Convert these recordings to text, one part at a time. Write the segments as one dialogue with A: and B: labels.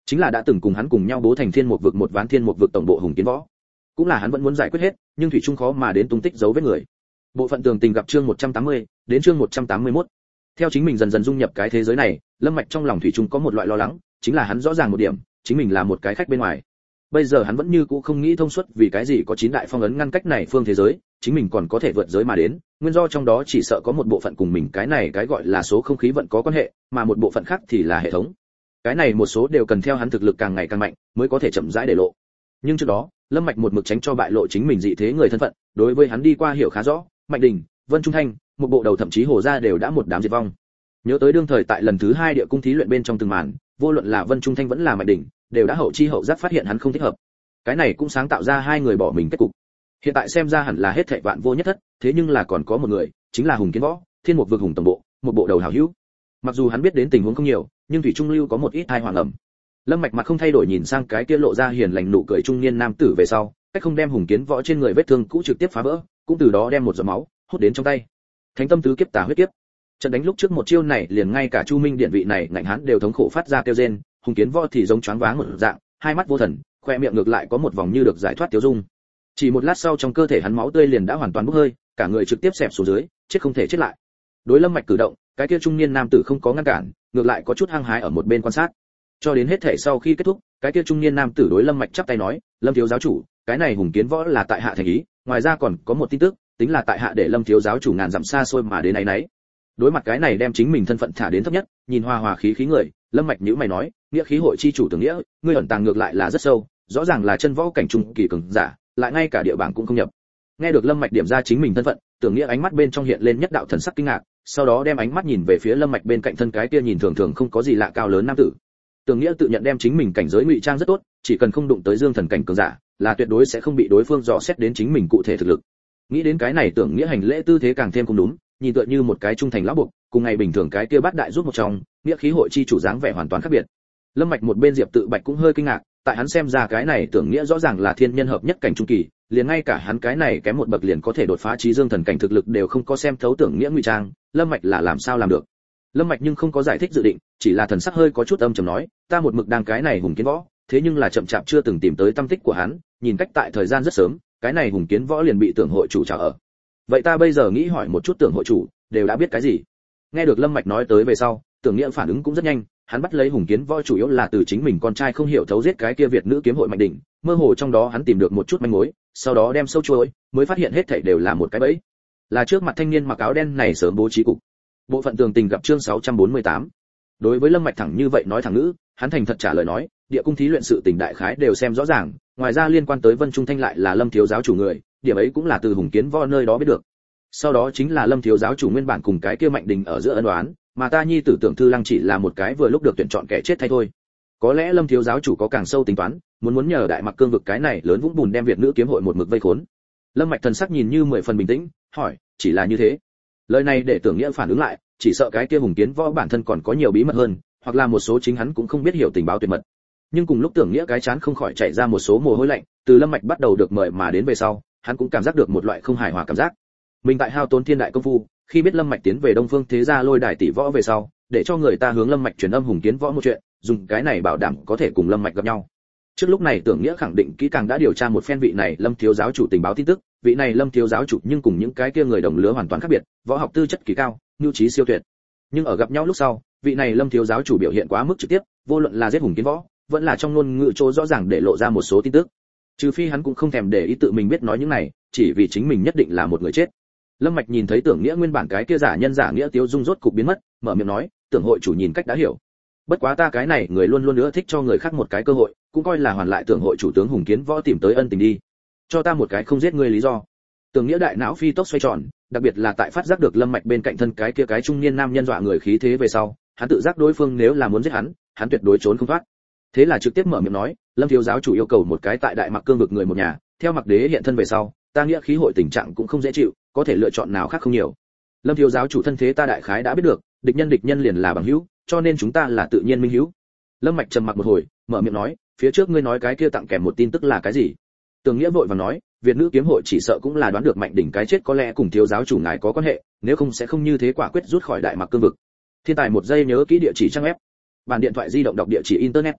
A: chính là đã từng cùng hắn cùng nhau bố thành thiên một vực một ván thiên một vực tổng bộ Hùng Kiến Võ, cũng là hắn vẫn muốn giải quyết hết, nhưng thủy chung khó mà đến tung tích dấu vết người. Bộ phận tường tình gặp chương 180 đến chương 181. Theo chính mình dần dần dung nhập cái thế giới này, Lâm Mạch trong lòng thủy chung có một loại lo lắng, chính là hắn rõ ràng một điểm, chính mình là một cái khách bên ngoài. Bây giờ hắn vẫn như cũ không nghĩ thông suốt vì cái gì có 9 đại phong ấn ngăn cách này phương thế giới, chính mình còn có thể vượt giới mà đến, nguyên do trong đó chỉ sợ có một bộ phận cùng mình cái này cái gọi là số không khí vận có quan hệ, mà một bộ phận khác thì là hệ thống. Cái này một số đều cần theo hắn thực lực càng ngày càng mạnh, mới có thể chậm rãi để lộ. Nhưng trước đó, Lâm Mạch một mực tránh cho bại lộ chính mình dị thế người thân phận, đối với hắn đi qua hiểu khá rõ, Mạnh Đình, Vân Trung Thanh, một bộ đầu thậm chí Hồ gia đều đã một đám diệt vong. Nhớ tới đương thời tại lần thứ 2 địa cung thí luyện bên trong từng màn, vô luận là Vân Trung Thanh vẫn là Mạnh Đình, đều đã hậu chi hậu giác phát hiện hắn không thích hợp. Cái này cũng sáng tạo ra hai người bỏ mình kết cục. Hiện tại xem ra hẳn là hết thảy vạn vô nhất thất, thế nhưng là còn có một người, chính là Hùng Kiến Võ, Thiên Mục Vực Hùng tổng bộ, một bộ đầu hảo hữu. Mặc dù hắn biết đến tình huống không nhiều, nhưng thủy trung lưu có một ít tai họa ngầm. Lâm Mạch mặt không thay đổi nhìn sang cái kia lộ ra hiền lành nụ cười trung niên nam tử về sau, cách không đem Hùng Kiến Võ trên người vết thương cũ trực tiếp phá vỡ, cũng từ đó đem một giọt máu hút đến trong tay. Thánh tâm tứ kiếp tà huyết kiếp. Trận đánh lúc trước một chiêu này liền ngay cả Chu Minh điện vị này ngạnh hắn đều thống khổ phát ra kêu rên, Hùng Kiến Võ thì giống choáng váng một dạng, hai mắt vô thần, khoe miệng ngược lại có một vòng như được giải thoát tiêu dung. Chỉ một lát sau trong cơ thể hắn máu tươi liền đã hoàn toàn bốc hơi, cả người trực tiếp xẹp xuống dưới, chết không thể chết lại. Đối Lâm Mạch cử động, cái kia trung niên nam tử không có ngăn cản, ngược lại có chút hăng hái ở một bên quan sát. Cho đến hết thể sau khi kết thúc, cái kia trung niên nam tử đối Lâm Mạch chắp tay nói, "Lâm thiếu giáo chủ, cái này Hùng Kiến Võ là tại hạ thành ý, ngoài ra còn có một tin tức, tính là tại hạ để Lâm thiếu giáo chủ ngàn dặm xa xôi mà đến này nấy." Đối mặt cái này đem chính mình thân phận thả đến thấp nhất, nhìn hòa hòa khí khí người, Lâm Mạch nhíu mày nói, "Nghĩa khí hội chi chủ tưởng nghĩa, ngươi ẩn tàng ngược lại là rất sâu, rõ ràng là chân võ cảnh trung kỳ cường giả, lại ngay cả địa bảng cũng không nhập." Nghe được Lâm Mạch điểm ra chính mình thân phận, tưởng nghĩa ánh mắt bên trong hiện lên nhất đạo thần sắc kinh ngạc, sau đó đem ánh mắt nhìn về phía Lâm Mạch bên cạnh thân cái kia nhìn thường thường không có gì lạ cao lớn nam tử. Tưởng nghĩa tự nhận đem chính mình cảnh giới ngụy trang rất tốt, chỉ cần không đụng tới Dương thần cảnh cường giả, là tuyệt đối sẽ không bị đối phương dò xét đến chính mình cụ thể thực lực. Nghĩ đến cái này, tưởng nghĩa hành lễ tư thế càng thêm không đúng, nhìn tựa như một cái trung thành lão buộc, cùng ngày bình thường cái kia bát đại rút một trong, nghĩa khí hội chi chủ dáng vẻ hoàn toàn khác biệt. Lâm Mạch một bên Diệp Tự Bạch cũng hơi kinh ngạc, tại hắn xem ra cái này tưởng nghĩa rõ ràng là thiên nhân hợp nhất cảnh trung kỳ, liền ngay cả hắn cái này kém một bậc liền có thể đột phá chí Dương thần cảnh thực lực đều không có xem thấu tưởng nghĩa ngụy trang, Lâm Mạch là làm sao làm được? Lâm Mạch nhưng không có giải thích dự định, chỉ là thần sắc hơi có chút âm trầm nói, ta một mực đang cái này Hùng Kiến Võ, thế nhưng là chậm chạp chưa từng tìm tới tâm tích của hắn, nhìn cách tại thời gian rất sớm, cái này Hùng Kiến Võ liền bị tưởng hội chủ chào ở. Vậy ta bây giờ nghĩ hỏi một chút tưởng hội chủ, đều đã biết cái gì? Nghe được Lâm Mạch nói tới về sau, tưởng nghĩa phản ứng cũng rất nhanh, hắn bắt lấy Hùng Kiến Võ chủ yếu là từ chính mình con trai không hiểu thấu giết cái kia Việt nữ kiếm hội Mạnh Đỉnh, mơ hồ trong đó hắn tìm được một chút manh mối, sau đó đem sâu chuỗi, mới phát hiện hết thảy đều là một cái bẫy. Là trước mặt thanh niên mặc áo đen này sớm bố trí cục. Bộ phận tường tình gặp chương 648. Đối với Lâm Mạch thẳng như vậy nói thẳng ngữ, hắn thành thật trả lời nói, địa cung thí luyện sự tình đại khái đều xem rõ ràng, ngoài ra liên quan tới Vân Trung Thanh lại là Lâm thiếu giáo chủ người, điểm ấy cũng là từ Hùng Kiến Võ nơi đó biết được. Sau đó chính là Lâm thiếu giáo chủ nguyên bản cùng cái kia Mạnh Đình ở giữa ân oán, mà ta nhi tử Tưởng Thư Lăng chỉ là một cái vừa lúc được tuyển chọn kẻ chết thay thôi. Có lẽ Lâm thiếu giáo chủ có càng sâu tính toán, muốn nhờ Đại Mặc Cương vực cái này lớn vũng bùn đem Việt nữ kiếm hội một mực vây khốn. Lâm Mạch thần sắc nhìn như 10 phần bình tĩnh, hỏi, chỉ là như thế? Lời này để Tưởng Nghĩa phản ứng lại, chỉ sợ cái kia Hùng Kiến Võ bản thân còn có nhiều bí mật hơn, hoặc là một số chính hắn cũng không biết hiểu tình báo tuyệt mật. Nhưng cùng lúc Tưởng Nghĩa cái chán không khỏi chảy ra một số mồ hôi lạnh, từ Lâm Mạch bắt đầu được mời mà đến về sau, hắn cũng cảm giác được một loại không hài hòa cảm giác. Mình tại hao tốn thiên đại công phu, khi biết Lâm Mạch tiến về Đông Phương thế gia lôi đài tỷ võ về sau, để cho người ta hướng Lâm Mạch truyền âm Hùng Kiến Võ một chuyện, dùng cái này bảo đảm có thể cùng Lâm Mạch gặp nhau. Trước lúc này Tưởng Nghĩa khẳng định kỹ càng đã điều tra một phen vị này Lâm thiếu giáo chủ tình báo tin tức, vị này Lâm thiếu giáo chủ nhưng cùng những cái kia người đồng lứa hoàn toàn khác biệt, võ học tư chất kỳ cao, nhu trí siêu tuyệt. Nhưng ở gặp nhau lúc sau, vị này Lâm thiếu giáo chủ biểu hiện quá mức trực tiếp, vô luận là giết Hùng Kiến Võ, vẫn là trong ngôn ngữ chỗ rõ ràng để lộ ra một số tin tức. Trừ phi hắn cũng không thèm để ý tự mình biết nói những này, chỉ vì chính mình nhất định là một người chết. Lâm Mạch nhìn thấy Tưởng Nghĩa nguyên bản cái kia giả nhân giả nghĩa tiêu dung rốt cục biến mất, mở miệng nói, Tưởng hội chủ nhìn cách đã hiểu. Bất quá ta cái này người luôn luôn nữa thích cho người khác một cái cơ hội, cũng coi là hoàn lại Tưởng hội chủ tướng Hùng Kiến Võ tìm tới ân tình đi. Cho ta một cái không giết ngươi lý do. Tưởng Nghĩa đại não phi tốc xoay tròn, đặc biệt là tại phát giác được Lâm Mạch bên cạnh thân cái kia cái trung niên nam nhân dọa người khí thế về sau, hắn tự giác đối phương nếu là muốn giết hắn tuyệt đối trốn không thoát. Thế là trực tiếp mở miệng nói, Lâm thiếu giáo chủ yêu cầu một cái tại Đại Mặc Cương vực người một nhà, theo Mặc đế hiện thân về sau, ta nghĩa khí hội tình trạng cũng không dễ chịu, có thể lựa chọn nào khác không nhiều. Lâm thiếu giáo chủ thân thế ta đại khái đã biết được, địch nhân liền là bằng hữu, cho nên chúng ta là tự nhiên minh hữu. Lâm Mạch trầm mặc một hồi, mở miệng nói, phía trước ngươi nói cái kia tặng kèm một tin tức là cái gì? Tưởng Nghĩa vội vàng nói, Việt nữ kiếm hội chỉ sợ cũng là đoán được Mạnh Đỉnh cái chết có lẽ cùng thiếu giáo chủ ngài có quan hệ, nếu không sẽ không như thế quả quyết rút khỏi Đại Mặc Cương vực. Thiên tài một giây nhớ kỹ địa chỉ trang web. Bản điện thoại di động đọc địa chỉ internet.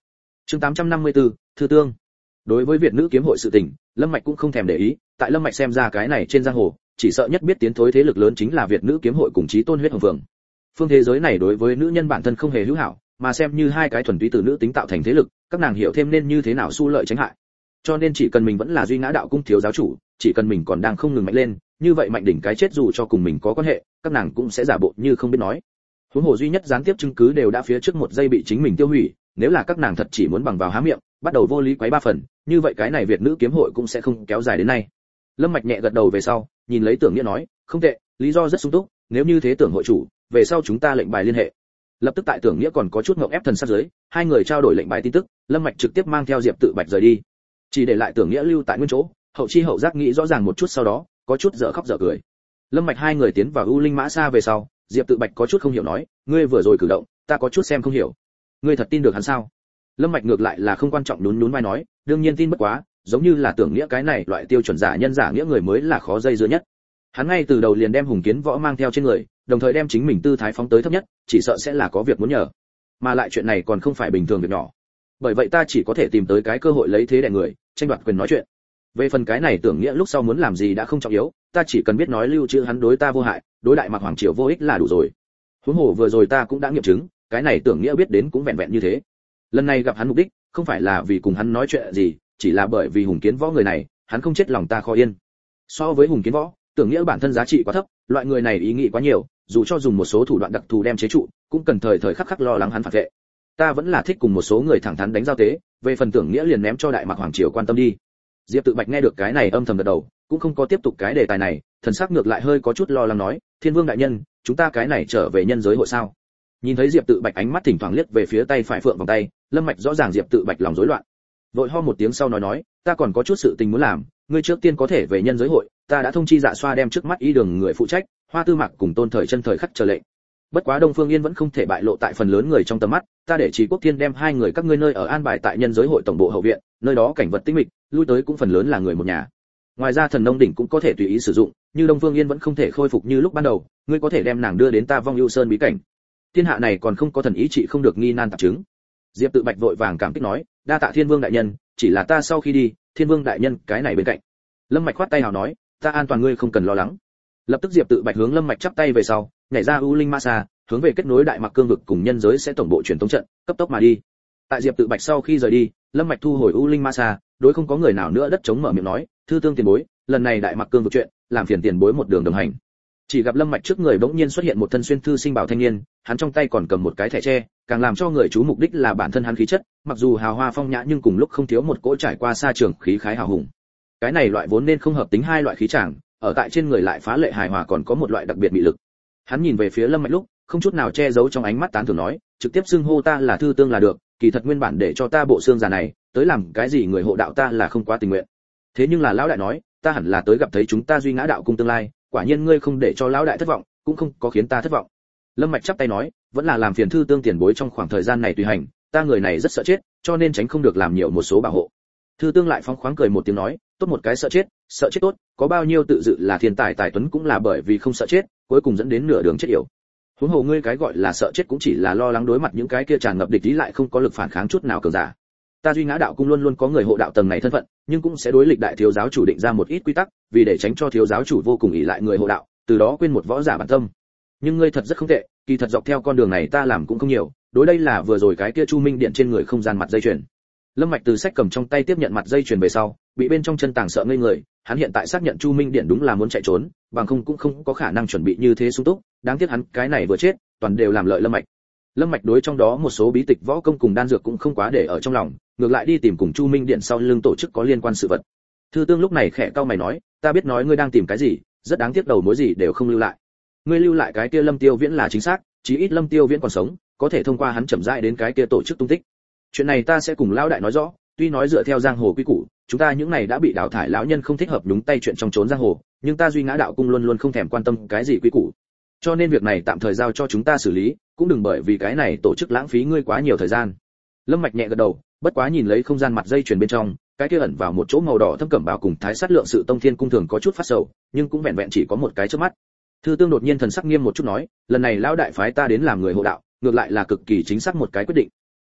A: Chương 854, thư tương. Đối với Việt nữ kiếm hội sự tình, Lâm Mạch cũng không thèm để ý, tại Lâm Mạch xem ra cái này trên giang hồ, chỉ sợ nhất biết tiến thối thế lực lớn chính là Việt nữ kiếm hội cùng Chí Tôn huyết hồng phượng. Phương thế giới này đối với nữ nhân bản thân không hề hữu hảo, mà xem như hai cái thuần túy từ nữ tính tạo thành thế lực, các nàng hiểu thêm nên như thế nào xu lợi tránh hại. Cho nên chỉ cần mình vẫn là duy ngã đạo cung thiếu giáo chủ, chỉ cần mình còn đang không ngừng mạnh lên, như vậy mạnh đỉnh cái chết dù cho cùng mình có quan hệ, các nàng cũng sẽ giả bộ như không biết nói. Huống hồ duy nhất gián tiếp chứng cứ đều đã phía trước một giây bị chính mình tiêu hủy, nếu là các nàng thật chỉ muốn bằng vào há miệng, bắt đầu vô lý quấy ba phần, như vậy cái này Việt nữ kiếm hội cũng sẽ không kéo dài đến nay. Lâm Mạch nhẹ gật đầu về sau, nhìn lấy Tưởng Nghĩa nói, không tệ, lý do rất sung túc, nếu như thế Tưởng hội chủ, về sau chúng ta lệnh bài liên hệ. Lập tức tại Tưởng Nghĩa còn có chút ngượng ép thần sát dưới, hai người trao đổi lệnh bài tin tức, Lâm Mạch trực tiếp mang theo Diệp Tự Bạch rời đi, chỉ để lại Tưởng Nghĩa lưu tại nguyên chỗ, hậu chi hậu giác nghĩ rõ ràng một chút sau đó, có chút dở khóc dở cười. Lâm Mạch hai người tiến vào U Linh Mã Sa về sau, Diệp Tự Bạch có chút không hiểu nói, ngươi vừa rồi cử động, ta có chút xem không hiểu. Ngươi thật tin được hắn sao? Lâm Mạch ngược lại là không quan trọng nhún vai nói, đương nhiên tin bất quá, giống như là Tưởng Nghĩa cái này loại tiêu chuẩn giả nhân giả nghĩa người mới là khó dây dưa nhất. Hắn ngay từ đầu liền đem Hùng Kiến Võ mang theo trên người, đồng thời đem chính mình tư thái phóng tới thấp nhất, chỉ sợ sẽ là có việc muốn nhờ. Mà lại chuyện này còn không phải bình thường việc nhỏ. Bởi vậy ta chỉ có thể tìm tới cái cơ hội lấy thế đè người, tranh đoạt quyền nói chuyện. Về phần cái này Tưởng Nghĩa lúc sau muốn làm gì đã không trọng yếu, ta chỉ cần biết nói lưu trữ hắn đối ta vô hại, đối Đại Mạc hoàng triều vô ích là đủ rồi. Huống hồ vừa rồi ta cũng đã nghiệm chứng, cái này Tưởng Nghĩa biết đến cũng vẹn vẹn như thế. Lần này gặp hắn mục đích, không phải là vì cùng hắn nói chuyện gì, chỉ là bởi vì Hùng Kiến Võ người này, hắn không chết lòng ta khó yên. So với Hùng Kiến Võ, Tưởng Nghĩa bản thân giá trị quá thấp, loại người này ý nghĩ quá nhiều, dù cho dùng một số thủ đoạn đặc thù đem chế trụ, cũng cần thời thời khắc khắc lo lắng hắn phản vệ. Ta vẫn là thích cùng một số người thẳng thắn đánh giao tế, về phần Tưởng Nghĩa liền ném cho Đại Mạc hoàng triều quan tâm đi. Diệp Tự Bạch nghe được cái này âm thầm gật đầu, cũng không có tiếp tục cái đề tài này, thần sắc ngược lại hơi có chút lo lắng nói, Thiên Vương đại nhân, chúng ta cái này trở về nhân giới hội sao? Nhìn thấy Diệp Tự Bạch ánh mắt thỉnh thoảng liếc về phía tay phải phượng vòng tay, Lâm Mạch rõ ràng Diệp Tự Bạch lòng rối loạn. Vội ho một tiếng sau nói, ta còn có chút sự tình muốn làm, ngươi trước tiên có thể về nhân giới hội, ta đã thông chi Dạ Xoa đem trước mắt ý đường người phụ trách, Hoa Tư Mạc cùng Tôn Thời Chân thời khắc chờ lệnh. Bất quá Đông Phương Yên vẫn không thể bại lộ tại phần lớn người trong tầm mắt, ta để Trì Quốc Thiên đem hai người các ngươi nơi ở an bài tại nhân giới hội tổng bộ hậu viện, nơi đó cảnh vật tĩnh mịch, lui tới cũng phần lớn là người một nhà. Ngoài ra thần nông đỉnh cũng có thể tùy ý sử dụng, như Đông Phương Yên vẫn không thể khôi phục như lúc ban đầu, ngươi có thể đem nàng đưa đến ta Vong Ưu Sơn bí cảnh. Thiên hạ này còn không có thần ý trị không được nghi nan tạp chứng. Diệp Tự Bạch vội vàng cảm kích nói, đa tạ Thiên Vương đại nhân, chỉ là ta sau khi đi, Thiên Vương đại nhân cái này bên cạnh. Lâm Mạch khoát tay hào nói, ta an toàn ngươi không cần lo lắng. Lập tức Diệp Tự Bạch hướng Lâm Mạch chắp tay về sau, nhảy ra U Linh Ma Sa, hướng về kết nối Đại Mạc cương vực cùng nhân giới sẽ tổng bộ truyền tống trận, cấp tốc mà đi. Tại Diệp Tự Bạch sau khi rời đi, Lâm Mạch thu hồi U Linh Ma Sa, đối không có người nào nữa đất chống mở miệng nói, thư tương tiền bối, lần này Đại Mạc cương vực chuyện, làm phiền tiền bối một đường đồng hành. Chỉ gặp Lâm Mạch trước người bỗng nhiên xuất hiện một thân xuyên thư sinh bảo thanh niên, hắn trong tay còn cầm một cái thẻ tre, càng làm cho người chú mục đích là bản thân hắn khí chất, mặc dù hào hoa phong nhã nhưng cùng lúc không thiếu một cỗ trải qua xa trường khí khái hào hùng. Cái này loại vốn nên không hợp tính hai loại khí chàng, ở tại trên người lại phá lệ hài hòa còn có một loại đặc biệt mị lực. Hắn nhìn về phía Lâm Mạch lúc, không chút nào che giấu trong ánh mắt tán thưởng nói, trực tiếp xưng hô ta là thư tương là được, kỳ thật nguyên bản để cho ta bộ xương già này, tới làm cái gì người hộ đạo ta là không quá tình nguyện. Thế nhưng là lão đại nói, ta hẳn là tới gặp thấy chúng ta duy ngã đạo cung tương lai, quả nhiên ngươi không để cho lão đại thất vọng, cũng không có khiến ta thất vọng. Lâm Mạch chắp tay nói, vẫn là làm phiền thư tương tiền bối trong khoảng thời gian này tùy hành, ta người này rất sợ chết, cho nên tránh không được làm nhiều một số bảo hộ. Thư tương lại phóng khoáng cười một tiếng nói, tốt một cái sợ chết tốt, có bao nhiêu tự dự là thiên tài tài tuấn cũng là bởi vì không sợ chết, cuối cùng dẫn đến nửa đường chết yểu. Huống hồ ngươi cái gọi là sợ chết cũng chỉ là lo lắng đối mặt những cái kia tràn ngập địch ý lại không có lực phản kháng chút nào cường giả. Ta duy ngã đạo cung luôn luôn có người hộ đạo tầng này thân phận, nhưng cũng sẽ đối lịch đại thiếu giáo chủ định ra một ít quy tắc, vì để tránh cho thiếu giáo chủ vô cùng ỷ lại người hộ đạo, từ đó quên một võ giả bản tâm. Nhưng ngươi thật rất không tệ, kỳ thật dọc theo con đường này ta làm cũng không nhiều, đối đây là vừa rồi cái kia Chu Minh điện trên người không gian mặt dây chuyền. Lâm Mạch từ sách cầm trong tay tiếp nhận mặt dây chuyền về sau, bị bên trong chân tàng sợ ngây người, hắn hiện tại xác nhận Chu Minh điện đúng là muốn chạy trốn, bằng không cũng không có khả năng chuẩn bị như thế sung túc, đáng tiếc hắn cái này vừa chết, toàn đều làm lợi Lâm Mạch. Lâm Mạch đối trong đó một số bí tịch võ công cùng đan dược cũng không quá để ở trong lòng, ngược lại đi tìm cùng Chu Minh điện sau lưng tổ chức có liên quan sự vật. Thư tương lúc này khẽ cau mày nói, ta biết nói ngươi đang tìm cái gì, rất đáng tiếc đầu mối gì đều không lưu lại. Ngươi lưu lại cái kia Lâm Tiêu Viễn là chính xác, chí ít Lâm Tiêu Viễn còn sống, có thể thông qua hắn chậm rãi đến cái kia tổ chức tung tích. Chuyện này ta sẽ cùng lão đại nói rõ, tuy nói dựa theo giang hồ quy củ, chúng ta những này đã bị đào thải lão nhân không thích hợp nhúng tay chuyện trong trốn giang hồ, nhưng ta duy ngã đạo cung luôn luôn không thèm quan tâm cái gì quy củ. Cho nên việc này tạm thời giao cho chúng ta xử lý, cũng đừng bởi vì cái này tổ chức lãng phí ngươi quá nhiều thời gian. Lâm Mạch nhẹ gật đầu, bất quá nhìn lấy không gian mặt dây chuyền bên trong, cái kia ẩn vào một chỗ màu đỏ thâm cẩm bào cùng thái sát lượng sự tông thiên cung thường có chút phát sầu, nhưng cũng vẹn vẹn chỉ có một cái chớp mắt. Thư tương đột nhiên thần sắc nghiêm một chút nói, lần này lão đại phái ta đến làm người hộ đạo, ngược lại là cực kỳ chính xác một cái quyết định.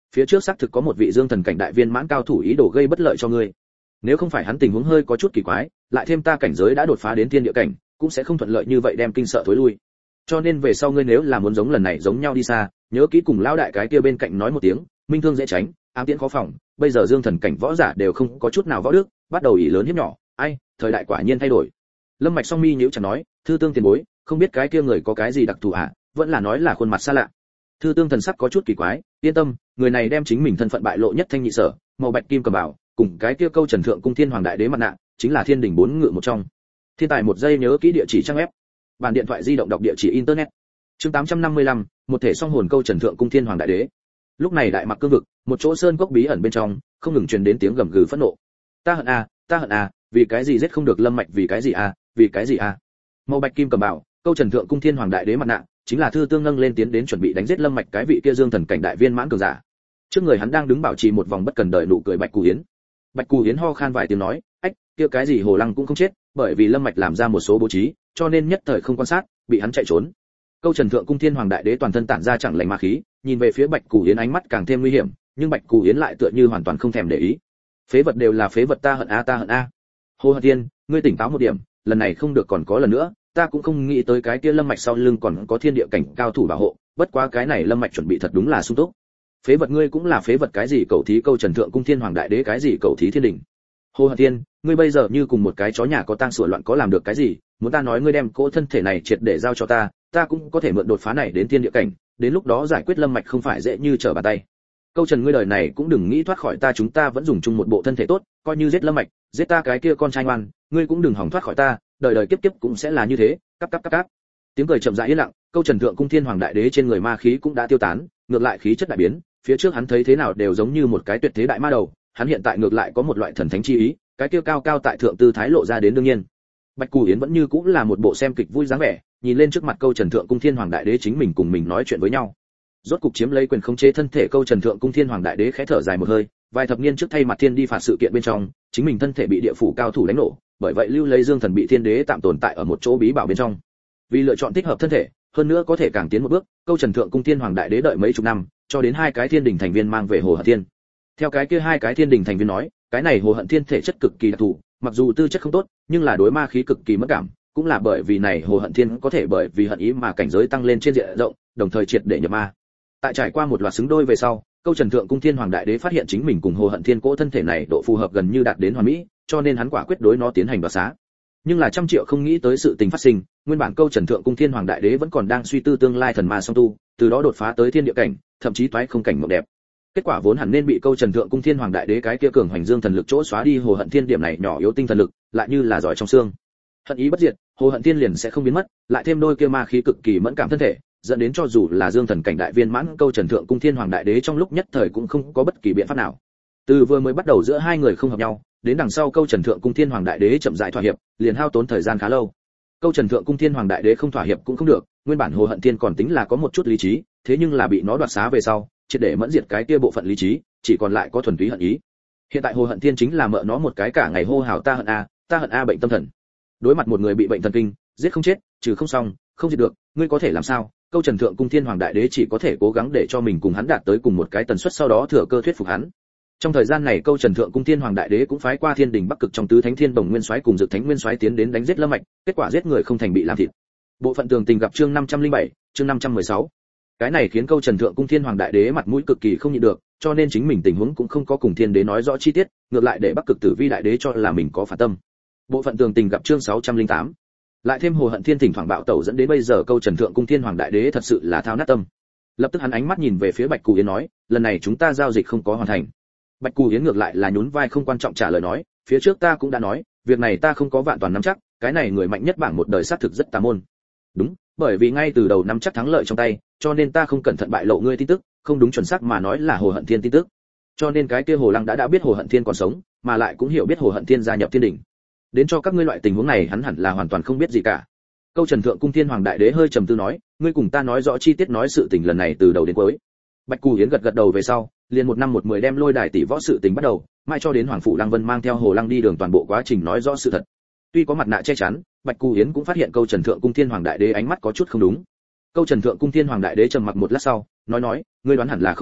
A: phía trước xác thực có một vị dương thần cảnh đại viên mãn cao thủ ý đồ gây bất lợi cho ngươi. Nếu không phải hắn tình huống hơi có chút kỳ quái, lại thêm ta cảnh giới đã đột phá đến thiên địa cảnh, cũng sẽ không thuận lợi như vậy đem kinh sợ thối lui. Cho nên về sau ngươi nếu là muốn giống lần này giống nhau đi xa, nhớ kỹ cùng lão đại cái kia bên cạnh nói một tiếng, minh thương dễ tránh, ám tiễn khó phòng, bây giờ dương thần cảnh võ giả đều không có chút nào võ đức, bắt đầu ỷ lớn hiếp nhỏ, ai, thời đại quả nhiên thay đổi. Lâm Mạch song mi nhíu chặt nói, thư tương tiền bối, không biết cái kia người có cái gì đặc thù ạ, vẫn là nói là khuôn mặt xa lạ. Thư tương thần sắc có chút kỳ quái, yên tâm, người này đem chính mình thân phận bại lộ nhất thanh nhị sở, màu bạch kim cầm bảo, cùng cái kia câu Trần Thượng Cung Thiên Hoàng Đại Đế mặt nạ, chính là Thiên Đình bốn ngự một trong. Thiên tài một giây nhớ kỹ địa chỉ trang web. Bản điện thoại di động đọc địa chỉ internet. Chương 855, một thể song hồn câu Trần Thượng Cung Thiên Hoàng Đại Đế. Lúc này đại mặc cương vực, một chỗ sơn cốc bí ẩn bên trong, không ngừng truyền đến tiếng gầm gừ phẫn nộ. Ta hận a, vì cái gì giết không được Lâm Mạch, vì cái gì a, vì cái gì a. Màu bạch kim cầm bảo, câu Trần Thượng Cung Thiên Hoàng Đại Đế mặt nạ, chính là Thư Tương nâng lên tiến đến chuẩn bị đánh giết Lâm Mạch cái vị kia dương thần cảnh đại viên mãn cường giả. Trước người hắn đang đứng bảo trì một vòng bất cần đời nụ cười Bạch Cù Hiến. Bạch Cù Hiến ho khan vài tiếng nói, ách, kia cái gì Hồ Lăng cũng không chết, bởi vì Lâm Mạch làm ra một số bố trí, cho nên nhất thời không quan sát, bị hắn chạy trốn. Câu Trần Thượng Cung Thiên Hoàng Đại Đế toàn thân tản ra chẳng lành ma khí, nhìn về phía Bạch Cù Hiến ánh mắt càng thêm nguy hiểm, nhưng Bạch Cù Hiến lại tựa như hoàn toàn không thèm để ý. Phế vật đều là phế vật, ta hận a. Hồ Hận Tiên, ngươi tỉnh táo một điểm, lần này không được còn có lần nữa, ta cũng không nghĩ tới cái kia Lâm Mạch sau lưng còn có thiên địa cảnh cao thủ bảo hộ, bất quá cái này Lâm Mạch chuẩn bị thật đúng là sung túc. Phế vật ngươi cũng là phế vật, cái gì cầu thí câu Trần Thượng Cung Thiên Hoàng Đại Đế, cái gì cầu thí thiên đình. Hồ Hận Tiên, ngươi bây giờ như cùng một cái chó nhà có tang sủa loạn, có làm được cái gì? Muốn ta nói ngươi đem cỗ thân thể này triệt để giao cho ta, ta cũng có thể mượn đột phá này đến thiên địa cảnh, đến lúc đó giải quyết Lâm Mạch không phải dễ như trở bàn tay. Câu Trần, ngươi đời này cũng đừng nghĩ thoát khỏi ta, chúng ta vẫn dùng chung một bộ thân thể tốt, coi như giết Lâm Mạch, giết ta cái kia con trai ngoan, ngươi cũng đừng hòng thoát khỏi ta, đời đời kiếp kiếp cũng sẽ là như thế. Cắp. Tiếng cười chậm rãi yên lặng, câu Trần Thượng Cung Thiên Hoàng Đại Đế trên người ma khí cũng đã tiêu tán, ngược lại khí chất đại biến, phía trước hắn thấy thế nào đều giống như một cái tuyệt thế đại ma đầu, hắn hiện tại ngược lại có một loại thần thánh chi ý, cái kia cao cao tại thượng tư thái lộ ra đến đương nhiên. Bạch Cù Hiến vẫn như cũng là một bộ xem kịch vui dáng vẻ, nhìn lên trước mặt câu Trần Thượng Cung Thiên Hoàng Đại Đế chính mình cùng mình nói chuyện với nhau. Rốt cục chiếm lấy quyền khống chế thân thể câu Trần Thượng Cung Thiên Hoàng Đại Đế khẽ thở dài một hơi, vài thập niên trước thay mặt thiên đi phạt sự kiện bên trong, chính mình thân thể bị địa phủ cao thủ đánh nổ, bởi vậy lưu lấy Dương Thần bị Thiên Đế tạm tồn tại ở một chỗ bí bảo bên trong. Vì lựa chọn thích hợp thân thể, hơn nữa có thể càng tiến một bước, câu Trần Thượng Cung Thiên Hoàng Đại Đế đợi mấy chục năm, cho đến hai cái thiên đình thành viên mang về Hồ Hận Thiên. Theo cái kia hai cái thiên đình thành viên nói, cái này Hồ Hận Thiên thể chất cực kỳ đặc thù, mặc dù tư chất không tốt, nhưng là đối ma khí cực kỳ mất cảm, cũng là bởi vì này Hồ Hận Thiên có thể bởi vì hận ý mà cảnh giới tăng lên trên diện rộng, đồng thời triệt để nhập ma. Tại trải qua một loạt xứng đôi về sau, câu Trần Thượng Cung Thiên Hoàng Đại Đế phát hiện chính mình cùng Hồ Hận Thiên cỗ thân thể này độ phù hợp gần như đạt đến hoàn mỹ, cho nên hắn quả quyết đối nó tiến hành đoạt xá. Nhưng là trăm triệu không nghĩ tới sự tình phát sinh, nguyên bản câu Trần Thượng Cung Thiên Hoàng Đại Đế vẫn còn đang suy tư tương lai thần ma song tu, từ đó đột phá tới thiên địa cảnh, thậm chí toái không cảnh mộng đẹp. Kết quả vốn hẳn nên bị câu Trần Thượng Cung Thiên Hoàng Đại Đế cái kia cường hoành dương thần lực chỗ xóa đi Hồ Hận Thiên điểm này nhỏ yếu tinh thần lực, lại như là giỏi trong xương. Hận ý bất diệt, Hồ Hận Thiên liền sẽ không biến mất, lại thêm đôi kia ma khí cực kỳ mẫn cảm thân thể, dẫn đến cho dù là dương thần cảnh đại viên mãn câu Trần Thượng Cung Thiên Hoàng Đại Đế trong lúc nhất thời cũng không có bất kỳ biện pháp nào. Từ vừa mới bắt đầu giữa hai người không hợp nhau, đến đằng sau câu Trần Thượng Cung Thiên Hoàng Đại Đế chậm rãi thỏa hiệp, liền hao tốn thời gian khá lâu. Câu Trần Thượng Cung Thiên Hoàng Đại Đế không thỏa hiệp cũng không được, nguyên bản Hồ Hận Thiên còn tính là có một chút lý trí, thế nhưng là bị nó đoạt xá về sau, triệt để mẫn diệt cái kia bộ phận lý trí, chỉ còn lại có thuần túy hận ý. Hiện tại Hồ Hận Thiên chính là mợ nó một cái cả ngày hô hào ta hận a bệnh tâm thần. Đối mặt một người bị bệnh thần kinh, giết không chết, trừ không xong, không diệt được, ngươi có thể làm sao? Câu Trần Thượng Cung Thiên Hoàng Đại Đế chỉ có thể cố gắng để cho mình cùng hắn đạt tới cùng một cái tần suất, sau đó thừa cơ thuyết phục hắn. Trong thời gian này câu Trần Thượng Cung Thiên Hoàng Đại Đế cũng phái qua Thiên Đình Bắc Cực trong tứ thánh Thiên Đồng Nguyên Soái cùng Dực Thánh Nguyên Soái tiến đến đánh giết Lâm Mạch, kết quả giết người không thành bị làm thịt. Bộ phận tường tình gặp chương 507, chương 516. Cái này khiến câu Trần Thượng Cung Thiên Hoàng Đại Đế mặt mũi cực kỳ không nhịn được, cho nên chính mình tình huống cũng không có cùng Thiên Đế nói rõ chi tiết, ngược lại để Bắc Cực Tử Vi Đại Đế cho là mình có phản tâm. Bộ phận tường tình gặp chương 608. Lại thêm Hồ Hận Thiên thỉnh thoảng bạo tẩu dẫn đến bây giờ câu Trần Thượng Cung Thiên Hoàng Đại Đế thật sự là thao nát tâm. Lập tức hắn ánh mắt nhìn về phía Bạch Cù Yến nói, lần này chúng ta giao dịch không có hoàn thành. Bạch Cù Yến ngược lại là nhún vai không quan trọng trả lời nói, phía trước ta cũng đã nói, việc này ta không có vạn toàn nắm chắc, cái này người mạnh nhất bảng một đời xác thực rất tà môn. Đúng, bởi vì ngay từ đầu nắm chắc thắng lợi trong tay, cho nên ta không cẩn thận bại lộ ngươi tin tức, không đúng chuẩn xác mà nói là Hồ Hận Thiên tin tức. Cho nên cái kia Hồ Lăng đã biết Hồ Hận Thiên còn sống, mà lại cũng hiểu biết Hồ Hận Thiên gia nhập Thiên Đình. Đến cho các ngươi loại tình huống này hắn hẳn là hoàn toàn không biết gì cả. Câu Trần Thượng Cung Thiên Hoàng Đại Đế hơi trầm tư nói, ngươi cùng ta nói rõ chi tiết nói sự tình lần này từ đầu đến cuối. Bạch Cù Hiến gật đầu về sau, liền một năm một mười đem lôi đài tỷ võ sự tình bắt đầu, mai cho đến Hoàng phủ Lăng Vân mang theo Hồ Lăng đi đường toàn bộ quá trình nói rõ sự thật. Tuy có mặt nạ che chắn, Bạch Cù Hiến cũng phát hiện câu Trần Thượng Cung Thiên Hoàng Đại Đế ánh mắt có chút không đúng. Câu Trần Thượng Cung Thiên Hoàng Đại Đế trầm mặc một lát sau, nói, ngươi đoán hẳn là không sai,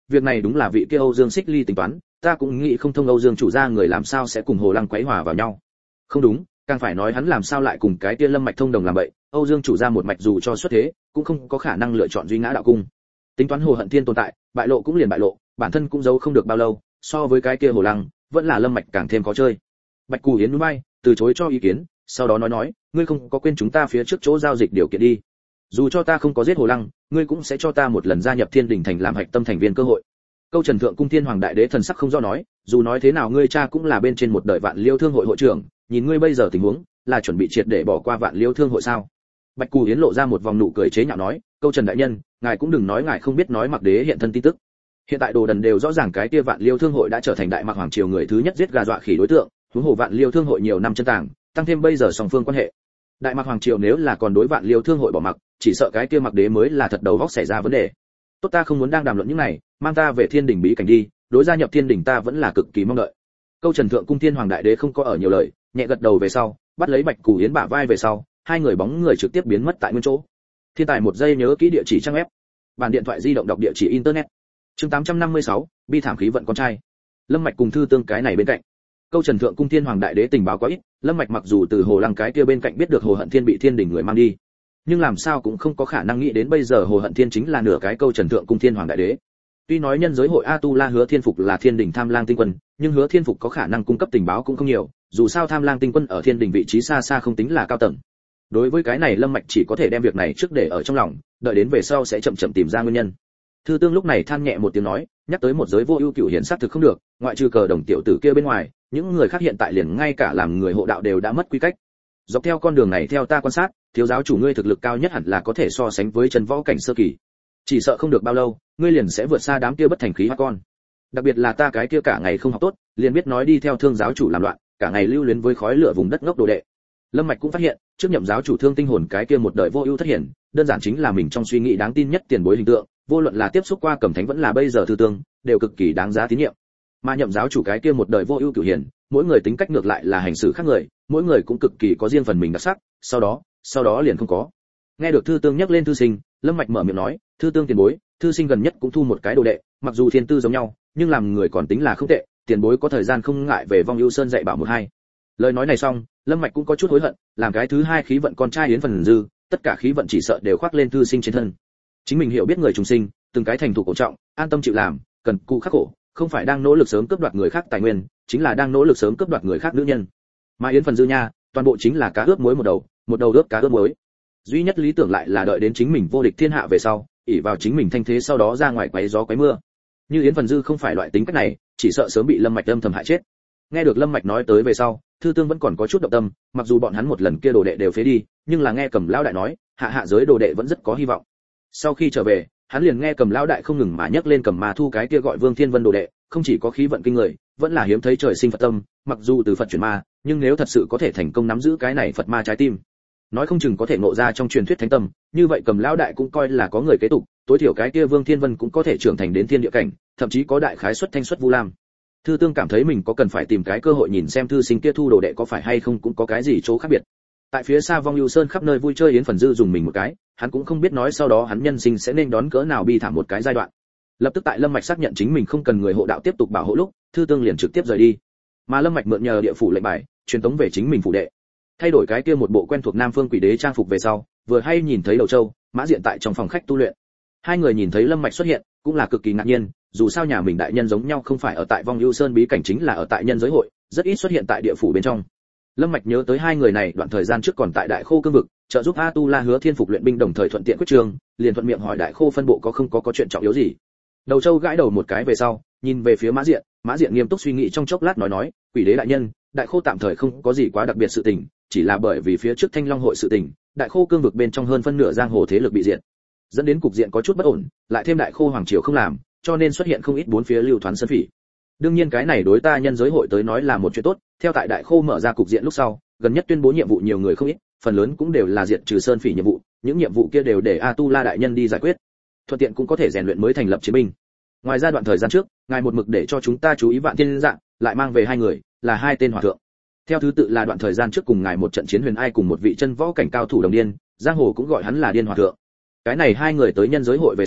A: việc này đúng là vị kia Âu Dương Xích Ly tính toán, ta cũng nghĩ không thông Âu Dương chủ gia người làm sao sẽ cùng Hồ Lăng quấy hòa vào nhau. Không đúng, càng phải nói hắn làm sao lại cùng cái kia Lâm Mạch thông đồng làm vậy, Âu Dương chủ gia một mạch dù cho xuất thế, cũng không có khả năng lựa chọn Duy Ngã đạo cung. Tính toán Hồ Hận Thiên tồn tại, bại lộ cũng liền bại lộ, bản thân cũng giấu không được bao lâu, so với cái kia Hồ Lăng, vẫn là Lâm Mạch càng thêm khó chơi. Bạch Cù Hiến núi bay, từ chối cho ý kiến, sau đó nói, ngươi không có quên chúng ta phía trước chỗ giao dịch điều kiện đi. Dù cho ta không có giết Hồ Lăng, ngươi cũng sẽ cho ta một lần gia nhập Thiên Đình thành làm hạch tâm thành viên cơ hội. Câu Trần Thượng Cung Thiên Hoàng Đại Đế thần sắc không rõ nói, dù nói thế nào ngươi cha cũng là bên trên một đời Vạn Liêu Thương hội hội trưởng, nhìn ngươi bây giờ tình huống, là chuẩn bị triệt để bỏ qua Vạn Liêu Thương hội sao? Bạch Cù Hiến lộ ra một vòng nụ cười chế nhạo nói, Câu Trần đại nhân, ngài cũng đừng nói ngài không biết nói Mặc Đế hiện thân tin tức. Hiện tại đồ đần đều rõ ràng cái kia Vạn Liêu Thương hội đã trở thành Đại Mạc Hoàng triều người thứ nhất giết gà dọa khỉ đối tượng, huống hồ Vạn Liêu Thương hội nhiều năm chân tàng, tăng thêm bây giờ song phương quan hệ. Đại Mạc Hoàng triều nếu là còn đối Vạn Liêu Thương hội bỏ mặc, chỉ sợ cái kia Mặc Đế mới là thật đầu óc xảy ra vấn đề. Tốt, ta không muốn đang đàm luận những này, mang ta về Thiên Đình bí cảnh đi, đối gia nhập Thiên Đình ta vẫn là cực kỳ mong đợi. Câu Trần Thượng Cung Thiên Hoàng Đại Đế không có ở nhiều lời, nhẹ gật đầu về sau, bắt lấy Bạch Cù Hiến bả vai về sau, hai người bóng người trực tiếp biến mất tại nguyên chỗ. Thiên tài một giây nhớ kỹ địa chỉ trang web. Bản điện thoại di động đọc địa chỉ internet. Chương 856, bi thảm khí vận con trai. Lâm Mạch cùng Thư Tương cái này bên cạnh. Câu Trần Thượng Cung Thiên Hoàng Đại Đế tình báo quá ít, Lâm Mạch mặc dù từ Hồ Lăng cái kia bên cạnh biết được Hồ Hận Thiên bị Thiên Đình người mang đi, nhưng làm sao cũng không có khả năng nghĩ đến bây giờ Hồ Hận Thiên chính là nửa cái Câu Trần Thượng Cung Thiên Hoàng Đại Đế. Tuy nói nhân giới hội A Tu La Hứa Thiên Phục là Thiên Đình Tham Lang tinh quân, nhưng Hứa Thiên Phục có khả năng cung cấp tình báo cũng không nhiều, dù sao Tham Lang tinh quân ở Thiên Đình vị trí xa xa không tính là cao tầng. Đối với cái này Lâm Mạch chỉ có thể đem việc này trước để ở trong lòng, đợi đến về sau sẽ chậm chậm tìm ra nguyên nhân. Thư Tương lúc này than nhẹ một tiếng nói, nhắc tới một giới vô ưu cửu hiển xác thực không được, ngoại trừ Cờ Đồng tiểu tử kia bên ngoài, những người khác hiện tại liền ngay cả làm người hộ đạo đều đã mất quy cách. Dọc theo con đường này theo ta quan sát, thiếu giáo chủ ngươi thực lực cao nhất hẳn là có thể so sánh với Trần Võ cảnh sơ kỳ. Chỉ sợ không được bao lâu, ngươi liền sẽ vượt xa đám kia bất thành khí hoa con. Đặc biệt là ta cái kia cả ngày không học tốt, liền biết nói đi theo Thương giáo chủ làm loạn, cả ngày lưu luyến với khói lửa vùng đất ngốc đồ đệ. Lâm Mạch cũng phát hiện, trước nhậm giáo chủ Thương Tinh Hồn cái kia một đời vô ưu thất hiển, đơn giản chính là mình trong suy nghĩ đáng tin nhất tiền bối hình tượng, vô luận là tiếp xúc qua Cẩm Thánh vẫn là bây giờ Thư Tương, đều cực kỳ đáng giá tín nhiệm. Mà nhậm giáo chủ cái kia một đời vô ưu cửu hiển, mỗi người tính cách ngược lại là hành xử khác người, mỗi người cũng cực kỳ có riêng phần mình đặc sắc, sau đó liền không có. Nghe được Thư Tương nhắc lên Thư Sinh, Lâm Mạch mở miệng nói, Thư Tương tiền bối, Thư Sinh gần nhất cũng thu một cái đồ đệ, mặc dù thiên tư giống nhau, nhưng làm người còn tính là không tệ, tiền bối có thời gian không ngại về Vong Ưu Sơn dạy bảo một hai. Lời nói này xong, Lâm Mạch cũng có chút hối hận, làm cái thứ hai khí vận con trai Yến Phần Dư, tất cả khí vận chỉ sợ đều khoác lên Thư Sinh trên thân. Chính mình hiểu biết người trùng sinh, từng cái thành thủ cổ trọng, an tâm chịu làm, cần cù khắc khổ, không phải đang nỗ lực sớm cướp đoạt người khác tài nguyên, chính là đang nỗ lực sớm cướp đoạt người khác nữ nhân. Mà Yến Phần Dư nha, toàn bộ chính là cá ướp muối một đầu ướp cá ướp muối. Duy nhất lý tưởng lại là đợi đến chính mình vô địch thiên hạ về sau, ỷ vào chính mình thanh thế sau đó ra ngoài quấy gió quấy mưa. Như Yến Phần Dư không phải loại tính cách này, chỉ sợ sớm bị Lâm Mạch âm thầm hại chết. Nghe được Lâm Mạch nói tới về sau, Thư Tương vẫn còn có chút động tâm, mặc dù bọn hắn một lần kia đồ đệ đều phế đi, nhưng là nghe Cầm lão đại nói, hạ giới đồ đệ vẫn rất có hy vọng. Sau khi trở về, hắn liền nghe Cầm lão đại không ngừng mà nhắc lên Cầm Ma Thu cái kia gọi Vương Thiên Vân đồ đệ, không chỉ có khí vận kinh người, vẫn là hiếm thấy trời sinh Phật tâm, mặc dù từ Phật chuyển ma, nhưng nếu thật sự có thể thành công nắm giữ cái này Phật ma trái tim, nói không chừng có thể ngộ ra trong truyền thuyết thánh tâm, như vậy Cầm lão đại cũng coi là có người kế tục, tối thiểu cái kia Vương Thiên Vân cũng có thể trưởng thành đến thiên địa cảnh, thậm chí có đại khái xuất thanh xuất Vu Lam. Thư Tương cảm thấy mình có cần phải tìm cái cơ hội nhìn xem Thư Sinh kia thu đồ đệ có phải hay không cũng có cái gì chỗ khác biệt. Tại phía xa Vong Ưu Sơn khắp nơi vui chơi Yến Phần Dư dùng mình một cái, hắn cũng không biết nói sau đó hắn nhân sinh sẽ nên đón cỡ nào bi thảm một cái giai đoạn. Lập tức tại Lâm Mạch xác nhận chính mình không cần người hộ đạo tiếp tục bảo hộ lúc, Thư Tương liền trực tiếp rời đi. Mà Lâm Mạch mượn nhờ địa phủ lệnh bài, truyền tống về chính mình phủ đệ. Thay đổi cái kia một bộ quen thuộc Nam Phương Quỷ Đế trang phục về sau, vừa hay nhìn thấy Đầu Châu, Mã Diện tại trong phòng khách tu luyện. Hai người nhìn thấy Lâm Mạch xuất hiện, cũng là cực kỳ ngạc nhiên, dù sao nhà mình đại nhân giống nhau không phải ở tại Vong Ưu Sơn bí cảnh chính là ở tại nhân giới hội, rất ít xuất hiện tại địa phủ bên trong. Lâm Mạch nhớ tới hai người này đoạn thời gian trước còn tại Đại Khô cương vực, trợ giúp A Tu La Hứa Thiên Phục luyện binh đồng thời thuận tiện quyết trường, liền thuận miệng hỏi Đại Khô phân bộ có không có chuyện trọng yếu gì. Đầu Châu gãi đầu một cái về sau, nhìn về phía Mã Diện nghiêm túc suy nghĩ trong chốc lát nói, Quỷ Đế đại nhân, Đại Khô tạm thời không có gì quá đặc biệt sự tình, chỉ là bởi vì phía trước Thanh Long hội sự tình, Đại Khô cương vực bên trong hơn phân nửa giang hồ thế lực bị diệt, dẫn đến cục diện có chút bất ổn, lại thêm Đại Khô hoàng triều không làm, cho nên xuất hiện không ít bốn phía lưu thoán sơn phỉ. Đương nhiên cái này đối ta nhân giới hội tới nói là một chuyện tốt, theo tại Đại Khô mở ra cục diện lúc sau, gần nhất tuyên bố nhiệm vụ nhiều người không ít, phần lớn cũng đều là diệt trừ sơn phỉ nhiệm vụ, những nhiệm vụ kia đều để A Tu La đại nhân đi giải quyết, thuận tiện cũng có thể rèn luyện mới thành lập chiến binh. Ngoài ra đoạn thời gian trước, ngài một mực để cho chúng ta chú ý Vạn Thiên Dạng, lại mang về hai người, là hai tên hòa thượng. Theo thứ tự là đoạn thời gian trước cùng ngài một trận chiến huyền ai cùng một vị chân võ cảnh cao thủ đồng điên, giang hồ cũng gọi hắn là Điên Hòa thượng. Cái này hai người tới nhân giới hội về sau,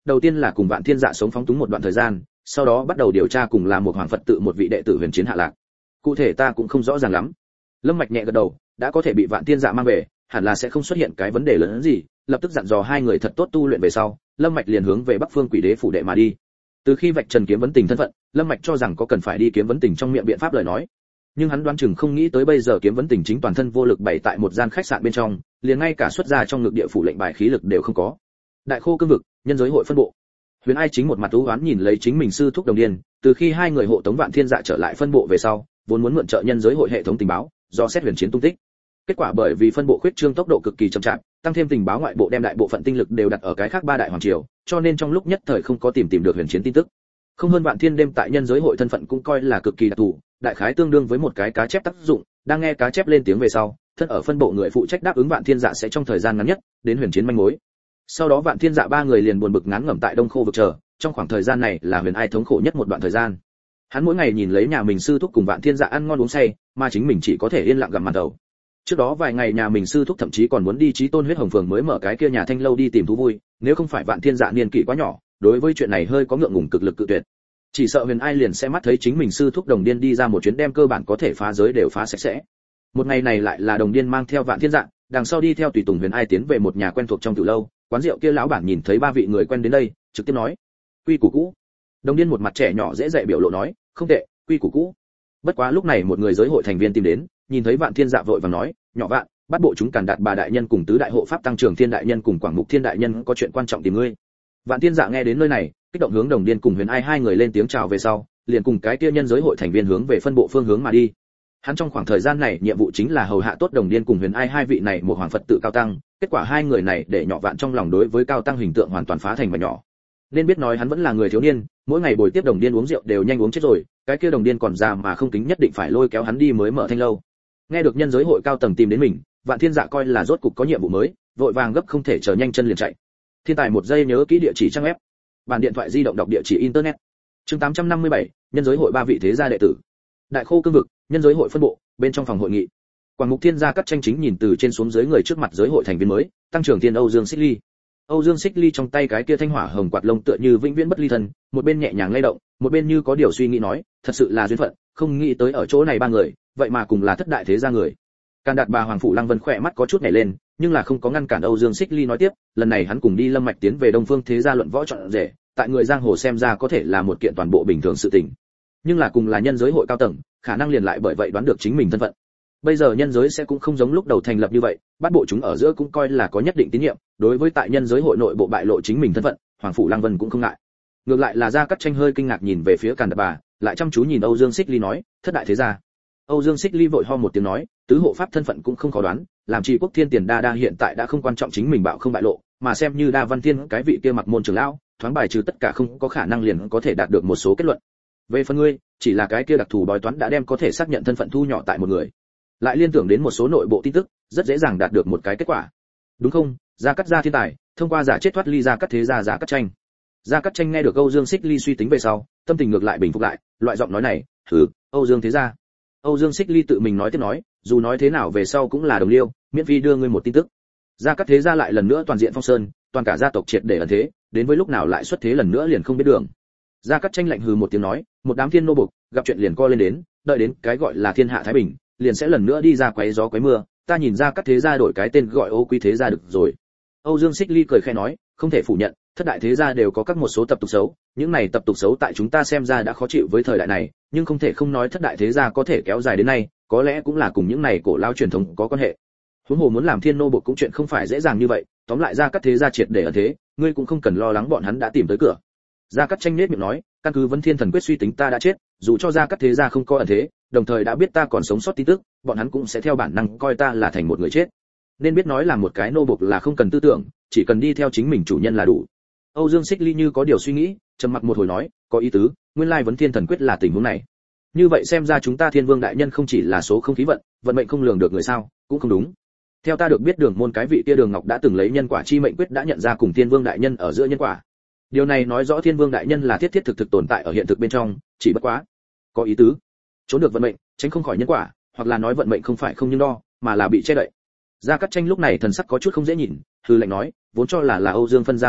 A: đầu tiên là cùng Vạn Thiên Dạ sống phóng túng một đoạn thời gian, sau đó bắt đầu điều tra cùng làm một hoàng Phật tự một vị đệ tử Huyền Chiến hạ lạc. Cụ thể ta cũng không rõ ràng lắm. Lâm Mạch nhẹ gật đầu, đã có thể bị Vạn Thiên Dạ mang về, hẳn là sẽ không xuất hiện cái vấn đề lớn gì, lập tức dặn dò hai người thật tốt tu luyện về sau, Lâm Mạch liền hướng về Bắc Phương Quỷ Đế phủ đệ mà đi. Từ khi vạch trần Kiếm Vấn Tình thân phận, Lâm Mạch cho rằng có cần phải đi Kiếm Vấn Tình trong miệng biện pháp lời nói. Nhưng hắn đoán chừng không nghĩ tới bây giờ Kiếm Vấn Tình chính toàn thân vô lực bày tại một gian khách sạn bên trong, liền ngay cả xuất ra trong ngực địa phủ lệnh bài khí lực đều không có. Đại Khô Cương vực, nhân giới hội phân bộ. Huyền Ai chính một mặt u uất nhìn lấy chính mình sư thúc Đồng Điên, từ khi hai người hộ tống Vạn Thiên Dạ trở lại phân bộ về sau, vốn muốn mượn trợ nhân giới hội hệ thống tình báo, do xét Huyền Chiến tung tích. Kết quả bởi vì phân bộ khuyết trương tốc độ cực kỳ chậm chạp, tăng thêm tình báo ngoại bộ đem đại bộ phận tinh lực đều đặt ở cái khác ba đại hoàng triều, cho nên trong lúc nhất thời không có tìm được Huyền Chiến tin tức. Không hơn Vạn Thiên đêm tại nhân giới hội thân phận cũng coi là cực kỳ đặc thù, đại khái tương đương với một cái cá chép tác dụng, đang nghe cá chép lên tiếng về sau, thân ở phân bộ người phụ trách đáp ứng Vạn Thiên Dạ sẽ trong thời gian ngắn nhất đến Huyền Chiến manh mối. Sau đó Vạn Thiên Dạ ba người liền buồn bực ngán ngẩm tại Đông Khô vực chờ, trong khoảng thời gian này là Huyền Ai thống khổ nhất một đoạn thời gian. Hắn mỗi ngày nhìn lấy nhà mình sư thúc cùng Vạn Thiên Dạ ăn ngon uống say, mà chính mình chỉ có thể yên lặng gặm màn đầu. Trước đó vài ngày nhà mình sư thúc thậm chí còn muốn đi Chí Tôn huyết hồng phường mới mở cái kia nhà thanh lâu đi tìm thú vui, nếu không phải Vạn Thiên Dạ niên kỷ quá nhỏ, đối với chuyện này hơi có ngượng ngùng cực lực cự tuyệt. Chỉ sợ Huyền Ai liền sẽ mắt thấy chính mình sư thúc Đồng Điên đi ra một chuyến đem cơ bản có thể phá giới đều phá sạch sẽ. Một ngày này lại là Đồng Điên mang theo Vạn Thiên Dạ, đằng sau đi theo tùy tùng Huyền Ai tiến về một nhà quen thuộc trong tiểu lâu, quán rượu kia lão bản nhìn thấy ba vị người quen đến đây, trực tiếp nói: "Quy củ cũ." Đồng Điên một mặt trẻ nhỏ dễ dạy biểu lộ nói: "Không tệ, quy củ cũ." Bất quá lúc này một người giới hội thành viên tìm đến, nhìn thấy Vạn Thiên Dạ vội vàng nói: "Nhỏ Vạn, bắt bộ chúng Càn Đạt Bà đại nhân cùng tứ đại hộ pháp tăng trưởng Thiên đại nhân cùng Quảng Mục Thiên đại nhân có chuyện quan trọng tìm ngươi." Vạn Thiên Dạ nghe đến nơi này, kích động hướng Đồng Điên cùng Huyền Ai hai người lên tiếng chào về sau, liền cùng cái kia nhân giới hội thành viên hướng về phân bộ phương hướng mà đi. Hắn trong khoảng thời gian này nhiệm vụ chính là hầu hạ tốt Đồng Điên cùng Huyền Ai hai vị này một hoàng Phật tự cao tăng, kết quả hai người này để nhỏ Vạn trong lòng đối với cao tăng hình tượng hoàn toàn phá thành mảnh nhỏ. Nên biết nói hắn vẫn là người thiếu niên, mỗi ngày bồi tiếp Đồng Điên uống rượu đều nhanh uống chết rồi, cái kia Đồng Điên còn già mà không tính nhất định phải lôi kéo hắn đi mới mở thanh lâu. Nghe được nhân giới hội cao tầng tìm đến mình, Vạn Thiên Dạ coi là rốt cục có nhiệm vụ mới, vội vàng gấp không thể chờ nhanh chân liền chạy. Thiên tài một giây nhớ kỹ địa chỉ trang web, bàn điện thoại di động đọc địa chỉ internet. Chương 857, nhân giới hội ba vị thế gia đệ tử. Đại Khô Cương vực, nhân giới hội phân bộ, bên trong phòng hội nghị. Quảng Mục Thiên gia cắt tranh chính nhìn từ trên xuống dưới người trước mặt giới hội thành viên mới, tăng trưởng Thiên Âu Dương Xích Ly. Âu Dương Xích Ly trong tay cái kia thanh hỏa hồng quạt lông tựa như vĩnh viễn bất ly thân, một bên nhẹ nhàng lay động, một bên như có điều suy nghĩ nói, thật sự là duyên phận, không nghĩ tới ở chỗ này ba người, vậy mà cùng là thất đại thế gia người. Càn Đạt Bà Hoàng phủ Lăng Vân khỏe mắt có chút nhảy lên, nhưng là không có ngăn cản Âu Dương Xích Ly nói tiếp, lần này hắn cùng đi Lâm Mạch tiến về Đông Phương thế gia luận võ chọn rể, tại người giang hồ xem ra có thể là một kiện toàn bộ bình thường sự tình. Nhưng là cùng là nhân giới hội cao tầng, khả năng liền lại bởi vậy đoán được chính mình thân phận. Bây giờ nhân giới sẽ cũng không giống lúc đầu thành lập như vậy, bắt bộ chúng ở giữa cũng coi là có nhất định tín nhiệm, đối với tại nhân giới hội nội bộ bại lộ chính mình thân phận, Hoàng phủ Lăng Vân cũng không ngại. Ngược lại là Gia Cát Tranh hơi kinh ngạc nhìn về phía Càn Đạt Bà, lại chăm chú nhìn Âu Dương Xích Ly nói, thất đại thế gia. Âu Dương Xích Ly vội ho một tiếng nói, tứ hộ pháp thân phận cũng không khó đoán, làm Trì Quốc Thiên Tiền Đa hiện tại đã không quan trọng chính mình bạo không bại lộ, mà xem như Đa Văn Thiên cái vị kia mặc môn trưởng lão, thoáng bài trừ tất cả không có khả năng liền có thể đạt được một số kết luận. Về phần ngươi, chỉ là cái kia đặc thù bói toán đã đem có thể xác nhận thân phận thu nhỏ tại một người. Lại liên tưởng đến một số nội bộ tin tức, rất dễ dàng đạt được một cái kết quả. Đúng không? Gia Cát gia thiên tài, thông qua giả chết thoát ly Gia Cát thế gia Gia Cát Tranh. Gia Cát Tranh nghe được Âu Dương Xích Ly suy tính về sau, tâm tình ngược lại bình phục lại, loại giọng nói này, "Hừ, Âu Dương thế gia." Âu Dương Xích Ly tự mình nói tiếp nói, dù nói thế nào về sau cũng là đồng liêu, miễn phí đưa ngươi một tin tức. Gia Cát thế gia lại lần nữa toàn diện phong sơn, toàn cả gia tộc triệt để ẩn thế, đến với lúc nào lại xuất thế lần nữa liền không biết đường. Gia Cát Tranh lạnh hừ một tiếng nói, một đám thiên nô bộc, gặp chuyện liền co lên đến, đợi đến cái gọi là thiên hạ thái bình, liền sẽ lần nữa đi ra quấy gió quấy mưa, ta nhìn Gia Cát thế gia đổi cái tên gọi Ô Quý thế gia được rồi. Âu Dương Xích Ly cười khẽ nói, không thể phủ nhận, thất đại thế gia đều có các một số tập tục xấu, những này tập tục xấu tại chúng ta xem ra đã khó chịu với thời đại này, nhưng không thể không nói thất đại thế gia có thể kéo dài đến nay, có lẽ cũng là cùng những này cổ lao truyền thống có quan hệ. Huống hồ muốn làm thiên nô bộc cũng chuyện không phải dễ dàng như vậy, tóm lại Gia Cát thế gia triệt để ở thế, ngươi cũng không cần lo lắng bọn hắn đã tìm tới cửa. Gia Cát Tranh nết miệng nói, căn cứ Vân Thiên Thần quyết suy tính ta đã chết, dù cho Gia Cát thế gia không có ẩn thế, đồng thời đã biết ta còn sống sót tin tức, bọn hắn cũng sẽ theo bản năng coi ta là thành một người chết. Nên biết nói là một cái nô bộc là không cần tư tưởng, chỉ cần đi theo chính mình chủ nhân là đủ. Âu Dương Xích Ly như có điều suy nghĩ, trầm mặc một hồi nói, có ý tứ, nguyên lai Vân Thiên Thần quyết là tình huống này. Như vậy xem ra chúng ta Thiên Vương đại nhân không chỉ là số không khí vận, vận mệnh không lường được người sao, cũng không đúng. Theo ta được biết Đường môn cái vị kia Đường Ngọc đã từng lấy nhân quả chi mệnh quyết đã nhận ra cùng Thiên Vương đại nhân ở giữa nhân quả. Điều này nói rõ Thiên Vương đại nhân là thiết thiết thực thực tồn tại ở hiện thực bên trong, chỉ bất quá có ý tứ, trốn được vận mệnh, tránh không khỏi nhân quả, hoặc là nói vận mệnh không phải không nhưng đo, mà là bị che đậy. Gia Cát Tranh lúc này thần sắc có chút không dễ nhìn, hư lệnh nói, vốn cho là Âu Dương phân ra một mạch,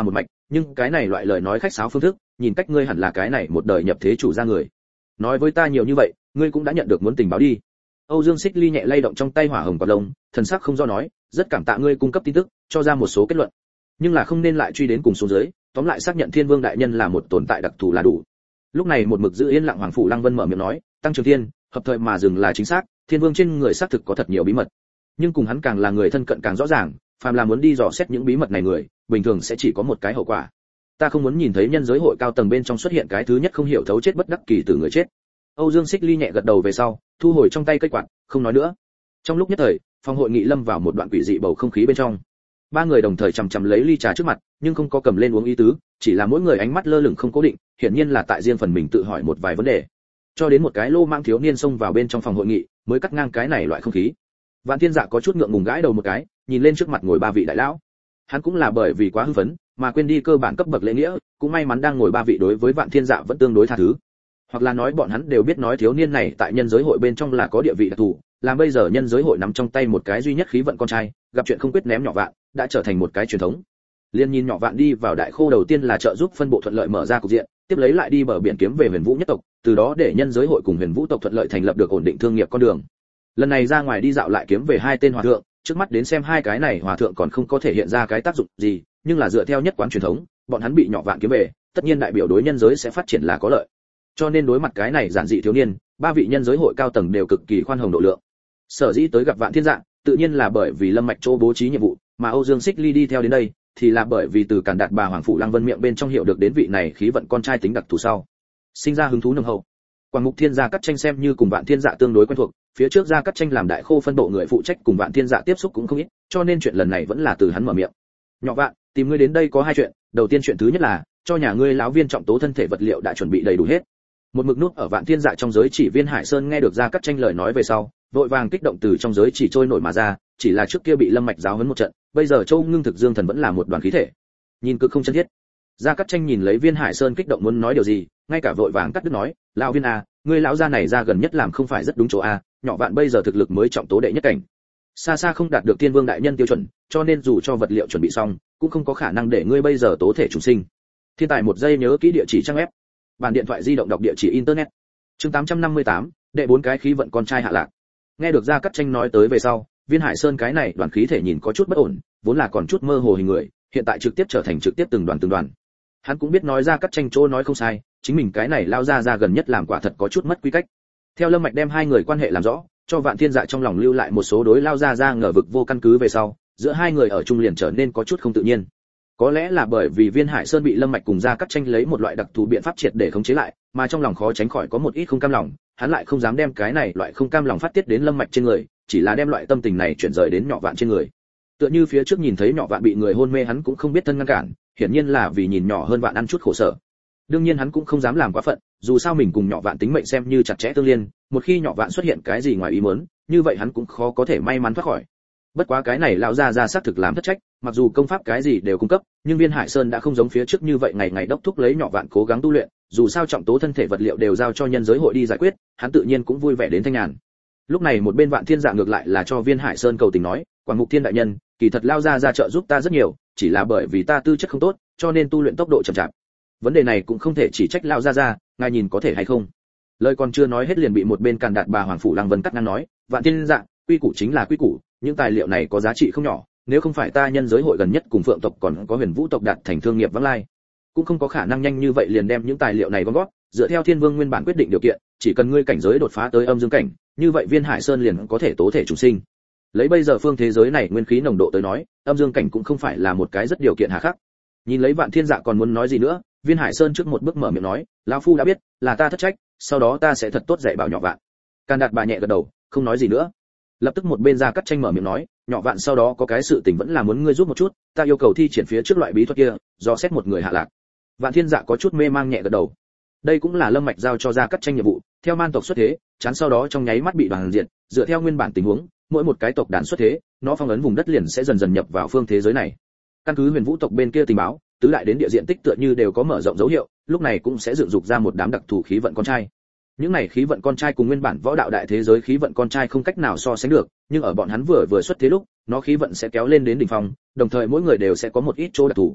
A: nhưng cái này loại lời nói khách sáo phương thức, nhìn cách ngươi hẳn là cái này một đời nhập thế chủ gia người. Nói với ta nhiều như vậy, ngươi cũng đã nhận được muốn tình báo đi. Âu Dương Xích Ly nhẹ lay động trong tay hỏa hồng quả lông, thần sắc không do nói, rất cảm tạ ngươi cung cấp tin tức, cho ra một số kết luận. Nhưng là không nên lại truy đến cùng xuống dưới, tóm lại xác nhận Thiên Vương đại nhân là một tồn tại đặc thù là đủ. Lúc này một mực giữ yên lặng Hoàng phủ Lăng Vân mở miệng nói, Tăng Trường Thiên, hợp thời mà dừng là chính xác, Thiên Vương trên người xác thực có thật nhiều bí mật. Nhưng cùng hắn càng là người thân cận càng rõ ràng, phàm là muốn đi dò xét những bí mật này người, bình thường sẽ chỉ có một cái hậu quả. Ta không muốn nhìn thấy nhân giới hội cao tầng bên trong xuất hiện cái thứ nhất không hiểu thấu chết bất đắc kỳ từ người chết. Âu Dương Xích Ly nhẹ gật đầu về sau, thu hồi trong tay cây quạt, không nói nữa. Trong lúc nhất thời, phòng hội nghị lâm vào một đoạn quỷ dị bầu không khí bên trong. Ba người đồng thời chằm chằm lấy ly trà trước mặt, nhưng không có cầm lên uống ý tứ, chỉ là mỗi người ánh mắt lơ lửng không cố định, hiển nhiên là tại riêng phần mình tự hỏi một vài vấn đề. Cho đến một cái lô mang thiếu niên xông vào bên trong phòng hội nghị, mới cắt ngang cái này loại không khí. Vạn Thiên Dạ có chút ngượng ngùng gãi đầu một cái, nhìn lên trước mặt ngồi ba vị đại lão. Hắn cũng là bởi vì quá hưng phấn, mà quên đi cơ bản cấp bậc lễ nghĩa, cũng may mắn đang ngồi ba vị đối với Vạn Thiên Dạ vẫn tương đối tha thứ. Hoặc là nói bọn hắn đều biết nói thiếu niên này tại nhân giới hội bên trong là có địa vị đặc thù, làm bây giờ nhân giới hội nắm trong tay một cái duy nhất khí vận con trai, gặp chuyện không quyết ném nhỏ Vạn, đã trở thành một cái truyền thống. Liên nhìn nhỏ Vạn đi vào đại khô đầu tiên là trợ giúp phân bộ thuận lợi mở ra cục diện, tiếp lấy lại đi bờ biển kiếm về Huyền Vũ nhất tộc, từ đó để nhân giới hội cùng Huyền Vũ tộc thuận lợi thành lập được ổn định thương nghiệp con đường. Lần này ra ngoài đi dạo lại kiếm về hai tên hòa thượng, trước mắt đến xem hai cái này hòa thượng còn không có thể hiện ra cái tác dụng gì, nhưng là dựa theo nhất quán truyền thống, bọn hắn bị nhỏ Vạn kiếm về, tất nhiên đại biểu đối nhân giới sẽ phát triển là có lợi. Cho nên đối mặt cái này giản dị thiếu niên, ba vị nhân giới hội cao tầng đều cực kỳ khoan hồng độ lượng. Sở dĩ tới gặp Vạn Thiên Dạ, tự nhiên là bởi vì Lâm Mạch Châu bố trí nhiệm vụ, mà Âu Dương Xích Ly đi theo đến đây, thì là bởi vì từ Càn Đạt bà Hoàng phủ Lăng Vân miệng bên trong hiểu được đến vị này khí vận con trai tính đặc thù sau, sinh ra hứng thú nồng hậu. Quảng Mục Thiên Gia Cắt Tranh xem như cùng Vạn Thiên Dạ tương đối quen thuộc, phía trước Gia Cắt Tranh làm đại khô phân bộ người phụ trách cùng Vạn Thiên Dạ tiếp xúc cũng không ít, cho nên chuyện lần này vẫn là từ hắn mở miệng. Nhỏ Vạn, tìm ngươi đến đây có hai chuyện, đầu tiên chuyện thứ nhất là, cho nhà ngươi lão Viên trọng tố thân thể vật liệu đã chuẩn bị đầy đủ hết. Một mực nút ở Vạn Thiên Dạ trong giới chỉ Viên Hải Sơn nghe được Gia Cắt Tranh lời nói về sau, vội vàng kích động từ trong giới chỉ trôi nổi mà ra, chỉ là trước kia bị Lâm Mạch giáo huấn một trận, bây giờ Châu Ngưng Thực Dương Thần vẫn là một đoàn khí thể. Nhìn cực không chân thiết. Gia Cắt Tranh nhìn lấy Viên Hải Sơn kích động muốn nói điều gì, ngay cả vội vàng cắt đứt nói, lão Viên à, ngươi lão gia này ra gần nhất làm không phải rất đúng chỗ a, nhỏ Vạn bây giờ thực lực mới trọng tố đệ nhất cảnh, xa xa không đạt được Tiên Vương đại nhân tiêu chuẩn, cho nên dù cho vật liệu chuẩn bị xong, cũng không có khả năng để ngươi bây giờ tố thể trùng sinh. Thiên tài một giây nhớ kỹ địa chỉ trang web, bản điện thoại di động đọc địa chỉ internet. Chương 858, đệ bốn cái khí vận con trai hạ lạc. Nghe được Gia Cắt Tranh nói tới về sau, Viên Hải Sơn cái này đoàn khí thể nhìn có chút bất ổn, vốn là còn chút mơ hồ hình người, hiện tại trực tiếp trở thành trực tiếp từng đoàn. Hắn cũng biết nói Gia Cắt Tranh chỗ nói không sai, chính mình cái này lao ra gần nhất làm quả thật có chút mất quy cách. Theo Lâm Mạch đem hai người quan hệ làm rõ, cho Vạn Thiên Dạ trong lòng lưu lại một số đối lao ra ngờ vực vô căn cứ về sau, giữa hai người ở chung liền trở nên có chút không tự nhiên. Có lẽ là bởi vì Viên Hải Sơn bị Lâm Mạch cùng Gia Cắt Tranh lấy một loại đặc thù biện pháp triệt để khống chế lại, mà trong lòng khó tránh khỏi có một ít không cam lòng, hắn lại không dám đem cái này loại không cam lòng phát tiết đến Lâm Mạch trên người, chỉ là đem loại tâm tình này chuyển rời đến nhỏ Vạn trên người. Tựa như phía trước nhìn thấy nhỏ Vạn bị người hôn mê hắn cũng không biết thân ngăn cản, hiển nhiên là vì nhìn nhỏ hơn Vạn ăn chút khổ sở. Đương nhiên hắn cũng không dám làm quá phận, dù sao mình cùng nhỏ Vạn tính mệnh xem như chặt chẽ tương liên, một khi nhỏ Vạn xuất hiện cái gì ngoài ý muốn, như vậy hắn cũng khó có thể may mắn thoát khỏi. Bất quá cái này lão ra xác thực làm thất trách, mặc dù công pháp cái gì đều cung cấp, nhưng Viên Hải Sơn đã không giống phía trước như vậy ngày ngày đốc thúc lấy nhỏ Vạn cố gắng tu luyện, dù sao trọng tố thân thể vật liệu đều giao cho nhân giới hội đi giải quyết, hắn tự nhiên cũng vui vẻ đến thanh nhàn. Lúc này một bên Vạn Thiên Dạ ngược lại là cho Viên Hải Sơn cầu tình nói, Quảng Mục Thiên đại nhân, kỳ thật lao ra trợ giúp ta rất nhiều, chỉ là bởi vì ta tư chất không tốt, cho nên tu luyện tốc độ chậm chạp. Vấn đề này cũng không thể chỉ trách lao ra, ngài nhìn có thể hay không? Lời còn chưa nói hết liền bị một bên Càn Đạt bà Hoàng phủ Lăng Vân cắt ngang nói, Vạn Thiên Dạ, quy củ chính là quy củ, những tài liệu này có giá trị không nhỏ, nếu không phải ta nhân giới hội gần nhất cùng Phượng tộc còn có Huyền Vũ tộc đạt thành thương nghiệp vắng lai, cũng không có khả năng nhanh như vậy liền đem những tài liệu này gom góp, dựa theo Thiên Vương nguyên bản quyết định điều kiện, chỉ cần ngươi cảnh giới đột phá tới âm dương cảnh, như vậy Viên Hải Sơn liền có thể tố thể trùng sinh. Lấy bây giờ phương thế giới này nguyên khí nồng độ tới nói, âm dương cảnh cũng không phải là một cái rất điều kiện hà khắc. Nhìn lấy Vạn Thiên Dạ còn muốn nói gì nữa, Viên Hải Sơn trước một bước mở miệng nói, lão phu đã biết, là ta thất trách, sau đó ta sẽ thật tốt dạy bảo nhỏ Vạn. Càn Đạt bà nhẹ gật đầu, không nói gì nữa. Lập tức một bên Gia Cắt Tranh mở miệng nói, nhỏ Vạn sau đó có cái sự tình vẫn là muốn ngươi giúp một chút, ta yêu cầu thi triển phía trước loại bí thuật kia, do xét một người hạ lạc. Vạn Thiên Dạ có chút mê mang nhẹ gật đầu. Đây cũng là Lâm Mạch giao cho Gia Cắt Tranh nhiệm vụ, theo man tộc xuất thế, chán sau đó trong nháy mắt bị đoàn diệt, dựa theo nguyên bản tình huống, mỗi một cái tộc đàn xuất thế, nó phong ấn vùng đất liền sẽ dần dần nhập vào phương thế giới này. Căn cứ Huyền Vũ tộc bên kia tình báo, tứ đại đến địa diện tích tựa như đều có mở rộng dấu hiệu, lúc này cũng sẽ dựng dục ra một đám đặc thù khí vận con trai. Những này khí vận con trai cùng nguyên bản võ đạo đại thế giới khí vận con trai không cách nào so sánh được, nhưng ở bọn hắn vừa xuất thế lúc, nó khí vận sẽ kéo lên đến đỉnh phong, đồng thời mỗi người đều sẽ có một ít chỗ đặc thù.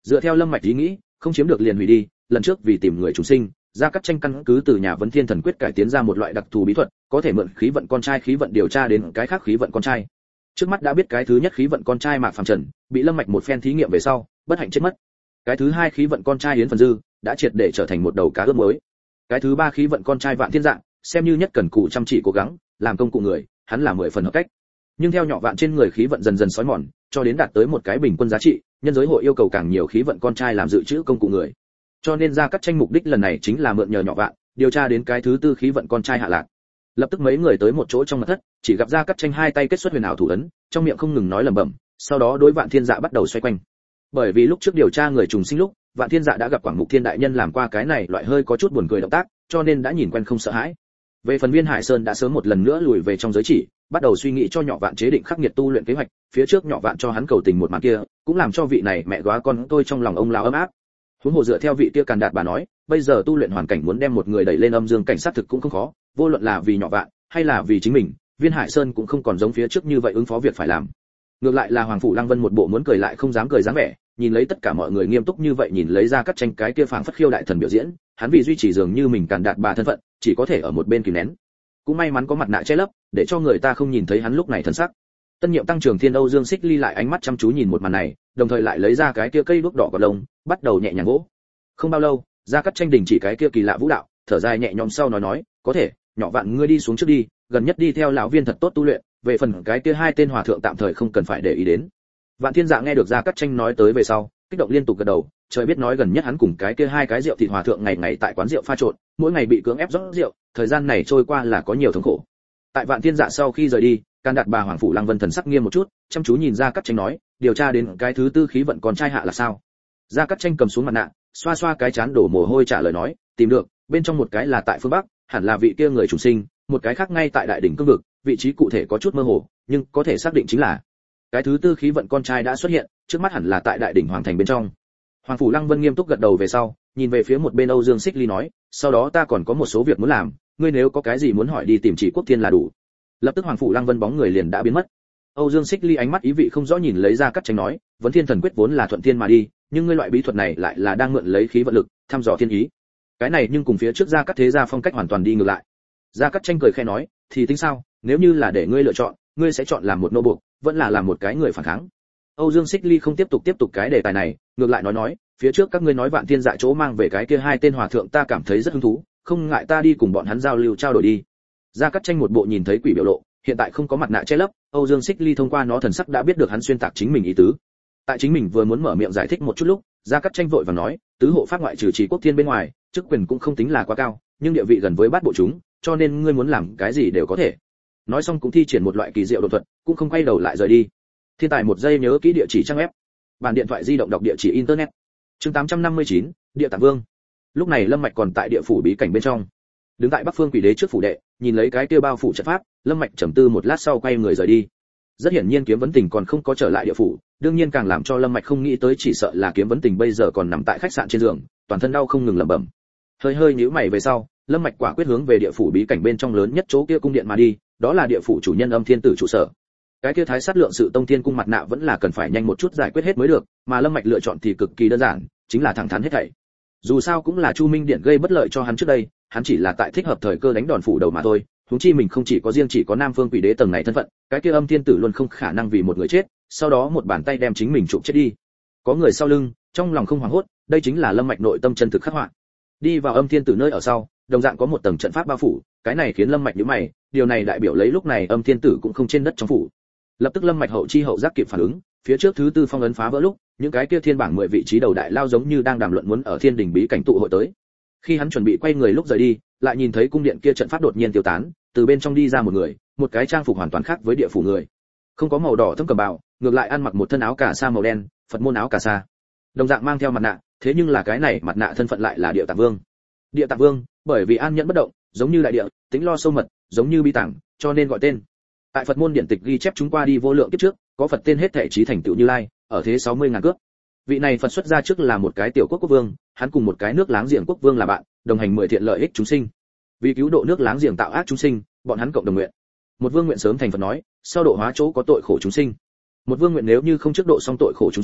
A: Dựa theo Lâm Mạch ý nghĩ, không chiếm được liền hủy đi, lần trước vì tìm người trùng sinh, Gia Cát Tranh căn cứ từ nhà vấn thiên thần quyết cải tiến ra một loại đặc thù bí thuật, có thể mượn khí vận con trai khí vận điều tra đến cái khác khí vận con trai. Trước mắt đã biết cái thứ nhất khí vận con trai Mạc Phàm Trần, bị Lâm Mạch một phen thí nghiệm về sau, bất hạnh chết mất. Cái thứ hai khí vận con trai Yến Phần Dư, đã triệt để trở thành một đầu cá ướp mới. Cái thứ ba khí vận con trai Vạn Thiên Dạng, xem như nhất cần cù chăm chỉ cố gắng, làm công cụ người, hắn là 10 phần hợp cách. Nhưng theo nhỏ Vạn trên người khí vận dần dần xói mòn, cho đến đạt tới một cái bình quân giá trị, nhân giới hội yêu cầu càng nhiều khí vận con trai làm dự trữ công cụ người. Cho nên Gia Cát Tranh mục đích lần này chính là mượn nhờ nhỏ Vạn, điều tra đến cái thứ tư khí vận con trai Hạ Lạc. Lập tức mấy người tới một chỗ trong mật thất, chỉ gặp Gia Cát Tranh hai tay kết xuất huyền ảo thủ ấn, trong miệng không ngừng nói lẩm bẩm, sau đó đối Vạn Thiên Dạ bắt đầu xoay quanh. Bởi vì lúc trước điều tra người trùng sinh lúc, Vạn Thiên Dạ đã gặp Quảng Mục Thiên đại nhân làm qua cái này loại hơi có chút buồn cười động tác, cho nên đã nhìn quen không sợ hãi. Về phần Viên Hải Sơn đã sớm một lần nữa lùi về trong giới chỉ, bắt đầu suy nghĩ cho nhỏ Vạn chế định khắc nghiệt tu luyện kế hoạch, phía trước nhỏ Vạn cho hắn cầu tình một màn kia, cũng làm cho vị này mẹ góa con tôi trong lòng ông lão ấm áp. Huống hồ dựa theo vị kia Càn Đạt bà nói, bây giờ tu luyện hoàn cảnh muốn đem một người đẩy lên âm dương cảnh sát thực cũng không khó, vô luận là vì nhỏ Vạn hay là vì chính mình, Viên Hải Sơn cũng không còn giống phía trước như vậy ứng phó việc phải làm. Ngược lại là Hoàng phủ Lăng Vân một bộ muốn cười lại không dám cười dáng vẻ, nhìn lấy tất cả mọi người nghiêm túc như vậy nhìn lấy Gia Cát Tranh cái kia phảng phất khiêu đại thần biểu diễn, hắn vì duy trì dường như mình Càn Đạt bà thân phận, chỉ có thể ở một bên kìm nén. Cũng may mắn có mặt nạ che lấp, để cho người ta không nhìn thấy hắn lúc này thần sắc. Tân nhiệm tăng trưởng Thiên Âu Dương Xích Ly lại ánh mắt chăm chú nhìn một màn này, đồng thời lại lấy ra cái kia cây đuốc đỏ cọt lông, bắt đầu nhẹ nhàng gỗ. Không bao lâu, Gia Cát Tranh đình chỉ cái kia kỳ lạ vũ đạo, thở dài nhẹ nhõm sau nói, có thể, nhỏ Vạn ngươi đi xuống trước đi, gần nhất đi theo lão Viên thật tốt tu luyện, về phần cái kia hai tên hòa thượng tạm thời không cần phải để ý đến. Vạn Thiên Dạ nghe được Gia Cát Tranh nói tới về sau, kích động liên tục gật đầu, trời biết nói gần nhất hắn cùng cái kia hai cái rượu thịt hòa thượng ngày ngày tại quán rượu pha trộn, mỗi ngày bị cưỡng ép rót rượu, thời gian này trôi qua là có nhiều thống khổ. Tại Vạn Thiên Dạ sau khi rời đi, Càn Đạt bà Hoàng phủ Lăng Vân thần sắc nghiêm một chút, chăm chú nhìn Gia Cát Tranh nói, điều tra đến cái thứ tư khí vận con trai Hạ là sao? Gia Cát Tranh cầm xuống mặt nạ, xoa xoa cái chán đổ mồ hôi trả lời nói, tìm được, bên trong một cái là tại phương bắc, hẳn là vị kia người chủ sinh, một cái khác ngay tại đại đỉnh cương vực, vị trí cụ thể có chút mơ hồ, nhưng có thể xác định chính là cái thứ tư khí vận con trai đã xuất hiện, trước mắt hẳn là tại đại đỉnh hoàng thành bên trong. Hoàng phủ Lăng Vân nghiêm túc gật đầu về sau, nhìn về phía một bên Âu Dương Xích Ly nói, sau đó ta còn có một số việc muốn làm, ngươi nếu có cái gì muốn hỏi đi tìm Chỉ Quốc Thiên là đủ. Lập tức Hoàng phủ Lăng Vân bóng người liền đã biến mất. Âu Dương Xích Ly ánh mắt ý vị không rõ nhìn lấy Gia Cát Tranh nói, vấn thiên thần quyết vốn là thuận thiên mà đi, nhưng ngươi loại bí thuật này lại là đang mượn lấy khí vận lực, thăm dò thiên ý. Cái này nhưng cùng phía trước Gia Cát thế gia phong cách hoàn toàn đi ngược lại. Gia Cát Tranh cười khẽ nói, thì tính sao, nếu như là để ngươi lựa chọn, ngươi sẽ chọn làm một nô buộc, vẫn là làm một cái người phản kháng. Âu Dương Xích Ly không tiếp tục cái đề tài này, ngược lại nói, phía trước các ngươi nói Vạn Thiên Dạ chỗ mang về cái kia hai tên hòa thượng ta cảm thấy rất hứng thú, không ngại ta đi cùng bọn hắn giao lưu trao đổi đi. Gia Cát Tranh một bộ nhìn thấy quỷ biểu lộ, hiện tại không có mặt nạ che lấp, Âu Dương Xích Ly thông qua nó thần sắc đã biết được hắn xuyên tạc chính mình ý tứ. Tại chính mình vừa muốn mở miệng giải thích một chút lúc, Gia Cát Tranh vội vàng nói, tứ hộ pháp ngoại trừ Chỉ Quốc Thiên bên ngoài, chức quyền cũng không tính là quá cao, nhưng địa vị gần với bát bộ chúng, cho nên ngươi muốn làm cái gì đều có thể. Nói xong cũng thi triển một loại kỳ diệu đột thuật, cũng không quay đầu lại rời đi. Thiên tài một giây nhớ kỹ địa chỉ trang web, bản điện thoại di động đọc địa chỉ internet. Chương 859, Địa Tạng Vương. Lúc này Lâm Mạch còn tại địa phủ bí cảnh bên trong, đứng tại Bắc Phương Quỷ Đế trước phủ đệ, nhìn lấy cái kia bao phủ trận pháp, Lâm Mạch trầm tư một lát sau quay người rời đi. Rất hiển nhiên Kiếm Vấn Tình còn không có trở lại địa phủ, đương nhiên càng làm cho Lâm Mạch không nghĩ tới chỉ sợ là Kiếm Vấn Tình bây giờ còn nằm tại khách sạn trên giường, toàn thân đau không ngừng lẩm bẩm. Hơi nhíu mày về sau, Lâm Mạch quả quyết hướng về địa phủ bí cảnh bên trong lớn nhất chỗ kia cung điện mà đi, đó là địa phủ chủ nhân Âm Thiên Tử trụ sở. Cái kia Thái Sát Lượng Sự Tông Thiên cung mặt nạ vẫn là cần phải nhanh một chút giải quyết hết mới được, mà Lâm Mạch lựa chọn thì cực kỳ đơn giản, chính là thẳng thắn hết thảy. Dù sao cũng là Chu Minh Điện gây bất lợi cho hắn trước đây, hắn chỉ là tại thích hợp thời cơ đánh đòn phủ đầu mà thôi, huống chi mình không chỉ có riêng chỉ có Nam Phương Quỷ Đế tầng này thân phận, cái kia Âm Thiên Tử luôn không khả năng vì một người chết, sau đó một bàn tay đem chính mình chụp chết đi. Có người sau lưng, trong lòng không hoảng hốt, đây chính là Lâm Mạch nội tâm chân thực khắc họa. Đi vào Âm Thiên Tử nơi ở sau, đồng dạng có một tầng trận pháp bao phủ, cái này khiến Lâm Mạch nhíu mày, điều này đại biểu lấy lúc này Âm Thiên Tử cũng không trên đất trong phủ. Lập tức Lâm Mạch hậu chi hậu giác kịp phản ứng, phía trước thứ tư phong ấn phá vỡ lúc, những cái kia thiên bảng 10 vị trí đầu đại lao giống như đang đàm luận muốn ở Thiên Đình bí cảnh tụ hội tới. Khi hắn chuẩn bị quay người lúc rời đi, lại nhìn thấy cung điện kia trận pháp đột nhiên tiêu tán, từ bên trong đi ra một người, một cái trang phục hoàn toàn khác với địa phủ người. Không có màu đỏ thâm cầm bào, ngược lại ăn mặc một thân áo cà sa màu đen, Phật môn áo cà sa. Đồng dạng mang theo mặt nạ, thế nhưng là cái này mặt nạ thân phận lại là Địa Tạng Vương. Địa Tạng Vương, bởi vì an nhẫn bất động, giống như đại địa, tính lo sâu mật, giống như bi tạng, cho nên gọi tên. Tại Phật môn điển tịch ghi chép chúng qua đi vô lượng kiếp trước, có Phật tên hết thảy trí thành tựu Như Lai, ở thế 60.000 cướp. Vị này Phật xuất ra trước là một cái tiểu quốc quốc vương, hắn cùng một cái nước láng giềng quốc vương là bạn, đồng hành 10 thiện lợi ích chúng sinh. Vì cứu độ nước láng giềng tạo ác chúng sinh, bọn hắn cộng đồng nguyện. Một vương nguyện sớm thành Phật nói, sau độ hóa chỗ có tội khổ chúng sinh. Một vương nguyện nếu như không trước độ xong tội khổ chúng sinh,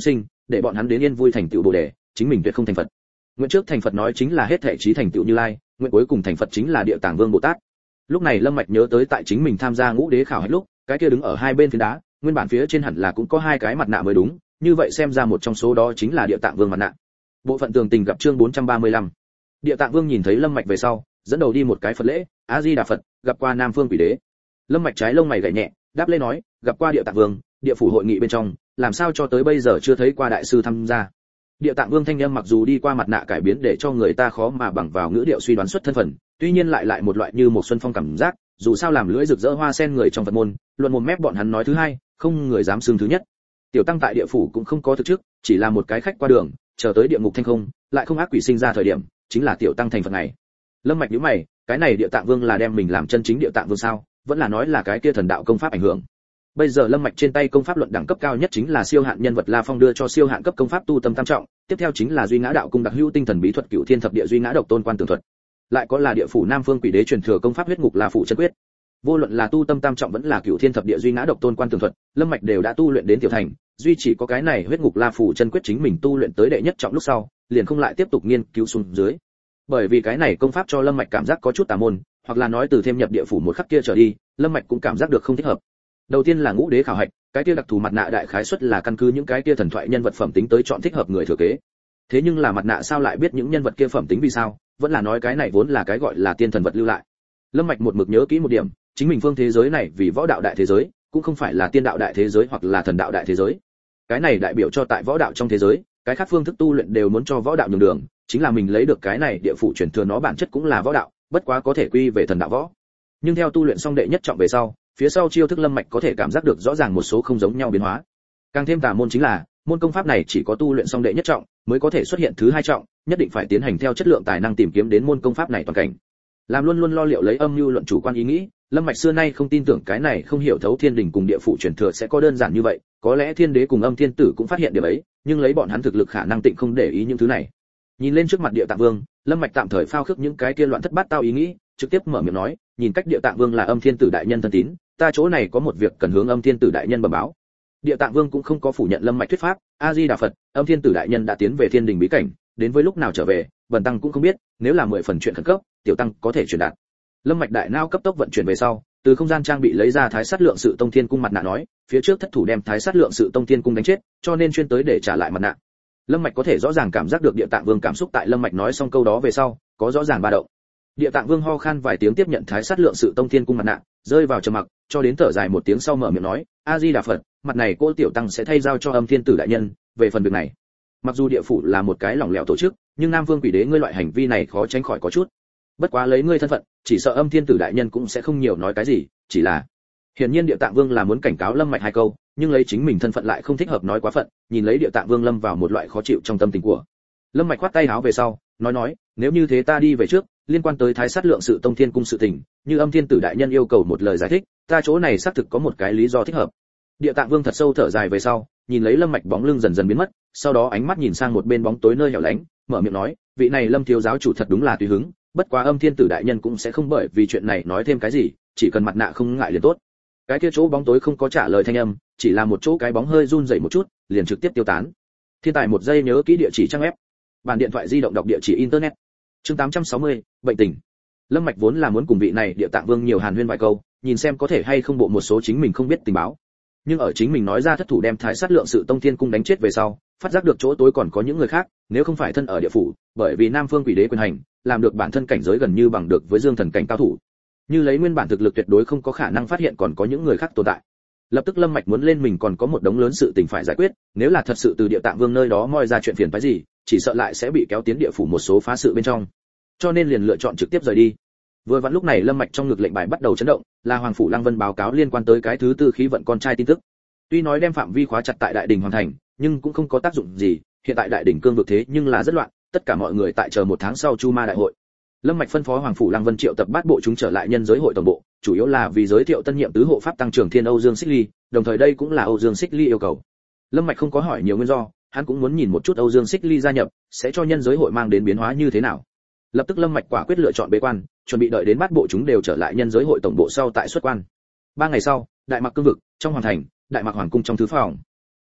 A: để bọn hắn đến yên vui thành tựu bồ đề, chính mình tuyệt không thành Phật. Nguyện trước thành Phật nói chính là hết thảy trí thành tựu Như Lai, nguyện cuối cùng thành Phật chính là Địa Tạng Vương Bồ Tát. Lúc này Lâm Mạch nhớ tới tại chính mình tham gia ngũ đế khảo hạch lúc, cái kia đứng ở hai bên phiến đá, nguyên bản phía trên hẳn là cũng có hai cái mặt nạ mới đúng, như vậy xem ra một trong số đó chính là Địa Tạng Vương mặt nạ. Bộ phận tường tình gặp chương 435. Địa Tạng Vương nhìn thấy Lâm Mạch về sau, dẫn đầu đi một cái Phật lễ, A Di Đà Phật, gặp qua Nam Phương Quỷ Đế. Lâm Mạch trái lông mày gảy nhẹ, đáp lễ nói, gặp qua Địa Tạng Vương, địa phủ hội nghị bên trong, làm sao cho tới bây giờ chưa thấy qua đại sư tham gia. Địa Tạng Vương thanh âm mặc dù đi qua mặt nạ cải biến để cho người ta khó mà bằng vào ngữ điệu suy đoán xuất thân phận, tuy nhiên lại một loại như một xuân phong cảm giác, dù sao làm lưỡi rực rỡ hoa sen người trong Phật môn, luận mồm mép bọn hắn nói thứ hai, không người dám xưng thứ nhất. Tiểu tăng tại địa phủ cũng không có thực chức, chỉ là một cái khách qua đường, chờ tới địa ngục thanh không, lại không ác quỷ sinh ra thời điểm, chính là tiểu tăng thành Phật này. Lâm Mạch nhíu mày, cái này Địa Tạng Vương là đem mình làm chân chính Địa Tạng Vương sao, vẫn là nói là cái kia thần đạo công pháp ảnh hưởng. Bây giờ Lâm Mạch trên tay công pháp luận đẳng cấp cao nhất chính là siêu hạn nhân vật La Phong đưa cho siêu hạn cấp công pháp tu tâm tam trọng, tiếp theo chính là Duy Ngã đạo cung đặc hữu tinh thần bí thuật Cửu Thiên thập địa Duy Ngã độc tôn quan tường thuật. Lại có là địa phủ Nam Phương Quỷ Đế truyền thừa công pháp huyết ngục La phủ chân quyết. Vô luận là tu tâm tam trọng vẫn là Cửu Thiên thập địa Duy Ngã độc tôn quan tường thuật, Lâm Mạch đều đã tu luyện đến tiểu thành, duy chỉ có cái này huyết ngục La phủ chân quyết chính mình tu luyện tới đệ nhất trọng lúc sau, liền không lại tiếp tục nghiên cứu xuống dưới. Bởi vì cái này công pháp cho Lâm Mạch cảm giác có chút tà môn, hoặc là nói từ thêm nhập địa phủ một khắc kia trở đi, Lâm Mạch cũng cảm giác được không thích hợp. Đầu tiên là ngũ đế khảo hạch, cái kia đặc thù mặt nạ đại khái suất là căn cứ những cái kia thần thoại nhân vật phẩm tính tới chọn thích hợp người thừa kế. Thế nhưng là mặt nạ sao lại biết những nhân vật kia phẩm tính vì sao, vẫn là nói cái này vốn là cái gọi là tiên thần vật lưu lại. Lâm Mạch một mực nhớ kỹ một điểm, chính mình phương thế giới này vì võ đạo đại thế giới, cũng không phải là tiên đạo đại thế giới hoặc là thần đạo đại thế giới. Cái này đại biểu cho tại võ đạo trong thế giới, cái khác phương thức tu luyện đều muốn cho võ đạo nhường đường, chính là mình lấy được cái này địa phủ truyền thừa nó bản chất cũng là võ đạo, bất quá có thể quy về thần đạo võ. Nhưng theo tu luyện xong đệ nhất trọng về sau, phía sau chiêu thức Lâm Mạch có thể cảm giác được rõ ràng một số không giống nhau biến hóa. Càng thêm tà môn chính là, môn công pháp này chỉ có tu luyện xong đệ nhất trọng mới có thể xuất hiện thứ hai trọng, nhất định phải tiến hành theo chất lượng tài năng tìm kiếm đến môn công pháp này toàn cảnh. Làm luôn luôn lo liệu lấy âm mưu luận chủ quan ý nghĩ, Lâm Mạch xưa nay không tin tưởng cái này không hiểu thấu thiên đình cùng địa phủ truyền thừa sẽ có đơn giản như vậy, có lẽ thiên đế cùng âm thiên tử cũng phát hiện điểm ấy, nhưng lấy bọn hắn thực lực khả năng tịnh không để ý những thứ này. Nhìn lên trước mặt Địa Tạng Vương, Lâm Mạch tạm thời phao khước những cái kia loạn thất bát tao ý nghĩ, trực tiếp mở miệng nói, nhìn cách Địa Tạng Vương là âm thiên tử đại nhân thân tín, ta chỗ này có một việc cần hướng âm thiên tử đại nhân bẩm báo. Địa Tạng Vương cũng không có phủ nhận Lâm Mạch thuyết pháp, A Di Đà Phật, âm thiên tử đại nhân đã tiến về thiên đình bí cảnh, đến với lúc nào trở về, bần tăng cũng không biết, nếu là 10 phần chuyện khẩn cấp, tiểu tăng có thể truyền đạt. Lâm Mạch đại não cấp tốc vận chuyển về sau, từ không gian trang bị lấy ra Thái Sát Lượng Sự Tông Thiên Cung mặt nạ nói, phía trước thất thủ đem Thái Sát Lượng Sự Tông Thiên Cung đánh chết, cho nên chuyên tới để trả lại mặt nạ. Lâm Mạch có thể rõ ràng cảm giác được Địa Tạng Vương cảm xúc tại Lâm Mạch nói xong câu đó về sau, có rõ ràng ba động. Địa Tạng Vương ho khan vài tiếng tiếp nhận Thái Sát Lượng Sự Tông Thiên Cung mặt nạ, rơi vào trầm mặc, cho đến thở dài một tiếng sau mở miệng nói, A Di Đà Phật, mặt này cô tiểu tăng sẽ thay giao cho âm thiên tử đại nhân, về phần việc này. Mặc dù địa phủ là một cái lỏng lẻo tổ chức, nhưng Nam Vương Quỷ Đế ngươi loại hành vi này khó tránh khỏi có chút. Bất quá lấy ngươi thân phận, chỉ sợ âm thiên tử đại nhân cũng sẽ không nhiều nói cái gì, chỉ là hiển nhiên Địa Tạng Vương là muốn cảnh cáo Lâm Mạch hai câu, nhưng lấy chính mình thân phận lại không thích hợp nói quá phận, nhìn lấy Địa Tạng Vương lâm vào một loại khó chịu trong tâm tình của. Lâm Mạch khoát tay áo về sau, nói, nếu như thế ta đi về trước, liên quan tới Thái Sát Lượng Sự Tông Thiên Cung sự tình, như âm thiên tử đại nhân yêu cầu một lời giải thích, ta chỗ này xác thực có một cái lý do thích hợp. Địa Tạng Vương thật sâu thở dài về sau, nhìn lấy Lâm Mạch bóng lưng dần dần biến mất, sau đó ánh mắt nhìn sang một bên bóng tối nơi hẻo lánh, mở miệng nói, vị này Lâm thiếu giáo chủ thật đúng là tùy hứng, bất quá âm thiên tử đại nhân cũng sẽ không bởi vì chuyện này nói thêm cái gì, chỉ cần mặt nạ không ngại liền tốt. Cái kia chỗ bóng tối không có trả lời thanh âm, chỉ là một chỗ cái bóng hơi run rẩy một chút, liền trực tiếp tiêu tán. Thiên tài một giây nhớ kỹ địa chỉ trang web. Bản điện thoại di động đọc địa chỉ internet. Chương 860, bệnh tình. Lâm Mạch vốn là muốn cùng vị này Địa Tạng Vương nhiều hàn huyên vài câu, nhìn xem có thể hay không bộ một số chính mình không biết tình báo. Nhưng ở chính mình nói ra thất thủ đem Thái Sát Lượng Sự Tông Thiên Cung đánh chết về sau, phát giác được chỗ tối còn có những người khác, nếu không phải thân ở địa phủ, bởi vì Nam Phương Quỷ Đế quyền hành, làm được bản thân cảnh giới gần như bằng được với Dương Thần cảnh cao thủ. Như lấy nguyên bản thực lực tuyệt đối không có khả năng phát hiện còn có những người khác tồn tại. Lập tức Lâm Mạch muốn lên mình còn có một đống lớn sự tình phải giải quyết, nếu là thật sự từ Địa Tạng Vương nơi đó moi ra chuyện phiền phức gì, chỉ sợ lại sẽ bị kéo tiến địa phủ một số phá sự bên trong. Cho nên liền lựa chọn trực tiếp rời đi. Vừa vặn lúc này Lâm Mạch trong ngực lệnh bài bắt đầu chấn động, là Hoàng phủ Lăng Vân báo cáo liên quan tới cái thứ tư khí vận con trai tin tức. Tuy nói đem phạm vi khóa chặt tại Đại Đình hoàn thành, nhưng cũng không có tác dụng gì, hiện tại Đại Đình cương vực thế nhưng là rất loạn, tất cả mọi người tại chờ một tháng sau Chu Ma đại hội. Lâm Mạch phân phó Hoàng phủ Lăng Vân triệu tập bát bộ chúng trở lại nhân giới hội tổng bộ, chủ yếu là vì giới thiệu tân nhiệm tứ hộ pháp tăng trưởng Thiên Âu Dương Xích Ly, đồng thời đây cũng là Âu Dương Xích Ly yêu cầu. Lâm Mạch không có hỏi nhiều nguyên do, hắn cũng muốn nhìn một chút Âu Dương Xích Ly gia nhập sẽ cho nhân giới hội mang đến biến hóa như thế nào. Lập tức Lâm Mạch quả quyết lựa chọn bế quan, chuẩn bị đợi đến bát bộ chúng đều trở lại nhân giới hội tổng bộ sau tại xuất quan. 3 ngày sau, Đại Mạc cương vực, trong hoàng thành, Đại Mạc hoàng cung trong thứ phòng.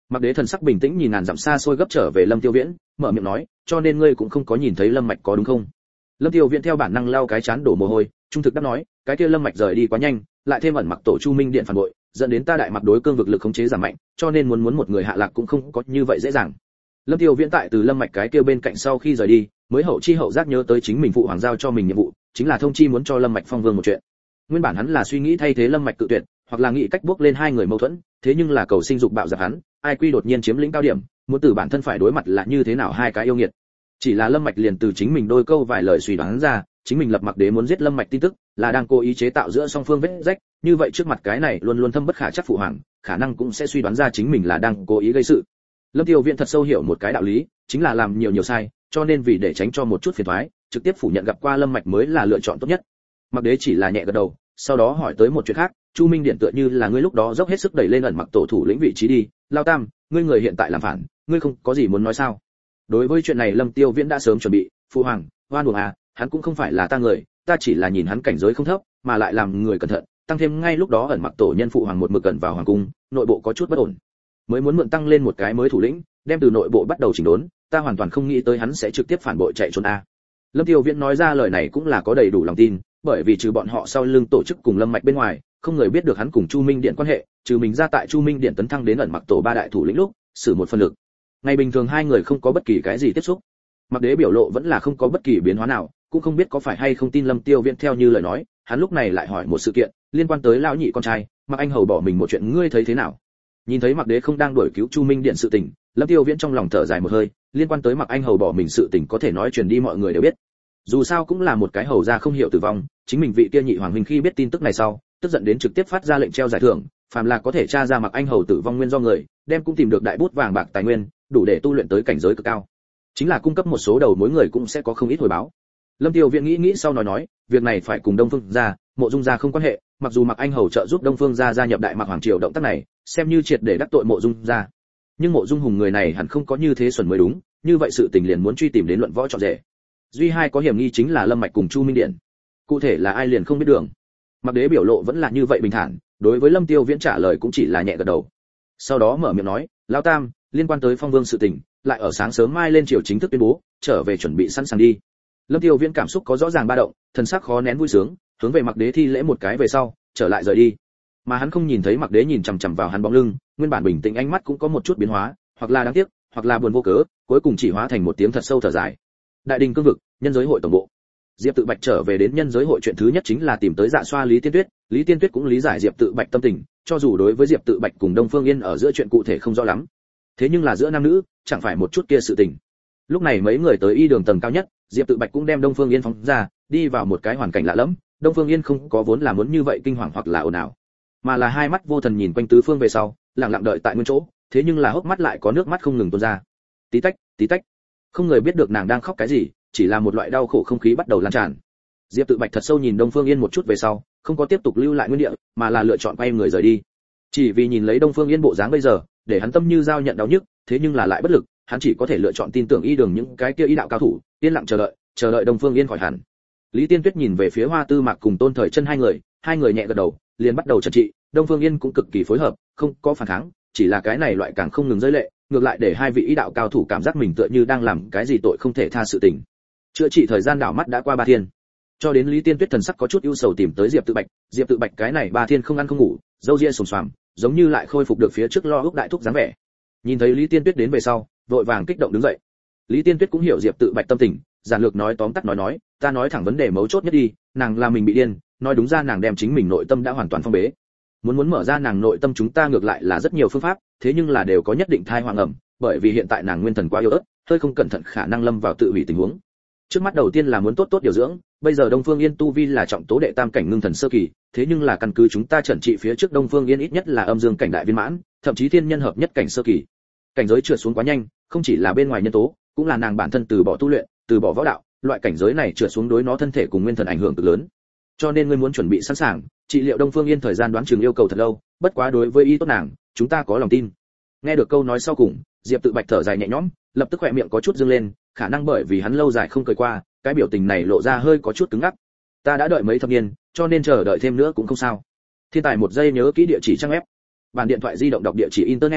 A: Mặc Đế thần sắc bình tĩnh nhìn ngàn dặm xa xôi gấp trở về Lâm Tiêu Viễn, mở miệng nói, cho nên ngươi cũng không có nhìn thấy Lâm Mạch có đúng không? Lâm Tiêu Viễn theo bản năng lau cái chán đổ mồ hôi, trung thực đáp nói, cái kia Lâm Mạch rời đi quá nhanh, lại thêm ẩn mặc tổ Chu Minh Điện phản bội, dẫn đến ta đại mặc đối cương vực lực khống chế giảm mạnh, cho nên muốn một người hạ lạc cũng không có như vậy dễ dàng. Lâm Tiêu Viễn tại từ Lâm Mạch cái kia bên cạnh sau khi rời đi, mới hậu chi hậu giác nhớ tới chính mình phụ hoàng giao cho mình nhiệm vụ, chính là thông chi muốn cho Lâm Mạch phong vương một chuyện. Nguyên bản hắn là suy nghĩ thay thế Lâm Mạch cự tuyệt, hoặc là nghĩ cách bước lên hai người mâu thuẫn, thế nhưng là cầu sinh dục bạo dập hắn, ai quy đột nhiên chiếm lĩnh cao điểm, muốn từ bản thân phải đối mặt là như thế nào hai cái yêu nghiệt. Chỉ là Lâm Mạch liền từ chính mình đôi câu vài lời suy đoán ra, chính mình lập Mặc Đế muốn giết Lâm Mạch tin tức, là đang cố ý chế tạo giữa song phương vết rách, như vậy trước mặt cái này luôn luôn thâm bất khả trắc phụ hoàng, khả năng cũng sẽ suy đoán ra chính mình là đang cố ý gây sự. Lâm Tiêu Viễn thật sâu hiểu một cái đạo lý, chính là làm nhiều sai, cho nên vì để tránh cho một chút phiền toái, trực tiếp phủ nhận gặp qua Lâm Mạch mới là lựa chọn tốt nhất. Mặc Đế chỉ là nhẹ gật đầu, sau đó hỏi tới một chuyện khác, Chu Minh Điện tựa như là ngươi lúc đó dốc hết sức đẩy lên ẩn mặc tổ thủ lĩnh vị trí đi, Lao Tam, ngươi người hiện tại làm phản, ngươi không có gì muốn nói sao? Đối với chuyện này Lâm Tiêu Viễn đã sớm chuẩn bị, phụ hoàng, oan uổng à, hắn cũng không phải là ta người, ta chỉ là nhìn hắn cảnh giới không thấp, mà lại làm người cẩn thận, tăng thêm ngay lúc đó ẩn mặc tổ nhân phụ hoàng một mực cẩn vào hoàng cung, nội bộ có chút bất ổn, mới muốn mượn tăng lên một cái mới thủ lĩnh, đem từ nội bộ bắt đầu chỉnh đốn, ta hoàn toàn không nghĩ tới hắn sẽ trực tiếp phản bội chạy trốn a. Lâm Tiêu Viễn nói ra lời này cũng là có đầy đủ lòng tin, bởi vì trừ bọn họ sau lưng tổ chức cùng Lâm Mạch bên ngoài, không người biết được hắn cùng Chu Minh Điện quan hệ, trừ mình ra tại Chu Minh Điện tấn thăng đến ẩn mặc tổ ba đại thủ lĩnh lúc, sử một phần lực. Ngày bình thường hai người không có bất kỳ cái gì tiếp xúc. Mặc Đế biểu lộ vẫn là không có bất kỳ biến hóa nào, cũng không biết có phải hay không tin Lâm Tiêu Viễn theo như lời nói, hắn lúc này lại hỏi một sự kiện liên quan tới lão nhị con trai, Mặc Anh Hầu bỏ mình một chuyện ngươi thấy thế nào? Nhìn thấy Mặc Đế không đang đuổi cứu Chu Minh Điện sự tình, Lâm Tiêu Viễn trong lòng thở dài một hơi, liên quan tới Mặc Anh Hầu bỏ mình sự tình có thể nói truyền đi mọi người đều biết. Dù sao cũng là một cái hầu gia không hiểu tử vong, chính mình vị kia nhị hoàng huynh khi biết tin tức này sau, tức giận đến trực tiếp phát ra lệnh treo giải thưởng, phàm là có thể tra ra Mặc Anh Hầu tử vong nguyên do người, đem cũng tìm được đại bút vàng bạc tài nguyên, đủ để tu luyện tới cảnh giới cực cao. Chính là cung cấp một số đầu mối người cũng sẽ có không ít hồi báo. Lâm Tiêu Viễn nghĩ sau nói, việc này phải cùng Đông Phương gia, Mộ Dung gia không quan hệ, mặc dù Mặc Anh Hầu trợ giúp Đông Phương gia gia nhập Đại Mạc Hoàng triều động tác này, xem như triệt để đắc tội Mộ Dung gia. Nhưng Mộ Dung Hùng người này hẳn không có như thế xuẩn mới đúng, như vậy sự tình liền muốn truy tìm đến luận võ trọn rể. Duy hai có hiểm nghi chính là Lâm Mạch cùng Chu Minh Điện. Cụ thể là ai liền không biết đường. Mặc Đế biểu lộ vẫn là như vậy bình thản, đối với Lâm Tiêu Viễn trả lời cũng chỉ là nhẹ gật đầu. Sau đó mở miệng nói, lão Tam, liên quan tới Phong Vương sự tình, lại ở sáng sớm mai lên triều chính thức tuyên bố, trở về chuẩn bị sẵn sàng đi. Lâm Tiêu Viễn cảm xúc có rõ ràng ba động, thần sắc khó nén vui sướng, hướng về Mặc Đế thi lễ một cái về sau, trở lại rời đi. Mà hắn không nhìn thấy Mặc Đế nhìn chằm chằm vào hắn bóng lưng, nguyên bản bình tĩnh ánh mắt cũng có một chút biến hóa, hoặc là đáng tiếc, hoặc là buồn vô cớ, cuối cùng chỉ hóa thành một tiếng thật sâu thở dài. Đại đình cương vực, nhân giới hội tổng bộ. Diệp Tự Bạch trở về đến nhân giới hội chuyện thứ nhất chính là tìm tới Dạ Xoa Lý Tiên Tuyết, Lý Tiên Tuyết cũng lý giải Diệp Tự Bạch tâm tình, cho dù đối với Diệp Tự Bạch cùng Đông Phương Yên ở giữa chuyện cụ thể không rõ lắm. Thế nhưng là giữa nam nữ, chẳng phải một chút kia sự tình. Lúc này mấy người tới y đường tầng cao nhất, Diệp Tự Bạch cũng đem Đông Phương Yên phóng ra, đi vào một cái hoàn cảnh lạ lẫm. Đông Phương Yên không có vốn là muốn như vậy kinh hoàng hoặc là ồn ào, mà là hai mắt vô thần nhìn quanh tứ phương về sau, lặng lặng đợi tại nguyên chỗ, thế nhưng là hốc mắt lại có nước mắt không ngừng tuôn ra. Tí tách, tí tách. Không người biết được nàng đang khóc cái gì, chỉ là một loại đau khổ không khí bắt đầu lan tràn. Diệp Tự Bạch thật sâu nhìn Đông Phương Yên một chút về sau, không có tiếp tục lưu lại nguyên địa, mà là lựa chọn quay người rời đi. Chỉ vì nhìn lấy Đông Phương Yên bộ dáng bây giờ, để hắn tâm như dao nhận đau nhức, thế nhưng là lại bất lực, hắn chỉ có thể lựa chọn tin tưởng y đường những cái kia y đạo cao thủ, yên lặng chờ đợi Đông Phương Yên khỏi hẳn. Lý Tiên Tuyết nhìn về phía Hoa Tư Mạc cùng Tôn Thời Chân hai người nhẹ gật đầu, liền bắt đầu trần trị. Đông Phương Yên cũng cực kỳ phối hợp, không có phản kháng, chỉ là cái này loại càng không ngừng rơi lệ, ngược lại để hai vị y đạo cao thủ cảm giác mình tựa như đang làm cái gì tội không thể tha sự tình. Chữa trị thời gian đảo mắt đã qua 3 thiên, cho đến Lý Tiên Tuyết thần sắc có chút ưu sầu tìm tới Diệp Tự Bạch cái này 3 thiên không ăn không ngủ, râu ria xồm xoàm, giống như lại khôi phục được phía trước lo ước đại thúc dáng vẻ. Nhìn thấy Lý Tiên Tuyết đến về sau, vội vàng kích động đứng dậy. Lý Tiên Tuyết cũng hiểu Diệp Tự Bạch tâm tình, giản lược nói tóm tắt nói, ta nói thẳng vấn đề mấu chốt nhất đi, nàng là mình bị điên, nói đúng ra nàng đem chính mình nội tâm đã hoàn toàn phong bế. Muốn mở ra nàng nội tâm chúng ta ngược lại là rất nhiều phương pháp, thế nhưng là đều có nhất định thai hoang ẩm, bởi vì hiện tại nàng nguyên thần quá yếu ớt, hơi không cẩn thận khả năng lâm vào tự hủy tình huống. Trước mắt đầu tiên là muốn tốt điều dưỡng, bây giờ Đông Phương Yên tu vi là trọng tố đệ tam cảnh ngưng thần sơ kỳ, thế nhưng là căn cứ chúng ta chẩn trị phía trước Đông Phương Yên ít nhất là âm dương cảnh đại viên mãn, thậm chí thiên nhân hợp nhất cảnh sơ kỳ. Cảnh giới trượt xuống quá nhanh, không chỉ là bên ngoài nhân tố, cũng là nàng bản thân từ bỏ tu luyện, từ bỏ võ đạo, loại cảnh giới này trượt xuống đối nó thân thể cùng nguyên thần ảnh hưởng cực lớn. Cho nên ngươi muốn chuẩn bị sẵn sàng, trị liệu Đông Phương Yên thời gian đoán chừng yêu cầu thật lâu, bất quá đối với y tốt nàng, chúng ta có lòng tin. Nghe được câu nói sau cùng, Diệp Tự Bạch thở dài nhẹ nhõm, lập tức khỏe miệng có chút dương lên, khả năng bởi vì hắn lâu dài không cười qua, cái biểu tình này lộ ra hơi có chút cứng ngắc. Ta đã đợi mấy thập niên, cho nên chờ đợi thêm nữa cũng không sao. Thiên tài một giây nhớ kỹ địa chỉ trang web. Bản điện thoại di động đọc địa chỉ internet.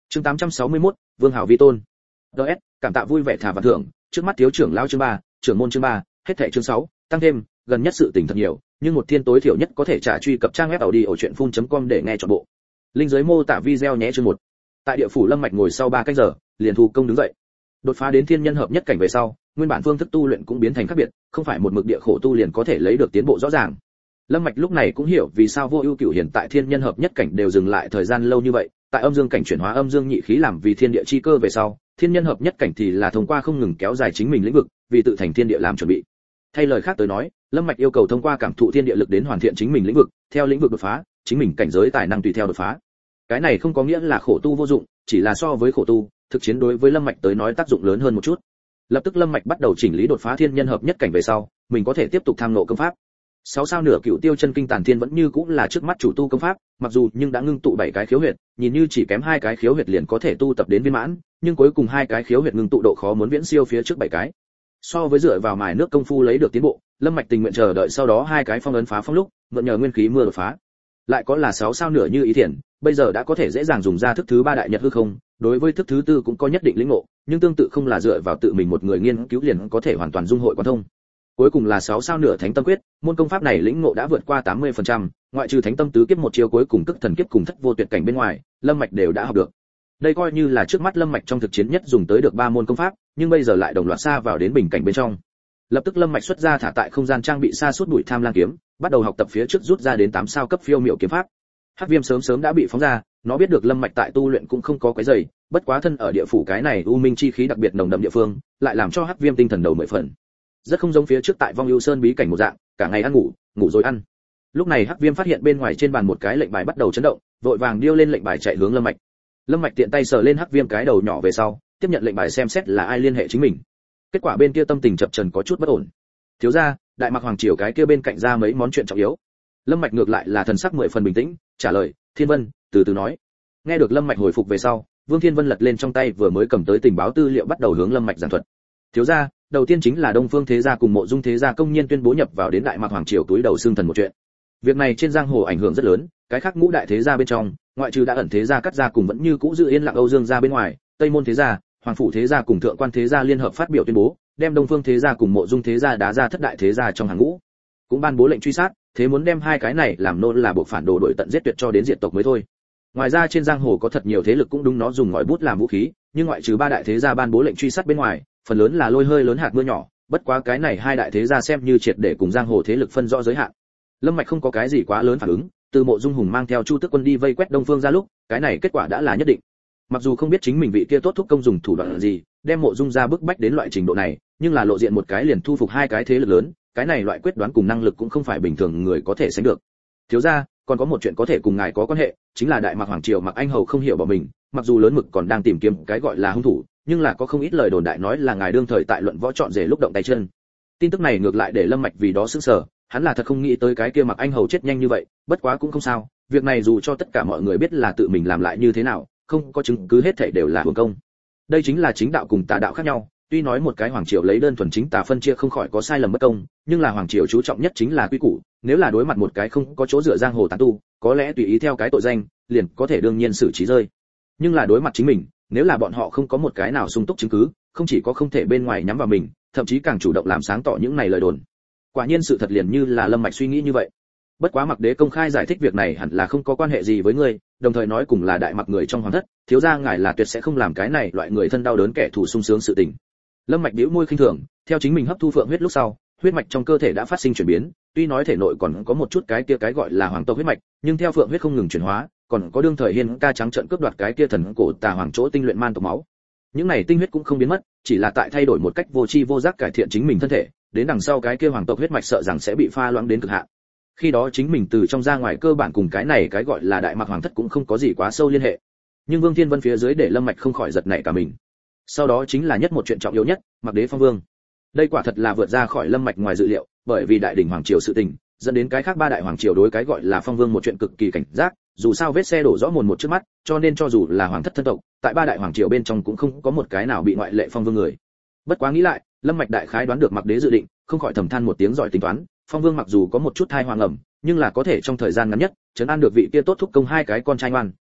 A: Chương 861, Vương Hảo vi tôn. DS, cảm tạ vui vẻ thả và thưởng, trước mắt thiếu trưởng lão chương 3, trưởng môn chương 3, hết thảy chương 6, tăng thêm, gần nhất sự tình thật nhiều, nhưng một thiên tối thiểu nhất có thể trả truy cập trang web audiochuyenphun.com để nghe trọn bộ. Link dưới mô tả video nhé chương 1. Tại địa phủ Lâm Mạch ngồi sau 3 canh giờ, liền thu công đứng dậy. Đột phá đến thiên nhân hợp nhất cảnh về sau, nguyên bản phương thức tu luyện cũng biến thành khác biệt, không phải một mực địa khổ tu liền có thể lấy được tiến bộ rõ ràng. Lâm Mạch lúc này cũng hiểu vì sao Vô Ưu Cửu hiện tại thiên nhân hợp nhất cảnh đều dừng lại thời gian lâu như vậy, tại âm dương cảnh chuyển hóa âm dương nhị khí làm vì thiên địa chi cơ về sau, thiên nhân hợp nhất cảnh thì là thông qua không ngừng kéo dài chính mình lĩnh vực, vì tự thành thiên địa làm chuẩn bị. Thay lời khác tới nói, Lâm Mạch yêu cầu thông qua cảm thụ thiên địa lực đến hoàn thiện chính mình lĩnh vực, theo lĩnh vực đột phá, chính mình cảnh giới tài năng tùy theo đột phá. Cái này không có nghĩa là khổ tu vô dụng, chỉ là so với khổ tu, thực chiến đối với Lâm Mạch tới nói tác dụng lớn hơn một chút. Lập tức Lâm Mạch bắt đầu chỉnh lý đột phá thiên nhân hợp nhất cảnh về sau, mình có thể tiếp tục tham ngộ công pháp. 6 sao nửa Cửu Tiêu chân kinh tản thiên vẫn như cũng là trước mắt chủ tu công pháp, mặc dù nhưng đã ngưng tụ 7 cái khiếu huyệt, nhìn như chỉ kém 2 cái khiếu huyệt liền có thể tu tập đến viên mãn, nhưng cuối cùng 2 cái khiếu huyệt ngưng tụ độ khó muốn viễn siêu phía trước 7 cái. So với dựa vào mài nước công phu lấy được tiến bộ, Lâm Mạch tình nguyện chờ đợi sau đó 2 cái phong ấn phá phong lúc, mượn nhờ nguyên khí mưa đột phá. Lại có là 6 sao nửa như ý thiền, bây giờ đã có thể dễ dàng dùng ra thức thứ 3 đại nhật hư không, đối với thức thứ 4 cũng có nhất định lĩnh ngộ, nhưng tương tự không là dựa vào tự mình một người nghiên cứu liền có thể hoàn toàn dung hội quan thông. Cuối cùng là 6 sao nửa thánh tâm quyết, môn công pháp này lĩnh ngộ đã vượt qua 80%, ngoại trừ thánh tâm tứ kiếp một chiêu cuối cùng tức thần kiếp cùng thất vô tuyệt cảnh bên ngoài, Lâm Mạch đều đã học được. Đây coi như là trước mắt Lâm Mạch trong thực chiến nhất dùng tới được 3 môn công pháp, nhưng bây giờ lại đồng loạt xa vào đến bình cảnh bên trong. Lập tức Lâm Mạch xuất ra thả tại không gian trang bị xa suốt đuổi tham lang kiếm, bắt đầu học tập phía trước rút ra đến 8 sao cấp phiêu miểu kiếm pháp. Hắc Viêm sớm đã bị phóng ra, nó biết được Lâm Mạch tại tu luyện cũng không có cái gì, bất quá thân ở địa phủ cái này u minh chi khí đặc biệt nồng đậm địa phương, lại làm cho Hắc Viêm tinh thần đầu 10 phần. Rất không giống phía trước tại Vong Ưu Sơn bí cảnh một dạng, cả ngày ăn ngủ, ngủ rồi ăn. Lúc này Hắc Viêm phát hiện bên ngoài trên bàn một cái lệnh bài bắt đầu chấn động, vội vàng điêu lên lệnh bài chạy hướng Lâm Mạch. Lâm Mạch tiện tay sờ lên Hắc Viêm cái đầu nhỏ về sau, tiếp nhận lệnh bài xem xét là ai liên hệ chính mình. Kết quả bên kia tâm tình chập chờn có chút bất ổn. Thiếu gia, Đại Mạc Hoàng triều cái kia bên cạnh ra mấy món chuyện trọng yếu. Lâm Mạch ngược lại là thần sắc 10 phần bình tĩnh, trả lời, Thiên Vân, từ từ nói. Nghe được Lâm Mạch hồi phục về sau, Vương Thiên Vân lật lên trong tay vừa mới cầm tới tình báo tư liệu bắt đầu hướng Lâm Mạch giảng thuật. Thiếu gia, đầu tiên chính là Đông Phương thế gia cùng Mộ Dung thế gia công nhiên tuyên bố nhập vào đến Đại Mạc Hoàng triều túi đầu xương thần một chuyện. Việc này trên giang hồ ảnh hưởng rất lớn, cái khác ngũ đại thế gia bên trong, ngoại trừ đã ẩn thế gia cắt gia cùng vẫn như cũ giữ yên lặng Âu Dương gia bên ngoài, Tây Môn thế gia, Hoàng phủ thế gia cùng Thượng quan thế gia liên hợp phát biểu tuyên bố, đem Đông Phương thế gia cùng Mộ Dung thế gia đá ra thất đại thế gia trong hàng ngũ. Cũng ban bố lệnh truy sát, thế muốn đem hai cái này làm nô là buộc phản đồ đội tận giết tuyệt cho đến diệt tộc mới thôi. Ngoài ra trên giang hồ có thật nhiều thế lực cũng đúng nó dùng ngòi bút làm vũ khí, nhưng ngoại trừ ba đại thế gia ban bố lệnh truy sát bên ngoài, phần lớn là lôi hơi lớn hạt mưa nhỏ, bất quá cái này hai đại thế gia xem như triệt để cùng giang hồ thế lực phân rõ giới hạn. Lâm Mạch không có cái gì quá lớn phản ứng, từ Mộ Dung Hùng mang theo Chu Tước quân đi vây quét Đông Phương gia lúc, cái này kết quả đã là nhất định. Mặc dù không biết chính mình vị kia tốt thúc công dùng thủ đoạn gì, đem Mộ Dung gia bức bách đến loại trình độ này, nhưng là lộ diện một cái liền thu phục hai cái thế lực lớn, cái này loại quyết đoán cùng năng lực cũng không phải bình thường người có thể sánh được. Thiếu gia, còn có một chuyện có thể cùng ngài có quan hệ, chính là Đại Mạc Hoàng triều Mạc Anh Hầu không hiểu bỏ mình, mặc dù lớn mực còn đang tìm kiếm cái gọi là hung thủ, nhưng là có không ít lời đồn đại nói là ngài đương thời tại luận võ chọn rể lúc động tay chân. Tin tức này ngược lại để Lâm Mạch vì đó sửng sở, hắn là thật không nghĩ tới cái kia Mạc Anh Hầu chết nhanh như vậy, bất quá cũng không sao, việc này dù cho tất cả mọi người biết là tự mình làm lại như thế nào, không có chứng cứ hết thảy đều là uổng công. Đây chính là chính đạo cùng tà đạo khác nhau, tuy nói một cái hoàng triều lấy đơn thuần chính tà phân chia không khỏi có sai lầm bất công, nhưng là hoàng triều chú trọng nhất chính là quy củ, nếu là đối mặt một cái không có chỗ dựa giang hồ tán tu, có lẽ tùy ý theo cái tội danh, liền có thể đương nhiên xử trí rơi. Nhưng là đối mặt chính mình, nếu là bọn họ không có một cái nào sung túc chứng cứ, không chỉ có không thể bên ngoài nhắm vào mình, thậm chí càng chủ động làm sáng tỏ những này lời đồn. Quả nhiên sự thật liền như là Lâm Mạch suy nghĩ như vậy. Bất quá Mạc Đế công khai giải thích việc này hẳn là không có quan hệ gì với ngươi, đồng thời nói cùng là đại Mạc người trong hoàng thất, thiếu gia ngài là tuyệt sẽ không làm cái này loại người thân đau đớn kẻ thù sung sướng sự tình. Lâm Mạch bĩu môi khinh thường, theo chính mình hấp thu phượng huyết lúc sau, huyết mạch trong cơ thể đã phát sinh chuyển biến, tuy nói thể nội còn có một chút cái kia cái gọi là hoàng tộc huyết mạch, nhưng theo phượng huyết không ngừng chuyển hóa, còn có đương thời Hiên ca trắng trợn cướp đoạt cái kia thần cổ tà hoàng chỗ tinh luyện man tộc máu. Những này tinh huyết cũng không biến mất, chỉ là tại thay đổi một cách vô tri vô giác cải thiện chính mình thân thể, đến đằng sau cái kia hoàng tộc huyết mạch sợ rằng sẽ bị pha loãng đến cực hạn. Khi đó chính mình từ trong ra ngoài cơ bản cùng cái này cái gọi là đại Mạc hoàng thất cũng không có gì quá sâu liên hệ. Nhưng Vương Thiên Vân phía dưới để Lâm Mạch không khỏi giật nảy cả mình. Sau đó chính là nhất một chuyện trọng yếu nhất, Mạc Đế phong vương. Đây quả thật là vượt ra khỏi Lâm Mạch ngoài dự liệu, bởi vì đại đỉnh hoàng triều sự tình, dẫn đến cái khác ba đại hoàng triều đối cái gọi là phong vương một chuyện cực kỳ cảnh giác, dù sao vết xe đổ rõ mồn một trước mắt, cho nên cho dù là hoàng thất thân tộc, tại ba đại hoàng triều bên trong cũng không có một cái nào bị ngoại lệ phong vương người. Bất quá nghĩ lại, Lâm Mạch đại khái đoán được Mạc Đế dự định, không khỏi thầm than một tiếng giỏi tính toán, phong vương mặc dù có một chút thai hoàng ẩm, nhưng là có thể trong thời gian ngắn nhất trấn an được vị kia tốt thúc công hai cái con trai ngoan.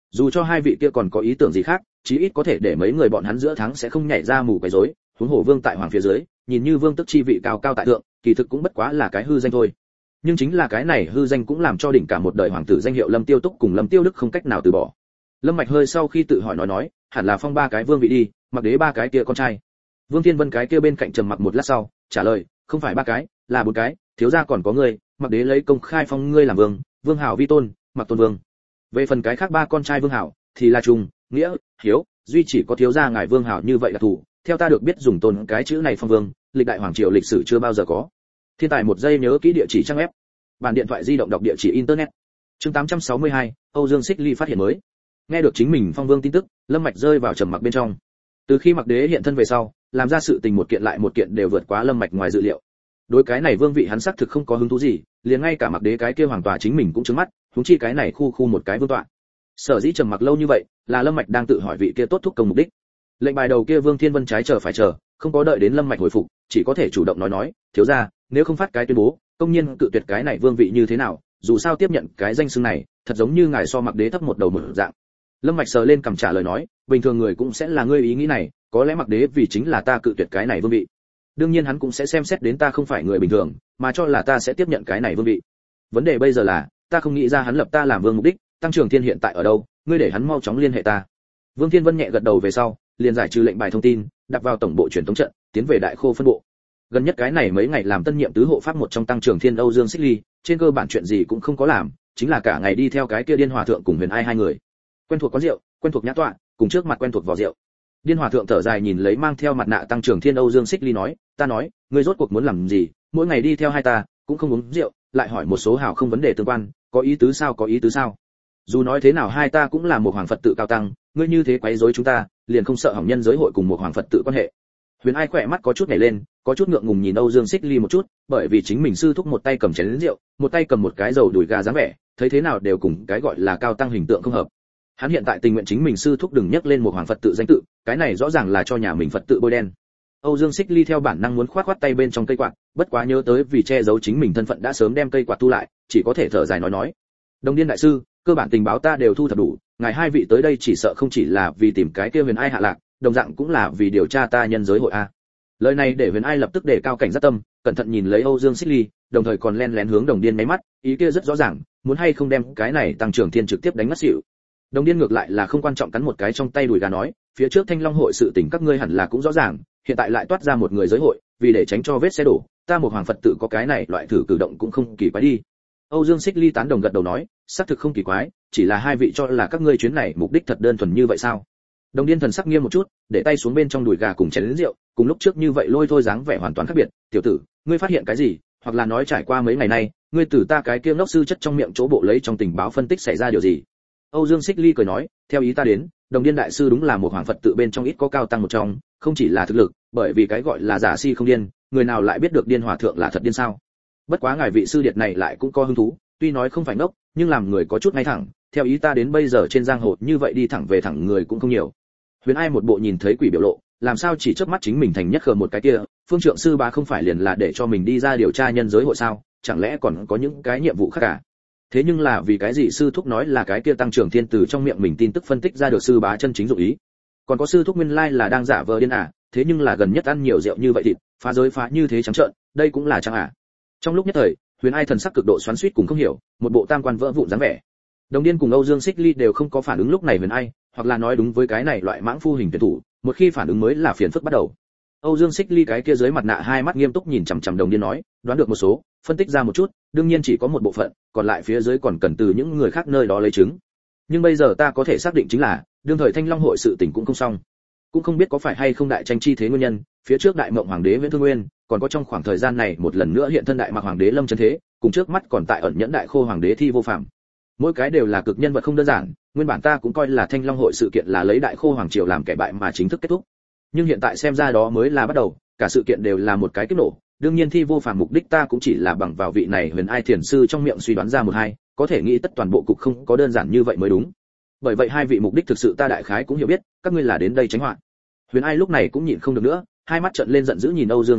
A: Dù cho hai vị kia còn có ý tưởng gì khác, chí ít có thể để mấy người bọn hắn giữa tháng sẽ không nhảy ra mù quấy rối, huống hồ vương tại hoàng phía dưới, nhìn như vương tức chi vị cao cao tại thượng, kỳ thực cũng bất quá là cái hư danh thôi. Nhưng chính là cái này hư danh cũng làm cho đỉnh cả một đời hoàng tử danh hiệu Lâm Tiêu Túc cùng Lâm Tiêu Đức không cách nào từ bỏ. Lâm Mạch hơi sau khi tự hỏi nói, hẳn là phong ba cái vương vị đi, Mặc Đế ba cái kia con trai. Vương Thiên Vân cái kia bên cạnh trầm mặc một lát sau, trả lời, không phải ba cái, là bốn cái, thiếu gia còn có ngươi, Mặc Đế lấy công khai phong ngươi làm vương, Vương Hảo vi tôn, Mặc Tôn vương. Về phần cái khác ba con trai Vương Hảo thì là Trung, Nghĩa, Hiếu, duy chỉ có thiếu gia ngài Vương Hảo như vậy là thủ, theo ta được biết dùng tôn cái chữ này phong vương, lịch đại hoàng triều lịch sử chưa bao giờ có. Thiên tài một giây nhớ kỹ địa chỉ trang web. Bản điện thoại di động đọc địa chỉ internet. Chương 862, Âu Dương Xích Ly phát hiện mới. Nghe được chính mình phong vương tin tức, Lâm Mạch rơi vào trầm mặc bên trong. Từ khi Mặc Đế hiện thân về sau, làm ra sự tình một kiện lại một kiện đều vượt quá Lâm Mạch ngoài dự liệu. Đối cái này vương vị hắn xác thực không có hứng thú gì, liền ngay cả Mặc Đế cái kia hoàng tòa chính mình cũng trừng mắt, huống chi cái này khu một cái vương tọa. Sở dĩ trầm mặc lâu như vậy, là Lâm Mạch đang tự hỏi vị kia tốt thúc công mục đích. Lệnh bài đầu kia Vương Thiên Vân trái chờ phải chờ, không có đợi đến Lâm Mạch hồi phục, chỉ có thể chủ động nói, thiếu gia, nếu không phát cái tuyên bố, công nhiên cự tuyệt cái này vương vị như thế nào, dù sao tiếp nhận cái danh xưng này, thật giống như ngài so Mặc Đế thấp một đầu một dạng. Lâm Mạch sờ lên cằm trả lời nói, bình thường người cũng sẽ là ngươi ý nghĩ này, có lẽ Mặc Đế vì chính là ta cự tuyệt cái này vương vị. Đương nhiên hắn cũng sẽ xem xét đến ta không phải người bình thường, mà cho là ta sẽ tiếp nhận cái này vương vị. Vấn đề bây giờ là, ta không nghĩ ra hắn lập ta làm vương mục đích, Tăng Trường Thiên hiện tại ở đâu, ngươi để hắn mau chóng liên hệ ta. Vương Thiên Vân nhẹ gật đầu về sau, liền giải trừ lệnh bài thông tin, đặt vào tổng bộ truyền thống trận, tiến về Đại Khô phân bộ. Gần nhất cái này mấy ngày làm tân nhiệm tứ hộ pháp một trong Tăng Trường Thiên Âu Dương Xích Ly, trên cơ bản chuyện gì cũng không có làm, chính là cả ngày đi theo cái kia Điên Hòa thượng cùng Huyền Ai hai người. Quen thuộc quán rượu, quen thuộc nhã tọa, cùng trước mặt quen thuộc vò rượu. Điên Hòa thượng thở dài nhìn lấy mang theo mặt nạ Tăng Trường Thiên Âu Dương Xích Ly nói, ta nói, ngươi rốt cuộc muốn làm gì, mỗi ngày đi theo hai ta, cũng không uống rượu, lại hỏi một số hào không vấn đề tương quan, có ý tứ sao có ý tứ sao? Dù nói thế nào hai ta cũng là một hoàng Phật tự cao tăng, ngươi như thế quấy rối chúng ta, liền không sợ hỏng nhân giới hội cùng một hoàng Phật tự quan hệ. Huyền Ai khỏe mắt có chút nhảy lên, có chút ngượng ngùng nhìn Âu Dương Xích Ly một chút, bởi vì chính mình sư thúc một tay cầm chén rượu, một tay cầm một cái dầu đùi gà dáng vẻ, thấy thế nào đều cùng cái gọi là cao tăng hình tượng không hợp. Hắn hiện tại tình nguyện chính mình sư thúc đừng nhắc lên một hoàng Phật tự danh tự, cái này rõ ràng là cho nhà mình Phật tự bôi đen. Âu Dương Xích Ly theo bản năng muốn khoát tay bên trong cây quạt, bất quá nhớ tới vì che giấu chính mình thân phận đã sớm đem cây quạt thu lại, chỉ có thể thở dài nói. Đồng Điên đại sư, cơ bản tình báo ta đều thu thập đủ, ngài hai vị tới đây chỉ sợ không chỉ là vì tìm cái kia Huyền Ai hạ lạc, đồng dạng cũng là vì điều tra ta nhân giới hội a. Lời này để Huyền Ai lập tức đề cao cảnh giác tâm, cẩn thận nhìn lấy Âu Dương Xích Ly, đồng thời còn lén hướng Đồng Điên máy mắt, ý kia rất rõ ràng, muốn hay không đem cái này Tăng Trưởng Thiên trực tiếp đánh ngất xỉu. Đồng Điên ngược lại là không quan trọng cắn một cái trong tay đùi gà nói, phía trước Thanh Long hội sự tình các ngươi hẳn là cũng rõ ràng, hiện tại lại toát ra một người giới hội, vì để tránh cho vết xe đổ, ta một hoàng Phật tự có cái này loại thử cử động cũng không kỳ quái đi. Âu Dương Xích Ly tán đồng gật đầu nói, xác thực không kỳ quái, chỉ là hai vị cho là các ngươi chuyến này mục đích thật đơn thuần như vậy sao? Đồng Điên thần sắc nghiêm một chút, để tay xuống bên trong đùi gà cùng chén rượu, cùng lúc trước như vậy lôi thôi dáng vẻ hoàn toàn khác biệt. Tiểu tử, ngươi phát hiện cái gì? Hoặc là nói trải qua mấy ngày nay, ngươi từ ta cái kia ngốc sư chất trong miệng chỗ bộ lấy trong tình báo phân tích xảy ra điều gì? Âu Dương Xích Ly cười nói, theo ý ta đến, Đồng Điên đại sư đúng là một hoàng Phật tự bên trong ít có cao tăng một trong, không chỉ là thực lực, bởi vì cái gọi là giả si không điên, người nào lại biết được Điên Hòa thượng là thật điên sao? Bất quá ngài vị sư điệt này lại cũng có hứng thú, tuy nói không phải ngốc, nhưng làm người có chút ngay thẳng, theo ý ta đến bây giờ trên giang hồ như vậy đi thẳng về thẳng người cũng không nhiều. Huyền Ai một bộ nhìn thấy quỷ biểu lộ, làm sao chỉ chớp mắt chính mình thành nhất khờ một cái kia, Phương Trượng sư bá không phải liền là để cho mình đi ra điều tra nhân giới hội sao, chẳng lẽ còn có những cái nhiệm vụ khác cả? Thế nhưng là vì cái gì sư thúc nói là cái kia Tăng Trưởng Thiên từ trong miệng mình tin tức phân tích ra được sư bá chân chính dụng ý? Còn có sư thúc nguyên lai là đang giả vờ điên à, thế nhưng là gần nhất ăn nhiều rượu như vậy thịt, phá giới phá như thế trắng trợn, đây cũng là chăng à? Trong lúc nhất thời, Huyền Ai thần sắc cực độ xoắn xuýt cùng không hiểu, một bộ tam quan vỡ vụn dáng vẻ. Đồng Điên cùng Âu Dương Xích Ly đều không có phản ứng lúc này Huyền Ai, hoặc là nói đúng với cái này loại mãng phu hình tuyển thủ, một khi phản ứng mới là phiền phức bắt đầu. Âu Dương Xích Ly cái kia dưới mặt nạ hai mắt nghiêm túc nhìn chằm chằm Đồng Điên nói, đoán được một số, phân tích ra một chút, đương nhiên chỉ có một bộ phận, còn lại phía dưới còn cần từ những người khác nơi đó lấy chứng. Nhưng bây giờ ta có thể xác định chính là, đương thời Thanh Long hội sự tình cũng không xong. Cũng không biết có phải hay không đại tranh chi thế nguyên nhân, phía trước Đại Mộng Hoàng đế Viễn Thương Nguyên, còn có trong khoảng thời gian này một lần nữa hiện thân Đại Mạc Hoàng đế Lâm Chấn Thế, cùng trước mắt còn tại ẩn nhẫn Đại Khô Hoàng đế Thi Vô Phàm. Mỗi cái đều là cực nhân vật không đơn giản, nguyên bản ta cũng coi là Thanh Long hội sự kiện là lấy Đại Khô Hoàng triều làm kẻ bại mà chính thức kết thúc. Nhưng hiện tại xem ra đó mới là bắt đầu, cả sự kiện đều là một cái kích nổ. Đương nhiên Thi Vô Phàm mục đích ta cũng chỉ là bằng vào vị này Huyền Ai thiền sư trong miệng suy đoán ra một hai, có thể nghĩ tất toàn bộ cục không có đơn giản như vậy mới đúng. Bởi vậy hai vị mục đích thực sự ta đại khái cũng hiểu biết, các ngươi là đến đây tránh họa. Huyền Ai lúc này cũng nhịn không được nữa, hai mắt trợn lên giận dữ nhìn Âu Dương Xích Ly,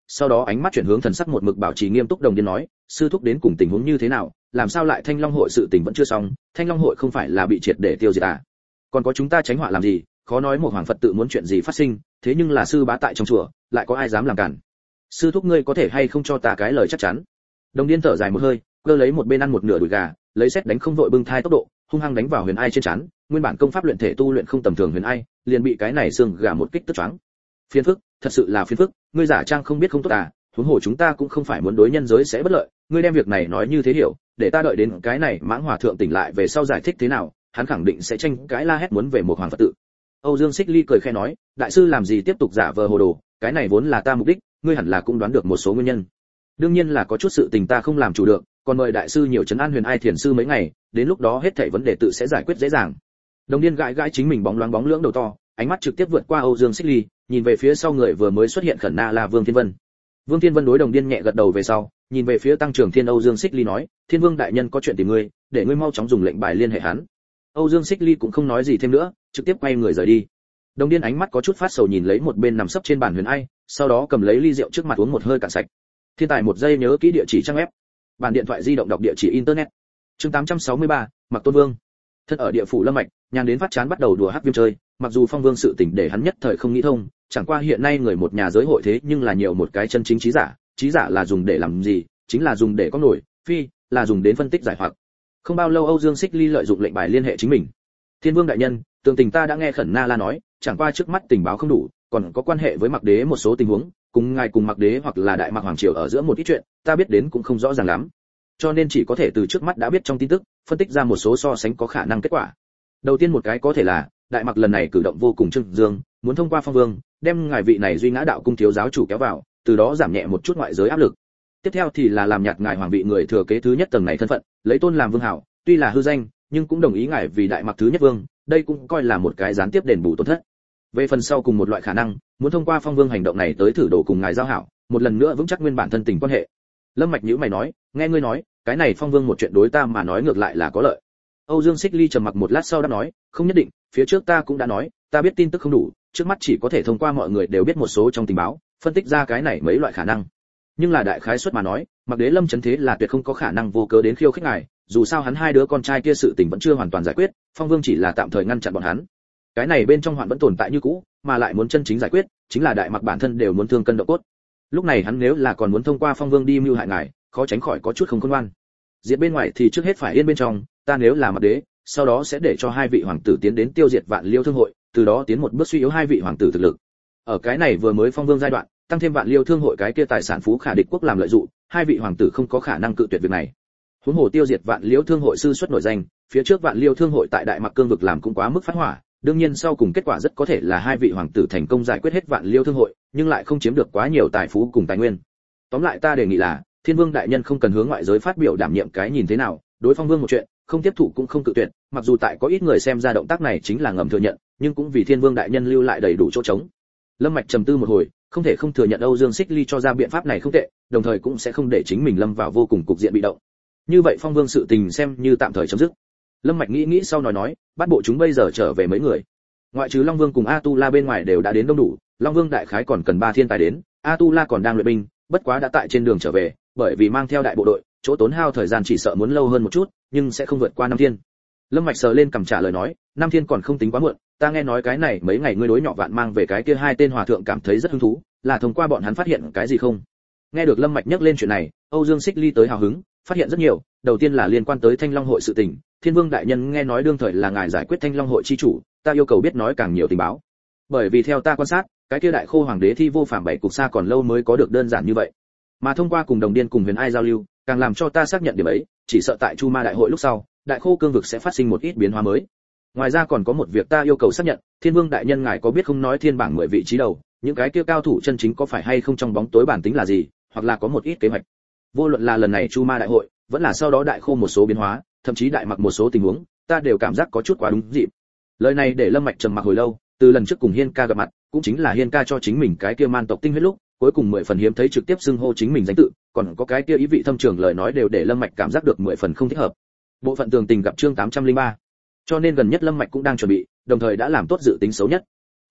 A: sau đó ánh mắt chuyển hướng thần sắc một mực bảo trì nghiêm túc Đồng Điên nói, sư thúc đến cùng tình huống như thế nào, làm sao lại Thanh Long hội sự tình vẫn chưa xong, Thanh Long hội không phải là bị triệt để tiêu diệt à? Còn có chúng ta tránh họa làm gì, khó nói một hoàng Phật tự muốn chuyện gì phát sinh, thế nhưng là sư bá tại trong chùa, lại có ai dám làm cản? Sư thúc ngươi có thể hay không cho ta cái lời chắc chắn? Đồng Điên thở dài một hơi, cơ lấy một bên ăn một nửa đùi gà, lấy xét đánh không vội bưng thai tốc độ, hung hăng đánh vào Huyền Ai trên trán, nguyên bản công pháp luyện thể tu luyện không tầm thường Huyền Ai, liền bị cái này xương gà một kích tức choáng. Phiền phức, thật sự là phiền phức, ngươi giả trang không biết không tốt à, huống hồ chúng ta cũng không phải muốn đối nhân giới sẽ bất lợi, ngươi đem việc này nói như thế hiểu, để ta đợi đến cái này Mãng Hòa thượng tỉnh lại về sau giải thích thế nào, hắn khẳng định sẽ tranh cãi la hét muốn về một hoàng Phật tự. Âu Dương Xích Ly cười khẽ nói, đại sư làm gì tiếp tục giả vờ hồ đồ, cái này vốn là ta mục đích, ngươi hẳn là cũng đoán được một số nguyên nhân. Đương nhiên là có chút sự tình ta không làm chủ được, còn mời đại sư nhiều trấn an Huyền Ai thiền sư mấy ngày, đến lúc đó hết thảy vấn đề tự sẽ giải quyết dễ dàng. Đồng Điên gãi gãi chính mình bóng loáng bóng lưỡng đầu to, ánh mắt trực tiếp vượt qua Âu Dương Xích Ly, nhìn về phía sau người vừa mới xuất hiện Khẩn Na là Vương Thiên Vân. Vương Thiên Vân đối Đồng Điên nhẹ gật đầu về sau, nhìn về phía Tăng Trưởng Thiên Âu Dương Xích Ly nói, Thiên Vương đại nhân có chuyện tìm ngươi, để ngươi mau chóng dùng lệnh bài liên hệ hắn. Âu Dương Xích Ly cũng không nói gì thêm nữa, trực tiếp quay người rời đi. Đồng Điên ánh mắt có chút phát sầu nhìn lấy một bên nằm sấp trên bàn Huyền Ai, sau đó cầm lấy ly rượu trước mặt uống một hơi cạn sạch. Thiên tài một giây nhớ kỹ địa chỉ trang web. Bản điện thoại di động đọc địa chỉ internet. Chương 863, Mặc Tôn Vương. Thân ở địa phủ Lâm Mạch, nhàn đến phát chán bắt đầu đùa hắc viêm chơi, mặc dù Phong Vương sự tình để hắn nhất thời không nghĩ thông, chẳng qua hiện nay người một nhà giới hội thế nhưng là nhiều một cái chân chính trí giả là dùng để làm gì, chính là dùng để có nổi, phi là dùng đến phân tích giải hoặc. Không bao lâu Âu Dương Xích Ly lợi dụng lệnh bài liên hệ chính mình. Thiên Vương đại nhân, tường tình ta đã nghe Khẩn Na La nói, chẳng qua trước mắt tình báo không đủ, còn có quan hệ với Mặc Đế một số tình huống, cùng ngài cùng Mặc Đế hoặc là Đại Mạc Hoàng triều ở giữa một ít chuyện, ta biết đến cũng không rõ ràng lắm. Cho nên chỉ có thể từ trước mắt đã biết trong tin tức, phân tích ra một số so sánh có khả năng kết quả. Đầu tiên một cái có thể là, Đại Mạc lần này cử động vô cùng trưng dương, muốn thông qua Phong Vương, đem ngài vị này duy ngã đạo cung thiếu giáo chủ kéo vào, từ đó giảm nhẹ một chút ngoại giới áp lực. Tiếp theo thì là làm nhạt ngài hoàng vị người thừa kế thứ nhất tầng này thân phận, lấy tôn làm vương hảo, tuy là hư danh, nhưng cũng đồng ý ngài vì Đại Mạc thứ nhất vương, đây cũng coi là một cái gián tiếp đền bù tổn thất. Về phần sau cùng một loại khả năng, muốn thông qua Phong Vương hành động này tới thử đồ cùng ngài giao hảo, một lần nữa vững chắc nguyên bản thân tình quan hệ. Lâm Mạch nhíu mày nói, nghe ngươi nói, cái này Phong Vương một chuyện đối ta mà nói ngược lại là có lợi. Âu Dương Xích Ly trầm mặc một lát sau đáp nói, không nhất định, phía trước ta cũng đã nói, ta biết tin tức không đủ, trước mắt chỉ có thể thông qua mọi người đều biết một số trong tình báo, phân tích ra cái này mấy loại khả năng. Nhưng là đại khái suất mà nói, Mặc Đế Lâm chấn thế là tuyệt không có khả năng vô cớ đến khiêu khích ngài, dù sao hắn hai đứa con trai kia sự tình vẫn chưa hoàn toàn giải quyết, Phong Vương chỉ là tạm thời ngăn chặn bọn hắn. Cái này bên trong hoạn vẫn tồn tại như cũ, mà lại muốn chân chính giải quyết, chính là Đại Mạc bản thân đều muốn thương cân độ cốt. Lúc này hắn nếu là còn muốn thông qua Phong Vương đi mưu hại ngài, khó tránh khỏi có chút không khôn ngoan. Diệt bên ngoài thì trước hết phải yên bên trong, ta nếu là Mặc Đế, sau đó sẽ để cho hai vị hoàng tử tiến đến tiêu diệt Vạn Liêu Thương hội, từ đó tiến một bước suy yếu hai vị hoàng tử thực lực. Ở cái này vừa mới Phong Vương giai đoạn, tăng thêm Vạn Liêu Thương hội cái kia tài sản phú khả địch quốc làm lợi dụng, hai vị hoàng tử không có khả năng cự tuyệt việc này. Huống hồ tiêu diệt Vạn Liêu Thương hội sư xuất nổi danh, phía trước Vạn Liêu Thương hội tại Đại Mạc cương vực làm cũng quá mức phát hỏa, đương nhiên sau cùng kết quả rất có thể là hai vị hoàng tử thành công giải quyết hết Vạn Liêu Thương hội, nhưng lại không chiếm được quá nhiều tài phú cùng tài nguyên. Tóm lại ta đề nghị là, Thiên Vương đại nhân không cần hướng ngoại giới phát biểu đảm nhiệm cái nhìn thế nào, đối Phong Vương một chuyện, không tiếp thụ cũng không cự tuyệt, mặc dù tại có ít người xem ra động tác này chính là ngầm thừa nhận, nhưng cũng vì Thiên Vương đại nhân lưu lại đầy đủ chỗ trống. Lâm Mạch trầm tư một hồi, không thể không thừa nhận Âu Dương Xích Ly cho ra biện pháp này không tệ, đồng thời cũng sẽ không để chính mình lâm vào vô cùng cục diện bị động. Như vậy Phong Vương sự tình xem như tạm thời chấm dứt. Lâm Mạch nghĩ sau nói, bắt bộ chúng bây giờ trở về mấy người. Ngoại trừ Long Vương cùng A Tu La bên ngoài đều đã đến đông đủ, Long Vương đại khái còn cần 3 thiên tài đến, A Tu La còn đang luyện binh, bất quá đã tại trên đường trở về, bởi vì mang theo đại bộ đội, chỗ tốn hao thời gian chỉ sợ muốn lâu hơn một chút, nhưng sẽ không vượt qua 5 thiên. Lâm Mạch sờ lên cằm trả lời nói, 5 thiên còn không tính quá muộn, ta nghe nói cái này mấy ngày ngươi đối Nhỏ Vạn mang về cái kia 2 tên hòa thượng cảm thấy rất hứng thú, là thông qua bọn hắn phát hiện cái gì không? Nghe được Lâm Mạch nhắc lên chuyện này, Âu Dương Xích Ly tới hào hứng, phát hiện rất nhiều, đầu tiên là liên quan tới Thanh Long hội sự tình, Thiên Vương đại nhân nghe nói đương thời là ngài giải quyết Thanh Long hội chi chủ, ta yêu cầu biết nói càng nhiều tình báo. Bởi vì theo ta quan sát, cái kia Đại Khô hoàng đế thi vô phàm 7 cục xa còn lâu mới có được đơn giản như vậy. Mà thông qua cùng Đồng Điên cùng Huyền Ai giao lưu, càng làm cho ta xác nhận điểm ấy, chỉ sợ tại Chu Ma đại hội lúc sau, Đại Khô cương vực sẽ phát sinh một ít biến hóa mới. Ngoài ra còn có một việc ta yêu cầu xác nhận, Thiên Vương đại nhân ngài có biết không nói thiên bảng 10 vị trí đầu, những cái kia cao thủ chân chính có phải hay không trong bóng tối bản tính là gì, hoặc là có một ít kế hoạch. Vô luận là lần này Chu Ma đại hội, vẫn là sau đó Đại Khô một số biến hóa, thậm chí Đại Mạc một số tình huống, ta đều cảm giác có chút quá đúng dịp. Lời này để Lâm Mạch trầm mặc hồi lâu, từ lần trước cùng Hiên ca gặp mặt, cũng chính là Hiên ca cho chính mình cái kia man tộc tinh huyết lúc, cuối cùng 10 phần hiếm thấy trực tiếp xưng hô chính mình danh tự, còn có cái kia ý vị thâm trường lời nói đều để Lâm Mạch cảm giác được 10 phần không thích hợp. Bộ phận tường tình gặp chương 803. Cho nên gần nhất Lâm Mạch cũng đang chuẩn bị, đồng thời đã làm tốt dự tính xấu nhất.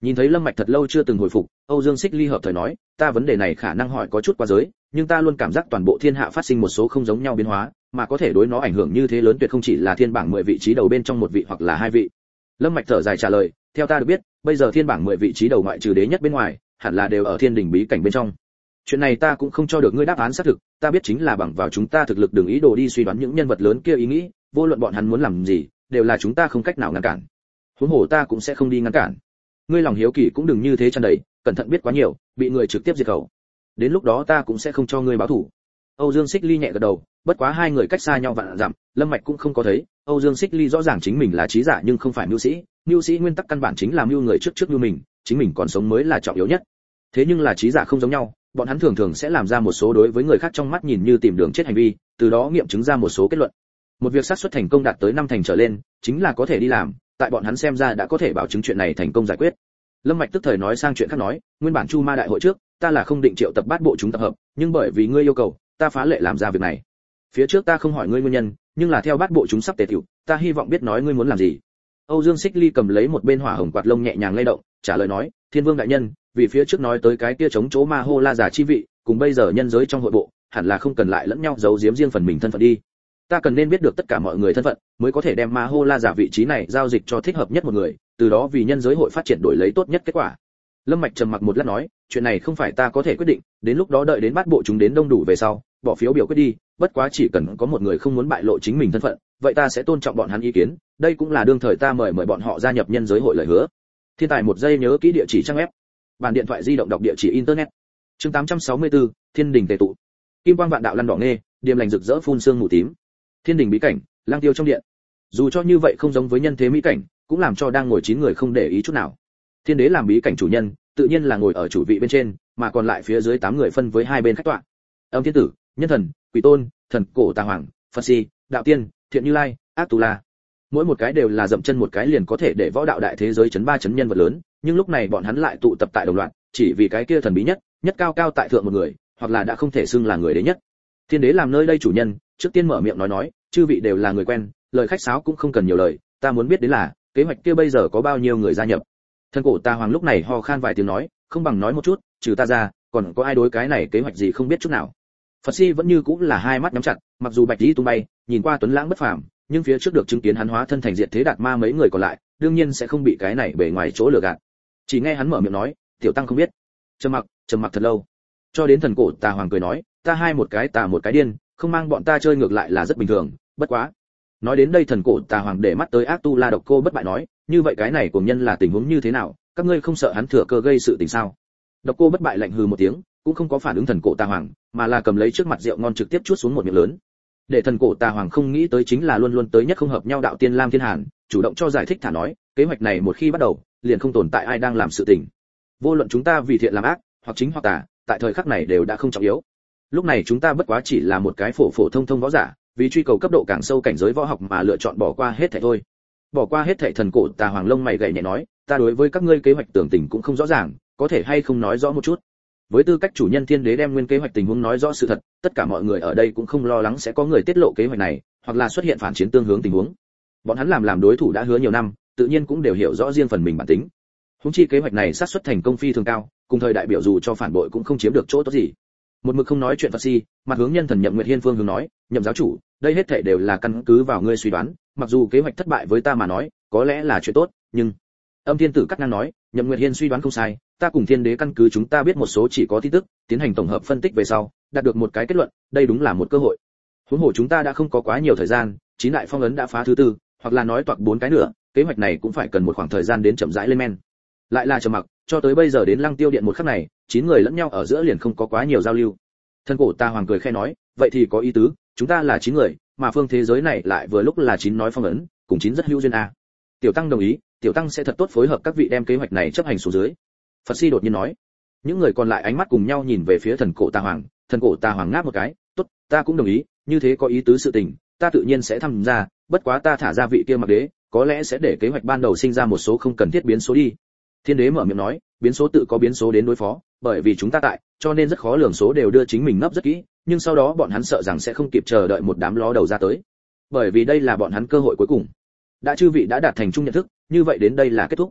A: Nhìn thấy Lâm Mạch thật lâu chưa từng hồi phục, Âu Dương Xích Ly hợp thời nói, ta vấn đề này khả năng hỏi có chút quá giới, nhưng ta luôn cảm giác toàn bộ thiên hạ phát sinh một số không giống nhau biến hóa, mà có thể đối nó ảnh hưởng như thế lớn tuyệt không chỉ là thiên bảng 10 vị trí đầu bên trong một vị hoặc là hai vị. Lâm Mạch thở dài trả lời, theo ta được biết, bây giờ thiên bảng 10 vị trí đầu ngoại trừ đế nhất bên ngoài, hẳn là đều ở thiên đỉnh bí cảnh bên trong. Chuyện này ta cũng không cho được ngươi đáp án xác thực, ta biết chính là bằng vào chúng ta thực lực đừng ý đồ đi suy đoán những nhân vật lớn kia ý nghĩ, vô luận bọn hắn muốn làm gì, đều là chúng ta không cách nào ngăn cản. Huống hồ ta cũng sẽ không đi ngăn cản. Ngươi lòng hiếu kỳ cũng đừng như thế tràn đầy, cẩn thận biết quá nhiều, bị người trực tiếp diệt khẩu. Đến lúc đó ta cũng sẽ không cho ngươi báo thù. Âu Dương Xích Ly nhẹ gật đầu, bất quá hai người cách xa nhau vạn dặm, Lâm Mạch cũng không có thấy. Âu Dương Xích Ly rõ ràng chính mình là trí giả nhưng không phải mưu sĩ, mưu sĩ nguyên tắc căn bản chính là mưu người trước mưu mình, chính mình còn sống mới là trọng yếu nhất. Thế nhưng là trí giả không giống nhau, bọn hắn thường thường sẽ làm ra một số đối với người khác trong mắt nhìn như tìm đường chết hành vi, từ đó nghiệm chứng ra một số kết luận. Một việc xác suất thành công đạt tới 5 thành trở lên, chính là có thể đi làm, tại bọn hắn xem ra đã có thể bảo chứng chuyện này thành công giải quyết. Lâm Mạch tức thời nói sang chuyện khác nói, nguyên bản Chu Ma đại hội trước, ta là không định triệu tập bát bộ chúng tập hợp, nhưng bởi vì ngươi yêu cầu, ta phá lệ làm ra việc này. Phía trước ta không hỏi ngươi nguyên nhân, nhưng là theo bát bộ chúng sắp tề tiểu, ta hy vọng biết nói ngươi muốn làm gì. Âu Dương Xích Ly cầm lấy một bên hỏa hồng quạt lông nhẹ nhàng lay động, trả lời nói, Thiên Vương đại nhân, vì phía trước nói tới cái kia chống chỗ Ma Hô La giả chi vị, cùng bây giờ nhân giới trong hội bộ, hẳn là không cần lại lẫn nhau giấu giếm riêng phần mình thân phận đi. Ta cần nên biết được tất cả mọi người thân phận, mới có thể đem Ma Hô La giả vị trí này giao dịch cho thích hợp nhất một người, từ đó vì nhân giới hội phát triển đổi lấy tốt nhất kết quả. Lâm Mạch trầm mặc một lát nói, chuyện này không phải ta có thể quyết định, đến lúc đó đợi đến bát bộ chúng đến đông đủ về sau, bỏ phiếu biểu quyết đi, bất quá chỉ cần có một người không muốn bại lộ chính mình thân phận, vậy ta sẽ tôn trọng bọn hắn ý kiến, đây cũng là đương thời ta mời bọn họ gia nhập nhân giới hội lời hứa. Thiên tài một giây nhớ kỹ địa chỉ trang web. Bản điện thoại di động đọc địa chỉ internet. Chương 864, Thiên đình tề tụ. Kim quang vạn đạo lăn đỏ nghe, điềm lành rực rỡ phun sương mù tím. Thiên đình bí cảnh, lang tiêu trong điện. Dù cho như vậy không giống với nhân thế mỹ cảnh, cũng làm cho đang ngồi 9 người không để ý chút nào. Thiên đế làm bí cảnh chủ nhân, tự nhiên là ngồi ở chủ vị bên trên, mà còn lại phía dưới 8 người phân với hai bên khách tọa. Âm thiên tử, nhân thần, quỷ tôn, thần cổ tà hoàng, phật si, đạo tiên, thiện như lai, ác tu la. Mỗi một cái đều là dậm chân một cái liền có thể để võ đạo đại thế giới chấn ba chấn nhân vật lớn, nhưng lúc này bọn hắn lại tụ tập tại đồng loạt, chỉ vì cái kia thần bí nhất, nhất cao cao tại thượng một người, hoặc là đã không thể xưng là người đế nhất. Thiên đế làm nơi đây chủ nhân, trước tiên mở miệng nói, chư vị đều là người quen, lời khách sáo cũng không cần nhiều lời, ta muốn biết đến là, kế hoạch kia bây giờ có bao nhiêu người gia nhập. Thần cổ tà hoàng lúc này ho khan vài tiếng nói, không bằng nói một chút, trừ ta ra, còn có ai đối cái này kế hoạch gì không biết chút nào. Phật si vẫn như cũng là hai mắt nhắm chặt, mặc dù bạch tí tung bay, nhìn qua tuấn lãng bất phàm, nhưng phía trước được chứng kiến hắn hóa thân thành diệt thế đạt ma mấy người còn lại, đương nhiên sẽ không bị cái này bề ngoài chỗ lừa gạt. Chỉ nghe hắn mở miệng nói, tiểu tăng không biết. Trầm mặc thật lâu, cho đến thần cổ tà hoàng cười nói, ta hai một cái tà một cái điên, không mang bọn ta chơi ngược lại là rất bình thường, bất quá. Nói đến đây thần cổ tà hoàng để mắt tới ác tu la độc cô bất bại nói, như vậy cái này của nhân là tình huống như thế nào, các ngươi không sợ hắn thừa cơ gây sự tình sao? Độc cô bất bại lạnh hừ một tiếng, cũng không có phản ứng thần cổ tà hoàng, mà là cầm lấy trước mặt rượu ngon trực tiếp chuốt xuống một miệng lớn. Để thần cổ tà hoàng không nghĩ tới chính là luôn luôn tới nhất không hợp nhau đạo tiên Lam Thiên Hàn, chủ động cho giải thích thả nói, kế hoạch này một khi bắt đầu, liền không tồn tại ai đang làm sự tình. Vô luận chúng ta vì thiện làm ác, hoặc chính hoặc tà, tại thời khắc này đều đã không trọng yếu. Lúc này chúng ta bất quá chỉ là một cái phổ thông võ giả, vì truy cầu cấp độ càng sâu cảnh giới võ học mà lựa chọn bỏ qua hết thảy thôi. Bỏ qua hết thảy thần cổ tà hoàng lông mày gảy nhẹ nói, ta đối với các ngươi kế hoạch tưởng tình cũng không rõ ràng, có thể hay không nói rõ một chút. Với tư cách chủ nhân thiên đế đem nguyên kế hoạch tình huống nói rõ sự thật, tất cả mọi người ở đây cũng không lo lắng sẽ có người tiết lộ kế hoạch này, hoặc là xuất hiện phản chiến tương hướng tình huống. Bọn hắn làm đối thủ đã hứa nhiều năm, tự nhiên cũng đều hiểu rõ riêng phần mình bản tính. Huống chi kế hoạch này xác suất thành công phi thường cao, cùng thời đại biểu dù cho phản bội cũng không chiếm được chỗ tốt gì. Một mực không nói chuyện Phật si, mặt hướng nhân thần Nhậm Nguyệt Hiên phương hướng nói, Nhậm giáo chủ, đây hết thảy đều là căn cứ vào ngươi suy đoán, mặc dù kế hoạch thất bại với ta mà nói, có lẽ là chuyện tốt, nhưng Âm Thiên Tử cắt ngang nói, Nhậm Nguyệt Hiên suy đoán không sai, ta cùng Thiên Đế căn cứ chúng ta biết một số chỉ có tin tức, tiến hành tổng hợp phân tích về sau, đạt được một cái kết luận, đây đúng là một cơ hội. Huống hồ chúng ta đã không có quá nhiều thời gian, chín đại phong ấn đã phá thứ tư, hoặc là nói toạc 4 cái nữa, kế hoạch này cũng phải cần một khoảng thời gian đến chậm rãi lên men. Lại là trầm mặc, cho tới bây giờ đến Lăng Tiêu Điện một khắc này, 9 người lẫn nhau ở giữa liền không có quá nhiều giao lưu. Thân cổ ta hoàng cười khẽ nói, vậy thì có ý tứ, chúng ta là 9 người, mà phương thế giới này lại vừa lúc là 9 nói phong ấn, cùng 9 rất hữu duyên a. Tiểu tăng đồng ý, tiểu tăng sẽ thật tốt phối hợp các vị đem kế hoạch này chấp hành xuống dưới. Phật si đột nhiên nói. Những người còn lại ánh mắt cùng nhau nhìn về phía thần cổ ta hoàng ngáp một cái, tốt, ta cũng đồng ý, như thế có ý tứ sự tình, ta tự nhiên sẽ tham gia, bất quá ta thả ra vị kia mặc đế, có lẽ sẽ để kế hoạch ban đầu sinh ra một số không cần thiết biến số đi. Thiên đế mở miệng nói, biến số tự có biến số đến đối phó, bởi vì chúng ta tại, cho nên rất khó lường số đều đưa chính mình ngấp rất kỹ, nhưng sau đó bọn hắn sợ rằng sẽ không kịp chờ đợi một đám ló đầu ra tới. Bởi vì đây là bọn hắn cơ hội cuối cùng. Đã chư vị đã đạt thành chung nhận thức, như vậy đến đây là kết thúc.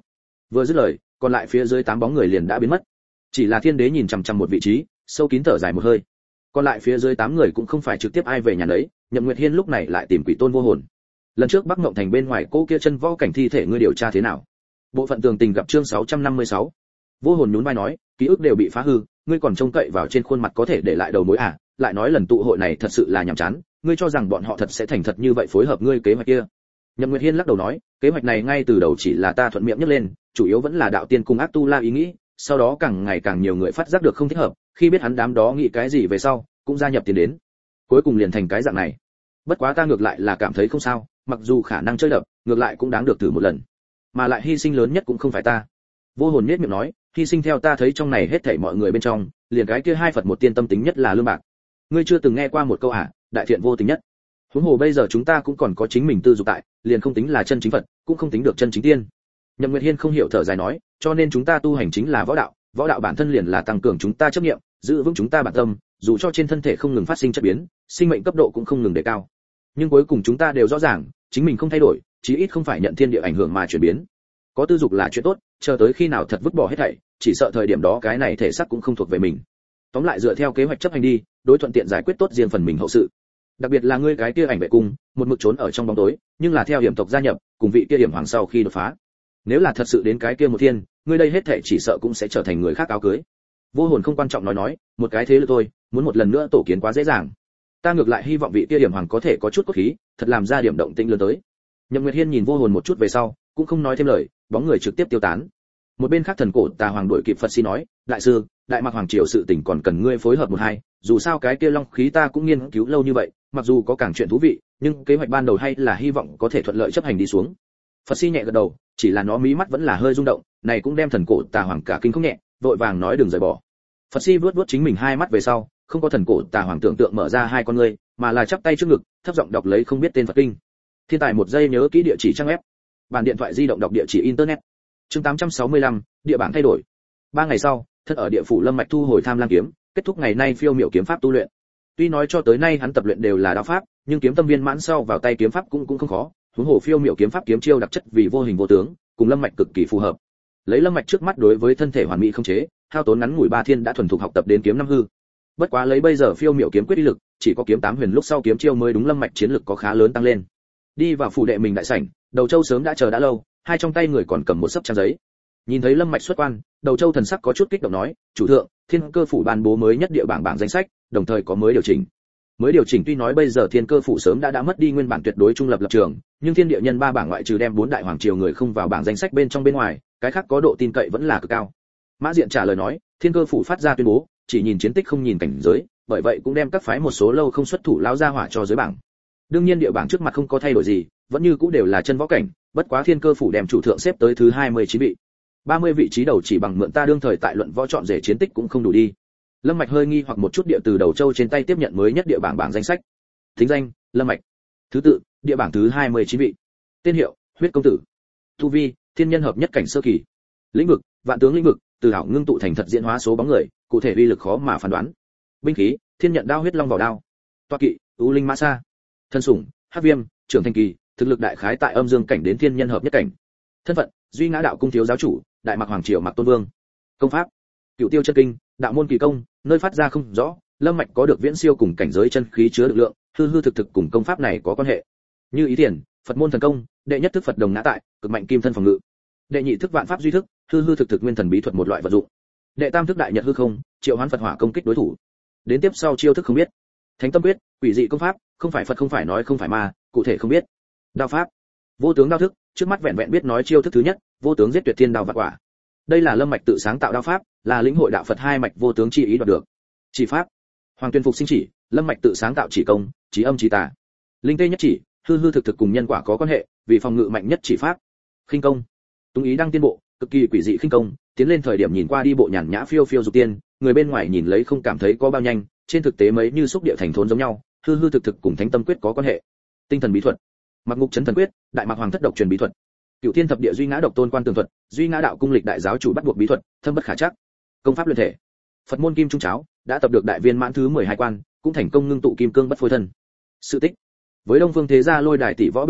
A: Vừa dứt lời, còn lại phía dưới 8 bóng người liền đã biến mất. Chỉ là Thiên Đế nhìn chằm chằm một vị trí, sâu kín thở dài một hơi. Còn lại phía dưới 8 người cũng không phải trực tiếp ai về nhà lấy, Nhậm Nguyệt Hiên lúc này lại tìm Quỷ Tôn Vô Hồn. Lần trước Bắc Ngộng Thành bên ngoài cô kia chân võ cảnh thi thể ngươi điều tra thế nào? Bộ phận tường tình gặp chương 656. Vô Hồn nhún vai nói, ký ức đều bị phá hư, ngươi còn trông cậy vào trên khuôn mặt có thể để lại đầu mối à? Lại nói lần tụ hội này thật sự là nhàm chán, ngươi cho rằng bọn họ thật sẽ thành thật như vậy phối hợp ngươi kế hoạch kia? Nhậm Nguyệt Hiên lắc đầu nói, kế hoạch này ngay từ đầu chỉ là ta thuận miệng nhắc lên, chủ yếu vẫn là đạo tiên cùng ác tu la ý nghĩ, sau đó càng ngày càng nhiều người phát giác được không thích hợp, khi biết hắn đám đó nghĩ cái gì về sau, cũng gia nhập tiền đến. Cuối cùng liền thành cái dạng này. Bất quá ta ngược lại là cảm thấy không sao, mặc dù khả năng chơi đập, ngược lại cũng đáng được thử một lần. Mà lại hy sinh lớn nhất cũng không phải ta. Vô Hồn nhếch miệng nói, hy sinh theo ta thấy trong này hết thảy mọi người bên trong, liền cái kia 2 Phật một tiên tâm tính nhất là lương bạc. Ngươi chưa từng nghe qua một câu à, đại thiện vô tình nhất. Huống hồ bây giờ chúng ta cũng còn có chính mình tư dục tại, liền không tính là chân chính Phật, cũng không tính được chân chính tiên. Nhậm Nguyệt Hiên không hiểu thở dài nói, cho nên chúng ta tu hành chính là võ đạo bản thân liền là tăng cường chúng ta chấp niệm, giữ vững chúng ta bản tâm, dù cho trên thân thể không ngừng phát sinh chất biến, sinh mệnh cấp độ cũng không ngừng đề cao. Nhưng cuối cùng chúng ta đều rõ ràng, chính mình không thay đổi, chí ít không phải nhận thiên địa ảnh hưởng mà chuyển biến. Có tư dục là chuyện tốt, chờ tới khi nào thật vứt bỏ hết thảy, chỉ sợ thời điểm đó cái này thể xác cũng không thuộc về mình. Tóm lại dựa theo kế hoạch chấp hành đi, đối thuận tiện giải quyết tốt riêng phần mình hậu sự. Đặc biệt là ngươi cái kia ảnh vệ cung, một mực trốn ở trong bóng tối, nhưng là theo hiểm tộc gia nhập, cùng vị kia hiểm hoàng sau khi đột phá. Nếu là thật sự đến cái kia một thiên, ngươi đây hết thảy chỉ sợ cũng sẽ trở thành người khác áo cưới. Vô Hồn không quan trọng nói, một cái thế lực thôi, muốn một lần nữa tổ kiến quá dễ dàng. Ta ngược lại hy vọng vị kia hiểm hoàng có thể có chút cốt khí, thật làm ra điểm động tĩnh lớn tới. Nhậm Nguyệt Hiên nhìn Vô Hồn một chút về sau, cũng không nói thêm lời, bóng người trực tiếp tiêu tán. Một bên khác thần cổ Tà Hoàng đuổi kịp Phật Si nói, đại sư, Đại Mạc Hoàng triều sự tình còn cần ngươi phối hợp một hai, dù sao cái kia long khí ta cũng nghiên cứu lâu như vậy, mặc dù có càng chuyện thú vị, nhưng kế hoạch ban đầu hay là hy vọng có thể thuận lợi chấp hành đi xuống. Phật Si nhẹ gật đầu, chỉ là nó mí mắt vẫn là hơi rung động, này cũng đem thần cổ Tà Hoàng cả kinh không nhẹ, vội vàng nói đừng rời bỏ. Phật Si vuốt vuốt chính mình hai mắt về sau, không có thần cổ Tà Hoàng tưởng tượng mở ra hai con ngươi, mà là chắp tay trước ngực, thấp giọng đọc lấy không biết tên Phật kinh. Thiên tài một giây nhớ kỹ địa chỉ trang web. Bản điện thoại di động đọc địa chỉ internet. Chương 865, địa bảng thay đổi. 3 ngày sau, thân ở địa phủ Lâm Mạch thu hồi Tham Lang kiếm, kết thúc ngày nay phiêu miểu kiếm pháp tu luyện. Tuy nói cho tới nay hắn tập luyện đều là đạo pháp, nhưng kiếm tâm viên mãn sau vào tay kiếm pháp cũng không khó, huống hồ phiêu miểu kiếm pháp kiếm chiêu đặc chất vì vô hình vô tướng, cùng Lâm Mạch cực kỳ phù hợp. Lấy Lâm Mạch trước mắt đối với thân thể hoàn mỹ không chế, hao tốn ngắn ngủi 3 thiên đã thuần thục học tập đến kiếm năm hư. Bất quá lấy bây giờ phiêu miểu kiếm quyết uy lực, chỉ có kiếm 8 huyền lúc sau kiếm chiêu mới đúng Lâm Mạch chiến lực có khá lớn tăng lên. Đi vào phủ đệ mình đại sảnh, Đầu Châu sớm đã chờ đã lâu, hai trong tay người còn cầm một sấp trang giấy. Nhìn thấy Lâm Mạch xuất quan, Đầu Châu thần sắc có chút kích động nói, "Chủ thượng, Thiên Cơ phủ ban bố mới nhất địa bảng danh sách, đồng thời có mới điều chỉnh." Mới điều chỉnh tuy nói bây giờ Thiên Cơ phủ sớm đã mất đi nguyên bản tuyệt đối trung lập lập trường, nhưng Thiên địa nhân 3 bảng ngoại trừ đem 4 đại hoàng triều người không vào bảng danh sách bên trong bên ngoài, cái khác có độ tin cậy vẫn là cực cao. Mã Diện trả lời nói, Thiên Cơ phủ phát ra tuyên bố, chỉ nhìn chiến tích không nhìn cảnh giới, bởi vậy cũng đem các phái một số lâu không xuất thủ lão gia hỏa cho dưới bảng. Đương nhiên địa bảng trước mặt không có thay đổi gì, vẫn như cũ đều là chân võ cảnh, bất quá Thiên Cơ phủ đem chủ thượng xếp tới thứ 29 vị. 30 vị trí đầu chỉ bằng mượn ta đương thời tại luận võ chọn rể chiến tích cũng không đủ đi. Lâm Mạch hơi nghi hoặc một chút địa từ Đầu Châu trên tay tiếp nhận mới nhất địa bảng danh sách. Thính danh: Lâm Mạch. Thứ tự: địa bảng thứ 29 vị. Tên hiệu: Huyết công tử. Tu vi: thiên nhân hợp nhất cảnh sơ kỳ. Lĩnh vực: vạn tướng lĩnh vực, từ ảo ngưng tụ thành thật diễn hóa số bóng người, cụ thể uy lực khó mà phán đoán. Binh khí: thiên nhận đao huyết long vào đao. Toa kỵ: U linh mã sa. Thân sủng: Hắc viêm, trưởng thành kỳ, thực lực đại khái tại âm dương cảnh đến thiên nhân hợp nhất cảnh. Thân phận: Duy Ngã đạo cung thiếu giáo chủ, Đại Mạc hoàng triều Mạc Tôn Vương. Công pháp: Cửu Tiêu chân kinh, đạo môn kỳ công, nơi phát ra không rõ, Lâm Mạch có được viễn siêu cùng cảnh giới chân khí chứa được lượng, hư hư thực thực cùng công pháp này có quan hệ. Như ý thiền, Phật môn thần công, đệ nhất thức Phật đồng ngã tại, cực mạnh kim thân phòng ngự. Đệ nhị thức vạn pháp duy thức, hư hư thực thực nguyên thần bí thuật một loại vật dụng. Đệ tam thức đại nhật hư không, triệu hoán Phật hỏa công kích đối thủ. Đến tiếp sau chiêu thức không biết. Thánh tâm quyết, quỷ dị công pháp, không phải Phật không phải nói không phải ma, cụ thể không biết. Đao pháp: vô tướng đao thức, trước mắt vẹn vẹn biết nói chiêu thức thứ nhất, vô tướng giết tuyệt thiên đao vạn quả. Đây là Lâm Mạch tự sáng tạo đao pháp, là lĩnh hội đạo Phật hai mạch vô tướng chi ý đoạt được. Chỉ pháp: Hoàng Tuyên phục sinh chỉ, Lâm Mạch tự sáng tạo chỉ công, chỉ âm chỉ tà. Linh tê nhất chỉ, hư hư thực thực cùng nhân quả có quan hệ, vì phòng ngự mạnh nhất chỉ pháp. Khinh công: Tung ý đang tiên bộ, cực kỳ quỷ dị khinh công, tiến lên thời điểm nhìn qua đi bộ nhàn nhã phiêu phiêu dục tiên, người bên ngoài nhìn lấy không cảm thấy có bao nhanh, trên thực tế mấy như xúc địa thành thốn giống nhau, hư hư thực thực cùng thánh tâm quyết có quan hệ. Tinh thần bí thuật: Mặc ngục chấn thần quyết, Đại Mạc hoàng thất độc truyền bí thuật. Cửu Thiên thập địa Duy Ngã độc tôn quan tường thuật, Duy Ngã đạo cung lịch đại giáo chủ bắt buộc bí thuật, thâm bất khả trắc. Công pháp luyện thể: Phật môn kim trung cháo, đã tập được đại viên mãn thứ 12 quan, cũng thành công ngưng tụ kim cương bất phôi thân. Sự tích: với Đông Phương thế gia lôi đài tỷ võ bên trên,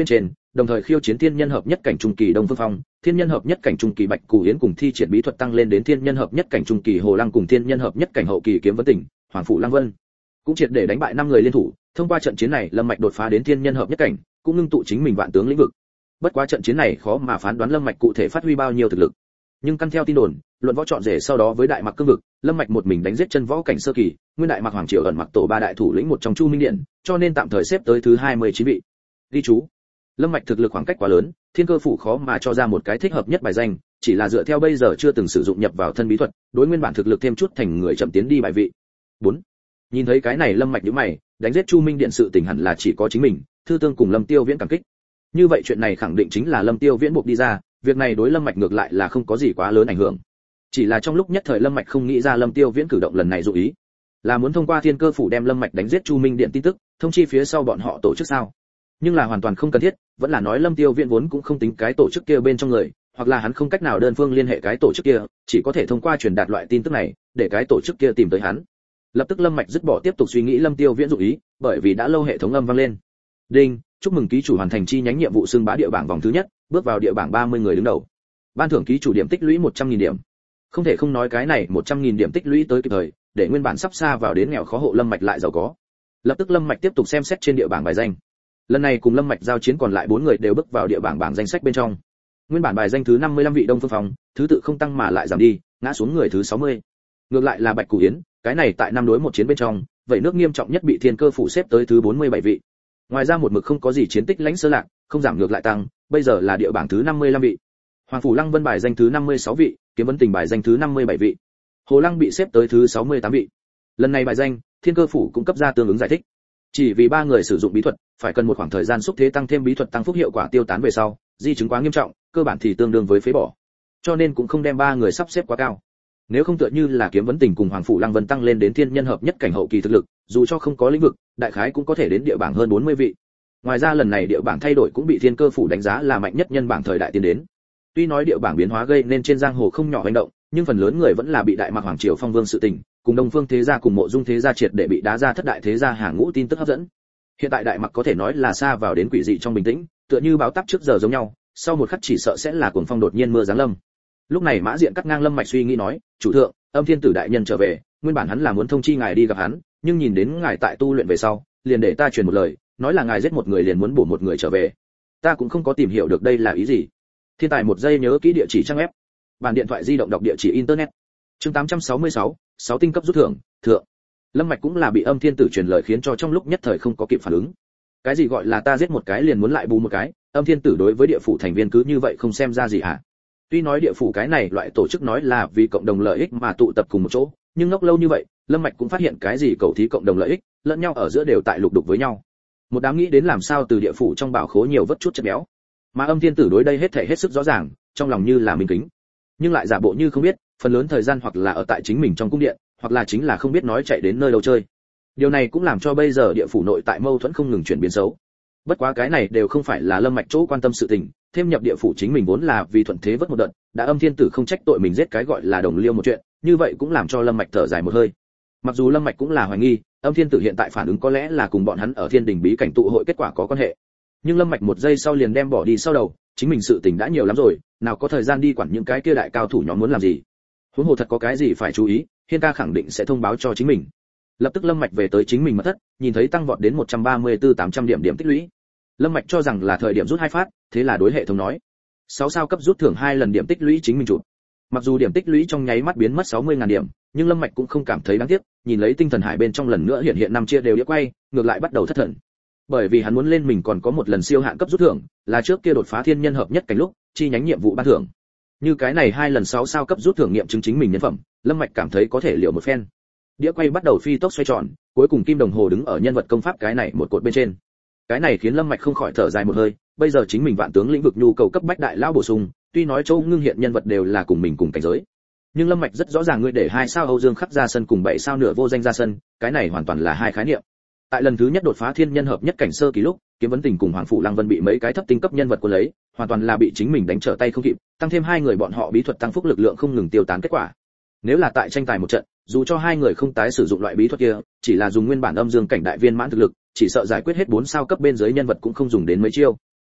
A: đồng thời khiêu chiến thiên nhân hợp nhất cảnh trung kỳ Đông Phương Phong, thiên nhân hợp nhất cảnh trung kỳ Bạch Cù Yến cùng thi triển bí thuật tăng lên đến thiên nhân hợp nhất cảnh trung kỳ Hồ Lăng cùng thiên nhân hợp nhất cảnh hậu kỳ Kiếm Vấn Tỉnh, Hoàng Phủ Lăng Vân. Cũng triệt để đánh bại 5 người liên thủ, thông qua trận chiến này Lâm Mạch đột phá đến thiên nhân hợp nhất cảnh, cũng ngưng tụ chính mình vạn tướng lĩnh vực. Bất quá trận chiến này khó mà phán đoán Lâm Mạch cụ thể phát huy bao nhiêu thực lực. Nhưng căn theo tin đồn, luận võ chọn rể sau đó với Đại Mặc cương vực, Lâm Mạch một mình đánh giết chân võ cảnh sơ kỳ, nguyên Đại Mặc Hoàng Triều ẩn mặc tổ 3 đại thủ lĩnh một trong Chu Minh Điện, cho nên tạm thời xếp tới thứ 29 vị. Ghi chú: Lâm Mạch thực lực khoảng cách quá lớn, Thiên Cơ phủ khó mà cho ra một cái thích hợp nhất bài danh, chỉ là dựa theo bây giờ chưa từng sử dụng nhập vào thân bí thuật, đối nguyên bản thực lực thêm chút thành người chậm tiến đi bài vị. 4. Nhìn thấy cái này Lâm Mạch nhíu mày, đánh giết Chu Minh Điện sự tình hẳn là chỉ có chính mình, Thư Tương cùng Lâm Tiêu Viễn cảm kích. Như vậy chuyện này khẳng định chính là Lâm Tiêu Viễn buộc đi ra, việc này đối Lâm Mạch ngược lại là không có gì quá lớn ảnh hưởng. Chỉ là trong lúc nhất thời Lâm Mạch không nghĩ ra Lâm Tiêu Viễn cử động lần này dụ ý, là muốn thông qua Thiên Cơ phủ đem Lâm Mạch đánh giết Chu Minh Điện tin tức, thông chi phía sau bọn họ tổ chức sao? Nhưng là hoàn toàn không cần thiết, vẫn là nói Lâm Tiêu Viễn vốn cũng không tính cái tổ chức kia bên trong người, hoặc là hắn không cách nào đơn phương liên hệ cái tổ chức kia, chỉ có thể thông qua truyền đạt loại tin tức này, để cái tổ chức kia tìm tới hắn. Lập tức Lâm Mạch dứt bỏ tiếp tục suy nghĩ Lâm Tiêu Viễn dụ ý, bởi vì đã lâu hệ thống âm vang lên. Đinh, chúc mừng ký chủ hoàn thành chi nhánh nhiệm vụ xưng bá địa bảng vòng thứ nhất, bước vào địa bảng 30 người đứng đầu. Ban thưởng ký chủ điểm tích lũy 100.000 điểm. Không thể không nói cái này 100.000 điểm tích lũy tới kịp thời, để nguyên bản sắp xa vào đến nghèo khó hộ Lâm Mạch lại giàu có. Lập tức Lâm Mạch tiếp tục xem xét trên địa bảng bài danh. Lần này cùng Lâm Mạch giao chiến còn lại 4 người đều bước vào địa bảng bảng danh sách bên trong. Nguyên bản bài danh thứ 55 vị Đông Phương Phong, thứ tự không tăng mà lại giảm đi, ngã xuống người thứ 60. Ngược lại là Bạch Cù Yến, cái này tại 5 đối 1 chiến bên trong, vậy nước nghiêm trọng nhất bị Thiên Cơ phủ xếp tới thứ 47 vị. Ngoài ra một mực không có gì chiến tích lãnh sơ lạc, không giảm ngược lại tăng, bây giờ là địa bảng thứ 55 vị. Hoàng Phủ Lăng Vân bài danh thứ 56 vị, Kiếm Vấn Tình bài danh thứ 57 vị. Hồ Lăng bị xếp tới thứ 68 vị. Lần này bài danh, Thiên Cơ phủ cũng cấp ra tương ứng giải thích. Chỉ vì 3 người sử dụng bí thuật, phải cần một khoảng thời gian xúc thế tăng thêm bí thuật tăng phúc hiệu quả tiêu tán về sau, di chứng quá nghiêm trọng, cơ bản thì tương đương với phế bỏ. Cho nên cũng không đem 3 người sắp xếp quá cao. Nếu không tựa như là Kiếm Vấn Tình cùng Hoàng Phủ Lăng Vân tăng lên đến thiên nhân hợp nhất cảnh hậu kỳ thực lực, dù cho không có lĩnh vực, đại khái cũng có thể đến địa bảng hơn 40 vị. Ngoài ra lần này địa bảng thay đổi cũng bị Thiên Cơ phủ đánh giá là mạnh nhất nhân bảng thời đại tiến đến. Tuy nói địa bảng biến hóa gây nên trên giang hồ không nhỏ hành động, nhưng phần lớn người vẫn là bị Đại Mạc Hoàng Triều Phong Vương sự tình, cùng Đông Phương thế gia cùng Mộ Dung thế gia triệt để bị đá ra thất đại thế gia hàng ngũ tin tức hấp dẫn. Hiện tại Đại Mạc có thể nói là xa vào đến quỷ dị trong bình tĩnh, tựa như báo táp trước giờ giống nhau, sau một khắc chỉ sợ sẽ là cuồng phong đột nhiên mưa giáng lâm. Lúc này Mã Diện cắt ngang Lâm Mạch suy nghĩ nói, chủ thượng, Âm Thiên Tử đại nhân trở về, nguyên bản hắn là muốn thông chi ngài đi gặp hắn, nhưng nhìn đến ngài tại tu luyện về sau, liền để ta truyền một lời, nói là ngài giết một người liền muốn bổ một người trở về. Ta cũng không có tìm hiểu được đây là ý gì. Thiên tài một giây nhớ kỹ địa chỉ trang web. Bản điện thoại di động đọc địa chỉ internet. Chương 866, 6 tinh cấp rút thưởng, thượng. Lâm Mạch cũng là bị Âm Thiên Tử truyền lời khiến cho trong lúc nhất thời không có kịp phản ứng. Cái gì gọi là ta giết một cái liền muốn lại bù một cái, Âm Thiên Tử đối với địa phủ thành viên cứ như vậy không xem ra gì hả? Tuy nói địa phủ cái này loại tổ chức nói là vì cộng đồng lợi ích mà tụ tập cùng một chỗ, nhưng ngốc lâu như vậy, Lâm Mạch cũng phát hiện cái gì cầu thí cộng đồng lợi ích, lẫn nhau ở giữa đều tại lục đục với nhau. Một đám nghĩ đến làm sao từ địa phủ trong bảo khố nhiều vất chút chất béo. Mà Âm Thiên Tử đối đây hết thảy hết sức rõ ràng, trong lòng như là minh kính, nhưng lại giả bộ như không biết, phần lớn thời gian hoặc là ở tại chính mình trong cung điện, hoặc là chính là không biết nói chạy đến nơi đâu chơi. Điều này cũng làm cho bây giờ địa phủ nội tại mâu thuẫn không ngừng chuyển biến xấu. Bất quá cái này đều không phải là Lâm Mạch chỗ quan tâm sự tình, thêm nhập địa phủ chính mình vốn là vì thuận thế vớt một đợt, đã Âm Thiên Tử không trách tội mình giết cái gọi là đồng liêu một chuyện, như vậy cũng làm cho Lâm Mạch thở dài một hơi. Mặc dù Lâm Mạch cũng là hoài nghi, Âm Thiên Tử hiện tại phản ứng có lẽ là cùng bọn hắn ở Thiên Đình bí cảnh tụ hội kết quả có quan hệ. Nhưng Lâm Mạch một giây sau liền đem bỏ đi sau đầu, chính mình sự tình đã nhiều lắm rồi, nào có thời gian đi quản những cái kia đại cao thủ nhóm muốn làm gì. Huống hồ thật có cái gì phải chú ý, Hiên ca khẳng định sẽ thông báo cho chính mình. Lập tức Lâm Mạch về tới chính mình mật thất, nhìn thấy tăng vọt đến 134.800 điểm tích lũy. Lâm Mạch cho rằng là thời điểm rút 2 phát, thế là đối hệ thống nói: 6 sao cấp rút thưởng 2 lần điểm tích lũy chính mình chụp. Mặc dù điểm tích lũy trong nháy mắt biến mất 60.000 điểm, nhưng Lâm Mạch cũng không cảm thấy đáng tiếc, nhìn lấy tinh thần hải bên trong lần nữa hiện 5 chia đều đĩa quay, ngược lại bắt đầu thất thần. Bởi vì hắn muốn lên mình còn có một lần siêu hạn cấp rút thưởng, là trước kia đột phá thiên nhân hợp nhất cảnh lúc, chi nhánh nhiệm vụ ban thưởng. Như cái này 2 lần 6 sao cấp rút thưởng nghiệm chứng chính mình nhân phẩm, Lâm Mạch cảm thấy có thể liều một phen. Đĩa quay bắt đầu phi tốc xoay tròn, cuối cùng kim đồng hồ đứng ở nhân vật công pháp cái này một cột bên trên. Cái này khiến Lâm Mạch không khỏi thở dài một hơi, bây giờ chính mình vạn tướng lĩnh vực nhu cầu cấp bách đại lão bổ sung, tuy nói Châu Ngưng hiện nhân vật đều là cùng mình cùng cảnh giới, nhưng Lâm Mạch rất rõ ràng ngươi để 2 sao Âu Dương Khắc ra sân cùng 7 sao nửa vô danh ra sân, cái này hoàn toàn là hai khái niệm. Tại lần thứ nhất đột phá thiên nhân hợp nhất cảnh sơ kỳ lúc, Kiếm Vấn Tình cùng Hoàng Phủ Lăng Vân bị mấy cái thấp tinh cấp nhân vật cuốn lấy, hoàn toàn là bị chính mình đánh trở tay không kịp, tăng thêm hai người bọn họ bí thuật tăng phúc lực lượng không ngừng tiêu tán kết quả. Nếu là tại tranh tài một trận, dù cho hai người không tái sử dụng loại bí thuật kia, chỉ là dùng nguyên bản âm dương cảnh đại viên mãn thực lực, chỉ sợ giải quyết hết 4 sao cấp bên dưới nhân vật cũng không dùng đến mấy chiêu.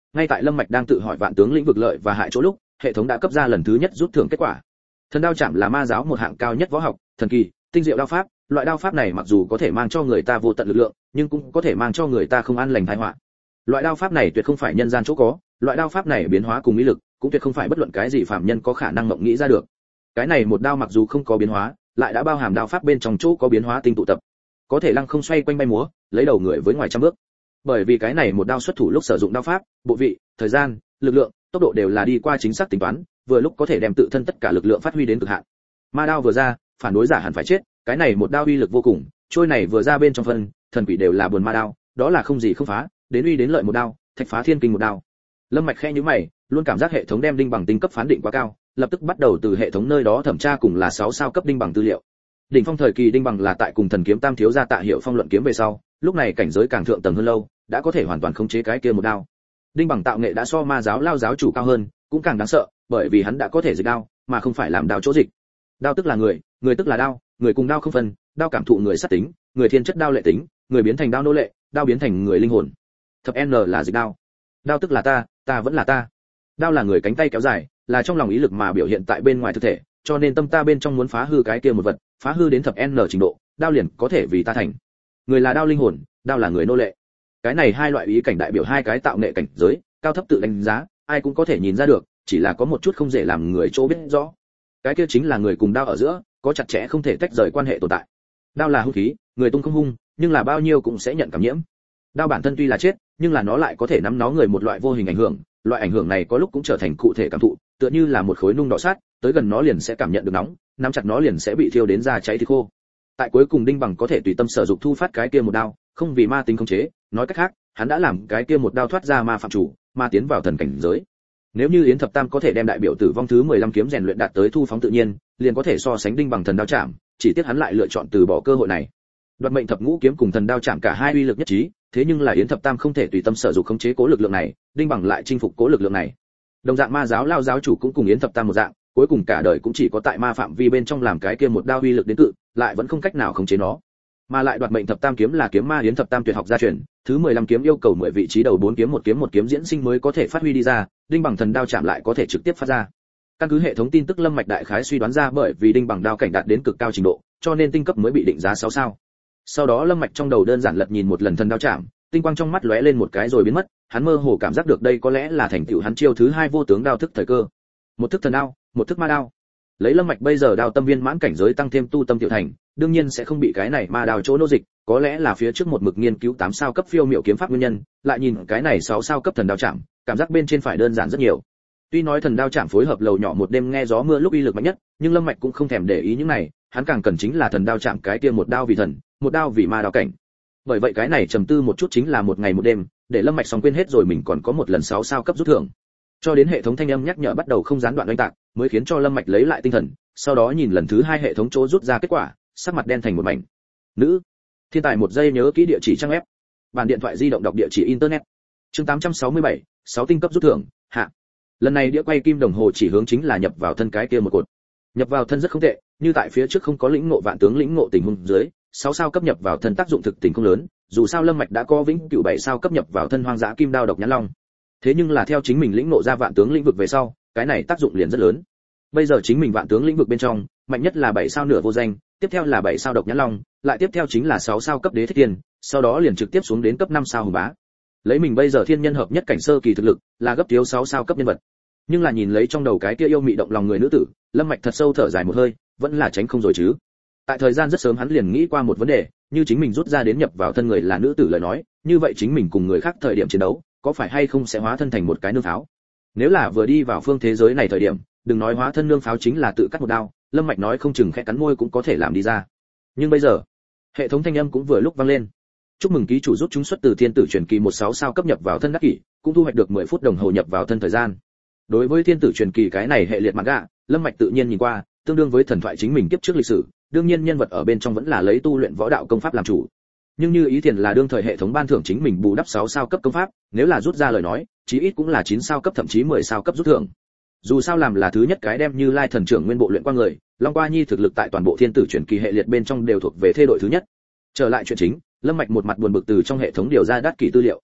A: Ngay tại Lâm Mạch đang tự hỏi vạn tướng lĩnh vực lợi và hại chỗ lúc, hệ thống đã cấp ra lần thứ nhất rút thưởng kết quả. Thần đao chạm là ma giáo một hạng cao nhất võ học, thần kỳ, tinh diệu đao pháp, loại đao pháp này mặc dù có thể mang cho người ta vô tận lực lượng, nhưng cũng có thể mang cho người ta không an lành tai họa. Loại đao pháp này tuyệt không phải nhân gian chỗ có, loại đao pháp này biến hóa cùng ý lực, cũng tuyệt không phải bất luận cái gì phàm nhân có khả năng mộng nghĩ ra được. Cái này một đao mặc dù không có biến hóa, lại đã bao hàm đao pháp bên trong chỗ có biến hóa tinh tụ tập, có thể lăng không xoay quanh bay múa, lấy đầu người với ngoài trăm bước. Bởi vì cái này một đao xuất thủ lúc sử dụng đao pháp, bộ vị, thời gian, lực lượng, tốc độ đều là đi qua chính xác tính toán, vừa lúc có thể đem tự thân tất cả lực lượng phát huy đến cực hạn. Ma đao vừa ra, phản đối giả hẳn phải chết, cái này một đao uy lực vô cùng, trôi này vừa ra bên trong phân, thần quỷ đều là buồn ma đao, đó là không gì không phá, đến uy đến lợi một đao, thạch phá thiên kinh một đao. Lâm Mạch khẽ nhíu mày, luôn cảm giác hệ thống đem đinh bằng tinh cấp phán định quá cao, lập tức bắt đầu từ hệ thống nơi đó thẩm tra cùng là 6 sao cấp đinh bằng tư liệu. Đỉnh phong thời kỳ đinh bằng là tại cùng thần kiếm tam thiếu gia Tạ Hiệu Phong luận kiếm về sau, lúc này cảnh giới càng thượng tầng hơn lâu, đã có thể hoàn toàn khống chế cái kia một đao. Đinh bằng tạo nghệ đã so ma giáo lao giáo chủ cao hơn, cũng càng đáng sợ, bởi vì hắn đã có thể dịch đao, mà không phải làm đao chỗ dịch. Đao tức là người, người tức là đao, người cùng đao không phân, đao cảm thụ người sát tính, người thiên chất đao lệ tính, người biến thành đao nô lệ, đao biến thành người linh hồn. Thập N là dịch đao. Đao tức là ta, ta vẫn là ta. Đao là người cánh tay kéo dài, là trong lòng ý lực mà biểu hiện tại bên ngoài thực thể, cho nên tâm ta bên trong muốn phá hư cái kia một vật, phá hư đến thập N trình độ, đao liền có thể vì ta thành. Người là đao linh hồn, đao là người nô lệ. Cái này hai loại ý cảnh đại biểu hai cái tạo nghệ cảnh giới, cao thấp tự đánh giá, ai cũng có thể nhìn ra được, chỉ là có một chút không dễ làm người chỗ biết rõ. Cái kia chính là người cùng đao ở giữa, có chặt chẽ không thể tách rời quan hệ tồn tại. Đao là hung khí, người tung không hung, nhưng là bao nhiêu cũng sẽ nhận cảm nhiễm. Đao bản thân tuy là chết, nhưng là nó lại có thể nắm nó người một loại vô hình ảnh hưởng, loại ảnh hưởng này có lúc cũng trở thành cụ thể cảm thụ, tựa như là một khối nung đỏ sát, tới gần nó liền sẽ cảm nhận được nóng, nắm chặt nó liền sẽ bị thiêu đến da cháy thì khô. Tại cuối cùng đinh bằng có thể tùy tâm sở dục thu phát cái kia một đao, không vì ma tính khống chế, nói cách khác, hắn đã làm cái kia một đao thoát ra ma phạm chủ, ma tiến vào thần cảnh giới. Nếu như Yến Thập Tam có thể đem đại biểu tử vong thứ 15 kiếm rèn luyện đạt tới thu phóng tự nhiên, liền có thể so sánh đinh bằng thần đao chạm, chỉ tiếc hắn lại lựa chọn từ bỏ cơ hội này. Đoạt mệnh thập ngũ kiếm cùng thần đao chạm cả hai uy lực nhất trí, thế nhưng là Yến Thập Tam không thể tùy tâm sở dục khống chế cố lực lượng này, đinh bằng lại chinh phục cố lực lượng này. Đồng dạng ma giáo lao giáo chủ cũng cùng Yến Thập Tam một dạng, cuối cùng cả đời cũng chỉ có tại ma phạm vi bên trong làm cái kia một đao uy lực đến cự, lại vẫn không cách nào khống chế nó. Mà lại đoạt mệnh thập tam kiếm là kiếm ma Yến Thập Tam tuyệt học gia truyền, thứ 15 kiếm yêu cầu 10 vị trí đầu 4 kiếm một kiếm diễn sinh mới có thể phát huy đi ra, đinh bằng thần đao chạm lại có thể trực tiếp phát ra. Căn cứ hệ thống tin tức Lâm Mạch đại khái suy đoán ra, bởi vì đinh bằng đao cảnh đạt đến cực cao trình độ, cho nên tinh cấp mới bị định giá 6 sao. Sau đó Lâm Mạch trong đầu đơn giản lật nhìn một lần thần đao chạm, tinh quang trong mắt lóe lên một cái rồi biến mất, hắn mơ hồ cảm giác được đây có lẽ là thành tựu hắn chiêu thứ 2 vô tướng đao thức thời cơ. Một thức thần đao, một thức ma đao. Lấy Lâm Mạch bây giờ đao tâm viên mãn cảnh giới tăng thêm tu tâm tiểu thành, đương nhiên sẽ không bị cái này ma đao chỗ nô dịch, có lẽ là phía trước một mực nghiên cứu 8 sao cấp phiêu miệu kiếm pháp nguyên nhân, lại nhìn cái này 6 sao cấp thần đao chạm, cảm giác bên trên phải đơn giản rất nhiều. Tuy nói thần đao chạm phối hợp lầu nhỏ một đêm nghe gió mưa lúc uy lực mạnh nhất, nhưng Lâm Mạch cũng không thèm để ý những này, hắn càng cần chính là thần đao chạm cái kia một đao vì thần, một đao vì ma đao cảnh. Bởi vậy cái này trầm tư một chút chính là một ngày một đêm, để Lâm Mạch xong quên hết rồi mình còn có một lần 6 sao cấp rút thưởng. Cho đến hệ thống thanh âm nhắc nhở bắt đầu không gián đoạn oanh tạc, mới khiến cho Lâm Mạch lấy lại tinh thần, sau đó nhìn lần thứ 2 hệ thống chỗ rút ra kết quả, sắc mặt đen thành một mảnh. Nữ. Thiên tài một giây nhớ kỹ địa chỉ trang web. Bản điện thoại di động đọc địa chỉ internet. Chương 867, 6 tinh cấp rút thưởng, hạ. Lần này đĩa quay kim đồng hồ chỉ hướng chính là nhập vào thân cái kia một cột. Nhập vào thân rất không tệ, như tại phía trước không có lĩnh ngộ vạn tướng lĩnh ngộ tình huống dưới, 6 sao cấp nhập vào thân tác dụng thực tình không lớn, dù sao Lâm Mạch đã có vĩnh cửu 7 sao cấp nhập vào thân hoang dã kim đao độc nhãn long. Thế nhưng là theo chính mình lĩnh ngộ ra vạn tướng lĩnh vực về sau, cái này tác dụng liền rất lớn. Bây giờ chính mình vạn tướng lĩnh vực bên trong, mạnh nhất là 7 sao nửa vô danh, tiếp theo là 7 sao độc nhãn long, lại tiếp theo chính là 6 sao cấp đế thích thiên, sau đó liền trực tiếp xuống đến cấp 5 sao hùng bá. Lấy mình bây giờ thiên nhân hợp nhất cảnh sơ kỳ thực lực, là gấp thiếu 6 sao cấp nhân vật. Nhưng là nhìn lấy trong đầu cái kia yêu mị động lòng người nữ tử, Lâm Mạch thật sâu thở dài một hơi, vẫn là tránh không rồi chứ. Tại thời gian rất sớm hắn liền nghĩ qua một vấn đề, như chính mình rút ra đến nhập vào thân người là nữ tử lời nói, như vậy chính mình cùng người khác thời điểm chiến đấu, có phải hay không sẽ hóa thân thành một cái nương pháo? Nếu là vừa đi vào phương thế giới này thời điểm, đừng nói hóa thân nương pháo chính là tự cắt một đao, Lâm Mạch nói không chừng khẽ cắn môi cũng có thể làm đi ra. Nhưng bây giờ, hệ thống thanh âm cũng vừa lúc vang lên. Chúc mừng ký chủ rút chúng xuất từ thiên tử truyền kỳ 16 sao cấp nhập vào thân đắc kỷ, cũng thu hoạch được 10 phút đồng hồ nhập vào thân thời gian. Đối với thiên tử truyền kỳ cái này hệ liệt manga, Lâm Mạch tự nhiên nhìn qua, tương đương với thần thoại chính mình kiếp trước lịch sử, đương nhiên nhân vật ở bên trong vẫn là lấy tu luyện võ đạo công pháp làm chủ. Nhưng như ý thiền là đương thời hệ thống ban thưởng chính mình bù đắp 6 sao cấp công pháp, nếu là rút ra lời nói, chí ít cũng là 9 sao cấp thậm chí 10 sao cấp rút thưởng. Dù sao làm là thứ nhất cái đem Như Lai thần trưởng nguyên bộ luyện qua người, Long Qua Nhi thực lực tại toàn bộ thiên tử truyền kỳ hệ liệt bên trong đều thuộc về thê đội thứ nhất. Trở lại chuyện chính, Lâm Mạch một mặt buồn bực từ trong hệ thống điều ra đắt kỷ tư liệu.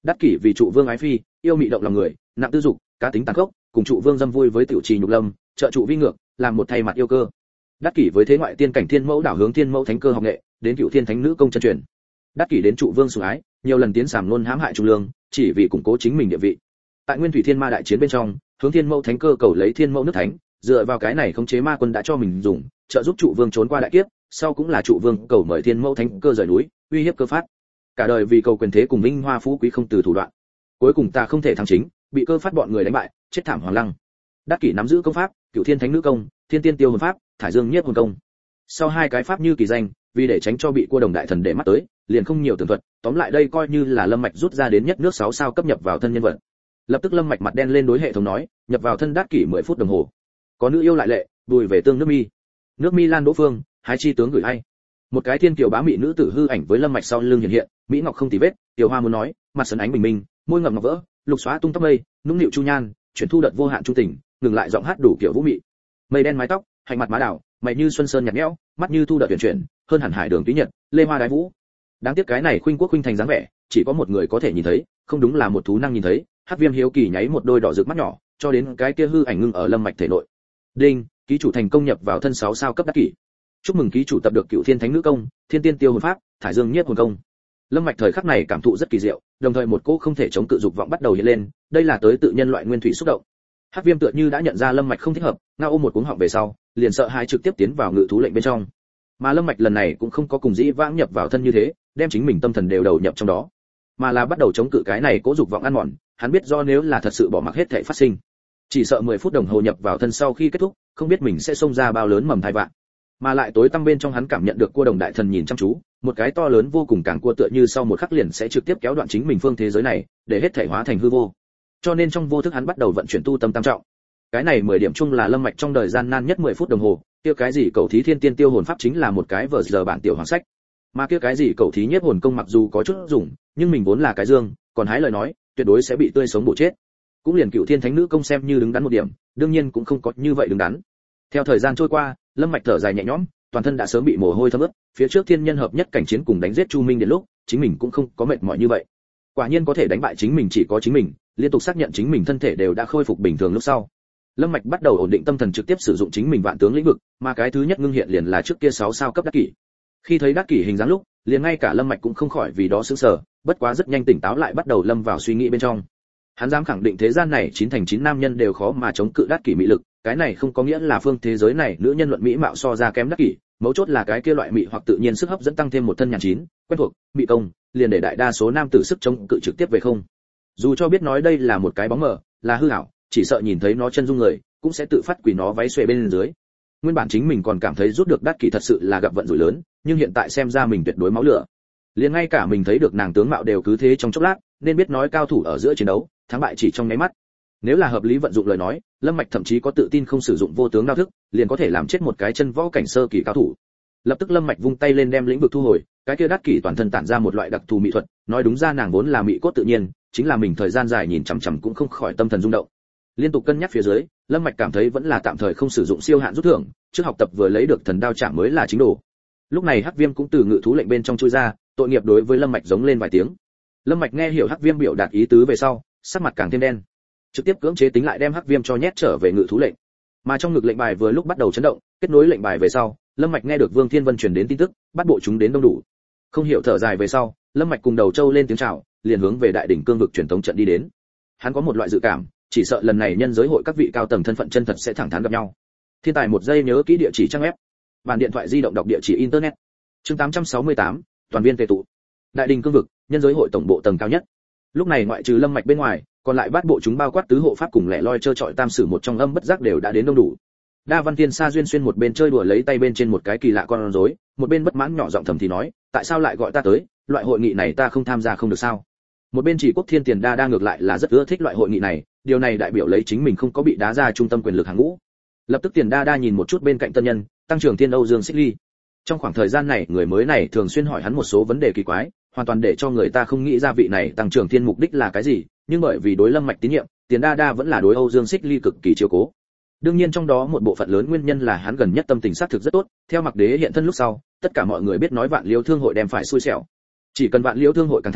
A: Đắc kỷ vì trụ vương ái phi, yêu mị động lòng người, nặng tư dục, cá tính tàn khốc, cùng trụ vương dâm vui với tiểu trì nhục lâm, trợ trụ vi ngược, làm một thay mặt yêu cơ. Đắc kỷ với thế ngoại tiên cảnh thiên mẫu đảo hướng thiên mẫu thánh cơ học nghệ, đến cựu thiên thánh nữ công chân truyền. Đắc kỷ đến trụ vương sủng ái, nhiều lần tiến sàm luôn hãm hại trung lương, chỉ vì củng cố chính mình địa vị. Tại Nguyên Thủy Thiên Ma đại chiến bên trong, hướng thiên mẫu thánh cơ cầu lấy thiên mẫu nước thánh, dựa vào cái này khống chế ma quân đã cho mình dùng, trợ giúp trụ vương trốn qua đại kiếp, sau cũng là trụ vương cầu mời thiên mẫu thánh cơ rời núi, uy hiếp cơ phát. Cả đời vì cầu quyền thế cùng vinh hoa phú quý không từ thủ đoạn. Cuối cùng ta không thể thắng chính, bị cơ phát bọn người đánh bại, chết thảm hoàng lăng. Đắc kỷ nắm giữ công pháp, cựu thiên thánh nữ công, thiên tiên tiêu hồn pháp, thải dương nhiếp hồn công. Sau hai cái pháp như kỳ danh, vì để tránh cho bị cua đồng đại thần để mắt tới, liền không nhiều tường thuật, tóm lại đây coi như là Lâm Mạch rút ra đến nhất nước 6 sao cấp nhập vào thân nhân vật. Lập tức Lâm Mạch mặt đen lên đối hệ thống nói, nhập vào thân Đắc kỷ 10 phút đồng hồ. Có nữ yêu lại lệ, đùi về tương nước mi. Nước mi lan đỗ phương, hái chi tướng gửi ai. Một cái thiên kiều bá mỹ nữ tử hư ảnh với Lâm Mạch sau lưng hiện hiện, mỹ ngọc không tì vết, tiểu hoa muốn nói, mặt sấn ánh bình minh, môi ngậm ngọc vỡ, lục xóa tung tóc mây, nũng nịu chu nhan, chuyển thu đợt vô hạn trung tình, ngừng lại giọng hát đủ kiểu vũ mị. Mây đen mái tóc, hạnh mặt má đào, mày như xuân sơn nhạt nhẽo, mắt như thu đợt tuyển chuyển, hơn hẳn hải đường túy nhật, lê hoa đái vũ. Đáng tiếc cái này khuynh quốc khuynh thành dáng vẻ, chỉ có một người có thể nhìn thấy, không đúng là một thú năng nhìn thấy. Hắc Viêm hiếu kỳ nháy một đôi đỏ rực mắt nhỏ, cho đến cái kia hư ảnh ngưng ở Lâm Mạch thể nội. Đinh, ký chủ thành công nhập vào thân 6 sao cấp Đắc kỷ. Chúc mừng ký chủ tập được cựu thiên thánh nữ công, thiên tiên tiêu hồn pháp, thải dương nhiếp hồn công. Lâm Mạch thời khắc này cảm thụ rất kỳ diệu, đồng thời một cỗ không thể chống cự dục vọng bắt đầu hiện lên, đây là tới tự nhân loại nguyên thủy xúc động. Hắc Viêm tựa như đã nhận ra Lâm Mạch không thích hợp, ngao ôm một cuống họng về sau, liền sợ hãi trực tiếp tiến vào ngự thú lệnh bên trong. Mà Lâm Mạch lần này cũng không có cùng dĩ vãng nhập vào thân như thế, đem chính mình tâm thần đều đầu nhập trong đó, mà là bắt đầu chống cự cái này cỗ dục vọng ăn mòn. Hắn biết do nếu là thật sự bỏ mặc hết thảy phát sinh, chỉ sợ 10 phút đồng hồ nhập vào thân sau khi kết thúc, không biết mình sẽ xông ra bao lớn mầm tai vạn. Mà lại tối tăm bên trong hắn cảm nhận được cua đồng đại thần nhìn chăm chú, một cái to lớn vô cùng càng cua tựa như sau một khắc liền sẽ trực tiếp kéo đoạn chính mình phương thế giới này, để hết thảy hóa thành hư vô. Cho nên trong vô thức hắn bắt đầu vận chuyển tu tâm tam trọng. Cái này 10 điểm chung là Lâm Mạch trong đời gian nan nhất 10 phút đồng hồ, kia cái gì cầu thí thiên tiên tiêu hồn pháp chính là một cái vở giờ bản tiểu hoàng sách. Mà kia cái gì cầu thí nhiếp hồn công mặc dù có chút dùng, nhưng mình vốn là cái dương, còn hái lời nói, tuyệt đối sẽ bị tươi sống bổ chết. Cũng liền cựu thiên thánh nữ công xem như đứng đắn một điểm, đương nhiên cũng không có như vậy đứng đắn. Theo thời gian trôi qua, Lâm Mạch thở dài nhẹ nhõm, toàn thân đã sớm bị mồ hôi thấm ướt, phía trước thiên nhân hợp nhất cảnh chiến cùng đánh giết Chu Minh đến lúc, chính mình cũng không có mệt mỏi như vậy. Quả nhiên có thể đánh bại chính mình chỉ có chính mình, liên tục xác nhận chính mình thân thể đều đã khôi phục bình thường lúc sau. Lâm Mạch bắt đầu ổn định tâm thần trực tiếp sử dụng chính mình vạn tướng lĩnh vực, mà cái thứ nhất ngưng hiện liền là trước kia 6 sao cấp Đắc kỷ. Khi thấy Đắc kỷ hình dáng lúc, liền ngay cả Lâm Mạch cũng không khỏi vì đó sửng sở, bất quá rất nhanh tỉnh táo lại bắt đầu lâm vào suy nghĩ bên trong. Hắn dám khẳng định thế gian này 9 thành 9 nam nhân đều khó mà chống cự Đắc kỷ mỹ lực, cái này không có nghĩa là phương thế giới này nữ nhân luận mỹ mạo so ra kém Đắc kỷ, mấu chốt là cái kia loại mỹ hoặc tự nhiên sức hấp dẫn tăng thêm một thân nhàn chín, quen thuộc, mỹ công, liền để đại đa số nam tử sức chống cự trực tiếp về không. Dù cho biết nói đây là một cái bóng mờ, là hư ảo, chỉ sợ nhìn thấy nó chân dung người, cũng sẽ tự phát quỳ nó váy xuề bên dưới. Nguyên bản chính mình còn cảm thấy rút được Đắc kỷ thật sự là gặp vận rủi lớn, nhưng hiện tại xem ra mình tuyệt đối máu lửa. Liền ngay cả mình thấy được nàng tướng mạo đều cứ thế trong chốc lát, nên biết nói cao thủ ở giữa chiến đấu, thắng bại chỉ trong nháy mắt. Nếu là hợp lý vận dụng lời nói, Lâm Mạch thậm chí có tự tin không sử dụng vô tướng đao thức, liền có thể làm chết một cái chân võ cảnh sơ kỳ cao thủ. Lập tức Lâm Mạch vung tay lên đem lĩnh vực thu hồi, cái kia Đắc kỷ toàn thân tản ra một loại đặc thù mỹ thuật, nói đúng ra nàng vốn là mỹ cốt tự nhiên, chính là mình thời gian dài nhìn chằm chằm cũng không khỏi tâm thần rung động. Liên tục cân nhắc phía dưới, Lâm Mạch cảm thấy vẫn là tạm thời không sử dụng siêu hạn rút thưởng, trước học tập vừa lấy được thần đao chạm mới là chính đồ. Lúc này Hắc Viêm cũng từ ngự thú lệnh bên trong chui ra, tội nghiệp đối với Lâm Mạch giống lên vài tiếng. Lâm Mạch nghe hiểu Hắc Viêm biểu đạt ý tứ về sau, sắc mặt càng thêm đen, trực tiếp cưỡng chế tính lại đem Hắc Viêm cho nhét trở về ngự thú lệnh. Mà trong ngực lệnh bài vừa lúc bắt đầu chấn động, kết nối lệnh bài về sau, Lâm Mạch nghe được Vương Thiên Vân truyền đến tin tức, bắt bộ chúng đến đông đủ. Không hiểu thở dài về sau, Lâm Mạch cùng Đầu Châu lên tiếng chào, liền hướng về Đại đỉnh cương vực truyền thống trận đi đến. Hắn có một loại dự cảm, chỉ sợ lần này nhân giới hội các vị cao tầng thân phận chân thật sẽ thẳng thắn gặp nhau. Thiên tài một giây nhớ kỹ địa chỉ trang web, bàn điện thoại di động đọc địa chỉ internet. Chương 868, toàn viên tề tụ. Đại đình cương vực, nhân giới hội tổng bộ tầng cao nhất. Lúc này ngoại trừ Lâm Mạch bên ngoài, còn lại bát bộ chúng bao quát tứ hộ pháp cùng lẻ loi chơi chọi tam sử một trong âm bất giác đều đã đến đông đủ. Đa Văn Tiên Sa duyên xuyên một bên chơi đùa lấy tay bên trên một cái kỳ lạ con rối, một bên bất mãn nhỏ giọng thầm thì nói, tại sao lại gọi ta tới, loại hội nghị này ta không tham gia không được sao? Một bên Chỉ Quốc Thiên Tiền Đa ngược lại là rất ưa thích loại hội nghị này, điều này đại biểu lấy chính mình không có bị đá ra trung tâm quyền lực hàng ngũ. Lập tức Tiền Đa nhìn một chút bên cạnh tân nhân, Tăng Trưởng Thiên Âu Dương Xích Ly. Trong khoảng thời gian này, người mới này thường xuyên hỏi hắn một số vấn đề kỳ quái, hoàn toàn để cho người ta không nghĩ ra vị này Tăng Trưởng Thiên mục đích là cái gì, nhưng bởi vì đối Lâm Mạch tín nhiệm, Tiền Đa vẫn là đối Âu Dương Xích Ly cực kỳ chiếu cố. Đương nhiên trong đó một bộ phận lớn nguyên nhân là hắn gần nhất tâm tình xác thực rất tốt, theo Mặc Đế hiện thân lúc sau, tất cả mọi người biết nói Vạn Liễu Thương hội đem phải xui xẻo. Chỉ cần Vạn Liễu Thương hội càng thảm,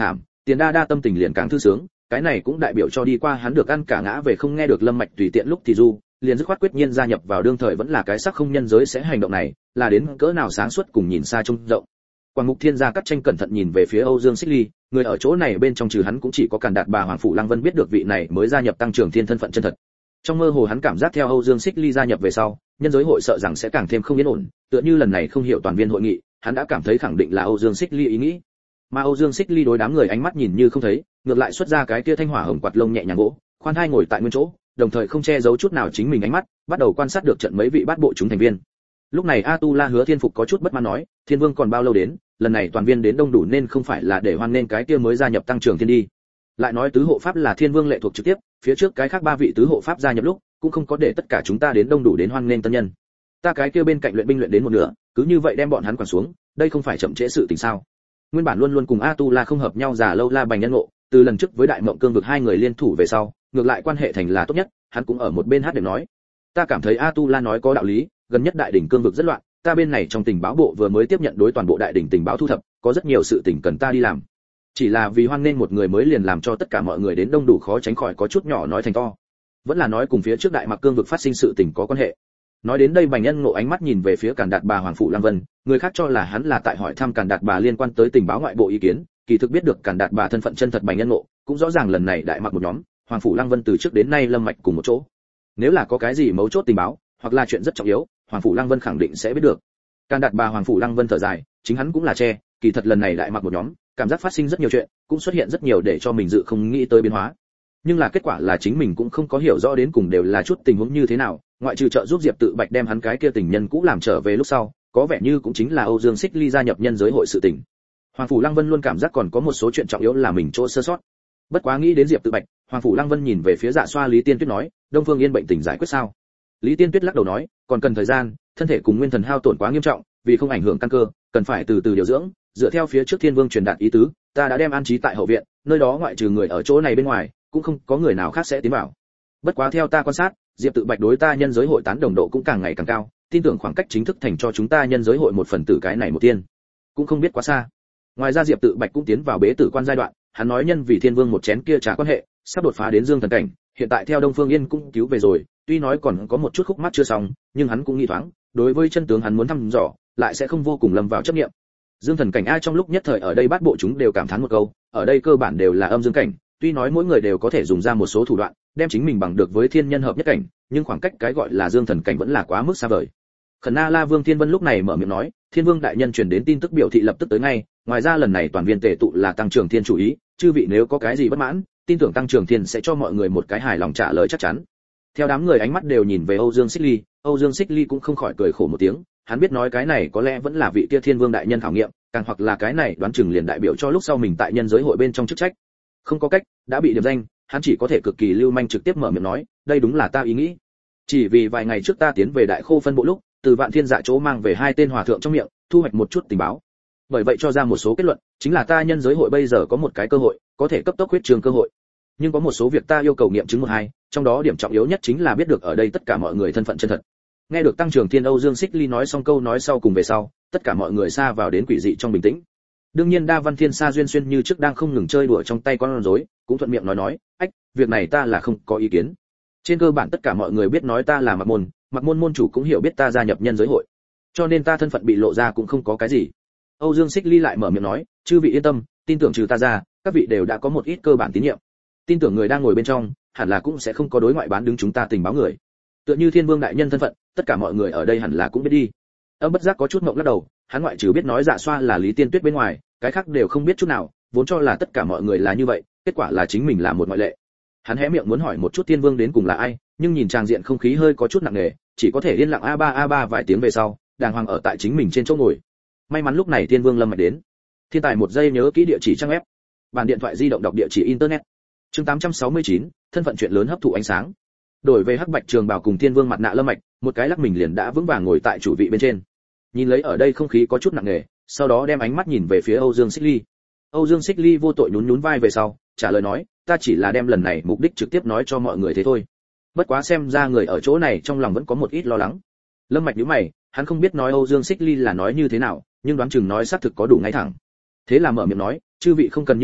A: Tiền Đa Đa tâm tình liền càng thư sướng, cái này cũng đại biểu cho đi qua hắn được ăn cả ngã về không nghe được Lâm Mạch tùy tiện lúc thì du, liền dứt khoát quyết nhiên gia nhập vào đương thời vẫn là cái sắc không nhân giới sẽ hành động này, là đến cỡ nào sáng suốt cùng nhìn xa trông rộng. Quảng Mục Thiên gia cắt tranh cẩn thận nhìn về phía Âu Dương Xích Ly, người ở chỗ này bên trong trừ hắn cũng chỉ có Càn Đạt bà Hoàng phủ Lăng Vân biết được vị này mới gia nhập Tăng Trưởng Thiên thân phận chân thật. Trong mơ hồ hắn cảm giác theo Âu Dương Xích Ly gia nhập về sau, nhân giới hội sợ rằng sẽ càng thêm không yên ổn, tựa như lần này không hiểu toàn viên hội nghị, hắn đã cảm thấy khẳng định là Âu Dương Xích Ly ý nghĩ. Mà Âu Dương Xích Ly đối đám người ánh mắt nhìn như không thấy, ngược lại xuất ra cái kia thanh hỏa hồng quạt lông nhẹ nhàng gỗ, khoan thai ngồi tại nguyên chỗ, đồng thời không che giấu chút nào chính mình ánh mắt, bắt đầu quan sát được trận mấy vị bát bộ chúng thành viên. Lúc này Atula Hứa Thiên Phục có chút bất mãn nói, Thiên Vương còn bao lâu đến, lần này toàn viên đến đông đủ nên không phải là để hoan nên cái kia mới gia nhập Tăng Trưởng Thiên đi. Lại nói tứ hộ pháp là Thiên Vương lệ thuộc trực tiếp, phía trước cái khác ba vị tứ hộ pháp gia nhập lúc, cũng không có để tất cả chúng ta đến đông đủ đến hoan nên tân nhân. Ta cái kia bên cạnh luyện binh luyện đến một nửa, cứ như vậy đem bọn hắn quẳng xuống, đây không phải chậm trễ sự tình sao? Nguyên bản luôn luôn cùng Atula không hợp nhau già lâu la Bành Nhân Ngộ, từ lần trước với Đại Mộng Cương vực hai người liên thủ về sau, ngược lại quan hệ thành là tốt nhất, hắn cũng ở một bên hát để nói. Ta cảm thấy Atula nói có đạo lý, gần nhất Đại đỉnh cương vực rất loạn, ta bên này trong tình báo bộ vừa mới tiếp nhận đối toàn bộ Đại đỉnh tình báo thu thập, có rất nhiều sự tình cần ta đi làm. Chỉ là vì hoan nên một người mới liền làm cho tất cả mọi người đến đông đủ khó tránh khỏi có chút nhỏ nói thành to. Vẫn là nói cùng phía trước Đại Mạc cương vực phát sinh sự tình có quan hệ. Nói đến đây Bành Nhân Ngộ ánh mắt nhìn về phía Càn Đạt bà Hoàng phủ Lăng Vân, người khác cho là hắn là tại hỏi thăm Càn Đạt bà liên quan tới tình báo ngoại bộ ý kiến, kỳ thực biết được Càn Đạt bà thân phận chân thật Bành Nhân Ngộ, cũng rõ ràng lần này Đại Mạc một nhóm, Hoàng phủ Lăng Vân từ trước đến nay lâm mạch cùng một chỗ. Nếu là có cái gì mấu chốt tình báo, hoặc là chuyện rất trọng yếu, Hoàng phủ Lăng Vân khẳng định sẽ biết được. Càn Đạt bà Hoàng phủ Lăng Vân thở dài, chính hắn cũng là che, kỳ thật lần này Đại Mạc một nhóm, cảm giác phát sinh rất nhiều chuyện, cũng xuất hiện rất nhiều để cho mình dự không nghĩ tới biến hóa. Nhưng là kết quả là chính mình cũng không có hiểu rõ đến cùng đều là chút tình huống như thế nào, ngoại trừ trợ giúp Diệp Tự Bạch đem hắn cái kia tình nhân cũ làm trở về lúc sau, có vẻ như cũng chính là Âu Dương Xích Ly gia nhập nhân giới hội sự tình. Hoàng phủ Lăng Vân luôn cảm giác còn có một số chuyện trọng yếu là mình chỗ sơ sót. Bất quá nghĩ đến Diệp Tự Bạch, Hoàng phủ Lăng Vân nhìn về phía Dạ Xoa Lý Tiên Tuyết nói, Đông Phương Yên bệnh tình giải quyết sao? Lý Tiên Tuyết lắc đầu nói, còn cần thời gian, thân thể cùng nguyên thần hao tổn quá nghiêm trọng, vì không ảnh hưởng căn cơ, cần phải từ từ điều dưỡng, dựa theo phía trước Thiên Vương truyền đạt ý tứ, ta đã đem an trí tại hậu viện, nơi đó ngoại trừ người ở chỗ này bên ngoài, cũng không có người nào khác sẽ tiến vào. Bất quá theo ta quan sát, Diệp Tự Bạch đối ta nhân giới hội tán đồng độ cũng càng ngày càng cao, tin tưởng khoảng cách chính thức thành cho chúng ta nhân giới hội một phần tử cái này một tiên, cũng không biết quá xa. Ngoài ra Diệp Tự Bạch cũng tiến vào bế tử quan giai đoạn, hắn nói nhân vì Thiên Vương một chén kia trà quan hệ, sắp đột phá đến dương thần cảnh, hiện tại theo Đông Phương Yên cũng cứu về rồi, tuy nói còn có một chút khúc mắc chưa xong, nhưng hắn cũng nghĩ thoáng, đối với chân tướng hắn muốn thăm dò, lại sẽ không vô cùng lâm vào chấp niệm. Dương thần cảnh ai trong lúc nhất thời ở đây bát bộ chúng đều cảm thán một câu, ở đây cơ bản đều là âm dương cảnh, tuy nói mỗi người đều có thể dùng ra một số thủ đoạn, đem chính mình bằng được với thiên nhân hợp nhất cảnh, nhưng khoảng cách cái gọi là dương thần cảnh vẫn là quá mức xa vời. Khẩn Na La Vương Thiên Vân lúc này mở miệng nói, Thiên Vương đại nhân truyền đến tin tức biểu thị lập tức tới ngay, ngoài ra lần này toàn viên tề tụ là Tăng Trưởng Thiên chủ ý, chư vị nếu có cái gì bất mãn, tin tưởng Tăng Trưởng Thiên sẽ cho mọi người một cái hài lòng trả lời chắc chắn. Theo đám người ánh mắt đều nhìn về Âu Dương Xích Ly, Âu Dương Xích Ly cũng không khỏi cười khổ một tiếng, hắn biết nói cái này có lẽ vẫn là vị kia Thiên Vương đại nhân khảo nghiệm, càng hoặc là cái này đoán chừng liền đại biểu cho lúc sau mình tại nhân giới hội bên trong chức trách. Không có cách, đã bị điểm danh, hắn chỉ có thể cực kỳ lưu manh trực tiếp mở miệng nói, đây đúng là ta ý nghĩ. Chỉ vì vài ngày trước ta tiến về Đại Khô phân bộ lúc, từ Vạn Thiên Dạ chỗ mang về hai tên hòa thượng trong miệng, thu hoạch một chút tình báo. Bởi vậy cho ra một số kết luận, chính là ta nhân giới hội bây giờ có một cái cơ hội, có thể cấp tốc huyết trường cơ hội. Nhưng có một số việc ta yêu cầu nghiệm chứng một hai, trong đó điểm trọng yếu nhất chính là biết được ở đây tất cả mọi người thân phận chân thật. Nghe được Tăng Trưởng Thiên Âu Dương Xích Ly nói xong câu nói sau cùng về sau, tất cả mọi người xa vào đến quỷ dị trong bình tĩnh. Đương nhiên Đa Văn Thiên Sa duyên xuyên như trước đang không ngừng chơi đùa trong tay con rối, cũng thuận miệng nói, ách, việc này ta là không có ý kiến. Trên cơ bản tất cả mọi người biết nói ta là Mặc Môn môn chủ cũng hiểu biết ta gia nhập nhân giới hội, cho nên ta thân phận bị lộ ra cũng không có cái gì. Âu Dương Xích Ly lại mở miệng nói, chư vị yên tâm, tin tưởng trừ ta ra, các vị đều đã có một ít cơ bản tín nhiệm. Tin tưởng người đang ngồi bên trong, hẳn là cũng sẽ không có đối ngoại bán đứng chúng ta tình báo người. Tựa như Thiên Vương đại nhân thân phận, tất cả mọi người ở đây hẳn là cũng biết đi. Âm Bất Giác có chút ngượng lắc đầu, hắn ngoại trừ biết nói Dạ Xoa là Lý Tiên Tuyết bên ngoài, cái khác đều không biết chút nào, vốn cho là tất cả mọi người là như vậy, kết quả là chính mình là một ngoại lệ. Hắn hé miệng muốn hỏi một chút Thiên Vương đến cùng là ai, nhưng nhìn tràng diện không khí hơi có chút nặng nề, chỉ có thể yên lặng a ba vài tiếng về sau, đàng hoàng ở tại chính mình trên chỗ ngồi. May mắn lúc này Thiên Vương lâm mạch đến. Thiên tài một giây nhớ kỹ địa chỉ trang web. Bàn điện thoại di động đọc địa chỉ internet. Chương 869, thân phận chuyện lớn hấp thụ ánh sáng. Đổi về hắc bạch trường bào cùng Thiên Vương mặt nạ lâm mạch, một cái lắc mình liền đã vững vàng ngồi tại chủ vị bên trên. Nhìn lấy ở đây không khí có chút nặng nề, sau đó đem ánh mắt nhìn về phía Âu Dương Xích Ly. Âu Dương Xích Ly vô tội nhún vai về sau, trả lời nói, ta chỉ là đem lần này mục đích trực tiếp nói cho mọi người thế thôi. Bất quá xem ra người ở chỗ này trong lòng vẫn có một ít lo lắng. Lâm Mạch nhíu mày, hắn không biết nói Âu Dương Xích Ly là nói như thế nào, nhưng đoán chừng nói xác thực có đủ ngay thẳng. Thế là mở miệng nói, chư vị không cần như thế,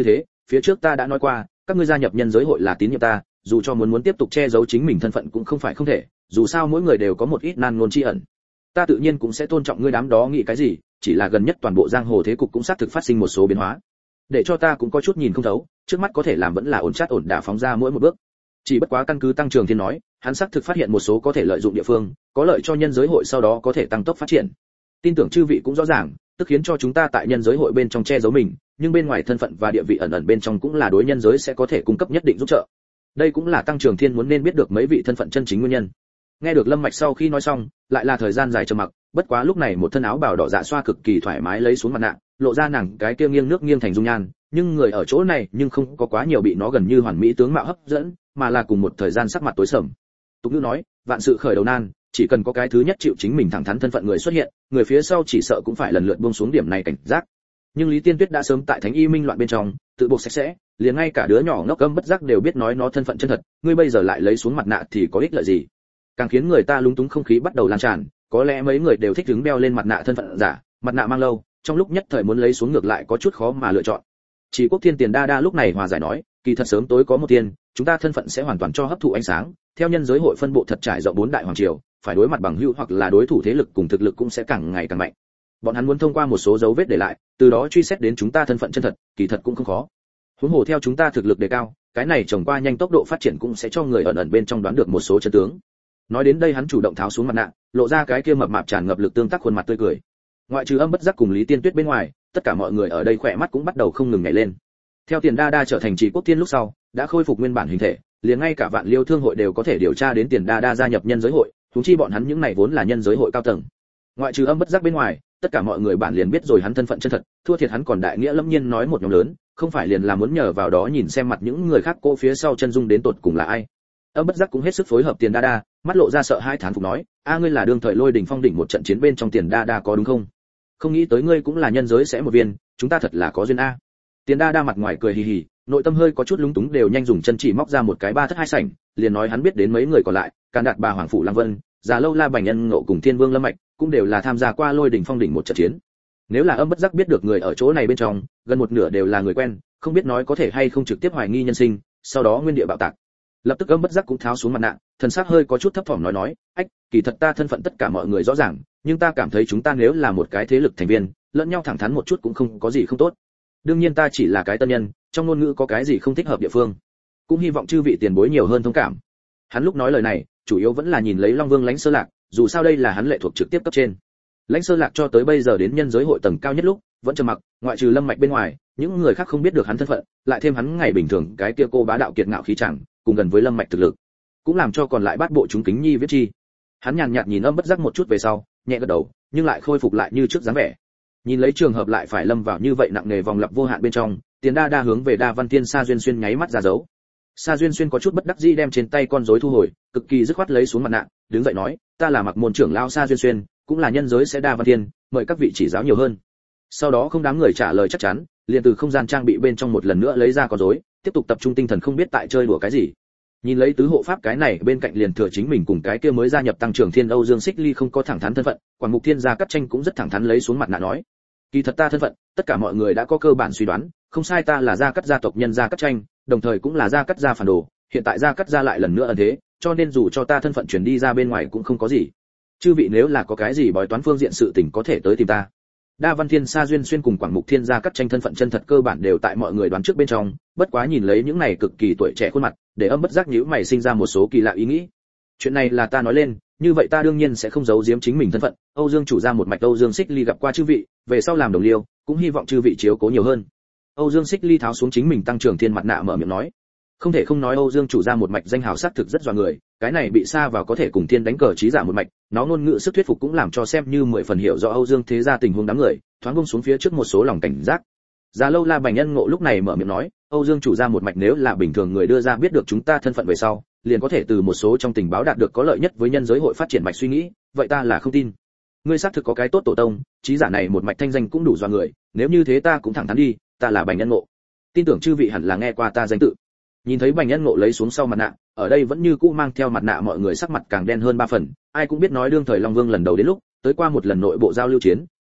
A: phía trước ta đã nói qua, các ngươi gia nhập nhân giới hội là tín nhiệm ta, dù cho muốn tiếp tục che giấu chính mình thân phận cũng không phải không thể, dù sao mỗi người đều có một ít nan ngôn chi ẩn. Ta tự nhiên cũng sẽ tôn trọng ngươi đám đó nghĩ cái gì, chỉ là gần nhất toàn bộ giang hồ thế cục cũng xác thực phát sinh một số biến hóa, để cho ta cũng có chút nhìn không thấu, trước mắt có thể làm vẫn là ổn chát ổn đả phóng ra mỗi một bước. Chỉ bất quá căn cứ Tăng Trường Thiên nói, hắn xác thực phát hiện một số có thể lợi dụng địa phương, có lợi cho nhân giới hội sau đó có thể tăng tốc phát triển. Tin tưởng chư vị cũng rõ ràng, tức khiến cho chúng ta tại nhân giới hội bên trong che giấu mình, nhưng bên ngoài thân phận và địa vị ẩn ẩn bên trong cũng là đối nhân giới sẽ có thể cung cấp nhất định giúp trợ. Đây cũng là Tăng Trường Thiên muốn nên biết được mấy vị thân phận chân chính nguyên nhân. Nghe được Lâm Mạch sau khi nói xong, lại là thời gian dài trầm mặc, bất quá lúc này một thân áo bào đỏ dạ xoa cực kỳ thoải mái lấy xuống mặt nạ, lộ ra nàng cái kia nghiêng nước nghiêng thành dung nhan, nhưng người ở chỗ này nhưng không có quá nhiều bị nó gần như hoàn mỹ tướng mạo hấp dẫn, mà là cùng một thời gian sắc mặt tối sầm. Tục ngữ nói, vạn sự khởi đầu nan, chỉ cần có cái thứ nhất chịu chính mình thẳng thắn thân phận người xuất hiện, người phía sau chỉ sợ cũng phải lần lượt buông xuống điểm này cảnh giác. Nhưng Lý Tiên Tuyết đã sớm tại Thánh Y Minh loạn bên trong, tự buộc sạch sẽ, liền ngay cả đứa nhỏ ngốc câm bất giác đều biết nói nó thân phận chân thật, ngươi bây giờ lại lấy xuống mặt nạ thì có ích lợi gì? Càng khiến người ta lúng túng không khí bắt đầu lan tràn, có lẽ mấy người đều thích hứng đeo lên mặt nạ thân phận giả, mặt nạ mang lâu, trong lúc nhất thời muốn lấy xuống ngược lại có chút khó mà lựa chọn. Chỉ Quốc Thiên Tiền Đa Đa lúc này hòa giải nói, kỳ thật sớm tối có một tiền, chúng ta thân phận sẽ hoàn toàn cho hấp thụ ánh sáng, theo nhân giới hội phân bộ thật trải rộng 4 đại hoàng triều, phải đối mặt bằng hữu hoặc là đối thủ thế lực cùng thực lực cũng sẽ càng ngày càng mạnh. Bọn hắn muốn thông qua một số dấu vết để lại, từ đó truy xét đến chúng ta thân phận chân thật, kỳ thật cũng không khó. Huống hồ theo chúng ta thực lực đề cao, cái này trồng qua nhanh tốc độ phát triển cũng sẽ cho người ẩn ẩn bên trong đoán được một số chân tướng. Nói đến đây hắn chủ động tháo xuống mặt nạ, lộ ra cái kia mập mạp tràn ngập lực tương tác khuôn mặt tươi cười. Ngoại trừ Âm Bất Giác cùng Lý Tiên Tuyết bên ngoài, tất cả mọi người ở đây khỏe mắt cũng bắt đầu không ngừng nhảy lên. Theo Tiền Đa Đa trở thành Chỉ Quốc Thiên lúc sau, đã khôi phục nguyên bản hình thể, liền ngay cả Vạn Liêu Thương hội đều có thể điều tra đến Tiền Đa Đa gia nhập nhân giới hội, huống chi bọn hắn những này vốn là nhân giới hội cao tầng. Ngoại trừ Âm Bất Giác bên ngoài, tất cả mọi người bản liền biết rồi hắn thân phận chân thật, thua thiệt hắn còn đại nghĩa lâm nhiên nói một nhóm lớn, không phải liền là muốn nhờ vào đó nhìn xem mặt những người khác cô phía sau chân dung đến tột cùng là ai. Âm Bất Giác cũng hết sức phối hợp Tiền Đa Đa, mắt lộ ra sợ hãi thán phục nói, a ngươi là đương thời Lôi Đỉnh Phong đỉnh một trận chiến bên trong Tiền Đa Đa có đúng không? Không nghĩ tới ngươi cũng là nhân giới sẽ một viên, chúng ta thật là có duyên a. Tiền Đa Đa mặt ngoài cười hì hì, nội tâm hơi có chút lúng túng đều nhanh dùng chân chỉ móc ra một cái 3 thất 2 sảnh, liền nói hắn biết đến mấy người còn lại, Càn Đạt bà Hoàng phụ Lăng Vân, Già Lâu La Bành Nhân Ngộ cùng Thiên Vương Lâm Mạch, cũng đều là tham gia qua Lôi Đỉnh Phong đỉnh một trận chiến. Nếu là Âm Bất Giác biết được người ở chỗ này bên trong, gần một nửa đều là người quen, không biết nói có thể hay không trực tiếp hoài nghi nhân sinh, sau đó nguyên địa bạo tạc. Lập tức Âm Bất Giác cũng tháo xuống mặt nạ, thần sắc hơi có chút thấp thỏm nói, ách, kỳ thật ta thân phận tất cả mọi người rõ ràng, nhưng ta cảm thấy chúng ta nếu là một cái thế lực thành viên, lẫn nhau thẳng thắn một chút cũng không có gì không tốt. Đương nhiên ta chỉ là cái tân nhân, trong ngôn ngữ có cái gì không thích hợp địa phương, cũng hy vọng chư vị tiền bối nhiều hơn thông cảm. Hắn lúc nói lời này, chủ yếu vẫn là nhìn lấy Long Vương Lãnh Sơ Lạc, dù sao đây là hắn lệ thuộc trực tiếp cấp trên. Lãnh Sơ Lạc cho tới bây giờ đến nhân giới hội tầng cao nhất lúc, vẫn trầm mặc, ngoại trừ Lâm Mạch bên ngoài, những người khác không biết được hắn thân phận, lại thêm hắn ngày bình thường cái kia cô bá đạo kiệt ngạo khí chẳng, cùng gần với Lâm Mạch thực lực, cũng làm cho còn lại bát bộ chúng kính nhi viết chi. Hắn nhàn nhạt nhìn Âm Bất Giác một chút về sau, nhẹ gật đầu, nhưng lại khôi phục lại như trước dáng vẻ. Nhìn lấy trường hợp lại phải lâm vào như vậy nặng nề vòng lặp vô hạn bên trong, Tiền Đa Đa hướng về Đa Văn Tiên Sa Duyên Xuyên nháy mắt ra dấu. Sa Duyên Xuyên có chút bất đắc dĩ đem trên tay con rối thu hồi, cực kỳ dứt khoát lấy xuống mặt nạ, đứng dậy nói, ta là Mặc Môn trưởng lão Sa Duyên Xuyên, cũng là nhân giới sẽ Đa Văn Tiên, mời các vị chỉ giáo nhiều hơn. Sau đó không đám người trả lời chắc chắn, liền từ không gian trang bị bên trong một lần nữa lấy ra con rối, tiếp tục tập trung tinh thần không biết tại chơi đùa cái gì. Nhìn lấy tứ hộ pháp cái này bên cạnh liền thừa chính mình cùng cái kia mới gia nhập Tăng Trưởng Thiên Âu Dương Xích Ly không có thẳng thắn thân phận, Quảng Mục Thiên Gia Cắt Tranh cũng rất thẳng thắn lấy xuống mặt nạ nói, kỳ thật ta thân phận, tất cả mọi người đã có cơ bản suy đoán, không sai ta là Gia Cắt gia tộc nhân Gia Cắt Tranh, đồng thời cũng là Gia Cắt gia phản đồ, hiện tại Gia Cắt gia lại lần nữa ẩn thế, cho nên dù cho ta thân phận chuyển đi ra bên ngoài cũng không có gì. Chư vị nếu là có cái gì bói toán phương diện sự tình có thể tới tìm ta. Đa Văn Thiên Sa Duyên Xuyên cùng Quảng Mục Thiên Gia Cắt Tranh thân phận chân thật cơ bản đều tại mọi người đoán trước bên trong, bất quá nhìn lấy những này cực kỳ tuổi trẻ khuôn mặt, để Âm Bất Giác nhíu mày sinh ra một số kỳ lạ ý nghĩ. Chuyện này là ta nói lên, như vậy ta đương nhiên sẽ không giấu giếm chính mình thân phận, Âu Dương chủ gia một mạch Âu Dương Xích Ly gặp qua chư vị, về sau làm đồng liêu, cũng hy vọng chư vị chiếu cố nhiều hơn. Âu Dương Xích Ly tháo xuống chính mình Tăng Trưởng Thiên mặt nạ mở miệng nói. Không thể không nói Âu Dương chủ gia một mạch danh hào sát thực rất dọa người, cái này bị sa vào có thể cùng thiên đánh cờ trí giả một mạch, nó ngôn ngữ sức thuyết phục cũng làm cho xem như 10 phần hiểu rõ Âu Dương thế gia tình huống đám người, thoáng buông xuống phía trước một số lòng cảnh giác. Già Lâu La Bành Nhân Ngộ lúc này mở miệng nói, Âu Dương chủ gia một mạch nếu là bình thường người đưa ra biết được chúng ta thân phận về sau, liền có thể từ một số trong tình báo đạt được có lợi nhất với nhân giới hội phát triển mạch suy nghĩ, vậy ta là không tin. Ngươi xác thực có cái tốt tổ tông, trí giả này một mạch thanh danh cũng đủ dọa người, nếu như thế ta cũng thẳng thắn đi, ta là Bành Nhân Ngộ. Tin tưởng chư vị hẳn là nghe qua ta danh tự. Nhìn thấy Bành Nhân Ngộ lấy xuống sau mặt nạ, ở đây vẫn như cũ mang theo mặt nạ mọi người sắc mặt càng đen hơn 3 phần, ai cũng biết nói đương thời Long Vương lần đầu đến lúc, tới qua một lần nội bộ giao lưu chiến,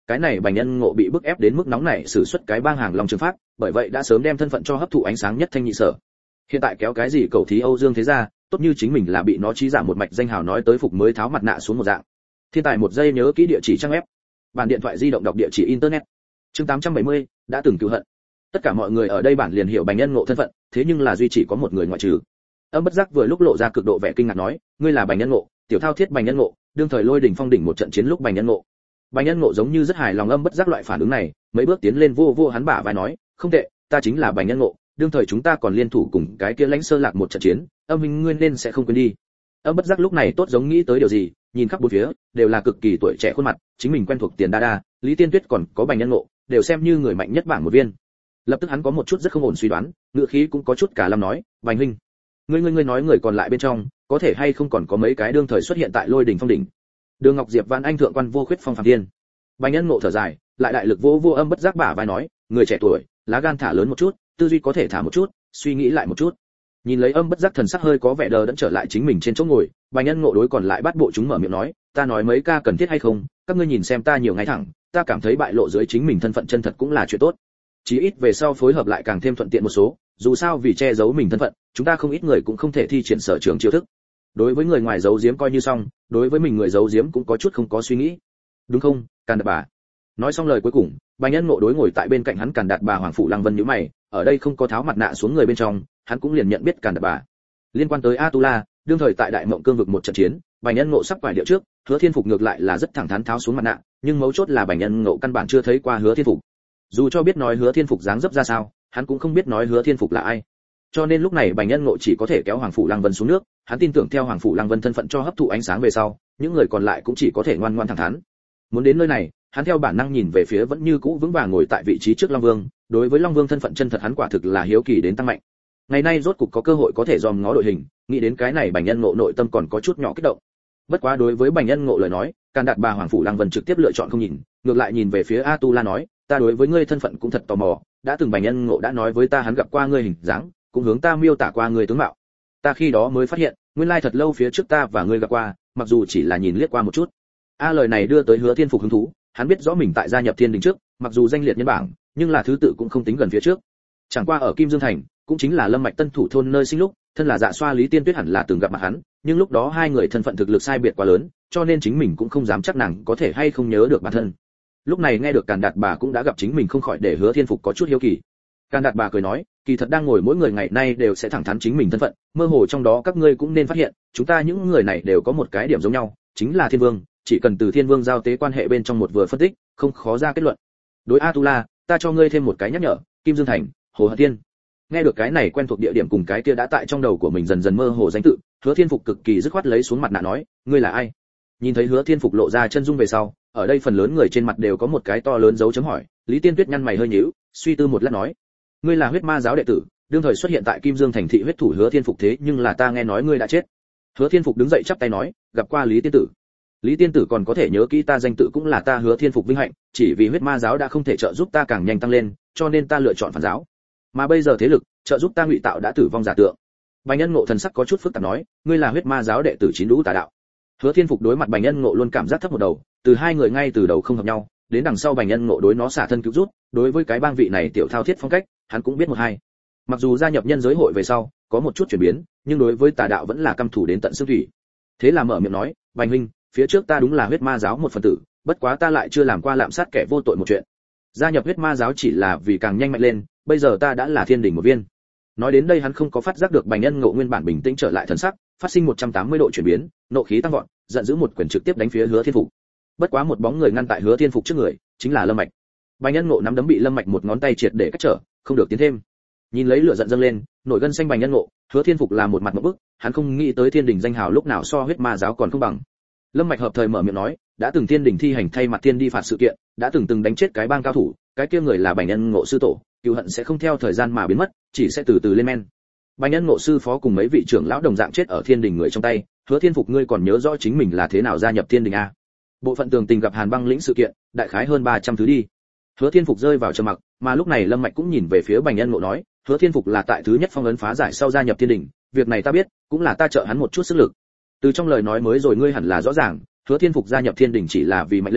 A: cái này Bành Nhân Ngộ bị bức ép đến mức nóng này sử xuất cái bang hàng long trường pháp, bởi vậy đã sớm đem thân phận cho hấp thụ ánh sáng nhất thanh nhị sở. Hiện tại kéo cái gì cầu thí Âu Dương thế gia, tốt như chính mình là bị nó trí giả một mạch danh hào nói tới phục mới tháo mặt nạ xuống một dạng. Thiên tài một giây nhớ kỹ địa chỉ trang web, bản điện thoại di động đọc địa chỉ internet. Chương 870, đã từng cứu hận. Tất cả mọi người ở đây bản liền hiểu Bành Nhân Ngộ thân phận, thế nhưng là duy chỉ có một người ngoại trừ. Âm Bất Giác vừa lúc lộ ra cực độ vẻ kinh ngạc nói, ngươi là Bành Nhân Ngộ, tiểu thao thiết Bành Nhân Ngộ, đương thời Lôi Đỉnh Phong đỉnh một trận chiến lúc Bành Nhân Ngộ. Bành Nhân Ngộ giống như rất hài lòng Âm Bất Giác loại phản ứng này, mấy bước tiến lên vô hắn bả vai nói, không tệ, ta chính là Bành Nhân Ngộ, đương thời chúng ta còn liên thủ cùng cái kia Lãnh Sơ Lạc một trận chiến, Âm huynh ngươi nên sẽ không quên đi. Âm Bất Giác lúc này tốt giống nghĩ tới điều gì, nhìn khắp bốn phía, đều là cực kỳ tuổi trẻ khuôn mặt, chính mình quen thuộc Tiền Đa Đa, Lý Tiên Tuyết còn có Bành Nhân Ngộ, đều xem như người mạnh nhất bảng một viên. Lập tức hắn có một chút rất không ổn suy đoán, ngựa khí cũng có chút cả lâm nói, Bành huynh, ngươi nói người còn lại bên trong, có thể hay không còn có mấy cái đương thời xuất hiện tại Lôi Đỉnh Phong đỉnh. Đường Ngọc Diệp Vãn Anh thượng quan vô khuyết phong phàm thiên. Bành Nhân Ngộ thở dài, lại đại lực vô Âm Bất Giác bả vai nói, người trẻ tuổi, lá gan thả lớn một chút, tư duy có thể thả một chút, suy nghĩ lại một chút. Nhìn lấy Âm Bất Giác thần sắc hơi có vẻ đờ đẫn trở lại chính mình trên chỗ ngồi, Bành Nhân Ngộ đối còn lại bắt bộ chúng mở miệng nói, ta nói mấy ca cần thiết hay không, các ngươi nhìn xem ta nhiều ngay thẳng, ta cảm thấy bại lộ dưới chính mình thân phận chân thật cũng là chuyện tốt. Chí ít về sau phối hợp lại càng thêm thuận tiện một số, dù sao vì che giấu mình thân phận, chúng ta không ít người cũng không thể thi triển sở trường chiêu thức. Đối với người ngoài giấu giếm coi như xong, đối với mình người giấu giếm cũng có chút không có suy nghĩ. Đúng không, Càn Đạt Bà? Nói xong lời cuối cùng, Bành Nhân Ngộ đối ngồi tại bên cạnh hắn Càn Đạt Bà Hoàng Phủ Lăng Vân nhíu mày, ở đây không có tháo mặt nạ xuống người bên trong, hắn cũng liền nhận biết Càn Đạt Bà. Liên quan tới Atula, đương thời tại Đại Mộng Cương vực một trận chiến, Bành Nhân Ngộ sắp quải điệu trước, Hứa Thiên Phục ngược lại là rất thẳng thắn tháo xuống mặt nạ, nhưng mấu chốt là Bành Nhân Ngộ căn bản chưa thấy qua Hứa Thiên Phục. Dù cho biết nói Hứa Thiên Phục dáng dấp ra sao, hắn cũng không biết nói Hứa Thiên Phục là ai. Cho nên lúc này Bành Nhân Ngộ chỉ có thể kéo Hoàng Phủ Lăng Vân xuống nước, hắn tin tưởng theo Hoàng Phủ Lăng Vân thân phận cho hấp thụ ánh sáng về sau, những người còn lại cũng chỉ có thể ngoan ngoãn thẳng thắn. Muốn đến nơi này, hắn theo bản năng nhìn về phía vẫn như cũ vững vàng ngồi tại vị trí trước Long Vương, đối với Long Vương thân phận chân thật hắn quả thực là hiếu kỳ đến tăng mạnh. Ngày nay rốt cục có cơ hội có thể dòm ngó đội hình, nghĩ đến cái này Bành Nhân Ngộ nội tâm còn có chút nhỏ kích động. Bất quá đối với Bành Nhân Ngộ lời nói, Càn Đạt Bà Hoàng Phủ Lăng Vân trực tiếp lựa chọn không nhìn, ngược lại nhìn về phía Atula nói, ta đối với ngươi thân phận cũng thật tò mò, đã từng Bành Nhân Ngộ đã nói với ta hắn gặp qua ngươi hình dáng, cũng hướng ta miêu tả qua ngươi tướng mạo. Ta khi đó mới phát hiện, nguyên lai thật lâu phía trước ta và ngươi gặp qua, mặc dù chỉ là nhìn liếc qua một chút. Lời này đưa tới Hứa Thiên Phục hứng thú, hắn biết rõ mình tại gia nhập Thiên Đình trước, mặc dù danh liệt nhân bảng, nhưng là thứ tự cũng không tính gần phía trước. Chẳng qua ở Kim Dương Thành, cũng chính là Lâm Mạch Tân thủ thôn nơi sinh lúc, thân là Dạ Xoa Lý Tiên Tuyết hẳn là từng gặp mặt hắn, nhưng lúc đó hai người thân phận thực lực sai biệt quá lớn, cho nên chính mình cũng không dám chắc nàng có thể hay không nhớ được bản thân. Lúc này nghe được Càn Đạt Bà cũng đã gặp chính mình không khỏi để Hứa Thiên Phục có chút hiếu kỳ. Càn Đạt Bà cười nói, kỳ thật đang ngồi mỗi người ngày nay đều sẽ thẳng thắn chính mình thân phận, mơ hồ trong đó các ngươi cũng nên phát hiện, chúng ta những người này đều có một cái điểm giống nhau, chính là Thiên Vương, chỉ cần từ Thiên Vương giao tế quan hệ bên trong một vừa phân tích, không khó ra kết luận. Đối Atula, ta cho ngươi thêm một cái nhắc nhở, Kim Dương Thành, Hồ Hận Tiên. Nghe được cái này quen thuộc địa điểm cùng cái kia đã tại trong đầu của mình dần dần mơ hồ danh tự, Hứa Thiên Phục cực kỳ dứt khoát lấy xuống mặt nạ nói, ngươi là ai? Nhìn thấy Hứa Thiên Phục lộ ra chân dung về sau, ở đây phần lớn người trên mặt đều có một cái to lớn dấu chấm hỏi. Lý Tiên Tuyết nhăn mày hơi nhíu, suy tư một lát nói, ngươi là Huyết Ma giáo đệ tử, đương thời xuất hiện tại Kim Dương thành thị huyết thủ Hứa Thiên Phục, thế nhưng là ta nghe nói ngươi đã chết. Hứa Thiên Phục đứng dậy chắp tay nói, gặp qua Lý tiên tử. Lý tiên tử còn có thể nhớ kỹ ta danh tự cũng là ta Hứa Thiên Phục vinh hạnh, chỉ vì Huyết Ma giáo đã không thể trợ giúp ta càng nhanh tăng lên, cho nên ta lựa chọn phản giáo. Mà bây giờ thế lực trợ giúp ta ngụy tạo đã tử vong giả tượng. Bành Nhân Ngộ thần sắc có chút phức tạp nói, ngươi là Huyết Ma giáo đệ tử chín lũ tà đạo. Hứa Thiên Phục đối mặt Bành Nhân Ngộ luôn cảm giác thấp một đầu, từ hai người ngay từ đầu không hợp nhau, đến đằng sau Bành Nhân Ngộ đối nó xả thân cứu rút, đối với cái bang vị này tiểu thao thiết phong cách, hắn cũng biết một hai. Mặc dù gia nhập nhân giới hội về sau, có một chút chuyển biến, nhưng đối với tà đạo vẫn là căm thù đến tận xương thủy. Thế là mở miệng nói, Bành huynh, phía trước ta đúng là Huyết Ma giáo một phần tử, bất quá ta lại chưa làm qua lạm sát kẻ vô tội một chuyện. Gia nhập Huyết Ma giáo chỉ là vì càng nhanh mạnh lên, bây giờ ta đã là Thiên Đình một viên. Nói đến đây hắn không có phát giác được Bành Nhân Ngộ nguyên bản bình tĩnh trở lại thần sắc, phát sinh 180 độ chuyển biến, nộ khí tăng vọt, giận dữ một quyền trực tiếp đánh phía Hứa Thiên Phục. Bất quá một bóng người ngăn tại Hứa Thiên Phục trước người, chính là Lâm Mạch. Bành Nhân Ngộ nắm đấm bị Lâm Mạch một ngón tay triệt để cách trở, không được tiến thêm. Nhìn lấy lửa giận dâng lên, nổi gân xanh Bành Nhân Ngộ, Hứa Thiên Phục là một mặt ngộp bức, hắn không nghĩ tới Thiên Đình danh hào lúc nào so Huyết Ma giáo còn không bằng. Lâm Mạch hợp thời mở miệng nói, đã từng Thiên Đình thi hành thay mặt Thiên đi phạt sự kiện, đã từng đánh chết cái bang cao thủ, cái kia người là Bành Nhân Ngộ sư tổ, cừu hận sẽ không theo thời gian mà biến mất, chỉ sẽ từ từ lên men. Bành Nhân Ngộ sư phó cùng mấy vị trưởng lão đồng dạng chết ở Thiên Đình người trong tay, Hứa Thiên Phục ngươi còn nhớ rõ chính mình là thế nào gia nhập Thiên Đình a? Bộ phận tường tình gặp Hàn Băng lĩnh sự kiện, đại khái hơn 300 thứ đi. Hứa Thiên Phục rơi vào trầm mặc, mà lúc này Lâm Mạch cũng nhìn về phía Bành Nhân Ngộ nói, Hứa Thiên Phục là tại thứ nhất phong ấn phá giải sau gia nhập Thiên Đình, việc này ta biết, cũng là ta trợ hắn một chút sức lực. Từ trong lời nói mới rồi ngươi hẳn là rõ ràng, Hứa Thiên Phục gia nhập Thiên Đình chỉ là vì mạnh lên,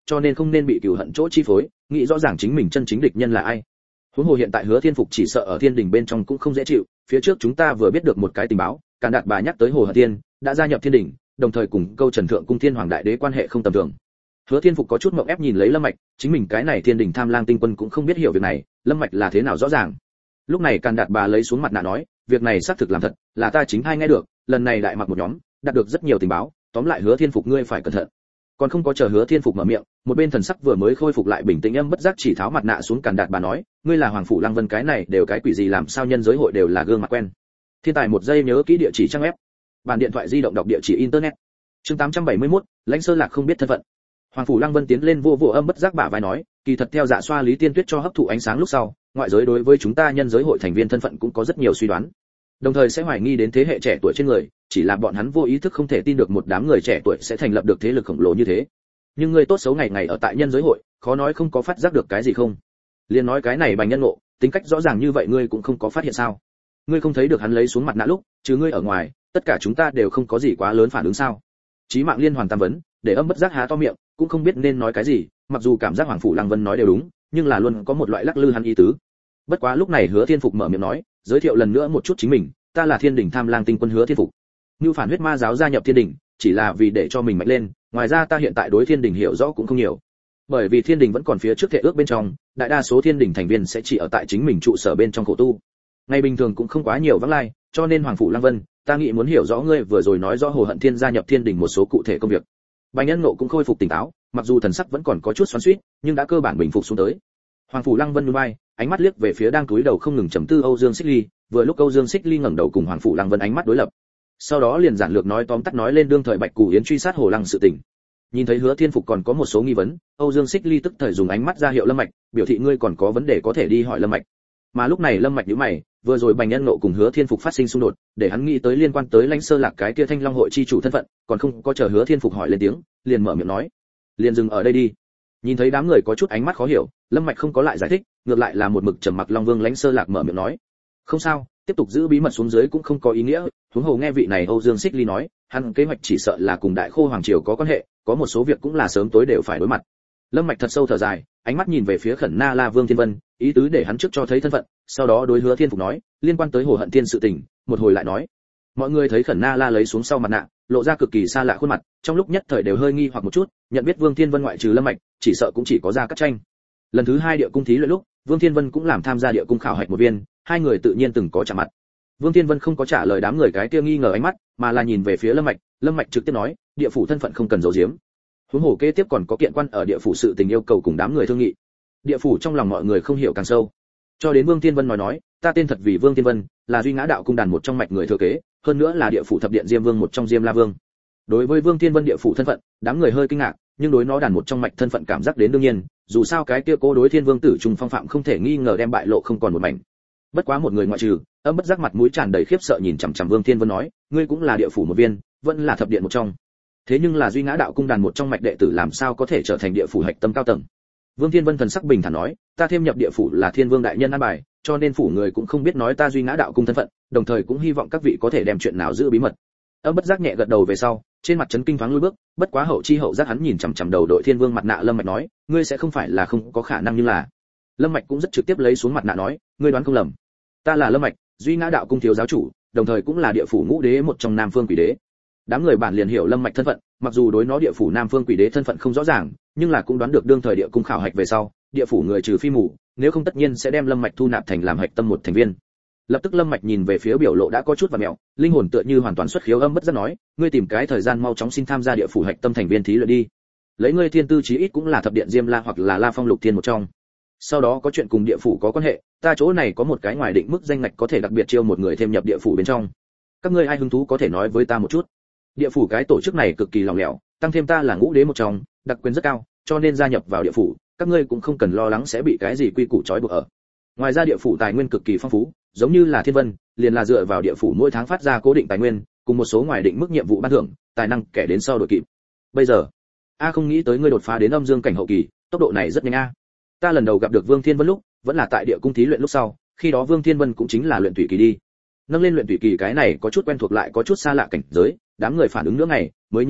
A: cho nên không nên bị cừu hận chỗ chi phối, nghĩ rõ ràng chính mình chân chính địch nhân là ai. Huống hồ hiện tại Hứa Thiên Phục chỉ sợ ở thiên đình bên trong cũng không dễ chịu, phía trước chúng ta vừa biết được một cái tình báo, Càn Đạt Bà nhắc tới Hồ Hận Tiên đã gia nhập thiên đình, đồng thời cùng câu Trần Thượng cung Thiên Hoàng đại đế quan hệ không tầm thường. Hứa Thiên Phục có chút ngượng ép nhìn lấy Lâm Mạch, chính mình cái này thiên đình tham lang tinh quân cũng không biết hiểu việc này, Lâm Mạch là thế nào rõ ràng. Lúc này Càn Đạt Bà lấy xuống mặt nạ nói, việc này xác thực làm thật, là ta chính hay nghe được, lần này đại mặc một nhóm, đạt được rất nhiều tình báo, tóm lại Hứa Thiên Phục ngươi phải cẩn thận. Còn không có chờ Hứa Thiên Phục mở miệng, một bên thần sắc vừa mới khôi phục lại bình tĩnh âm bất giác chỉ tháo mặt nạ xuống. Càn Đạt Bà nói, ngươi là Hoàng phủ Lăng Vân, cái này đều cái quỷ gì, làm sao nhân giới hội đều là gương mặt quen. Thiên tài một giây nhớ kỹ địa chỉ trang web, bản điện thoại di động đọc địa chỉ internet. Chương 871, Lãnh Sơ Lạc không biết thân phận. Hoàng phủ Lăng Vân tiến lên vô âm bất giác bả vai nói, kỳ thật theo dạ xoa Lý Tiên Tuyết cho hấp thụ ánh sáng lúc sau, ngoại giới đối với chúng ta nhân giới hội thành viên thân phận cũng có rất nhiều suy đoán, đồng thời sẽ hoài nghi đến thế hệ trẻ tuổi trên người, chỉ là bọn hắn vô ý thức không thể tin được một đám người trẻ tuổi sẽ thành lập được thế lực khổng lồ như thế. Nhưng người tốt xấu ngày ngày ở tại nhân giới hội, khó nói không có phát giác được cái gì không? Liên nói cái này Bành Nhân Ngộ, tính cách rõ ràng như vậy ngươi cũng không có phát hiện sao? Ngươi không thấy được hắn lấy xuống mặt nạ lúc, chứ ngươi ở ngoài, tất cả chúng ta đều không có gì quá lớn phản ứng sao? Chí Mạng liên hoàn tam vấn, để âm bất giác há to miệng, cũng không biết nên nói cái gì, mặc dù cảm giác Hoàng phủ Lăng Vân nói đều đúng, nhưng là luôn có một loại lắc lư hắn ý tứ. Bất quá lúc này Hứa Thiên Phục mở miệng nói, giới thiệu lần nữa một chút chính mình, ta là Thiên Đình Tham Lang tinh quân Hứa Thiên Phục. Như phản huyết ma giáo gia nhập Thiên Đình, chỉ là vì để cho mình mạnh lên, ngoài ra ta hiện tại đối Thiên Đình hiểu rõ cũng không nhiều. Bởi vì Thiên Đình vẫn còn phía trước thệ ước bên trong, đại đa số Thiên Đình thành viên sẽ chỉ ở tại chính mình trụ sở bên trong khổ tu. Ngày bình thường cũng không quá nhiều vắng lai, cho nên Hoàng phủ Lăng Vân, ta nghĩ muốn hiểu rõ ngươi vừa rồi nói rõ Hồ Hận Thiên gia nhập Thiên Đình một số cụ thể công việc. Bành Nhân Ngộ cũng khôi phục tỉnh táo, mặc dù thần sắc vẫn còn có chút xoắn xuýt, nhưng đã cơ bản bình phục xuống tới. Hoàng phủ Lăng Vân nhún vai, ánh mắt liếc về phía đang cúi đầu không ngừng trầm tư Âu Dương Xích Ly, vừa lúc Âu Dương Xích Ly ngẩng đầu cùng Hoàng phủ Lăng Vân ánh mắt đối lập. Sau đó liền giản lược nói tóm tắt nói lên đương thời Bạch Cù Yến truy sát Hồ Lăng sự tình. Nhìn thấy Hứa Thiên Phục còn có một số nghi vấn, Âu Dương Xích Ly tức thời dùng ánh mắt ra hiệu Lâm Mạch, biểu thị ngươi còn có vấn đề có thể đi hỏi Lâm Mạch. Mà lúc này Lâm Mạch nhíu mày, vừa rồi Bành Nhân Ngộ cùng Hứa Thiên Phục phát sinh xung đột, để hắn nghĩ tới liên quan tới Lãnh Sơ Lạc cái kia Thanh Long hội chi chủ thân phận, còn không có chờ Hứa Thiên Phục hỏi lên tiếng, liền mở miệng nói, liền dừng ở đây đi. Nhìn thấy đám người có chút ánh mắt khó hiểu, Lâm Mạch không có lại giải thích, ngược lại là một mực trầm mặc Long Vương Lãnh Sơ Lạc mở miệng nói, không sao, tiếp tục giữ bí mật xuống dưới cũng không có ý nghĩa, huống hồ nghe vị này Âu Dương Xích Ly nói, hắn kế hoạch chỉ sợ là cùng Đại Khô hoàng triều có quan hệ, có một số việc cũng là sớm tối đều phải đối mặt. Lâm Mạch thật sâu thở dài, ánh mắt nhìn về phía Khẩn Na La Vương Thiên Vân, ý tứ để hắn trước cho thấy thân phận, sau đó đối Hứa Thiên Phục nói, liên quan tới Hồ Hận Thiên sự tình, một hồi lại nói. Mọi người thấy Khẩn Na La lấy xuống sau mặt nạ, lộ ra cực kỳ xa lạ khuôn mặt, trong lúc nhất thời đều hơi nghi hoặc một chút, nhận biết Vương Thiên Vân ngoại trừ Lâm Mạch, chỉ sợ cũng chỉ có Gia Cát Tranh. Lần thứ 2 địa cung thí luyện lúc, Vương Thiên Vân cũng làm tham gia địa cung khảo hạch một viên, hai người tự nhiên từng có chạm mặt. Vương Thiên Vân không có trả lời đám người cái kia nghi ngờ ánh mắt, mà là nhìn về phía Lâm Mạch, Lâm Mạch trực tiếp nói, địa phủ thân phận không cần giấu giếm. Huống hồ kế tiếp còn có kiện quan ở địa phủ sự tình yêu cầu cùng đám người thương nghị. Địa phủ trong lòng mọi người không hiểu càng sâu. Cho đến Vương Thiên Vân nói, ta tên thật vì Vương Thiên Vân, là Duy Ngã Đạo cung đàn một trong mạch người thừa kế, hơn nữa là địa phủ thập điện Diêm Vương một trong Diêm La Vương. Đối với Vương Thiên Vân địa phủ thân phận, đám người hơi kinh ngạc, nhưng đối nó đàn một trong mạch thân phận cảm giác đến đương nhiên, dù sao cái kia cố đối Thiên Vương tử trùng phong phạm không thể nghi ngờ đem bại lộ không còn một mảnh. Bất quá một người ngoại trừ, âm bất giác mặt mũi tràn đầy khiếp sợ nhìn chằm chằm Vương Thiên Vân nói, ngươi cũng là địa phủ một viên, vẫn là thập điện một trong. Thế nhưng là Duy Ngã Đạo cung đàn một trong mạch đệ tử làm sao có thể trở thành địa phủ hạch tâm cao tầng? Vương Thiên Vân thần sắc bình thản nói, ta thêm nhập địa phủ là Thiên Vương đại nhân an bài, cho nên phủ người cũng không biết nói ta Duy Ngã Đạo cung thân phận, đồng thời cũng hy vọng các vị có thể đem chuyện nào giữ bí mật. Âm bất giác nhẹ gật đầu về sau, trên mặt chấn kinh thoáng lùi bước, bất quá hậu chi hậu giác hắn nhìn chằm chằm đầu đội Thiên Vương mặt nạ Lâm Mạch nói, ngươi sẽ không phải là không có khả năng như là. Lâm Mạch cũng rất trực tiếp lấy xuống mặt nạ nói, ngươi đoán không lầm, ta là Lâm Mạch, Duy Ngã Đạo cung thiếu giáo chủ, đồng thời cũng là địa phủ ngũ đế một trong Nam Phương Quỷ Đế. Đám người bản liền hiểu Lâm Mạch thân phận, mặc dù đối nó địa phủ Nam Phương Quỷ Đế thân phận không rõ ràng, nhưng là cũng đoán được đương thời địa cung khảo hạch về sau, địa phủ người trừ phi mù, nếu không tất nhiên sẽ đem Lâm Mạch thu nạp thành làm hạch tâm một thành viên. Lập tức Lâm Mạch nhìn về phía biểu lộ đã có chút và mèo, linh hồn tựa như hoàn toàn xuất khiếu âm bất giác nói, ngươi tìm cái thời gian mau chóng xin tham gia địa phủ hạch tâm thành viên thí luyện đi. Lấy ngươi thiên tư chí ít cũng là thập điện Diêm La hoặc là La Phong Lục Thiên một trong. Sau đó có chuyện cùng địa phủ có quan hệ, ta chỗ này có một cái ngoài định mức danh ngạch có thể đặc biệt chiêu một người thêm nhập địa phủ bên trong. Các ngươi ai hứng thú có thể nói với ta một chút. Địa phủ cái tổ chức này cực kỳ lỏng lẻo, tăng thêm ta là ngũ đế một trong, đặc quyền rất cao, cho nên gia nhập vào địa phủ, các ngươi cũng không cần lo lắng sẽ bị cái gì quy củ trói buộc ở. Ngoài ra địa phủ tài nguyên cực kỳ phong phú, giống như là Thiên Vân, liền là dựa vào địa phủ mỗi tháng phát ra cố định tài nguyên, cùng một số ngoài định mức nhiệm vụ ban thưởng, tài năng kẻ đến sau đội kịp. Bây giờ, không nghĩ tới ngươi đột phá đến âm dương cảnh hậu kỳ, tốc độ này rất nhanh a. Ta lần đầu gặp được Vương Thiên Vân lúc, vẫn là tại địa cung thí luyện lúc sau, khi đó Vương Thiên Vân cũng chính là luyện thủy kỳ đi. Nâng lên luyện thủy kỳ cái này có chút quen thuộc lại có chút xa lạ cảnh giới, đám người phản ứng nữa ngày, mới nhớ tới,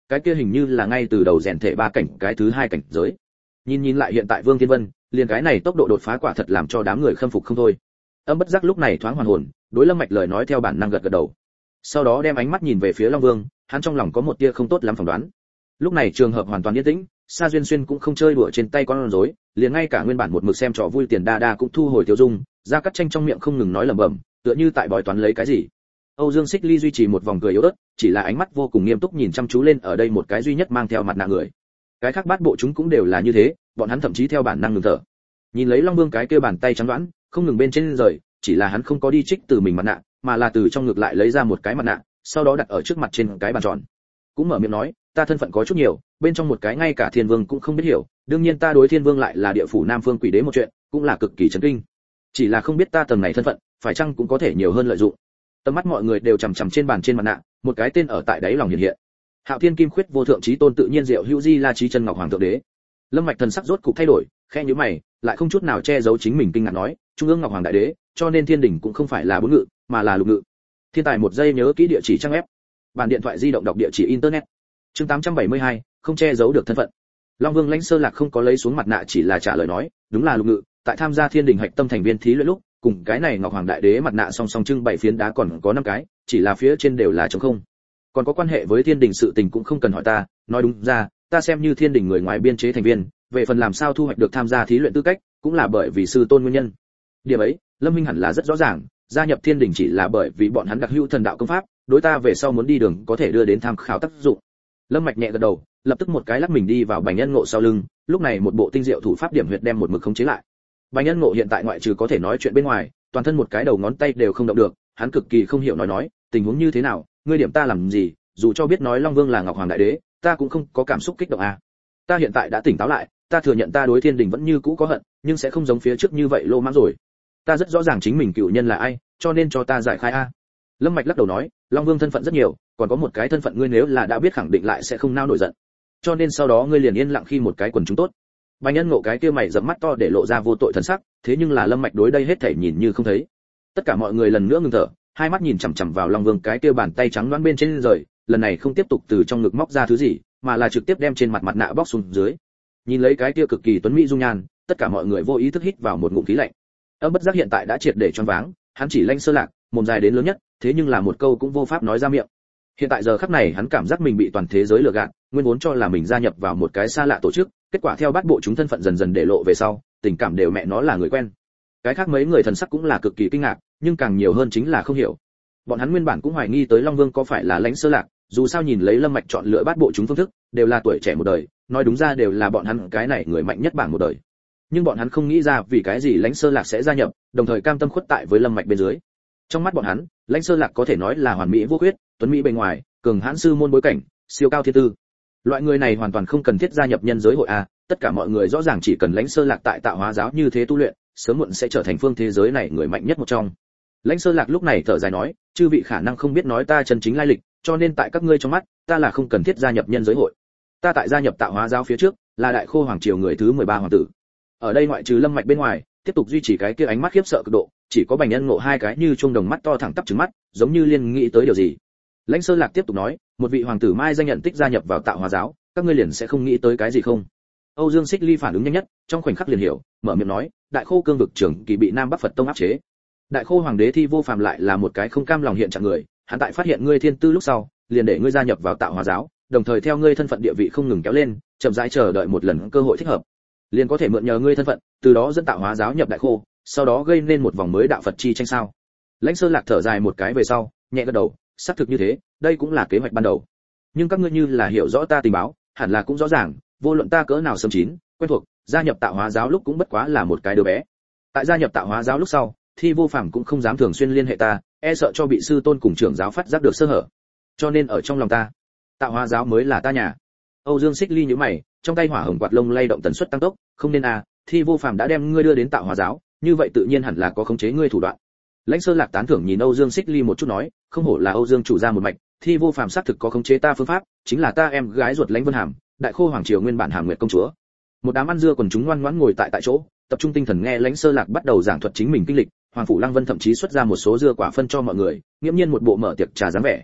A: cái kia hình như là ngay từ đầu rèn thể 3 cảnh cái thứ 2 cảnh giới. Nhìn lại hiện tại Vương Thiên Vân, liền cái này tốc độ đột phá quả thật làm cho đám người khâm phục không thôi. Âm Bất Giác lúc này thoáng hoàn hồn, đối Lâm Mạch lời nói theo bản năng gật gật đầu. Sau đó đem ánh mắt nhìn về phía Long Vương, hắn trong lòng có một tia không tốt lắm phỏng đoán. Lúc này trường hợp hoàn toàn yên tĩnh, Sa Duyên Xuyên cũng không chơi đùa trên tay con rối, liền ngay cả nguyên bản một mực xem trò vui Tiền Đa Đa cũng thu hồi tiêu dung, ra cắt tranh trong miệng không ngừng nói lẩm bẩm, tựa như tại bói toán lấy cái gì. Âu Dương Xích Ly duy trì một vòng cười yếu ớt, chỉ là ánh mắt vô cùng nghiêm túc nhìn chăm chú lên ở đây một cái duy nhất mang theo mặt nạ người. Cái khác bát bộ chúng cũng đều là như thế, bọn hắn thậm chí theo bản năng ngừng thở. Nhìn lấy Long Vương cái kia bàn tay trắng đoán, không ngừng bên trên rời, chỉ là hắn không có đi trích từ mình mặt nạ, mà là từ trong ngực lại lấy ra một cái mặt nạ, sau đó đặt ở trước mặt trên cái bàn tròn. Cũng mở miệng nói, ta thân phận có chút nhiều, bên trong một cái ngay cả Thiên Vương cũng không biết hiểu, đương nhiên ta đối Thiên Vương lại là địa phủ Nam Phương Quỷ Đế một chuyện, cũng là cực kỳ chấn kinh. Chỉ là không biết ta tầng này thân phận, phải chăng cũng có thể nhiều hơn lợi dụng. Tầm mắt mọi người đều chằm chằm trên bàn trên mặt nạ, một cái tên ở tại đáy lòng hiện hiện. Hạo Thiên Kim Khuyết Vô Thượng Chí Tôn Tự Nhiên Diệu Hữu Di La Chí Chân Ngọc Hoàng Thượng Đế. Lâm Mạch thần sắc rốt cục thay đổi, khẽ nhíu mày, lại không chút nào che giấu chính mình kinh ngạc nói, Trung ương Ngọc Hoàng Đại Đế, cho nên Thiên đỉnh cũng không phải là bốn ngự, mà là lục ngự. Thiên tài một giây nhớ kỹ địa chỉ trang web. Bản điện thoại di động đọc địa chỉ internet. Chương 872, không che giấu được thân phận. Long Vương Lãnh Sơ Lạc không có lấy xuống mặt nạ, chỉ là trả lời nói, đúng là lục ngự, tại tham gia Thiên đỉnh hạch tâm thành viên thí luyện lúc, cùng cái này Ngọc Hoàng Đại Đế mặt nạ song song trưng bày phiến đá còn có 5 cái, chỉ là phía trên đều là trống không. Còn có quan hệ với Thiên đỉnh sự tình cũng không cần hỏi ta, nói đúng ra, ta xem như Thiên đỉnh người ngoài biên chế thành viên, về phần làm sao thu hoạch được tham gia thí luyện tư cách, cũng là bởi vì sư tôn nguyên nhân. Điểm ấy, Lâm Minh hẳn là rất rõ ràng, gia nhập Thiên đỉnh chỉ là bởi vì bọn hắn đặc hữu thần đạo công pháp, đối ta về sau muốn đi đường có thể đưa đến tham khảo tác dụng. Lâm Mạch nhẹ gật đầu, lập tức một cái lắc mình đi vào Bành Nhân Ngộ sau lưng, lúc này một bộ tinh diệu thủ pháp điểm huyệt đem một mực khống chế lại. Bành Nhân Ngộ hiện tại ngoại trừ có thể nói chuyện bên ngoài, toàn thân một cái đầu ngón tay đều không động được, hắn cực kỳ không hiểu nói, tình huống như thế nào, ngươi điểm ta làm gì, dù cho biết nói Long Vương là Ngọc Hoàng Đại Đế, ta cũng không có cảm xúc kích động à. Ta hiện tại đã tỉnh táo lại, ta thừa nhận ta đối Thiên đỉnh vẫn như cũ có hận, nhưng sẽ không giống phía trước như vậy lô mãng rồi. Ta rất rõ ràng chính mình cựu nhân là ai, cho nên cho ta giải khai a. Lâm Mạch lắc đầu nói, Long Vương thân phận rất nhiều, còn có một cái thân phận ngươi nếu là đã biết khẳng định lại sẽ không nao nổi giận. Cho nên sau đó ngươi liền yên lặng khi một cái quần chúng tốt. Bành Nhân Ngộ cái kia mày rậm mắt to để lộ ra vô tội thần sắc, thế nhưng là Lâm Mạch đối đây hết thảy nhìn như không thấy. Tất cả mọi người lần nữa ngừng thở, hai mắt nhìn chằm chằm vào Long Vương cái kia bàn tay trắng loáng bên trên rời, lần này không tiếp tục từ trong ngực móc ra thứ gì, mà là trực tiếp đem trên mặt nạ bóc xuống dưới. Nhìn lấy cái kia cực kỳ tuấn mỹ dung nhan, tất cả mọi người vô ý thức hít vào một ngụm khí lạnh. Âm Bất Giác hiện tại đã triệt để choáng váng, hắn chỉ Lãnh Sơ Lạc, mồm dài đến lớn nhất, thế nhưng là một câu cũng vô pháp nói ra miệng. Hiện tại giờ khắc này hắn cảm giác mình bị toàn thế giới lừa gạt, nguyên vốn cho là mình gia nhập vào một cái xa lạ tổ chức, kết quả theo bát bộ chúng thân phận dần dần để lộ về sau, tình cảm đều mẹ nó là người quen. Cái khác mấy người thần sắc cũng là cực kỳ kinh ngạc, nhưng càng nhiều hơn chính là không hiểu. Bọn hắn nguyên bản cũng hoài nghi tới Long Vương có phải là Lãnh Sơ Lạc, dù sao nhìn lấy Lâm Mạch chọn lựa bát bộ chúng phương thức, đều là tuổi trẻ một đời, nói đúng ra đều là bọn hắn cái này người mạnh nhất bảng một đời. Nhưng bọn hắn không nghĩ ra vì cái gì Lãnh Sơ Lạc sẽ gia nhập, đồng thời cam tâm khuất tại với Lâm Mạch bên dưới. Trong mắt bọn hắn, Lãnh Sơ Lạc có thể nói là hoàn mỹ vô khuyết, tuấn mỹ bề ngoài, cường hãn sư môn bối cảnh, siêu cao thiên tư. Loại người này hoàn toàn không cần thiết gia nhập nhân giới hội a, tất cả mọi người rõ ràng chỉ cần Lãnh Sơ Lạc tại Tạo Hóa giáo như thế tu luyện, sớm muộn sẽ trở thành phương thế giới này người mạnh nhất một trong. Lãnh Sơ Lạc lúc này thở dài nói, chư vị khả năng không biết nói ta chân chính lai lịch, cho nên tại các ngươi trong mắt, ta là không cần thiết gia nhập nhân giới hội. Ta tại gia nhập Tạo Hóa giáo phía trước, là Đại Khô hoàng triều người thứ 13 hoàng tử. Ở đây ngoại trừ Lâm Mạch bên ngoài, tiếp tục duy trì cái kia ánh mắt khiếp sợ cực độ, chỉ có Bành Nhân Ngộ hai cái như chuông đồng mắt to thẳng tắp trừng mắt, giống như liên nghĩ tới điều gì. Lãnh Sơ Lạc tiếp tục nói, một vị hoàng tử mai danh nhận tích gia nhập vào Tạo Hóa giáo, các ngươi liền sẽ không nghĩ tới cái gì không? Âu Dương Xích Ly phản ứng nhanh nhất, trong khoảnh khắc liền hiểu, mở miệng nói, Đại Khô cương vực trưởng kỳ bị Nam Bắc Phật tông áp chế. Đại Khô hoàng đế Thi Vô Phàm lại là một cái không cam lòng hiện trạng người, hắn tại phát hiện ngươi thiên tư lúc sau, liền để ngươi gia nhập vào Tạo Hóa giáo, đồng thời theo ngươi thân phận địa vị không ngừng kéo lên, chậm rãi chờ đợi một lần cơ hội thích hợp, liền có thể mượn nhờ ngươi thân phận, từ đó dẫn Tạo Hóa giáo nhập Đại Khô, sau đó gây nên một vòng mới đạo Phật chi tranh sao? Lãnh Sơ Lạc thở dài một cái về sau, nhẹ gật đầu, xác thực như thế, đây cũng là kế hoạch ban đầu. Nhưng các ngươi như là hiểu rõ ta tình báo, hẳn là cũng rõ ràng, vô luận ta cỡ nào sớm chín, quen thuộc, gia nhập Tạo Hóa giáo lúc cũng bất quá là một cái đứa bé. Tại gia nhập Tạo Hóa giáo lúc sau, Thi Vô Phàm cũng không dám thường xuyên liên hệ ta, e sợ cho bị sư tôn cùng trưởng giáo phát giác được sơ hở. Cho nên ở trong lòng ta, Tạo Hóa giáo mới là ta nhà. Âu Dương Xích Ly nhíu mày, trong tay hỏa hồng quạt lông lay động tần suất tăng tốc, không nên à, Thi Vô Phàm đã đem ngươi đưa đến Tạo Hóa giáo, như vậy tự nhiên hẳn là có khống chế ngươi thủ đoạn. Lãnh Sơ Lạc tán thưởng nhìn Âu Dương Xích Ly một chút nói, không hổ là Âu Dương chủ gia một mạch, Thi Vô Phàm xác thực có khống chế ta phương pháp, chính là ta em gái ruột Lãnh Vân Hàm, Đại Khô hoàng triều nguyên bản Hàm Nguyệt công chúa. Một đám ăn dưa quần chúng ngoan ngoãn ngồi tại chỗ, tập trung tinh thần nghe Lãnh Sơ Lạc bắt đầu giảng thuật chính mình kinh lịch, Hoàng phủ Lăng Vân thậm chí xuất ra một số dưa quả phân cho mọi người, nghiêm nhiên một bộ mở tiệc trà dáng vẻ.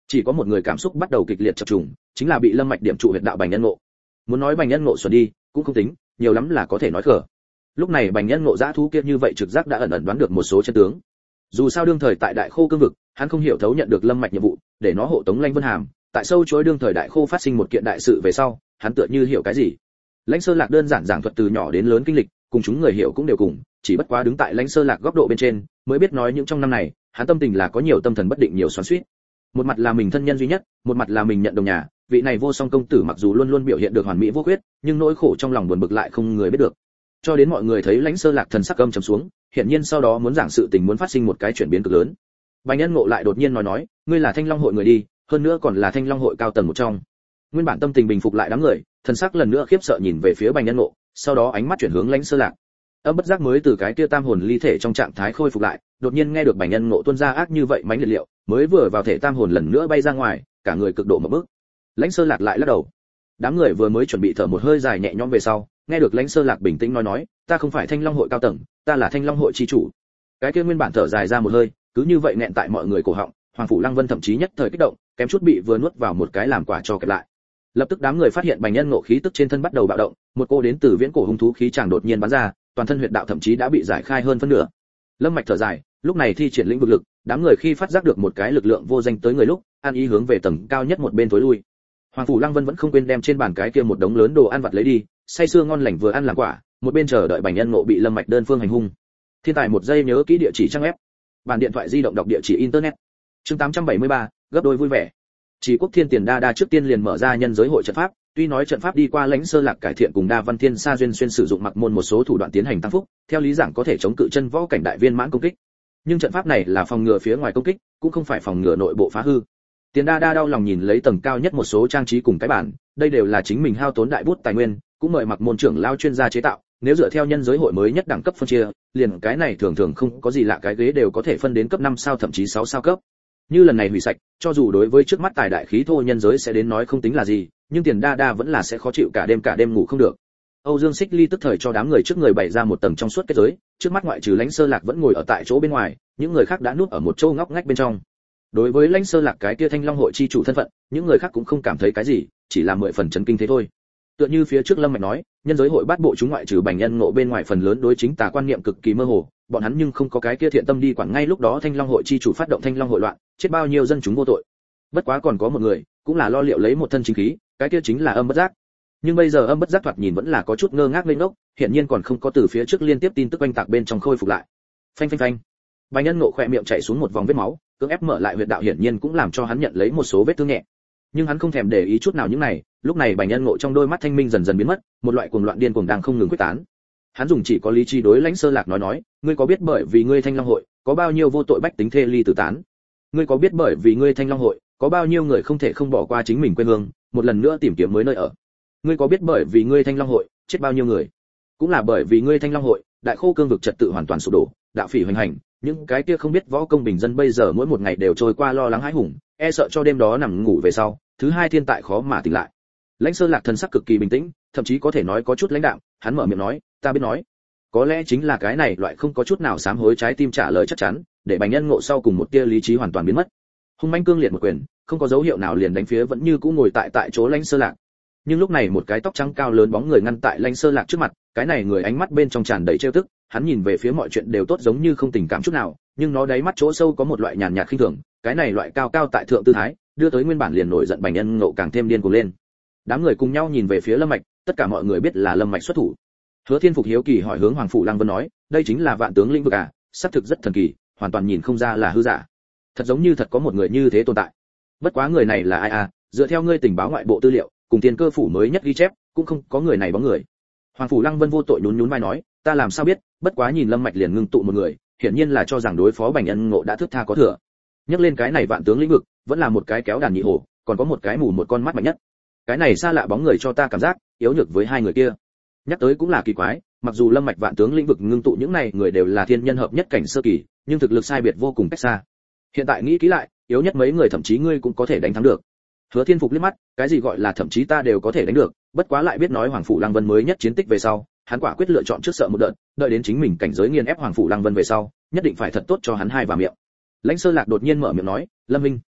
A: Chỉ có một người cảm xúc bắt đầu kịch liệt chập trùng, chính là bị Lâm Mạch điểm trụ huyệt đạo Bành Nhân Ngộ. Muốn nói Bành Nhân Ngộ xuẩn đi, cũng không tính, nhiều lắm là có thể nói khờ. Lúc này Bành Nhân Ngộ dã thú kia như vậy trực giác đã ẩn ẩn đoán được một số chân tướng. Dù sao đương thời tại Đại Khô cương vực, hắn không hiểu thấu nhận được Lâm Mạch nhiệm vụ, để nó hộ tống Lãnh Vân Hàm, tại sâu chối đương thời Đại Khô phát sinh một kiện đại sự về sau, hắn tựa như hiểu cái gì. Lãnh Sơ Lạc đơn giản giảng thuật từ nhỏ đến lớn kinh lịch, cùng chúng người hiểu cũng đều cùng, chỉ bất quá đứng tại Lãnh Sơ Lạc góc độ bên trên, mới biết nói những trong năm này, hắn tâm tình là có nhiều tâm thần bất định, nhiều xoắn xuýt. Một mặt là mình thân nhân duy nhất, một mặt là mình nhận đồng nhà, vị này vô song công tử mặc dù luôn luôn biểu hiện được hoàn mỹ vô khuyết, nhưng nỗi khổ trong lòng buồn bực lại không người biết được. Cho đến mọi người thấy Lãnh Sơ Lạc thần sắc âm trầm xuống, hiển nhiên sau đó muốn giảng sự tình muốn phát sinh một cái chuyển biến cực lớn. Bành Nhân Ngộ lại đột nhiên nói, ngươi là Thanh Long hội người đi, hơn nữa còn là Thanh Long hội cao tầng một trong. Nguyên bản tâm tình bình phục lại đám người, thần sắc lần nữa khiếp sợ nhìn về phía Bành Nhân Ngộ, sau đó ánh mắt chuyển hướng Lãnh Sơ Lạc. Âm bất giác mới từ cái kia tam hồn ly thể trong trạng thái khôi phục lại, đột nhiên nghe được Bành Nhân Ngộ tuôn ra ác như vậy mãnh liệt liệu, mới vừa vào thể tam hồn lần nữa bay ra ngoài, cả người cực độ ngộp bức. Lãnh Sơ Lạc lại lắc đầu. Đám người vừa mới chuẩn bị thở một hơi dài nhẹ nhõm về sau, nghe được Lãnh Sơ Lạc bình tĩnh nói, ta không phải Thanh Long hội cao tầng, ta là Thanh Long hội chi chủ. Cái kia nguyên bản thở dài ra một hơi, cứ như vậy nghẹn tại mọi người cổ họng, Hoàng phủ Lăng Vân thậm chí nhất thời kích động, kém chút bị vừa nuốt vào một cái làm quả cho kẹp lại. Lập tức đám người phát hiện Bành Nhân Ngộ khí tức trên thân bắt đầu bạo động, một cô đến từ viễn cổ hung thú khí chàng đột nhiên bắn ra, toàn thân huyệt đạo thậm chí đã bị giải khai hơn phân nửa. Lâm Mạch thở dài, lúc này thi triển lĩnh vực lực, đám người khi phát giác được một cái lực lượng vô danh tới người lúc, an ý hướng về tầng cao nhất một bên tối lui. Hoàng phủ Lăng Vân vẫn không quên đem trên bàn cái kia một đống lớn đồ ăn vặt lấy đi, say sưa ngon lành vừa ăn làm quả, một bên chờ đợi Bành Nhân Ngộ bị Lâm Mạch đơn phương hành hung. Thiên tài một giây nhớ kỹ địa chỉ trang web, bàn điện thoại di động đọc địa chỉ internet. Chương 873, gấp đôi vui vẻ. Chỉ Quốc Thiên Tiền Đa Đa trước tiên liền mở ra nhân giới hội trận pháp, tuy nói trận pháp đi qua Lãnh Sơ Lạc cải thiện cùng Đa Văn Thiên Sa duyên xuyên sử dụng mặc môn một số thủ đoạn tiến hành tăng phúc, theo lý giảng có thể chống cự chân võ cảnh đại viên mãn công kích. Nhưng trận pháp này là phòng ngừa phía ngoài công kích, cũng không phải phòng ngừa nội bộ phá hư. Tiền Đa Đa đau lòng nhìn lấy tầng cao nhất một số trang trí cùng cái bản, đây đều là chính mình hao tốn đại bút tài nguyên, cũng mời mặc môn trưởng lao chuyên gia chế tạo, nếu dựa theo nhân giới hội mới nhất đẳng cấp phân chia, liền cái này thường thường không có gì lạ, cái ghế đều có thể phân đến cấp 5 sao thậm chí 6 sao cấp. Như lần này hủy sạch, cho dù đối với trước mắt tài đại khí thô nhân giới sẽ đến nói không tính là gì, nhưng Tiền Đa Đa vẫn là sẽ khó chịu cả đêm ngủ không được. Âu Dương Xích Ly tức thời cho đám người trước người bày ra một tầng trong suốt kết giới, trước mắt ngoại trừ Lãnh Sơ Lạc vẫn ngồi ở tại chỗ bên ngoài, những người khác đã núp ở một chỗ ngóc ngách bên trong. Đối với Lãnh Sơ Lạc cái kia Thanh Long hội chi chủ thân phận, những người khác cũng không cảm thấy cái gì, chỉ là 10 phần chấn kinh thế thôi. Tựa như phía trước Lâm Mạch nói, nhân giới hội bát bộ chúng ngoại trừ Bành Nhân Ngộ bên ngoài phần lớn đối chính tà quan niệm cực kỳ mơ hồ, bọn hắn nhưng không có cái kia thiện tâm đi quản, ngay lúc đó Thanh Long hội chi chủ phát động Thanh Long hội loạn, chết bao nhiêu dân chúng vô tội. Bất quá còn có một người, cũng là lo liệu lấy một thân chính khí, cái kia chính là Âm Bất Giác. Nhưng bây giờ Âm Bất Giác thoạt nhìn vẫn là có chút ngơ ngác lên ngốc, hiện nhiên còn không có từ phía trước liên tiếp tin tức oanh tạc bên trong khôi phục lại. Phanh phanh phanh. Bành Nhân Ngộ khỏe miệng chảy xuống một vòng vết máu, cưỡng ép mở lại huyệt đạo hiển nhiên cũng làm cho hắn nhận lấy một số vết thương nhẹ. Nhưng hắn không thèm để ý chút nào những này, lúc này Bành Nhân Ngộ trong đôi mắt thanh minh dần dần biến mất, một loại cuồng loạn điên cuồng đang không ngừng quyết tán. Hắn dùng chỉ có lý trí đối Lãnh Sơ Lạc nói, ngươi có biết bởi vì ngươi Thanh Long hội, có bao nhiêu vô tội bách tính thê ly tử tán? Ngươi có biết bởi vì ngươi Thanh Long hội, có bao nhiêu người không thể không bỏ qua chính mình quê hương, một lần nữa tìm kiếm mới nơi ở? Ngươi có biết bởi vì ngươi Thanh Long hội, chết bao nhiêu người? Cũng là bởi vì ngươi Thanh Long hội, Đại Khô cương vực trật tự hoàn toàn sụp đổ, đạo phỉ hoành hành, những cái kia không biết võ công bình dân bây giờ mỗi một ngày đều trôi qua lo lắng hãi hùng, e sợ cho đêm đó nằm ngủ về sau, thứ hai thiên tại khó mà tỉnh lại. Lãnh Sơ Lạc thần sắc cực kỳ bình tĩnh, thậm chí có thể nói có chút lãnh đạm, hắn mở miệng nói, ta biết nói. Có lẽ chính là cái này loại không có chút nào sám hối trái tim trả lời chắc chắn, để Bành Nhân Ngộ sau cùng một tia lý trí hoàn toàn biến mất. Hung manh cương liệt một quyền, không có dấu hiệu nào liền đánh phía vẫn như cũ ngồi tại chỗ Lãnh Sơ Lạc. Nhưng lúc này một cái tóc trắng cao lớn bóng người ngăn tại Lãnh Sơ Lạc trước mặt, cái này người ánh mắt bên trong tràn đầy trêu tức, hắn nhìn về phía mọi chuyện đều tốt giống như không tình cảm chút nào, nhưng nó đáy mắt chỗ sâu có một loại nhàn nhạt khinh thường, cái này loại cao cao tại thượng tư thái, đưa tới nguyên bản liền nổi giận Bành Nhân Ngộ càng thêm điên cuồng lên. Đám người cùng nhau nhìn về phía Lâm Mạch, tất cả mọi người biết là Lâm Mạch xuất thủ. Hứa Thiên Phục hiếu kỳ hỏi hướng Hoàng phủ Lăng Vân nói, đây chính là Vạn tướng lĩnh vực à? Xác thực rất thần kỳ, hoàn toàn nhìn không ra là hư giả. Thật giống như thật có một người như thế tồn tại. Bất quá người này là ai à? Dựa theo ngươi tình báo ngoại bộ tư liệu, cùng Tiền Cơ phủ mới nhất ghi chép, cũng không có người này bóng người. Hoàng phủ Lăng Vân vô tội nhún vai nói, ta làm sao biết, bất quá nhìn Lâm Mạch liền ngưng tụ một người, hiển nhiên là cho rằng đối phó Bành Nhân Ngộ đã thước tha có thừa. Nhắc lên cái này Vạn tướng lĩnh vực, vẫn là một cái kéo đàn nhị hổ, còn có một cái mù một con mắt mạnh nhất. Cái này xa lạ bóng người cho ta cảm giác yếu nhược với hai người kia. Nhắc tới cũng là kỳ quái, mặc dù Lâm Mạch Vạn tướng lĩnh vực ngưng tụ những này người đều là thiên nhân hợp nhất cảnh sơ kỳ, nhưng thực lực sai biệt vô cùng cách xa. Hiện tại nghĩ kỹ lại, yếu nhất mấy người thậm chí ngươi cũng có thể đánh thắng được. Hứa Thiên Phục liếc mắt, cái gì gọi là thậm chí ta đều có thể đánh được, bất quá lại biết nói Hoàng phủ Lăng Vân mới nhất chiến tích về sau, hắn quả quyết lựa chọn trước sợ một đợt, đợi đến chính mình cảnh giới nghiền ép Hoàng phủ Lăng Vân về sau, nhất định phải thật tốt cho hắn hai vào miệng. Lãnh Sơ Lạc đột nhiên mở miệng nói, Lâm Minh,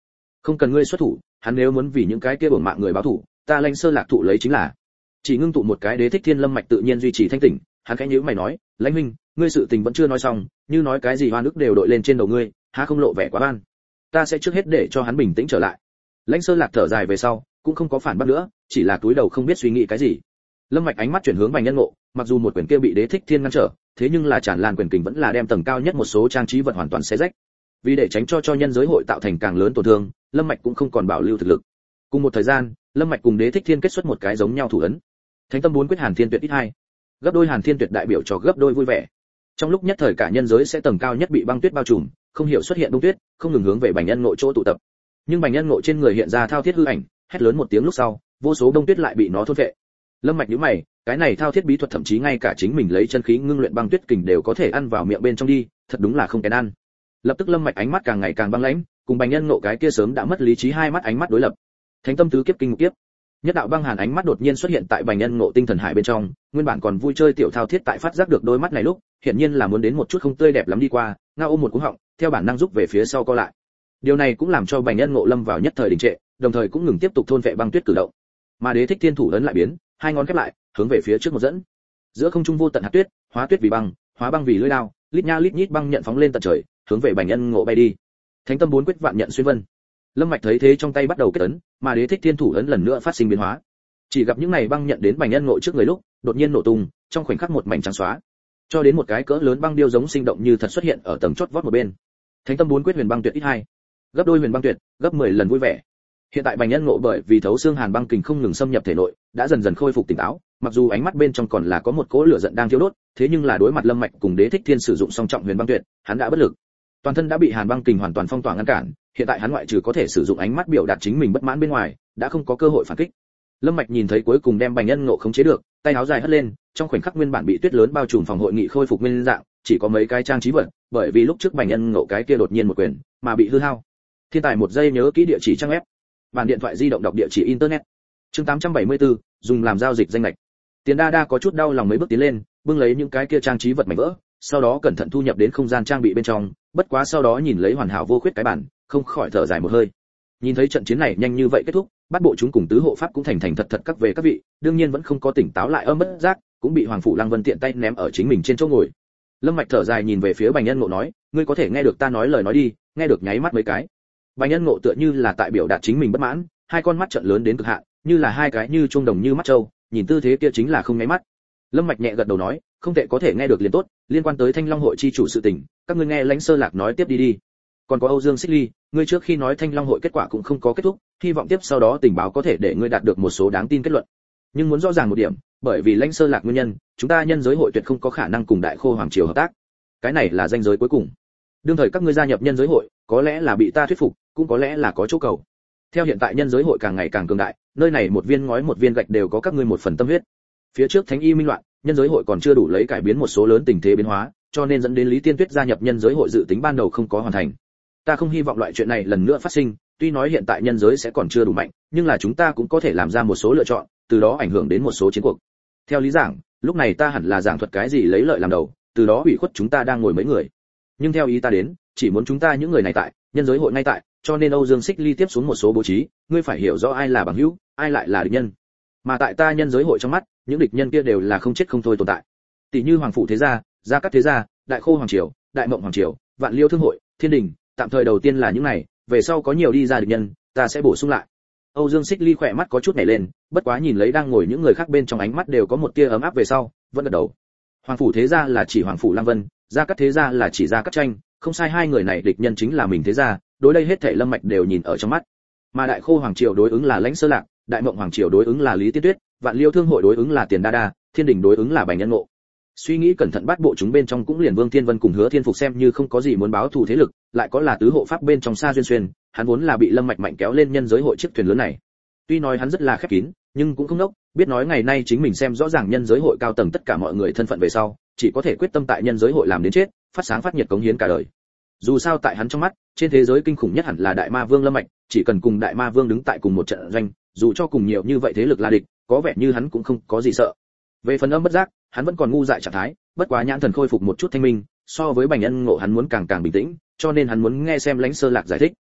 A: Không cần ngươi xuất thủ, hắn nếu muốn vì những cái kia bổn mạng người báo thù, ta Lãnh Sơ Lạc thụ lấy chính là. Chỉ ngưng tụ một cái Đế Thích Thiên Lâm Mạch tự nhiên duy trì thanh tỉnh, hắn khẽ nhíu mày nói, Lãnh huynh, ngươi sự tình vẫn chưa nói xong, như nói cái gì oan ức đều đội lên trên đầu ngươi, há không lộ vẻ quá oan. Ta sẽ trước hết để cho hắn bình tĩnh trở lại. Lãnh Sơ Lạc thở dài về sau, cũng không có phản bác nữa, chỉ là cúi đầu không biết suy nghĩ cái gì. Lâm Mạch ánh mắt chuyển hướng Bành Nhân Ngộ, mặc dù một quyền kia bị Đế Thích Thiên ngăn trở, thế nhưng là tràn lan quyền kình vẫn là đem tầng cao nhất một số trang trí vật hoàn toàn xé rách. Vì để tránh cho nhân giới hội tạo thành càng lớn tổn thương, Lâm Mạch cũng không còn bảo lưu thực lực. Cùng một thời gian, Lâm Mạch cùng Đế Thích Thiên kết xuất một cái giống nhau thủ ấn. Thánh tâm 4 quyết Hàn Thiên Tuyệt ít 2. Gấp đôi Hàn Thiên Tuyệt đại biểu cho gấp đôi vui vẻ. Trong lúc nhất thời cả nhân giới sẽ tầng cao nhất bị băng tuyết bao trùm, không hiểu xuất hiện đông tuyết, không ngừng hướng về Bành Nhân Ngộ chỗ tụ tập. Nhưng Bành Nhân Ngộ trên người hiện ra thao thiết hư ảnh, hét lớn một tiếng lúc sau, vô số đông tuyết lại bị nó thôn phệ. Lâm Mạch nhíu mày, cái này thao thiết bí thuật thậm chí ngay cả chính mình lấy chân khí ngưng luyện băng tuyết kình đều có thể ăn vào miệng bên trong đi, thật đúng là không kén ăn. Lập tức Lâm Mạch ánh mắt càng ngày càng băng lãnh, cùng Bành Nhân Ngộ cái kia sớm đã mất lý trí hai mắt ánh mắt đối lập. Thánh tâm tứ kiếp kinh ngục kiếp. Nhất đạo băng hàn ánh mắt đột nhiên xuất hiện tại Bành Nhân Ngộ tinh thần hải bên trong, nguyên bản còn vui chơi tiểu thao thiết tại phát giác được đôi mắt này lúc, hiển nhiên là muốn đến một chút không tươi đẹp lắm đi qua, ngao ôm một cú họng, theo bản năng rút về phía sau co lại. Điều này cũng làm cho Bành Nhân Ngộ lâm vào nhất thời đình trệ, đồng thời cũng ngừng tiếp tục thôn vệ băng tuyết cử động. Mà Đế Thích Thiên thủ ấn lại biến, hai ngón khép lại, hướng về phía trước một dẫn. Giữa không trung vô tận hạt tuyết, hóa tuyết vì băng, hóa băng vì lưỡi đao, lít nha lít nhít băng nhận phóng lên tận trời, hướng về Bành Nhân Ngộ bay đi. Thánh tâm 4 quyết vạn nhận xuyên vân. Lâm Mạch thấy thế trong tay bắt đầu kết ấn, mà Đế Thích Thiên thủ ấn lần nữa phát sinh biến hóa. Chỉ gặp những này băng nhận đến Bành Nhân Ngộ trước người lúc, đột nhiên nổ tung, trong khoảnh khắc một mảnh trắng xóa, cho đến một cái cỡ lớn băng điêu giống sinh động như thật xuất hiện ở tầng chót vót một bên. Thánh tâm 4 quyết huyền băng tuyệt ít 2. Gấp đôi huyền băng tuyệt, gấp 10 lần vui vẻ. Hiện tại Bành Nhân Ngộ bởi vì thấu xương hàn băng kình không ngừng xâm nhập thể nội, đã dần dần khôi phục tỉnh táo, mặc dù ánh mắt bên trong còn là có một cỗ lửa giận đang thiêu đốt, thế nhưng là đối mặt Lâm Mạch cùng Đế Thích Thiên sử dụng song trọng huyền băng tuyệt, hắn đã bất lực. Toàn thân đã bị hàn băng kình hoàn toàn phong tỏa ngăn cản, hiện tại hắn ngoại trừ có thể sử dụng ánh mắt biểu đạt chính mình bất mãn bên ngoài, đã không có cơ hội phản kích. Lâm Mạch nhìn thấy cuối cùng đem Bành Nhân Ngộ khống chế được, tay áo dài hất lên, trong khoảnh khắc nguyên bản bị tuyết lớn bao trùm phòng hội nghị khôi phục nguyên dạng, chỉ có mấy cái trang trí vật, bởi vì lúc trước Bành Nhân Ngộ cái kia đột nhiên một quyền, mà bị hư hao. Thiên tài một giây nhớ kỹ địa chỉ trang web. Bản điện thoại di động đọc địa chỉ internet. Chương 874, dùng làm giao dịch danh lệch. Tiền Đa Đa có chút đau lòng mấy bước tiến lên, bưng lấy những cái kia trang trí vật mảnh vỡ, sau đó cẩn thận thu nhập đến không gian trang bị bên trong, bất quá sau đó nhìn lấy hoàn hảo vô khuyết cái bản, không khỏi thở dài một hơi. Nhìn thấy trận chiến này nhanh như vậy kết thúc, bắt bộ chúng cùng tứ hộ pháp cũng thành thật thật các về các vị, đương nhiên vẫn không có tỉnh táo lại, bất giác cũng bị Hoàng phủ Lăng Vân tiện tay ném ở chính mình trên chỗ ngồi. Lâm Mạch thở dài nhìn về phía Bành Nhân Ngộ nói, ngươi có thể nghe được ta nói lời nói đi, nghe được nháy mắt mấy cái. Bành Nhân Ngộ tựa như là tại biểu đạt chính mình bất mãn, hai con mắt trợn lớn đến cực hạn, như là hai cái như chuông đồng như mắt trâu, nhìn tư thế kia chính là không nháy mắt. Lâm Mạch nhẹ gật đầu nói, không tệ, có thể nghe được liền tốt, liên quan tới Thanh Long hội chi chủ sự tình, các ngươi nghe Lãnh Sơ Lạc nói tiếp đi đi. Còn có Âu Dương Xích Ly, ngươi trước khi nói Thanh Long hội kết quả cũng không có kết thúc, hy vọng tiếp sau đó tình báo có thể để ngươi đạt được một số đáng tin kết luận. Nhưng muốn rõ ràng một điểm, bởi vì Lãnh Sơ Lạc nguyên nhân, chúng ta nhân giới hội tuyệt không có khả năng cùng Đại Khô Hoàng triều hợp tác. Cái này là ranh giới cuối cùng. Đương thời các ngươi gia nhập nhân giới hội, có lẽ là bị ta thuyết phục, cũng có lẽ là có chỗ cầu. Theo hiện tại nhân giới hội càng ngày càng cường đại, nơi này một viên ngói một viên gạch đều có các ngươi một phần tâm huyết. Phía trước Thánh Y Minh Loạn, nhân giới hội còn chưa đủ lấy cải biến một số lớn tình thế biến hóa, cho nên dẫn đến Lý Tiên Tuyết gia nhập nhân giới hội dự tính ban đầu không có hoàn thành. Ta không hy vọng loại chuyện này lần nữa phát sinh, tuy nói hiện tại nhân giới sẽ còn chưa đủ mạnh, nhưng là chúng ta cũng có thể làm ra một số lựa chọn, từ đó ảnh hưởng đến một số chiến cuộc. Theo lý giảng, lúc này ta hẳn là giảng thuật cái gì lấy lợi làm đầu, từ đó ủy khuất chúng ta đang ngồi mấy người. Nhưng theo ý ta đến, chỉ muốn chúng ta những người này tại, nhân giới hội ngay tại, cho nên Âu Dương Xích Ly tiếp xuống một số bố trí, ngươi phải hiểu rõ ai là bằng hữu, ai lại là địch nhân. Mà tại ta nhân giới hội trong mắt, những địch nhân kia đều là không chết không thôi tồn tại. Tỷ như Hoàng phủ thế gia, Gia Cát thế gia, Đại Khô Hoàng triều, Đại Mộng Hoàng triều, Vạn Liêu thương hội, Thiên đình, tạm thời đầu tiên là những này, về sau có nhiều đi ra địch nhân, ta sẽ bổ sung lại. Âu Dương Xích Ly khỏe mắt có chút nhảy lên, bất quá nhìn lấy đang ngồi những người khác bên trong ánh mắt đều có một tia ấm áp về sau, vẫn gật đầu. Hoàng phủ thế gia là chỉ Hoàng phủ Lăng Vân, Gia Cát thế gia là chỉ Gia Cát Tranh, không sai, hai người này địch nhân chính là mình thế gia, đối đây hết thảy Lâm Mạch đều nhìn ở trong mắt. Mà Đại Khô Hoàng triều đối ứng là Lãnh Sơ Lạc, Đại Mộng Hoàng triều đối ứng là Lý Tiên Tuyết, Vạn Liêu thương hội đối ứng là Tiền Đa Đa, Thiên đình đối ứng là Bành Nhân Ngộ. Suy nghĩ cẩn thận bắt bộ chúng bên trong cũng liền Vương Thiên Vân cùng Hứa Thiên Phục xem như không có gì muốn báo thù thế lực, lại có là tứ hộ pháp bên trong Sa Duyên Xuyên, hắn vốn là bị Lâm Mạch mạnh kéo lên nhân giới hội chiếc thuyền lớn này. Tuy nói hắn rất là khép kín, nhưng cũng không ngốc, biết nói ngày nay chính mình xem rõ ràng nhân giới hội cao tầng tất cả mọi người thân phận về sau, chỉ có thể quyết tâm tại nhân giới hội làm đến chết, phát sáng phát nhiệt cống hiến cả đời. Dù sao tại hắn trong mắt, trên thế giới kinh khủng nhất hẳn là Đại Ma Vương Lâm Mạch, chỉ cần cùng Đại Ma Vương đứng tại cùng một trận doanh, dù cho cùng nhiều như vậy thế lực là địch, có vẻ như hắn cũng không có gì sợ. Về phần âm bất giác, hắn vẫn còn ngu dại trạng thái, bất quá nhãn thần khôi phục một chút thanh minh, so với Bành Nhân Ngộ hắn muốn càng bình tĩnh, cho nên hắn muốn nghe xem Lãnh Sơ Lạc giải thích.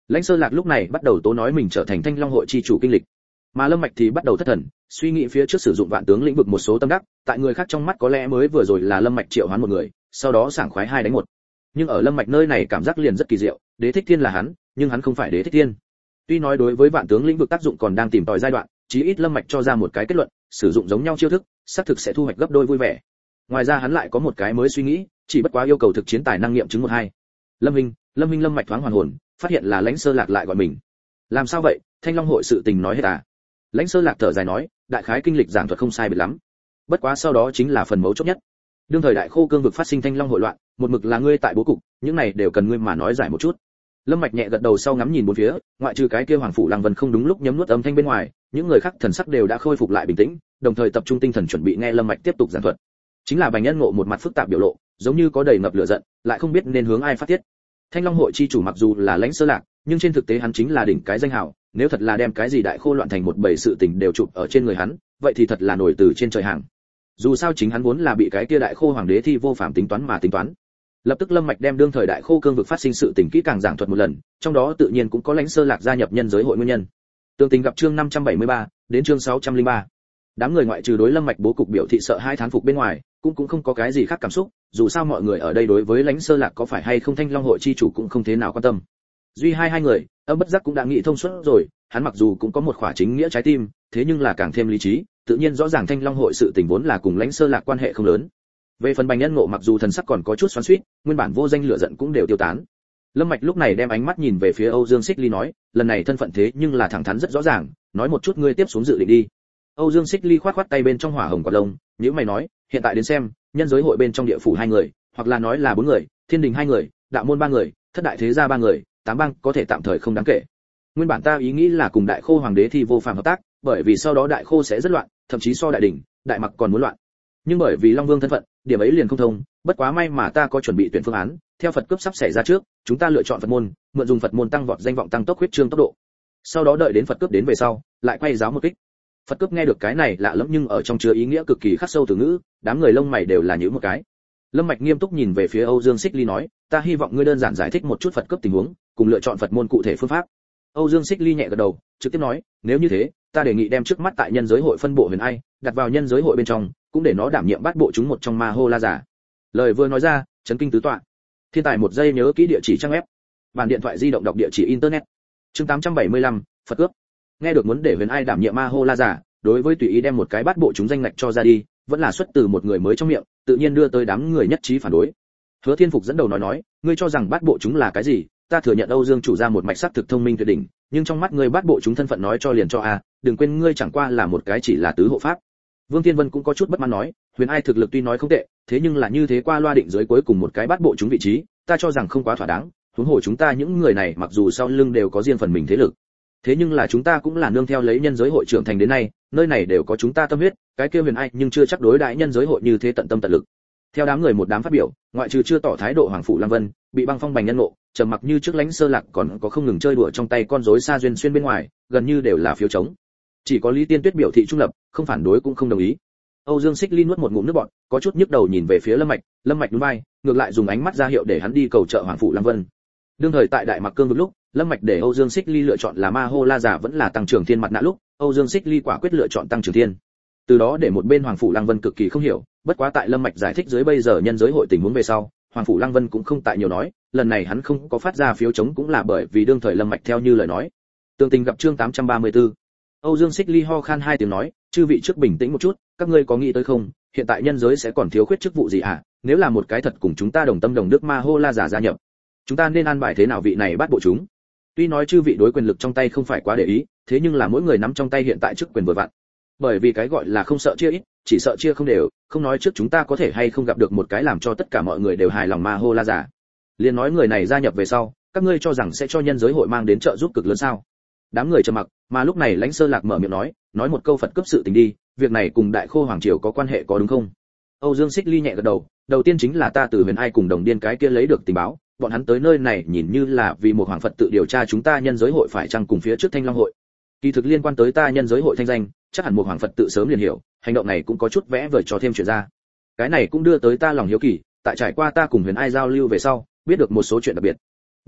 A: Lãnh Sơ Lạc lúc này bắt đầu tố nói mình trở thành Thanh Long hội chi chủ kinh lịch, mà Lâm Mạch thì bắt đầu thất thần, suy nghĩ phía trước sử dụng vạn tướng lĩnh vực một số tâm đắc, tại người khác trong mắt có lẽ mới vừa rồi là Lâm Mạch triệu hoán một người, sau đó sảng khoái 2 đánh 1. Nhưng ở Lâm Mạch nơi này cảm giác liền rất kỳ diệu, Đế Thích Thiên là hắn, nhưng hắn không phải Đế Thích Thiên. Tuy nói đối với vạn tướng lĩnh vực tác dụng còn đang tìm tòi giai đoạn, chí ít Lâm Mạch cho ra một cái kết luận, sử dụng giống nhau chiêu thức, xác thực sẽ thu hoạch gấp đôi vui vẻ. Ngoài ra hắn lại có một cái mới suy nghĩ, chỉ bất quá yêu cầu thực chiến tài năng nghiệm chứng 1-2. Lâm Mạch thoáng hoàn hồn, phát hiện là Lãnh Sơ Lạc lại gọi mình. Làm sao vậy, Thanh Long hội sự tình nói hết à? Lãnh Sơ Lạc thở dài nói, đại khái kinh lịch giảng thuật không sai biệt lắm. Bất quá sau đó chính là phần mấu chốt nhất. Đương thời đại khô cương vực phát sinh Thanh Long hội loạn, một mực là ngươi tại bố cục, những này đều cần ngươi mà nói giải một chút. Lâm Mạch nhẹ gật đầu sau ngắm nhìn bốn phía, ngoại trừ cái kia Hoàng phủ Lăng Vân không đúng lúc nhấm nuốt âm thanh bên ngoài, những người khác thần sắc đều đã khôi phục lại bình tĩnh, đồng thời tập trung tinh thần chuẩn bị nghe Lâm Mạch tiếp tục giảng thuật. Chính là Bành Nhân Ngộ một mặt phức tạp biểu lộ, giống như có đầy ngập lửa giận, lại không biết nên hướng ai phát tiết. Thanh Long hội chi chủ mặc dù là Lãnh Sơ Lạc, nhưng trên thực tế hắn chính là đỉnh cái danh hào, nếu thật là đem cái gì đại khô loạn thành một bầy sự tình đều chụp ở trên người hắn, vậy thì thật là nổi từ trên trời hàng. Dù sao chính hắn vốn là bị cái kia đại khô hoàng đế thi vô phạm tính toán mà tính toán. Lập tức Lâm Mạch đem đương thời đại khô cương vực phát sinh sự tình kỹ càng giảng thuật một lần, trong đó tự nhiên cũng có Lãnh Sơ Lạc gia nhập nhân giới hội nguyên nhân. Tương tình gặp chương 573 đến chương 603. Đám người ngoại trừ đối Lâm Mạch bố cục biểu thị sợ hai thán phục bên ngoài, cũng không có cái gì khác cảm xúc, dù sao mọi người ở đây đối với Lãnh Sơ Lạc có phải hay không Thanh Long hội chi chủ cũng không thế nào quan tâm. Duy hai người, âm bất giác cũng đã nghĩ thông suốt rồi, hắn mặc dù cũng có một khỏa chính nghĩa trái tim, thế nhưng là càng thêm lý trí, tự nhiên rõ ràng Thanh Long hội sự tình vốn là cùng Lãnh Sơ Lạc quan hệ không lớn. Về phần Bành Nhân Ngộ mặc dù thần sắc còn có chút xoắn xuýt, nguyên bản vô danh lửa giận cũng đều tiêu tán. Lâm Mạch lúc này đem ánh mắt nhìn về phía Âu Dương Xích Ly nói, lần này thân phận thế nhưng là thẳng thắn rất rõ ràng, nói một chút ngươi tiếp xuống dự định đi. Âu Dương Xích Ly khoát khoát tay bên trong hỏa hồng quạt lông, nhíu mày nói, hiện tại đến xem, nhân giới hội bên trong địa phủ 2 người, hoặc là nói là 4 người, thiên đình 2 người, đạo môn 3 người, thất đại thế gia 3 người, 8 bang có thể tạm thời không đáng kể. Nguyên bản ta ý nghĩ là cùng đại khô hoàng đế thi vô phàm hợp tác, bởi vì sau đó đại khô sẽ rất loạn, thậm chí so đại đỉnh, đại mặc còn muốn loạn. Nhưng bởi vì Long Vương thân phận, điểm ấy liền không thông, bất quá may mà ta có chuẩn bị tuyển phương án, theo Phật cướp sắp xảy ra trước, chúng ta lựa chọn Phật môn, mượn dùng Phật môn tăng vọt danh vọng tăng tốc huyết trương tốc độ. Sau đó đợi đến Phật cướp đến về sau, lại quay giáo một kích. Phật cướp nghe được cái này lạ lẫm nhưng ở trong chứa ý nghĩa cực kỳ khắc sâu từ ngữ, đám người lông mày đều là nhíu một cái. Lâm Mạch nghiêm túc nhìn về phía Âu Dương Xích Ly nói, ta hy vọng ngươi đơn giản giải thích một chút Phật cướp tình huống, cùng lựa chọn Phật môn cụ thể phương pháp. Âu Dương Xích Ly nhẹ gật đầu, trực tiếp nói, nếu như thế, ta đề nghị đem trước mắt tại nhân giới hội phân bộ huyền ai đặt vào nhân giới hội bên trong, cũng để nó đảm nhiệm bát bộ chúng một trong Ma Hô La Giả. Lời vừa nói ra, chấn kinh tứ tọa. Thiên tài một giây nhớ kỹ địa chỉ trang web, bản điện thoại di động đọc địa chỉ internet. Chương 875, Phật cướp. Nghe được muốn để huyền ai đảm nhiệm Ma Hô La Giả, đối với tùy ý đem một cái bát bộ chúng danh ngạch cho ra đi, vẫn là xuất từ một người mới trong miệng, tự nhiên đưa tới đám người nhất trí phản đối. Hứa Thiên Phục dẫn đầu nói, ngươi cho rằng bát bộ chúng là cái gì? Ta thừa nhận Âu Dương chủ ra một mạch sắc thực thông minh tuyệt đỉnh, nhưng trong mắt ngươi bát bộ chúng thân phận nói cho liền cho a, đừng quên ngươi chẳng qua là một cái chỉ là tứ hộ pháp. Vương Thiên Vân cũng có chút bất mãn nói, huyền ai thực lực tuy nói không tệ, thế nhưng là như thế qua loa định dưới cuối cùng một cái bát bộ chúng vị trí, ta cho rằng không quá thỏa đáng. Huống hồ chúng ta những người này mặc dù sau lưng đều có riêng phần mình thế lực, thế nhưng là chúng ta cũng là nương theo lấy nhân giới hội trưởng thành đến nay, nơi này đều có chúng ta tâm huyết, cái kia huyền ai nhưng chưa chắc đối đãi nhân giới hội như thế tận tâm tận lực. Theo đám người một đám phát biểu, ngoại trừ chưa tỏ thái độ Hoàng phủ Lăng Vân, bị băng phong Bành Nhân Ngộ, trầm mặc như trước Lãnh Sơ Lạc còn có không ngừng chơi đùa trong tay con rối Sa Duyên Xuyên bên ngoài, gần như đều là phiếu chống. Chỉ có Lý Tiên Tuyết biểu thị trung lập, không phản đối cũng không đồng ý. Âu Dương Xích Ly nuốt một ngụm nước bọt, có chút nhức đầu nhìn về phía Lâm Mạch nhún vai, ngược lại dùng ánh mắt ra hiệu để hắn đi cầu trợ Hoàng phủ Lăng Vân. Đương thời tại Đại Mặc Cương vực lúc, Lâm Mạch để Âu Dương Xích Ly lựa chọn là Ma Hô La Giả vẫn là Tăng Trưởng Thiên mặt nạ lúc, Âu Dương Xích Ly quả quyết lựa chọn Tăng Trưởng Thiên. Từ đó để một bên Hoàng phủ Lăng Vân cực kỳ không hiểu, bất quá tại Lâm Mạch giải thích dưới bây giờ nhân giới hội tình huống về sau, Hoàng phủ Lăng Vân cũng không tại nhiều nói, lần này hắn không có phát ra phiếu chống cũng là bởi vì đương thời Lâm Mạch theo như lời nói. Tương tình gặp chương 834. Âu Dương Xích Ly ho khan 2 tiếng nói, chư vị trước bình tĩnh một chút, các ngươi có nghĩ tới không, hiện tại nhân giới sẽ còn thiếu khuyết chức vụ gì à? Nếu là một cái thật cùng chúng ta đồng tâm đồng đức Ma Hô La Giả gia nhập, chúng ta nên an bài thế nào vị này bắt bộ chúng? Tuy nói chư vị đối quyền lực trong tay không phải quá để ý, thế nhưng là mỗi người nắm trong tay hiện tại chức quyền vừa vặn. Bởi vì cái gọi là không sợ chia ít, chỉ sợ chia không đều, không nói trước chúng ta có thể hay không gặp được một cái làm cho tất cả mọi người đều hài lòng Ma Hô La Giả. Liên nói người này gia nhập về sau, các ngươi cho rằng sẽ cho nhân giới hội mang đến trợ giúp cực lớn sao? Đám người trầm mặc, mà lúc này Lãnh Sơ Lạc mở miệng nói một câu Phật cướp sự tình đi, việc này cùng Đại Khô hoàng triều có quan hệ có đúng không? Âu Dương Xích Ly nhẹ gật đầu, đầu tiên chính là ta từ huyền ai cùng đồng điên cái kia lấy được tình báo, bọn hắn tới nơi này nhìn như là vì một hoàng Phật tự điều tra chúng ta nhân giới hội phải chăng cùng phía trước Thanh Long hội. Kỳ thực liên quan tới ta nhân giới hội thanh danh, chắc hẳn một hoàng Phật tự sớm liền hiểu, hành động này cũng có chút vẽ vời cho thêm chuyện ra. Cái này cũng đưa tới ta lòng hiếu kỳ, tại trải qua ta cùng huyền ai giao lưu về sau, biết được một số chuyện đặc biệt.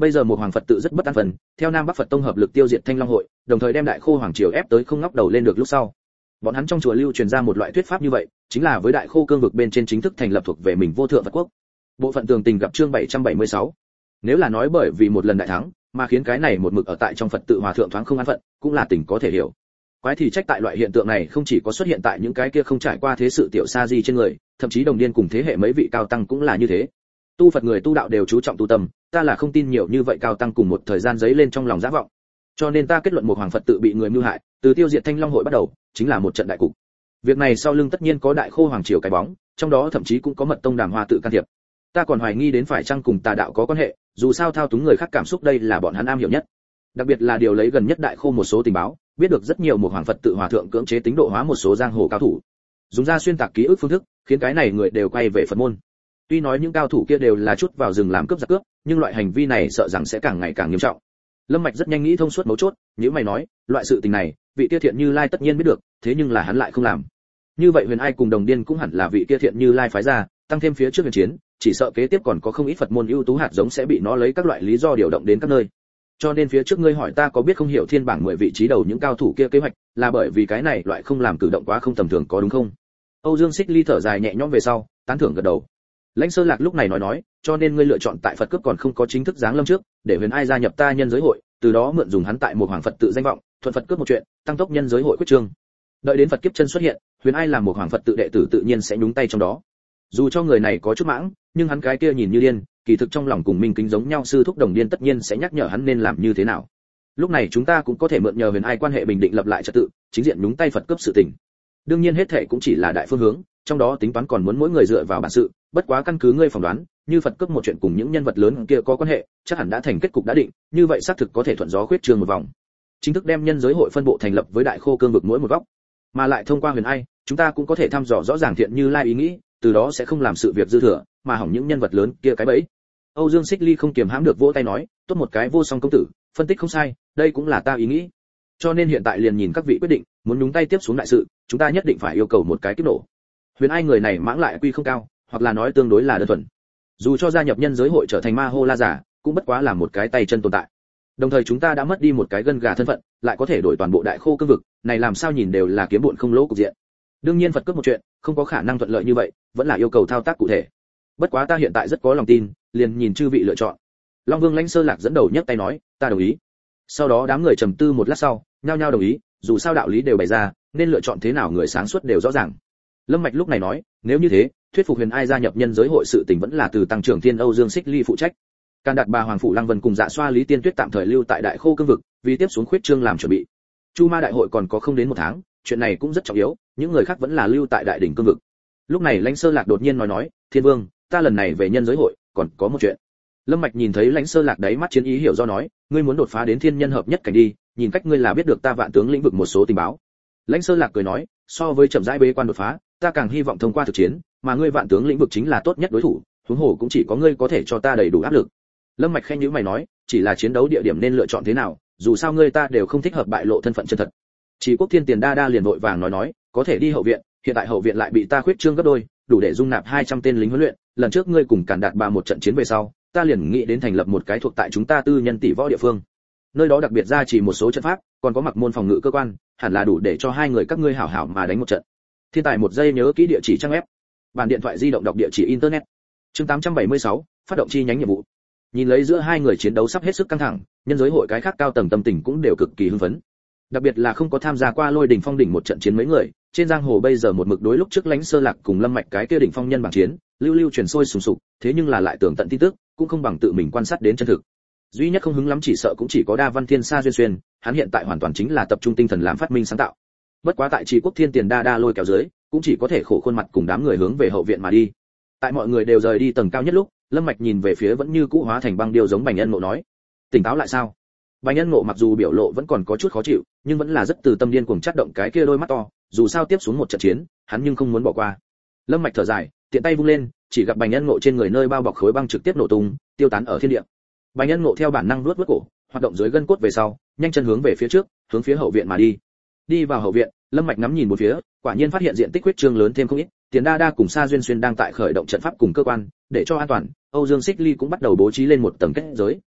A: Bây giờ một hoàng Phật tự rất bất an phận, theo Nam Bắc Phật tông hợp lực tiêu diệt Thanh Long hội, đồng thời đem Đại Khô hoàng triều ép tới không ngóc đầu lên được lúc sau. Bọn hắn trong chùa lưu truyền ra một loại thuyết pháp như vậy, chính là với Đại Khô cương vực bên trên chính thức thành lập thuộc về mình vô thượng Phật quốc. Bộ phận tường tình gặp chương 776. Nếu là nói bởi vì một lần đại thắng, mà khiến cái này một mực ở tại trong Phật tự hòa thượng thoáng không an phận, cũng là tình có thể hiểu. Quái thì trách tại loại hiện tượng này không chỉ có xuất hiện tại những cái kia không trải qua thế sự tiểu sa di trên người, thậm chí đồng điên cùng thế hệ mấy vị cao tăng cũng là như thế. Tu Phật người tu đạo đều chú trọng tu tâm, ta là không tin nhiều như vậy cao tăng cùng một thời gian giấy lên trong lòng dã vọng. Cho nên ta kết luận một hoàng Phật tự bị người mưu hại, từ tiêu diệt Thanh Long hội bắt đầu, chính là một trận đại cục. Việc này sau lưng tất nhiên có Đại Khô hoàng triều cái bóng, trong đó thậm chí cũng có Mật tông Đàm Hoa tự can thiệp. Ta còn hoài nghi đến phải chăng cùng tà đạo có quan hệ, dù sao thao túng người khác cảm xúc đây là bọn hắn am hiểu nhất. Đặc biệt là điều lấy gần nhất Đại Khô một số tình báo, biết được rất nhiều một hoàng Phật tự hòa thượng cưỡng chế tính độ hóa một số giang hồ cao thủ, dùng ra xuyên tạc ký ức phương thức, khiến cái này người đều quay về Phật môn. Tuy nói những cao thủ kia đều là chút vào rừng làm cướp giặc cướp, nhưng loại hành vi này sợ rằng sẽ càng ngày càng nghiêm trọng. Lâm Mạch rất nhanh nghĩ thông suốt mấu chốt, nếu mày nói, loại sự tình này, vị kia Thiện Như Lai tất nhiên biết được, thế nhưng là hắn lại không làm. Như vậy Huyền Ai cùng Đồng Điên cũng hẳn là vị kia Thiện Như Lai phái ra, tăng thêm phía trước huyền chiến, chỉ sợ kế tiếp còn có không ít Phật môn ưu tú hạt giống sẽ bị nó lấy các loại lý do điều động đến các nơi. Cho nên phía trước ngươi hỏi ta có biết không hiểu thiên bảng 10 vị trí đầu những cao thủ kia kế hoạch, là bởi vì cái này loại không làm cử động quá không tầm thường có đúng không? Âu Dương Xích Ly thở dài nhẹ nhõm về sau, tán thưởng gật đầu. Lãnh Sơ Lạc lúc này nói, cho nên ngươi lựa chọn tại Phật cướp còn không có chính thức giáng lâm trước, để Huyền Ai gia nhập ta nhân giới hội, từ đó mượn dùng hắn tại một hoàng Phật tự danh vọng, thuận Phật cướp một chuyện, tăng tốc nhân giới hội quyết trương. Đợi đến Phật kiếp chân xuất hiện, Huyền Ai làm một hoàng Phật tự đệ tử tự nhiên sẽ nhúng tay trong đó. Dù cho người này có chút mãng, nhưng hắn cái kia nhìn như điên, kỳ thực trong lòng cùng Minh Kính giống nhau sư thúc Đồng Điên tất nhiên sẽ nhắc nhở hắn nên làm như thế nào. Lúc này chúng ta cũng có thể mượn nhờ Huyền Ai quan hệ bình định lập lại trật tự, chính diện nhúng tay Phật cướp sự tình. Đương nhiên hết thảy cũng chỉ là đại phương hướng, trong đó tính toán còn muốn mỗi người dựa vào bản sự, bất quá căn cứ ngươi phỏng đoán, như Phật cướp một chuyện cùng những nhân vật lớn kia có quan hệ, chắc hẳn đã thành kết cục đã định, như vậy xác thực có thể thuận gió khuyết trường một vòng. Chính thức đem nhân giới hội phân bộ thành lập với Đại Khô cương vực mỗi một góc, mà lại thông qua Huyền Ai, chúng ta cũng có thể thăm dò rõ ràng Thiện Như Lai ý nghĩ, từ đó sẽ không làm sự việc dư thừa, mà hỏng những nhân vật lớn kia cái bẫy. Âu Dương Xích Ly không kiềm hãm được vỗ tay nói, tốt một cái Vô Song công tử, phân tích không sai, đây cũng là ta ý nghĩ. Cho nên hiện tại liền nhìn các vị quyết định, muốn nhúng tay tiếp xuống đại sự, chúng ta nhất định phải yêu cầu một cái kiếp nổ. Huyền Ai người này mãng lại quy không cao, hoặc là nói tương đối là đơn thuần. Dù cho gia nhập nhân giới hội trở thành ma hô la giả, cũng bất quá là một cái tay chân tồn tại. Đồng thời chúng ta đã mất đi một cái gân gà thân phận, lại có thể đổi toàn bộ Đại Khô cương vực, này làm sao nhìn đều là kiếm bộn không lỗ cục diện. Đương nhiên Phật cướp một chuyện, không có khả năng thuận lợi như vậy, vẫn là yêu cầu thao tác cụ thể. Bất quá ta hiện tại rất có lòng tin, liền nhìn chư vị lựa chọn. Long Vương Lãnh Sơ Lạc dẫn đầu nhấc tay nói, ta đồng ý. Sau đó đám người trầm tư một lát sau, nhao nhao đồng ý, dù sao đạo lý đều bày ra, nên lựa chọn thế nào người sáng suốt đều rõ ràng. Lâm Mạch lúc này nói, nếu như thế, thuyết phục Huyền Ai gia nhập nhân giới hội sự tình vẫn là từ tăng trưởng Thiên Âu Dương Xích Ly phụ trách. Can Đạt Bà Hoàng phủ Lăng Vân cùng Dạ Xoa Lý Tiên Tuyết tạm thời lưu tại Đại Khô cương vực, vì tiếp xuống khuyết trương làm chuẩn bị. Chu Ma đại hội còn có không đến một tháng, chuyện này cũng rất trọng yếu, những người khác vẫn là lưu tại Đại đỉnh cương vực. Lúc này Lãnh Sơ Lạc đột nhiên nói, Thiên Vương, ta lần này về nhân giới hội, còn có một chuyện. Lâm Mạch nhìn thấy Lãnh Sơ Lạc đáy mắt chiến ý hiểu do nói, ngươi muốn đột phá đến thiên nhân hợp nhất cảnh đi, nhìn cách ngươi là biết được ta Vạn tướng lĩnh vực một số tình báo. Lãnh Sơ Lạc cười nói, so với chậm rãi bế quan đột phá, ta càng hy vọng thông qua thực chiến, mà ngươi Vạn tướng lĩnh vực chính là tốt nhất đối thủ, huống hồ cũng chỉ có ngươi có thể cho ta đầy đủ áp lực. Lâm Mạch khẽ nhíu mày nói, chỉ là chiến đấu địa điểm nên lựa chọn thế nào, dù sao ngươi ta đều không thích hợp bại lộ thân phận chân thật. Chỉ Quốc Thiên Tiền Đa Đa liền vội vàng nói, có thể đi hậu viện, hiện tại hậu viện lại bị ta khuyết trương gấp đôi, đủ để dung nạp 200 tên lính huấn luyện, lần trước ngươi cùng Càn Đạt Bà một trận chiến về sau, ta liền nghĩ đến thành lập một cái thuộc tại chúng ta tư nhân tỷ võ địa phương. Nơi đó đặc biệt ra chỉ một số trận pháp, còn có mặc môn phòng ngự cơ quan, hẳn là đủ để cho hai người các ngươi hảo hảo mà đánh một trận. Thiên tài một giây nhớ kỹ địa chỉ trang web. Bản điện thoại di động đọc địa chỉ internet. Chương 876, phát động chi nhánh nhiệm vụ. Nhìn lấy giữa hai người chiến đấu sắp hết sức căng thẳng, nhân giới hội cái khác cao tầng tâm tình cũng đều cực kỳ hưng phấn. Đặc biệt là không có tham gia qua Lôi đỉnh phong đỉnh một trận chiến mấy người, trên giang hồ bây giờ một mực đối lúc trước Lãnh Sơ Lạc cùng Lâm Mạch cái kia đỉnh phong nhân bảng chiến, lưu truyền sôi sùng sục, thế nhưng là lại tưởng tận tin tức, cũng không bằng tự mình quan sát đến chân thực. Duy nhất không hứng lắm chỉ sợ cũng chỉ có Đa Văn Thiên Sa Duyên Xuyên, hắn hiện tại hoàn toàn chính là tập trung tinh thần làm phát minh sáng tạo. Bất quá tại Trì Quốc Thiên Tiền Đa Đa lôi kéo dưới, cũng chỉ có thể khổ khuôn mặt cùng đám người hướng về hậu viện mà đi. Tại mọi người đều rời đi tầng cao nhất lúc, Lâm Mạch nhìn về phía vẫn như cũ hóa thành băng điêu giống Bành Nhân Ngộ nói, tỉnh táo lại sao? Bành Nhân Ngộ mặc dù biểu lộ vẫn còn có chút khó chịu, nhưng vẫn là rất từ tâm điên cuồng chát động cái kia đôi mắt to, dù sao tiếp xuống một trận chiến, hắn nhưng không muốn bỏ qua. Lâm Mạch thở dài, tiện tay vung lên, chỉ gặp Bành Nhân Ngộ trên người nơi bao bọc khối băng trực tiếp nổ tung, tiêu tán ở thiên địa. Bành Nhân Ngộ theo bản năng vuốt cổ, hoạt động dưới gân cốt về sau, nhanh chân hướng về phía trước, hướng phía hậu viện mà đi. Đi vào hậu viện, Lâm Mạch ngắm nhìn một phía, quả nhiên phát hiện diện tích huyết trương lớn thêm không ít, Tiền Đa Đa cùng Sa Duyên Xuyên đang tại khởi động trận pháp cùng cơ quan, để cho an toàn, Âu Dương Xích Ly cũng bắt đầu bố trí lên một tầng kết giới.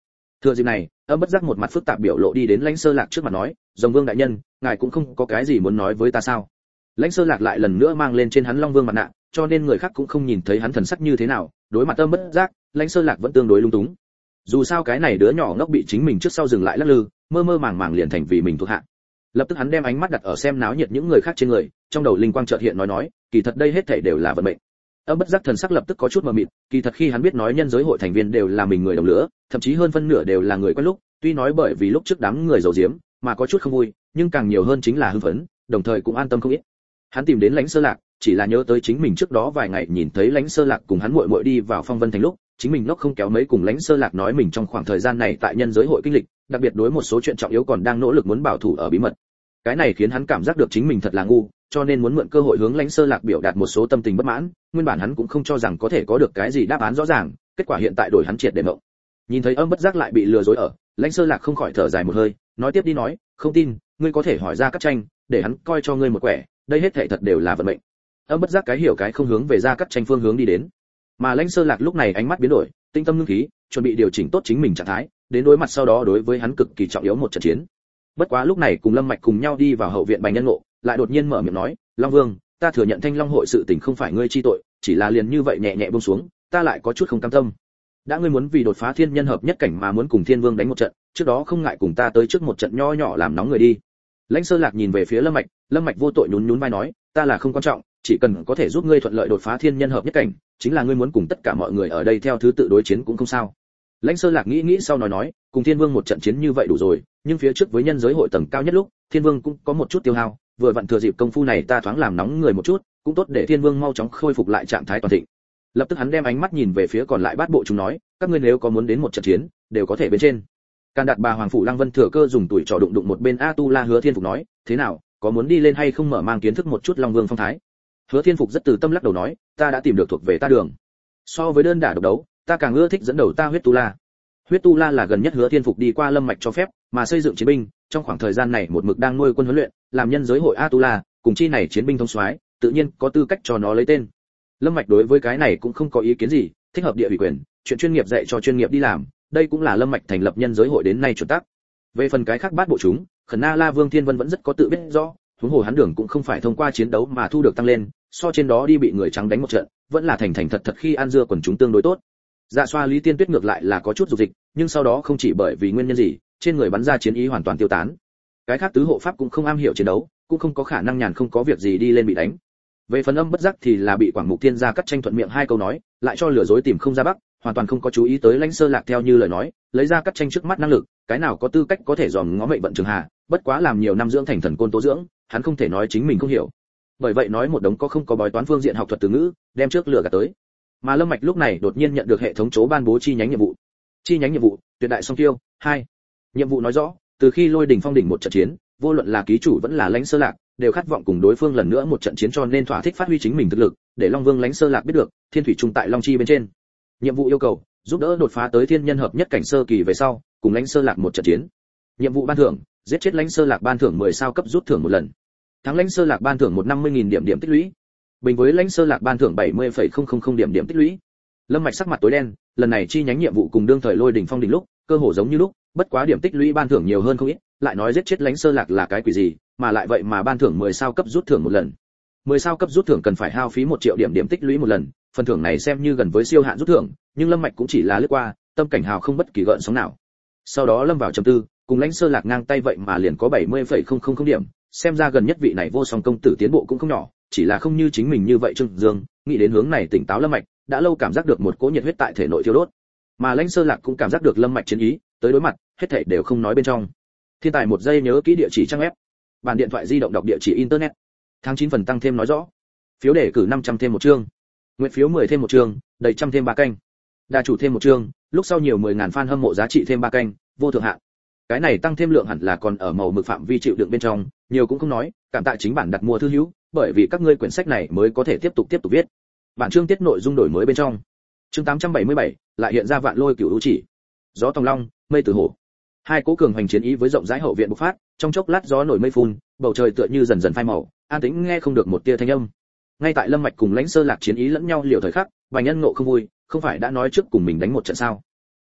A: Thừa dịp này, Âm Bất Giác một mặt phức tạp biểu lộ đi đến Lãnh Sơ Lạc trước mặt nói, "Rồng Vương đại nhân, ngài cũng không có cái gì muốn nói với ta sao?" Lãnh Sơ Lạc lại lần nữa mang lên trên hắn Long Vương mặt nạ, cho nên người khác cũng không nhìn thấy hắn thần sắc như thế nào. Đối mặt Âm Bất Giác, Lãnh Sơ Lạc vẫn tương đối lung túng. Dù sao cái này đứa nhỏ ngốc bị chính mình trước sau dừng lại lắc lư, mơ mơ màng màng liền thành vì mình thuộc hạ. Lập tức hắn đem ánh mắt đặt ở xem náo nhiệt những người khác trên người, trong đầu linh quang chợt hiện nói, kỳ thật đây hết thảy đều là vận mệnh. Âm Bất Giác thần sắc lập tức có chút mờ mịt, kỳ thật khi hắn biết nói nhân giới hội thành viên đều là mình người đồng lứa, thậm chí hơn phân nửa đều là người quen lúc, tuy nói bởi vì lúc trước đám người giấu giếm mà có chút không vui, nhưng càng nhiều hơn chính là hưng phấn, đồng thời cũng an tâm không ít. Hắn tìm đến Lãnh Sơ Lạc, chỉ là nhớ tới chính mình trước đó vài ngày nhìn thấy Lãnh Sơ Lạc cùng hắn muội muội đi vào Phong Vân Thành lúc, chính mình ngốc không kéo mấy cùng Lãnh Sơ Lạc nói mình trong khoảng thời gian này tại nhân giới hội kinh lịch, đặc biệt đối một số chuyện trọng yếu còn đang nỗ lực muốn bảo thủ ở bí mật. Cái này khiến hắn cảm giác được chính mình thật là ngu, cho nên muốn mượn cơ hội hướng Lãnh Sơ Lạc biểu đạt một số tâm tình bất mãn, nguyên bản hắn cũng không cho rằng có thể có được cái gì đáp án rõ ràng, kết quả hiện tại đổi hắn triệt để mộng. Nhìn thấy Âm Bất Giác lại bị lừa dối ở, Lãnh Sơ Lạc không khỏi thở dài một hơi, nói tiếp đi nói, không tin, ngươi có thể hỏi ra Cát Tranh, để hắn coi cho ngươi một quẻ, đây hết thảy thật đều là vận mệnh. Âm Bất Giác cái hiểu cái không hướng về ra Cát Tranh phương hướng đi đến. Mà Lãnh Sơ Lạc lúc này ánh mắt biến đổi, tinh tâm ngưng khí, chuẩn bị điều chỉnh tốt chính mình trạng thái, đến đối mặt sau đó đối với hắn cực kỳ trọng yếu một trận chiến. Bất quá lúc này cùng Lâm Mạch cùng nhau đi vào hậu viện Bành Nhân Ngộ, lại đột nhiên mở miệng nói, Long Vương, ta thừa nhận Thanh Long hội sự tình không phải ngươi chi tội, chỉ là liền như vậy nhẹ nhẹ buông xuống, ta lại có chút không cam tâm. Đã ngươi muốn vì đột phá thiên nhân hợp nhất cảnh mà muốn cùng Thiên Vương đánh một trận, trước đó không ngại cùng ta tới trước một trận nho nhỏ làm nóng người đi. Lãnh Sơ Lạc nhìn về phía Lâm Mạch vô tội nhún nhún vai nói, ta là không quan trọng, chỉ cần có thể giúp ngươi thuận lợi đột phá thiên nhân hợp nhất cảnh, chính là ngươi muốn cùng tất cả mọi người ở đây theo thứ tự đối chiến cũng không sao. Lãnh Sơ Lạc nghĩ sau nói, cùng Thiên Vương một trận chiến như vậy đủ rồi, nhưng phía trước với nhân giới hội tầng cao nhất lúc, Thiên Vương cũng có một chút tiêu hao, vừa vặn thừa dịp công phu này ta thoáng làm nóng người một chút, cũng tốt để Thiên Vương mau chóng khôi phục lại trạng thái toàn thịnh. Lập tức hắn đem ánh mắt nhìn về phía còn lại bát bộ chúng nói, các ngươi nếu có muốn đến một trận chiến, đều có thể bên trên. Can Đạt Bà Hoàng phủ Lăng Vân thừa cơ dùng tuổi trò đụng một bên A Tu La Hứa Thiên Phục nói, thế nào, có muốn đi lên hay không mở mang kiến thức một chút Long Vương phong thái. Hứa Thiên Phục rất từ tâm lắc đầu nói, ta đã tìm được thuộc về ta đường. So với đơn đả độc đấu, ta càng ưa thích dẫn đầu ta Huyết Tu La. Huyết Tu La là gần nhất Hứa Thiên Phục đi qua Lâm Mạch cho phép, mà xây dựng chiến binh, trong khoảng thời gian này một mực đang nuôi quân huấn luyện, làm nhân giới hội A Tu La, cùng chi này chiến binh thông soái, tự nhiên có tư cách cho nó lấy tên. Lâm Mạch đối với cái này cũng không có ý kiến gì, thích hợp địa ủy quyền, chuyện chuyên nghiệp dạy cho chuyên nghiệp đi làm, đây cũng là Lâm Mạch thành lập nhân giới hội đến nay chuẩn tắc. Về phần cái khác bát bộ chúng, Khẩn Na La Vương Thiên Vân vẫn rất có tự biết rõ, huống hồ hắn đường cũng không phải thông qua chiến đấu mà thu được tăng lên, so trên đó đi bị người trắng đánh một trận, vẫn là thành thật thật khi ăn dưa quần chúng tương đối tốt. Dạ xoa Lý Tiên Tuyết ngược lại là có chút dục dịch, nhưng sau đó không chỉ bởi vì nguyên nhân gì, trên người bắn ra chiến ý hoàn toàn tiêu tán. Cái khác tứ hộ pháp cũng không am hiểu chiến đấu, cũng không có khả năng nhàn không có việc gì đi lên bị đánh. Về phần Âm Bất Giác thì là bị Quảng Mục Thiên gia cắt tranh thuận miệng hai câu nói, lại cho lừa dối tìm không ra bắc, hoàn toàn không có chú ý tới Lãnh Sơ Lạc theo như lời nói, lấy ra cắt tranh trước mắt năng lực, cái nào có tư cách có thể dòm ngó mệnh vận trường hạ, bất quá làm nhiều năm dưỡng thành thần côn tố dưỡng, hắn không thể nói chính mình không hiểu. Bởi vậy nói một đống có không có bói toán phương diện học thuật từ ngữ, đem trước lừa gạt tới. Mà Lâm Mạch lúc này đột nhiên nhận được hệ thống chố ban bố chi nhánh nhiệm vụ. Chi nhánh nhiệm vụ, tuyệt đại song tiêu 2. Nhiệm vụ nói rõ, từ khi Lôi đỉnh phong đỉnh một trận chiến, vô luận là ký chủ vẫn là Lãnh Sơ Lạc, đều khát vọng cùng đối phương lần nữa một trận chiến cho nên thỏa thích phát huy chính mình thực lực, để Long Vương Lãnh Sơ Lạc biết được, Thiên Thủy Trung tại Long Chi bên trên. Nhiệm vụ yêu cầu, giúp đỡ đột phá tới thiên nhân hợp nhất cảnh sơ kỳ về sau, cùng Lãnh Sơ Lạc một trận chiến. Nhiệm vụ ban thưởng, giết chết Lãnh Sơ Lạc ban thưởng 10 sao cấp rút thưởng một lần. Thắng Lãnh Sơ Lạc ban thưởng 150.000 điểm tích lũy. Bình với Lãnh Sơ Lạc ban thưởng 70,000 điểm tích lũy. Lâm Mạch sắc mặt tối đen, lần này chi nhánh nhiệm vụ cùng đương thời Lôi đỉnh phong đỉnh lúc, cơ hồ giống như lúc, bất quá điểm tích lũy ban thưởng nhiều hơn không ít, lại nói giết chết Lãnh Sơ Lạc là cái quỷ gì, mà lại vậy mà ban thưởng 10 sao cấp rút thưởng một lần. 10 sao cấp rút thưởng cần phải hao phí 1 triệu điểm tích lũy một lần, phần thưởng này xem như gần với siêu hạn rút thưởng, nhưng Lâm Mạch cũng chỉ là lướt qua, tâm cảnh hào không bất kỳ gợn sóng nào. Sau đó lâm vào trầm tư, cùng Lãnh Sơ Lạc ngang tay vậy mà liền có 70,000 điểm, xem ra gần nhất vị này vô song công tử tiến bộ cũng không nhỏ, chỉ là không như chính mình như vậy Trương Dương, nghĩ đến hướng này tỉnh táo Lâm Mạch, đã lâu cảm giác được một cỗ nhiệt huyết tại thể nội thiêu đốt. Mà Lãnh Sơ Lạc cũng cảm giác được Lâm Mạch chiến ý, tới đối mặt, hết thảy đều không nói bên trong. Thiên tài một giây nhớ kỹ địa chỉ trang web. Bản điện thoại di động đọc địa chỉ internet. Tháng 9 phần tăng thêm nói rõ. Phiếu đề cử 500 thêm một chương. Nguyện phiếu 10 thêm một chương, đầy trăm thêm 3 canh. Đa chủ thêm một chương, lúc sau nhiều 10.000 fan hâm mộ giá trị thêm 3 canh, vô thượng hạn. Cái này tăng thêm lượng hẳn là còn ở màu mực phạm vi chịu đựng bên trong, nhiều cũng không nói, cảm tạ chính bản đặt mua thư hữu, bởi vì các ngươi quyển sách này mới có thể tiếp tục viết. Bản chương tiết nội dung đổi mới bên trong. Chương 877, lại hiện ra vạn lôi cửu lũ chỉ. Gió tòng long, mây từ hổ. Hai cố cường hành chiến ý với rộng rãi hậu viện bộc phát, trong chốc lát gió nổi mây phun, bầu trời tựa như dần dần phai màu, an tĩnh nghe không được một tia thanh âm. Ngay tại Lâm Mạch cùng Lãnh Sơ Lạc chiến ý lẫn nhau liều thời khắc, Bành Nhân Ngộ không vui, không phải đã nói trước cùng mình đánh một trận sao?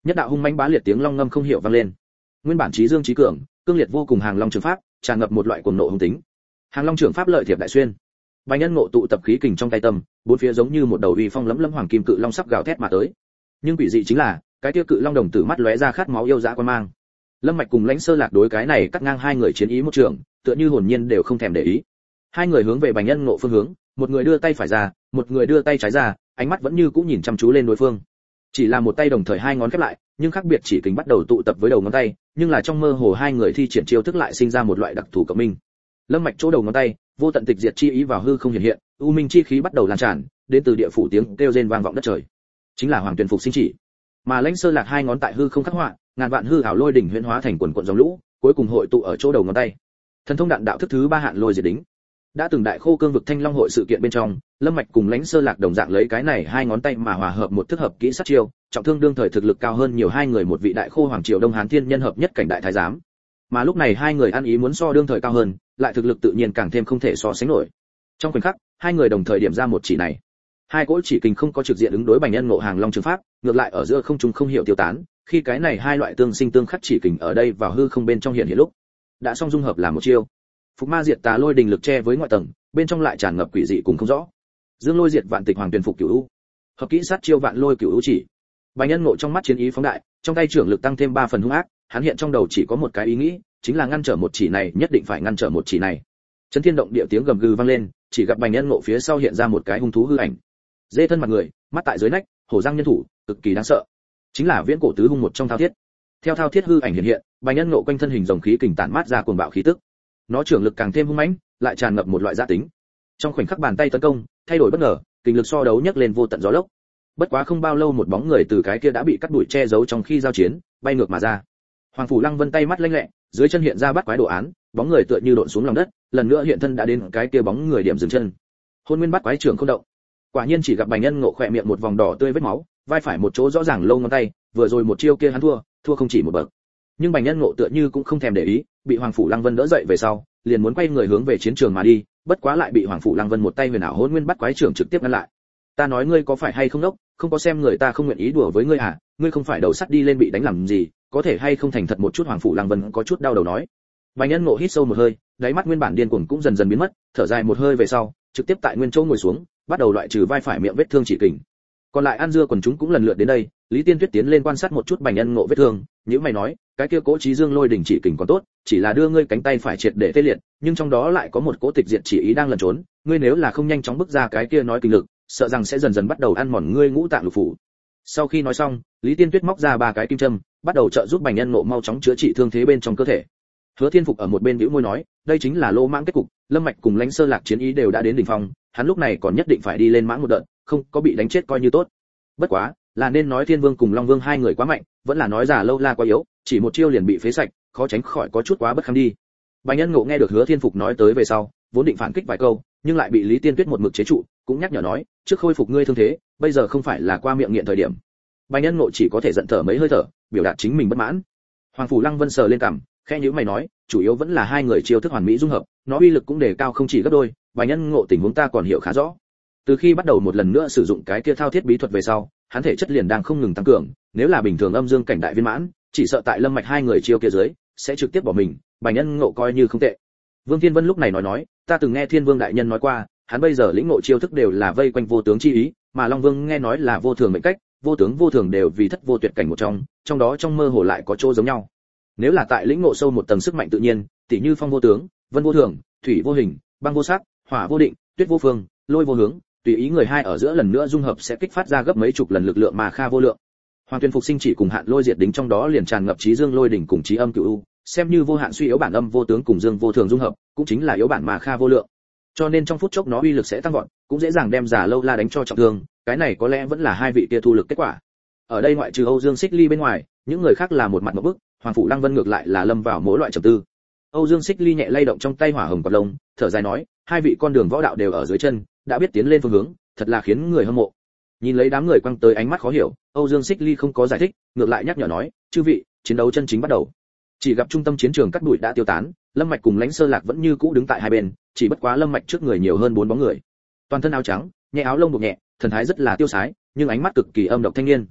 A: Nhất đạo hung mãnh bá liệt tiếng long ngâm không hiểu vang lên. Nguyên bản trí dương trí cường, cương liệt vô cùng Hàng Long trường pháp, tràn ngập một loại cuồng nộ hung tính. Hàng Long trường pháp lợi thiệp đại xuyên. Bành Nhân Ngộ tụ tập khí kình trong tay tâm, bốn phía giống như một đầu uy phong lẫm lẫm hoàng kim cự long sắp gào thét mà tới. Nhưng quỷ dị chính là, cái kia cự long đồng tử mắt lóe ra khát máu yêu dã quan mang. Lâm Mạch cùng Lãnh Sơ Lạc đối cái này cắt ngang hai người chiến ý một trường, tựa như hồn nhiên đều không thèm để ý. Hai người hướng về Bành Nhân Ngộ phương hướng, một người đưa tay phải ra, một người đưa tay trái ra, ánh mắt vẫn như cũ nhìn chăm chú lên đối phương. Chỉ là một tay đồng thời hai ngón khép lại, nhưng khác biệt chỉ kình bắt đầu tụ tập với đầu ngón tay, nhưng là trong mơ hồ hai người thi triển chiêu thức lại sinh ra một loại đặc thù cộng minh. Lâm Mạch chỗ đầu ngón tay, vô tận tịch diệt chi ý vào hư không hiện hiện, u minh chi khí bắt đầu lan tràn, đến từ địa phủ tiếng kêu rên vang vọng đất trời. Chính là Hoàng Tuyền Phục sinh chỉ. Mà Lãnh Sơ Lạc hai ngón tại hư không khắc họa, ngàn vạn hư ảo lôi đỉnh huyễn hóa thành quần quần dòng lũ, cuối cùng hội tụ ở chỗ đầu ngón tay. Thần thông đạn đạo thức thứ 3 hạn lôi diệt đính. Đã từng đại khô cương vực Thanh Long hội sự kiện bên trong, Lâm Mạch cùng Lãnh Sơ Lạc đồng dạng lấy cái này hai ngón tay mà hòa hợp một thức hợp kỹ sát chiêu, trọng thương đương thời thực lực cao hơn nhiều hai người một vị đại khô hoàng triều Đông Hán thiên nhân hợp nhất cảnh đại thái giám. Mà lúc này hai người ăn ý muốn so đương thời cao hơn, lại thực lực tự nhiên càng thêm không thể so sánh nổi. Trong khoảnh khắc, hai người đồng thời điểm ra một chỉ này. Hai cỗ chỉ kình không có trực diện ứng đối Bành Nhân Ngộ Hàng Long trường pháp, ngược lại ở giữa không trung không hiểu tiêu tán, khi cái này hai loại tương sinh tương khắc chỉ kình ở đây vào hư không bên trong hiện lúc, đã xong dung hợp làm một chiêu. Phục ma diệt tà lôi đình lực che với ngoại tầng, bên trong lại tràn ngập quỷ dị cùng không rõ. Dương lôi diệt vạn tịch Hoàng Tuyền Phục cửu u. Hợp kỹ sát chiêu vạn lôi cửu u chỉ. Bành Nhân Ngộ trong mắt chiến ý phóng đại, trong tay trưởng lực tăng thêm 3 phần hung ác, hắn hiện trong đầu chỉ có một cái ý nghĩ, chính là ngăn trở một chỉ này, nhất định phải ngăn trở một chỉ này. Chấn thiên động địa tiếng gầm gừ vang lên, chỉ gặp Bành Nhân Ngộ phía sau hiện ra một cái hung thú hư ảnh. Dê thân mặt người, mắt tại dưới nách, hổ răng nhân thủ, cực kỳ đáng sợ. Chính là viễn cổ tứ hung một trong Thao Thiết. Theo Thao Thiết hư ảnh hiện hiện, Bành Nhân Ngộ quanh thân hình rồng khí kình tản mát ra cuồng bạo khí tức. Nó trưởng lực càng thêm hung mãnh, lại tràn ngập một loại dã tính. Trong khoảnh khắc bàn tay tấn công, thay đổi bất ngờ, kình lực so đấu nhấc lên vô tận gió lốc. Bất quá không bao lâu một bóng người từ cái kia đã bị cắt đuổi che giấu trong khi giao chiến, bay ngược mà ra. Hoàng phủ Lăng Vân tay mắt lanh lẹ, dưới chân hiện ra bắt quái đồ án, bóng người tựa như độn xuống lòng đất, lần nữa hiện thân đã đến cái kia bóng người điểm dừng chân. Hôn nguyên bắt quái trưởng không động. Quả nhiên chỉ gặp Bành Nhân Ngộ khỏe miệng một vòng đỏ tươi vết máu, vai phải một chỗ rõ ràng lâu ngón tay, vừa rồi một chiêu kia hắn thua không chỉ một bậc. Nhưng Bành Nhân Ngộ tựa như cũng không thèm để ý, bị Hoàng phủ Lăng Vân đỡ dậy về sau, liền muốn quay người hướng về chiến trường mà đi, bất quá lại bị Hoàng phủ Lăng Vân một tay huyền ảo hôn nguyên bắt quái trưởng trực tiếp ngăn lại. Ta nói ngươi có phải hay không đốc, không có xem người ta không nguyện ý đùa với ngươi à, ngươi không phải đầu sắt đi lên bị đánh làm gì, có thể hay không thành thật một chút. Hoàng phủ Lăng Vân có chút đau đầu nói. Bành Nhân Ngộ hít sâu một hơi, đáy mắt nguyên bản điên cuồng cũng dần dần biến mất, thở dài một hơi về sau, trực tiếp tại nguyên chỗ ngồi xuống, bắt đầu loại trừ vai phải miệng vết thương chỉ kình. Còn lại ăn dưa quần chúng cũng lần lượt đến đây, Lý Tiên Tuyết tiến lên quan sát một chút Bành Nhân Ngộ vết thương, nhíu mày nói, cái kia Cố Chí Dương lôi đỉnh chỉ kình còn tốt, chỉ là đưa ngươi cánh tay phải triệt để tê liệt, nhưng trong đó lại có một cỗ tịch diệt chỉ ý đang lẩn trốn, ngươi nếu là không nhanh chóng bước ra cái kia nói kinh lực, sợ rằng sẽ dần dần bắt đầu ăn mòn ngươi ngũ tạng lục phủ. Sau khi nói xong, Lý Tiên Tuyết móc ra 3 cái kim châm, bắt đầu trợ giúp Bành Nhân Ngộ mau chóng chữa trị thương thế bên trong cơ thể. Hứa Thiên Phục ở một bên bĩu môi nói, đây chính là lô mãng kết cục, Lâm Mạch cùng Lãnh Sơ Lạc chiến ý đều đã đến đỉnh phong, hắn lúc này còn nhất định phải đi lên mãng một đợt, không có bị đánh chết coi như tốt. Bất quá, là nên nói Thiên Vương cùng Long Vương hai người quá mạnh, vẫn là nói giả Lâu La quá yếu, chỉ một chiêu liền bị phế sạch, khó tránh khỏi có chút quá bất kham đi. Bành Nhân Ngộ nghe được Hứa Thiên Phục nói tới về sau, vốn định phản kích vài câu, nhưng lại bị Lý Tiên Tuyết một mực chế trụ, cũng nhắc nhở nói, trước khôi phục ngươi thương thế, bây giờ không phải là qua miệng nghiện thời điểm. Bành Nhân Ngộ chỉ có thể giận thở mấy hơi thở, biểu đạt chính mình bất mãn. Hoàng phủ Lăng Vân sờ lên cằm, khẽ nhíu mày nói, chủ yếu vẫn là hai người chiêu thức hoàn mỹ dung hợp, nó uy lực cũng đề cao không chỉ gấp đôi, Bành Nhân Ngộ tình huống ta còn hiểu khá rõ. Từ khi bắt đầu một lần nữa sử dụng cái kia Thao Thiết bí thuật về sau, hắn thể chất liền đang không ngừng tăng cường, nếu là bình thường âm dương cảnh đại viên mãn, chỉ sợ tại Lâm Mạch hai người chiêu kia dưới, sẽ trực tiếp bỏ mình, Bành Nhân Ngộ coi như không tệ. Vương Thiên Vân lúc này nói, ta từng nghe Thiên Vương đại nhân nói qua, hắn bây giờ lĩnh ngộ chiêu thức đều là vây quanh vô tướng chi ý, mà Long Vương nghe nói là vô thường mệnh cách, vô tướng vô thường đều vì thất vô tuyệt cảnh một trong đó trong mơ hồ lại có chỗ giống nhau. Nếu là tại lĩnh ngộ sâu một tầng sức mạnh tự nhiên, tỉ như phong vô tướng, vân vô thường, thủy vô hình, băng vô sắc, hỏa vô định, tuyết vô phương, lôi vô hướng, tùy ý người hai ở giữa lần nữa dung hợp sẽ kích phát ra gấp mấy chục lần lực lượng mà kha vô lượng. Hoàng Tuyền Phục sinh chỉ cùng hạn lôi diệt đính trong đó liền tràn ngập trí dương lôi đỉnh cùng trí âm cửu u, xem như vô hạn suy yếu bản âm vô tướng cùng dương vô thường dung hợp, cũng chính là yếu bản mà kha vô lượng. Cho nên trong phút chốc nó uy lực sẽ tăng vọt, cũng dễ dàng đem giả Lâu La đánh cho trọng thương, cái này có lẽ vẫn là hai vị kia thu lực kết quả. Ở đây ngoại trừ Âu Dương Xích Ly bên ngoài, những người khác là một mặt ngộp bức, Hoàng phủ Lăng Vân ngược lại là lâm vào mỗi loại trầm tư. Âu Dương Xích Ly nhẹ lay động trong tay hỏa hồng quạt lông, thở dài nói, hai vị con đường võ đạo đều ở dưới chân, đã biết tiến lên phương hướng, thật là khiến người hâm mộ. Nhìn lấy đám người quăng tới ánh mắt khó hiểu, Âu Dương Xích Ly không có giải thích, ngược lại nhắc nhở nói, chư vị, chiến đấu chân chính bắt đầu. Chỉ gặp trung tâm chiến trường cắt đuổi đã tiêu tán, Lâm Mạch cùng Lãnh Sơ Lạc vẫn như cũ đứng tại hai bên, chỉ bất quá Lâm Mạch trước người nhiều hơn 4 bóng người. Toàn thân áo trắng, nhẹ áo lông buộc nhẹ, thần thái rất là tiêu sái, nhưng ánh mắt cực kỳ âm độc thanh niên.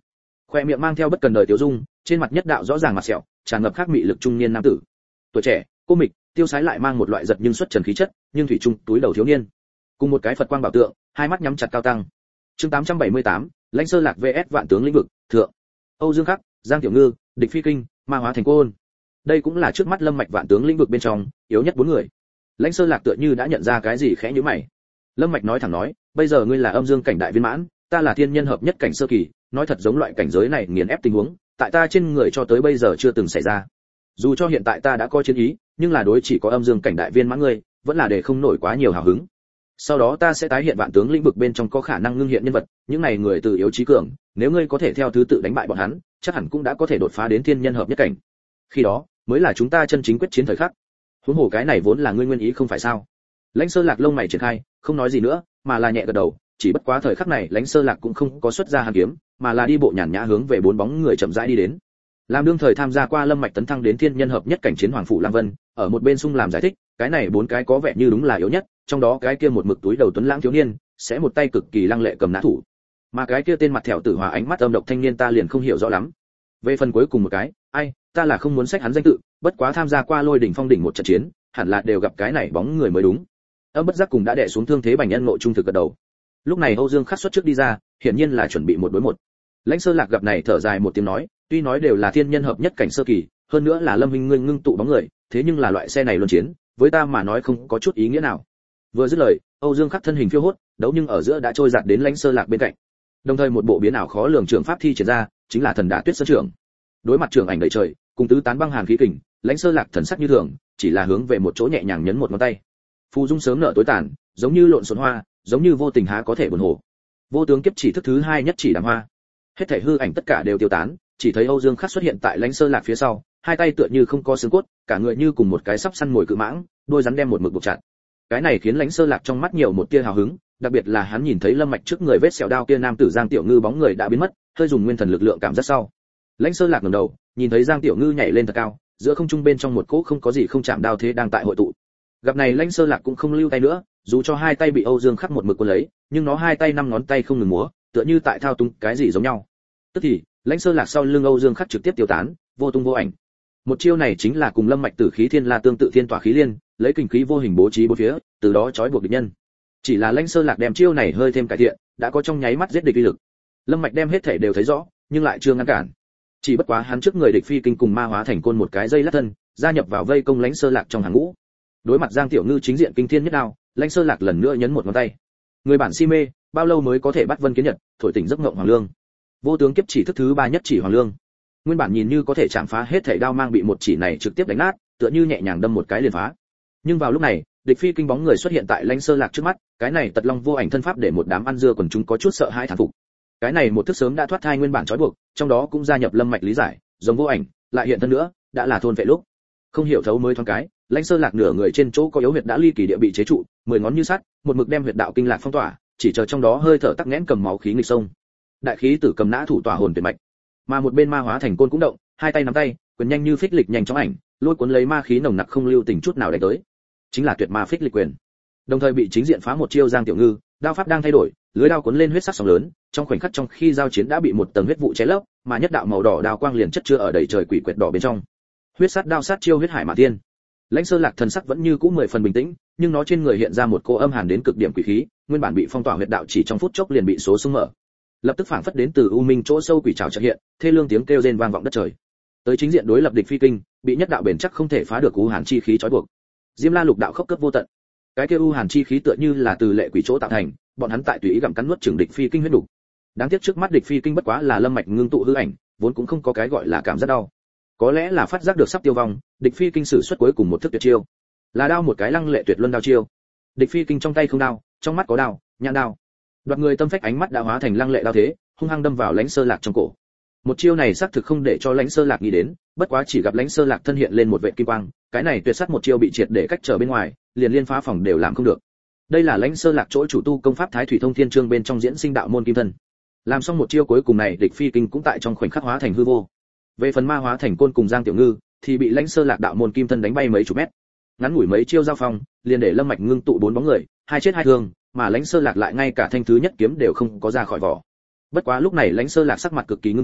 A: Khoe miệng mang theo bất cần đời tiểu dung, trên mặt nhất đạo rõ ràng mặt sẹo, tràn ngập khác mị lực trung niên nam tử. Tuổi trẻ, cô mịch, tiêu sái lại mang một loại giật nhưng xuất trần khí chất, nhưng thủy chung túi đầu thiếu niên. Cùng một cái Phật quang bảo tượng, hai mắt nhắm chặt cao tăng. Chương 878, Lãnh Sơ Lạc vs Vạn Tướng lĩnh vực, thượng. Âu Dương Khắc, Giang Tiểu Ngư, Địch Phi Kinh, Ma Hóa Thành Côn. Đây cũng là trước mắt Lâm Mạch Vạn Tướng lĩnh vực bên trong yếu nhất 4 người. Lãnh Sơ Lạc tựa như đã nhận ra cái gì khẽ nhíu mày. Lâm Mạch nói thẳng nói, bây giờ ngươi là âm dương cảnh đại viên mãn, ta là thiên nhân hợp nhất cảnh sơ kỳ, nói thật giống loại cảnh giới này nghiền ép tình huống, tại ta trên người cho tới bây giờ chưa từng xảy ra. Dù cho hiện tại ta đã có chiến ý, nhưng là đối chỉ có âm dương cảnh đại viên mãn ngươi, vẫn là để không nổi quá nhiều hào hứng. Sau đó ta sẽ tái hiện Vạn Tướng lĩnh vực bên trong có khả năng ngưng hiện nhân vật, những này người từ yếu chí cường, nếu ngươi có thể theo thứ tự đánh bại bọn hắn, chắc hẳn cũng đã có thể đột phá đến thiên nhân hợp nhất cảnh. Khi đó, mới là chúng ta chân chính quyết chiến thời khắc. Huống hồ cái này vốn là ngươi nguyên ý không phải sao? Lãnh Sơ Lạc lông mày triển khai, không nói gì nữa, mà là nhẹ gật đầu, chỉ bất quá thời khắc này Lãnh Sơ Lạc cũng không có xuất ra hàn kiếm, mà là đi bộ nhàn nhã hướng về 4 bóng người chậm rãi đi đến. Làm đương thời tham gia qua Lâm Mạch tấn thăng đến thiên nhân hợp nhất cảnh chiến hoàng phủ Lam Vân, ở một bên sung làm giải thích, cái này 4 cái có vẻ như đúng là yếu nhất, trong đó cái kia một mực túi đầu tuấn lãng thiếu niên, sẽ một tay cực kỳ lăng lệ cầm nã thủ. Mà cái kia tên mặt thẹo tử hòa ánh mắt âm độc thanh niên ta liền không hiểu rõ lắm. Về phần cuối cùng một cái, ai, ta là không muốn sách hắn danh tự, bất quá tham gia qua Lôi đỉnh Phong đỉnh một trận chiến, hẳn là đều gặp cái này bóng người mới đúng. Âm bất giác cùng đã đè xuống thương thế Bành Nhân Ngộ trung thực gật đầu. Lúc này Âu Dương Khắc xuất trước đi ra, hiển nhiên là chuẩn bị một đối một. Lãnh Sơ Lạc gặp này thở dài một tiếng nói, tuy nói đều là thiên nhân hợp nhất cảnh sơ kỳ, hơn nữa là Lâm huynh ngươi ngưng tụ bóng người, thế nhưng là loại xe này luân chiến, với ta mà nói không có chút ý nghĩa nào. Vừa dứt lời, Âu Dương Khắc thân hình phiêu hốt, đấu nhưng ở giữa đã trôi giạt đến Lãnh Sơ Lạc bên cạnh. Đồng thời một bộ biến ảo khó lường trường pháp thi triển ra, chính là Thần Đả Tuyết Sơn trưởng. Đối mặt trường ảnh đầy trời, cùng tứ tán băng hàn khí kình, Lãnh Sơ Lạc thần sắc như thường, chỉ là hướng về một chỗ nhẹ nhàng nhấn một ngón tay. Phù dung sớm nở tối tàn, giống như lộn xộn hoa, giống như vô tình há có thể buồn hồ. Vô tướng kiếp chỉ thức thứ 2 nhất chỉ đàm hoa. Hết thảy hư ảnh tất cả đều tiêu tán, chỉ thấy Âu Dương Khắc xuất hiện tại Lãnh Sơ Lạc phía sau, hai tay tựa như không có xương cốt, cả người như cùng một cái sắp săn mồi cự mãng, đôi rắn đem một mực buộc chặt. Cái này khiến Lãnh Sơ Lạc trong mắt nhiều một tia hào hứng, đặc biệt là hắn nhìn thấy Lâm Mạch trước người vết sẹo đao kia nam tử Giang Tiểu Ngư bóng người đã biến mất, hơi dùng nguyên thần lực lượng cảm giác sau. Lãnh Sơ Lạc ngẩng đầu, nhìn thấy Giang Tiểu Ngư nhảy lên thật cao, giữa không trung bên trong một cỗ không có gì không chạm đao thế đang tại hội tụ. Gặp này Lãnh Sơ Lạc cũng không lưu tay nữa, dù cho hai tay bị Âu Dương Khắc một mực cuốn lấy, nhưng nó hai tay 5 ngón tay không ngừng múa, tựa như tại thao túng cái gì giống nhau. Tức thì, Lãnh Sơ Lạc sau lưng Âu Dương Khắc trực tiếp tiêu tán, vô tung vô ảnh. Một chiêu này chính là cùng Lâm Mạch Tử khí thiên la tương tự thiên tỏa khí liên, lấy kình khí vô hình bố trí bốn phía, từ đó trói buộc địch nhân. Chỉ là Lãnh Sơ Lạc đem chiêu này hơi thêm cải thiện, đã có trong nháy mắt giết địch uy lực. Lâm Mạch đem hết thể đều thấy rõ, nhưng lại chưa ngăn cản. Chỉ bất quá hắn trước người Địch Phi Kinh cùng Ma Hóa Thành Côn một cái dây lát thân, gia nhập vào vây công Lãnh Sơ Lạc trong hàng ngũ. Đối mặt Giang Tiểu Ngư chính diện kinh thiên nhất đao, Lãnh Sơ Lạc lần nữa nhấn một ngón tay. Người bản si mê, bao lâu mới có thể bắt Vân Kiến Nhật, thổi tỉnh giấc mộng hoàng lương. Vô tướng kiếp chỉ thức thứ 3 nhất chỉ hoàng lương. Nguyên bản nhìn như có thể chạm phá hết thảy đao mang bị một chỉ này trực tiếp đánh nát, tựa như nhẹ nhàng đâm một cái liền phá. Nhưng vào lúc này, Địch Phi Kinh bóng người xuất hiện tại Lãnh Sơ Lạc trước mắt, cái này tật long vô ảnh thân pháp để một đám ăn dưa quần chúng có chút sợ hãi thán phục. Cái này một thức sớm đã thoát thai nguyên bản trói buộc, trong đó cũng gia nhập Lâm Mạch lý giải, giống vô ảnh, lại hiện thân nữa, đã là thôn vệ lúc. Không hiểu thấu mới thoáng cái, Lãnh Sơ Lạc nửa người trên chỗ có yếu huyệt đã ly kỳ địa bị chế trụ, 10 ngón như sắt, một mực đem huyệt đạo kinh lạc phong tỏa, chỉ chờ trong đó hơi thở tắc nghẽn cầm máu khí nghịch sông. Đại khí tử cầm nã thủ tỏa hồn tuyệt mạch. Mà một bên Ma Hóa Thành Côn cũng động, hai tay nắm tay, quyền nhanh như phích lịch nhanh chóng ảnh, lôi cuốn lấy ma khí nồng nặc không lưu tình chút nào đánh tới. Chính là tuyệt ma phích lịch quyền. Đồng thời bị chính diện phá một chiêu Giang Tiểu Ngư, đao pháp đang thay đổi, lưới đao cuốn lên huyết sắc sóng lớn, trong khoảnh khắc trong khi giao chiến đã bị một tầng huyết vụ che lấp, mà nhất đạo màu đỏ đao quang liền chất chứa ở đầy trời quỷ quyệt đỏ bên trong. Huyết sát đao sát chiêu huyết hải mã tiên. Lãnh Sơ Lạc thần sắc vẫn như cũ 10 phần bình tĩnh, nhưng nó trên người hiện ra một cô âm hàn đến cực điểm quỷ khí, nguyên bản bị phong tỏa huyệt đạo chỉ trong phút chốc liền bị số sung mở. Lập tức phảng phất đến từ u minh chỗ sâu quỷ trảo chợt hiện, thê lương tiếng kêu rên vang vọng đất trời. Tới chính diện đối lập Địch Phi Kinh, bị nhất đạo bền chắc không thể phá được u hàn chi khí trói buộc. Diêm La Lục đạo khốc cấp vô tận. Cái kia u hàn chi khí tựa như là từ lệ quỷ chỗ tạo thành, bọn hắn tại tùy ý gặm cắn nuốt chửng Địch Phi Kinh huyết đủ. Đáng tiếc trước mắt Địch Phi Kinh bất quá là Lâm Mạch ngưng tụ hư ảnh, vốn cũng không có cái gọi là cảm giác đau. Có lẽ là phát giác được sắp tiêu vong, Địch Phi Kinh sử xuất cuối cùng một thức tuyệt chiêu, là đao một cái lăng lệ tuyệt luân đao chiêu. Địch Phi Kinh trong tay không đao, trong mắt có đao, nhãn đao. Đoạt người tâm phách ánh mắt đã hóa thành lăng lệ đao thế, hung hăng đâm vào Lãnh Sơ Lạc trong cổ. Một chiêu này xác thực không để cho Lãnh Sơ Lạc nghĩ đến, bất quá chỉ gặp Lãnh Sơ Lạc thân hiện lên một vệt kim quang, cái này tuyệt sát một chiêu bị triệt để cách trở bên ngoài, liền liên phá phòng đều làm không được. Đây là Lãnh Sơ Lạc chỗ chủ tu công pháp Thái Thủy Thông Thiên Chương bên trong diễn sinh đạo môn kim thân. Làm xong một chiêu cuối cùng này, Địch Phi Kinh cũng tại trong khoảnh khắc hóa thành hư vô. Về phần Ma Hóa Thành Côn cùng Giang Tiểu Ngư, thì bị Lãnh Sơ Lạc đạo môn kim thân đánh bay mấy chục mét. Ngắn ngủi mấy chiêu giao phong, liền để Lâm Mạch ngưng tụ 4 bóng người, hai chết hai thương, mà Lãnh Sơ Lạc lại ngay cả thanh thứ nhất kiếm đều không có ra khỏi vỏ. Bất quá lúc này Lãnh Sơ Lạc sắc mặt cực kỳ nghiêm trọng,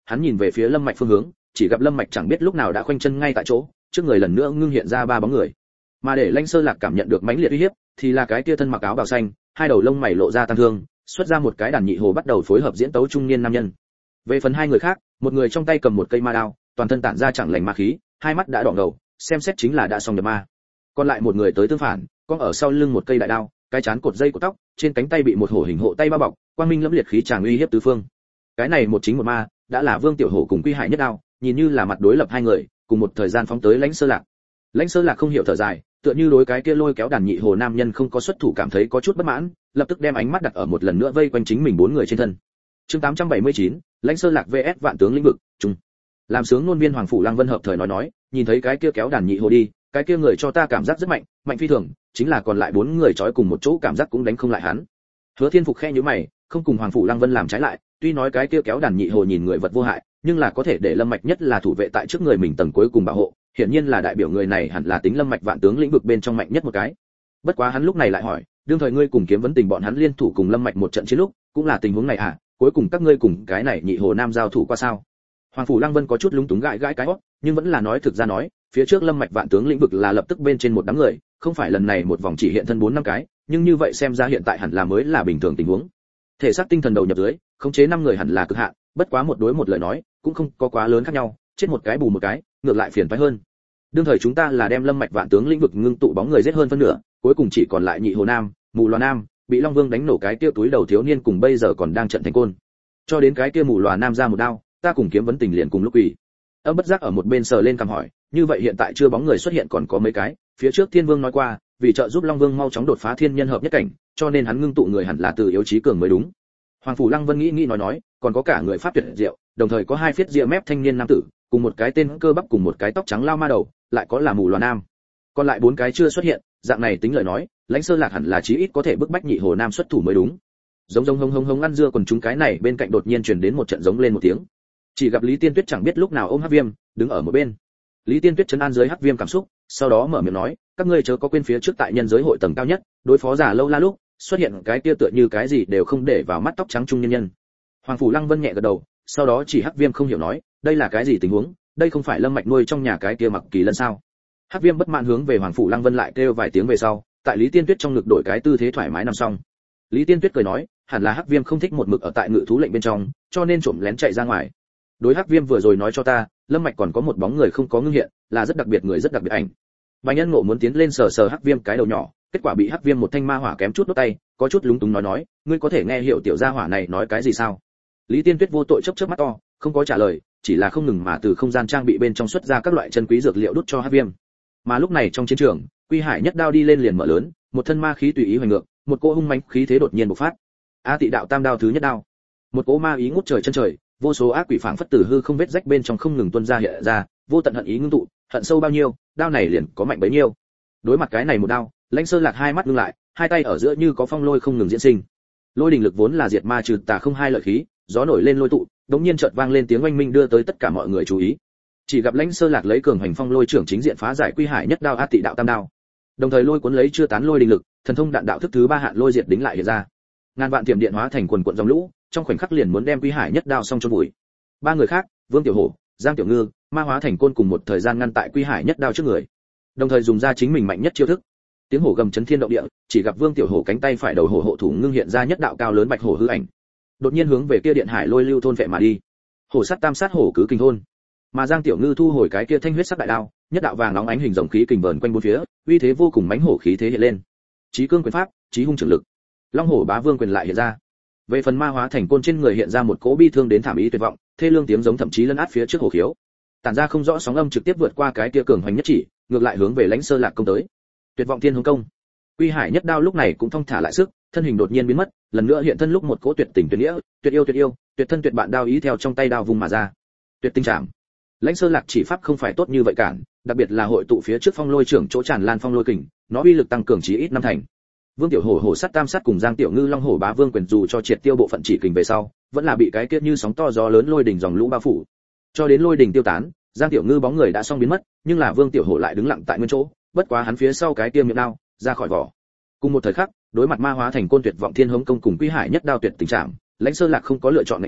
A: hắn nhìn về phía Lâm Mạch phương hướng, chỉ gặp Lâm Mạch chẳng biết lúc nào đã khoanh chân ngay tại chỗ, trước người lần nữa ngưng hiện ra ba bóng người. Mà để Lãnh Sơ Lạc cảm nhận được mãnh liệt uy hiếp, thì là cái kia thân mặc áo bào xanh, hai đầu lông mày lộ ra tăng thương, xuất ra một cái đàn nhị hồ bắt đầu phối hợp diễn tấu trung niên nam nhân. Về phần hai người khác, một người trong tay cầm một cây ma đao, toàn thân tản ra chẳng lành ma khí, hai mắt đã đỏ ngầu, xem xét chính là đã xong nhập ma. Còn lại một người tới tương phản, con ở sau lưng một cây đại đao, cái chán cột dây của tóc, trên cánh tay bị một hổ hình hộ tay bao bọc, quang minh lẫm liệt khí tràng uy hiếp tứ phương. Cái này một chính một ma, đã là Vương Tiểu Hổ cùng Quy Hải Nhất Đao, nhìn như là mặt đối lập hai người, cùng một thời gian phóng tới Lãnh Sơ Lạc. Lãnh Sơ Lạc không hiểu thở dài, tựa như đối cái kia lôi kéo đàn nhị hồ nam nhân không có xuất thủ cảm thấy có chút bất mãn, lập tức đem ánh mắt đặt ở một lần nữa vây quanh chính mình bốn người trên thân. Chương 879, Lãnh Sơ Lạc VS Vạn Tướng lĩnh vực, chung. Làm sướng ngôn viên Hoàng phủ Lăng Vân hợp thời nói, nhìn thấy cái kia kéo đàn nhị hồ đi, cái kia người cho ta cảm giác rất mạnh, mạnh phi thường, chính là còn lại bốn người trói cùng một chỗ cảm giác cũng đánh không lại hắn. Hứa Thiên Phục khe nhíu mày, không cùng Hoàng phủ Lăng Vân làm trái lại, tuy nói cái kia kéo đàn nhị hồ nhìn người vật vô hại, nhưng là có thể để Lâm Mạch nhất là thủ vệ tại trước người mình tầng cuối cùng bảo hộ, hiển nhiên là đại biểu người này hẳn là tính Lâm Mạch Vạn Tướng lĩnh vực bên trong mạnh nhất một cái. Bất quá hắn lúc này lại hỏi, đương thời ngươi cùng Kiếm Vấn Tình bọn hắn liên thủ cùng Lâm Mạch một trận chiến lúc, cũng là tình huống này à, cuối cùng các ngươi cùng cái này nhị hồ nam giao thủ qua sao? Hoàng phủ Lăng Vân có chút lúng túng gãi cái hốc, nhưng vẫn là nói thực ra nói, phía trước Lâm Mạch Vạn Tướng lĩnh vực là lập tức bên trên một đám người, không phải lần này một vòng chỉ hiện thân 4 5 cái, nhưng như vậy xem ra hiện tại hẳn là mới là bình thường tình huống. Thể xác tinh thần đầu nhập dưới, khống chế 5 người hẳn là cực hạn, bất quá một đối một lời nói, cũng không có quá lớn khác nhau, chết một cái bù một cái, ngược lại phiền toái hơn. Đương thời chúng ta là đem Lâm Mạch Vạn Tướng lĩnh vực ngưng tụ bóng người giết hơn phân nửa, cuối cùng chỉ còn lại nhị hồ nam, mù lòa nam, bị Long Vương đánh nổ cái kia túi đầu thiếu niên cùng bây giờ còn đang trận thành côn. Cho đến cái kia mù lòa nam ra một đao, ta cùng Kiếm Vấn Tình liền cùng lúc quỳ. Âm bất giác ở một bên sờ lên cằm hỏi, như vậy hiện tại chưa bóng người xuất hiện còn có mấy cái, phía trước Thiên Vương nói qua, vì trợ giúp Long Vương mau chóng đột phá thiên nhân hợp nhất cảnh, cho nên hắn ngưng tụ người hẳn là từ yếu chí cường mới đúng. Hoàng phủ Lăng Vân nghĩ nói, còn có cả người pháp tuyệt diệu, đồng thời có hai phiết ria mép thanh niên nam tử, cùng một cái tên cơ bắp cùng một cái tóc trắng lao ma đầu, lại có là mù loà nam. Còn lại 4 cái chưa xuất hiện, dạng này tính lời nói, Lãnh Sơ Lạc hẳn là chí ít có thể bức bách nhị hồ nam xuất thủ mới đúng. Giống hống ăn dưa còn chúng cái này bên cạnh đột nhiên truyền đến một trận giống lên một tiếng. Chỉ gặp Lý Tiên Tuyết chẳng biết lúc nào ôm Hắc Viêm, đứng ở một bên. Lý Tiên Tuyết trấn an dưới Hắc Viêm cảm xúc, sau đó mở miệng nói, các ngươi chớ có quên phía trước tại nhân giới hội tầng cao nhất, đối phó giả lâu la lúc, xuất hiện cái kia tựa như cái gì đều không để vào mắt tóc trắng trung nhân nhân. Hoàng phủ Lăng Vân nhẹ gật đầu, sau đó chỉ Hắc Viêm không hiểu nói, đây là cái gì tình huống, đây không phải Lâm Mạch nuôi trong nhà cái kia Mặc Kỳ Lân sao? Hắc Viêm bất mãn hướng về Hoàng phủ Lăng Vân lại kêu vài tiếng về sau, tại Lý Tiên Tuyết trong ngực đổi cái tư thế thoải mái nằm xong. Lý Tiên Tuyết cười nói, hẳn là Hắc Viêm không thích một mực ở tại ngự thú lệnh bên trong, cho nên trộm lén chạy ra ngoài. Đối Hắc Viêm vừa rồi nói cho ta, Lâm Mạch còn có một bóng người không có ngưng hiện, là rất đặc biệt người rất đặc biệt ảnh. Bành Nhân Ngộ muốn tiến lên sờ Hắc Viêm cái đầu nhỏ, kết quả bị Hắc Viêm một thanh ma hỏa kém chút đốt tay, có chút lúng túng nói, ngươi có thể nghe hiểu tiểu gia hỏa này nói cái gì sao? Lý Tiên Tuyết vô tội chớp mắt to, không có trả lời, chỉ là không ngừng mà từ không gian trang bị bên trong xuất ra các loại chân quý dược liệu đút cho Hắc Viêm. Mà lúc này trong chiến trường, Quy Hải Nhất Đao đi lên liền mở lớn, một thân ma khí tùy ý hoành ngược, một cỗ hung mãnh khí thế đột nhiên bộc phát. A Tị Đạo Tam Đao thứ nhất đao. Một cỗ ma ý ngút trời chân trời, vô số ác quỷ phảng phất từ hư không vết rách bên trong không ngừng tuôn ra hiện ra, vô tận hận ý ngưng tụ, hận sâu bao nhiêu, đao này liền có mạnh bấy nhiêu. Đối mặt cái này một đao, Lãnh Sơ Lạc hai mắt ngưng lại, hai tay ở giữa như có phong lôi không ngừng diễn sinh. Lôi đình lực vốn là diệt ma trừ tà không hai lợi khí, gió nổi lên lôi tụ, đống nhiên chợt vang lên tiếng oanh minh đưa tới tất cả mọi người chú ý. Chỉ gặp Lãnh Sơ Lạc lấy cường hành phong lôi trưởng chính diện phá giải Quy Hải Nhất Đao A Tị Đạo Tam Đao. Đồng thời lôi cuốn lấy chưa tán lôi đình lực, thần thông đạn đạo thức thứ 3 hạn lôi diệt đính lại hiện ra. Ngàn vạn tiềm điện hóa thành quần cuộn dòng lũ, trong khoảnh khắc liền muốn đem Quy Hải Nhất Đao xong chôn vùi. 3 người khác, Vương Tiểu Hổ, Giang Tiểu Ngư, ma hóa thành côn cùng một thời gian ngăn tại Quy Hải Nhất Đao trước người. Đồng thời dùng ra chính mình mạnh nhất chiêu thức. Tiếng hổ gầm chấn thiên động địa, chỉ gặp Vương Tiểu Hổ cánh tay phải đầu hổ hộ thủ ngưng hiện ra nhất đạo cao lớn bạch hổ hư ảnh. Đột nhiên hướng về kia điện hải lôi lưu thôn vệ mà đi. Hổ sắt tam sát hổ cứ kinh thôn. Mà Giang Tiểu Ngư thu hồi cái kia thanh huyết sắc đại đao, nhất đạo vàng nóng ánh hình rồng khí kình vờn quanh bốn phía, uy thế vô cùng mãnh hổ khí thế hiện lên. Chí cương quyền pháp, chí hung trưởng lực. Long hổ bá vương quyền lại hiện ra. Về phần ma hóa thành côn trên người hiện ra một cỗ bi thương đến thảm ý tuyệt vọng, thê lương tiếng giống thậm chí lấn át phía trước hổ khiếu. Tản ra không rõ sóng âm trực tiếp vượt qua cái kia cường hoành nhất chỉ, ngược lại hướng về Lãnh Sơ Lạc công tới. Tuyệt vọng thiên hướng công. Quy Hải Nhất Đao lúc này cũng thong thả lại sức, thân hình đột nhiên biến mất, lần nữa hiện thân lúc một cỗ tuyệt tình tuyệt nghĩa, tuyệt yêu, tuyệt thân tuyệt bạn đao ý theo trong tay đao vùng mà ra. Tuyệt tinh trảm. Lãnh Sơ Lạc chỉ pháp không phải tốt như vậy cản, đặc biệt là hội tụ phía trước phong lôi trưởng chỗ tràn lan phong lôi kình, nó uy lực tăng cường chí ít 5 thành. Vương Tiểu Hổ hổ sắt tam sát cùng Giang Tiểu Ngư long hổ bá vương quyền dù cho triệt tiêu bộ phận chỉ kình về sau, vẫn là bị cái kiết như sóng to gió lớn lôi đỉnh dòng lũ bao phủ. Cho đến lôi đỉnh tiêu tán, Giang Tiểu Ngư bóng người đã xong biến mất, nhưng là Vương Tiểu Hổ lại đứng lặng tại nguyên chỗ, bất quá hắn phía sau cái kia miệng đao ra khỏi vỏ. Cùng một thời khắc, đối mặt ma hóa thành côn tuyệt vọng thiên hống công cùng Quy Hải Nhất Đao tuyệt tình trạng, Lãnh Sơ Lạc không có lựa chọn nghịch kháng,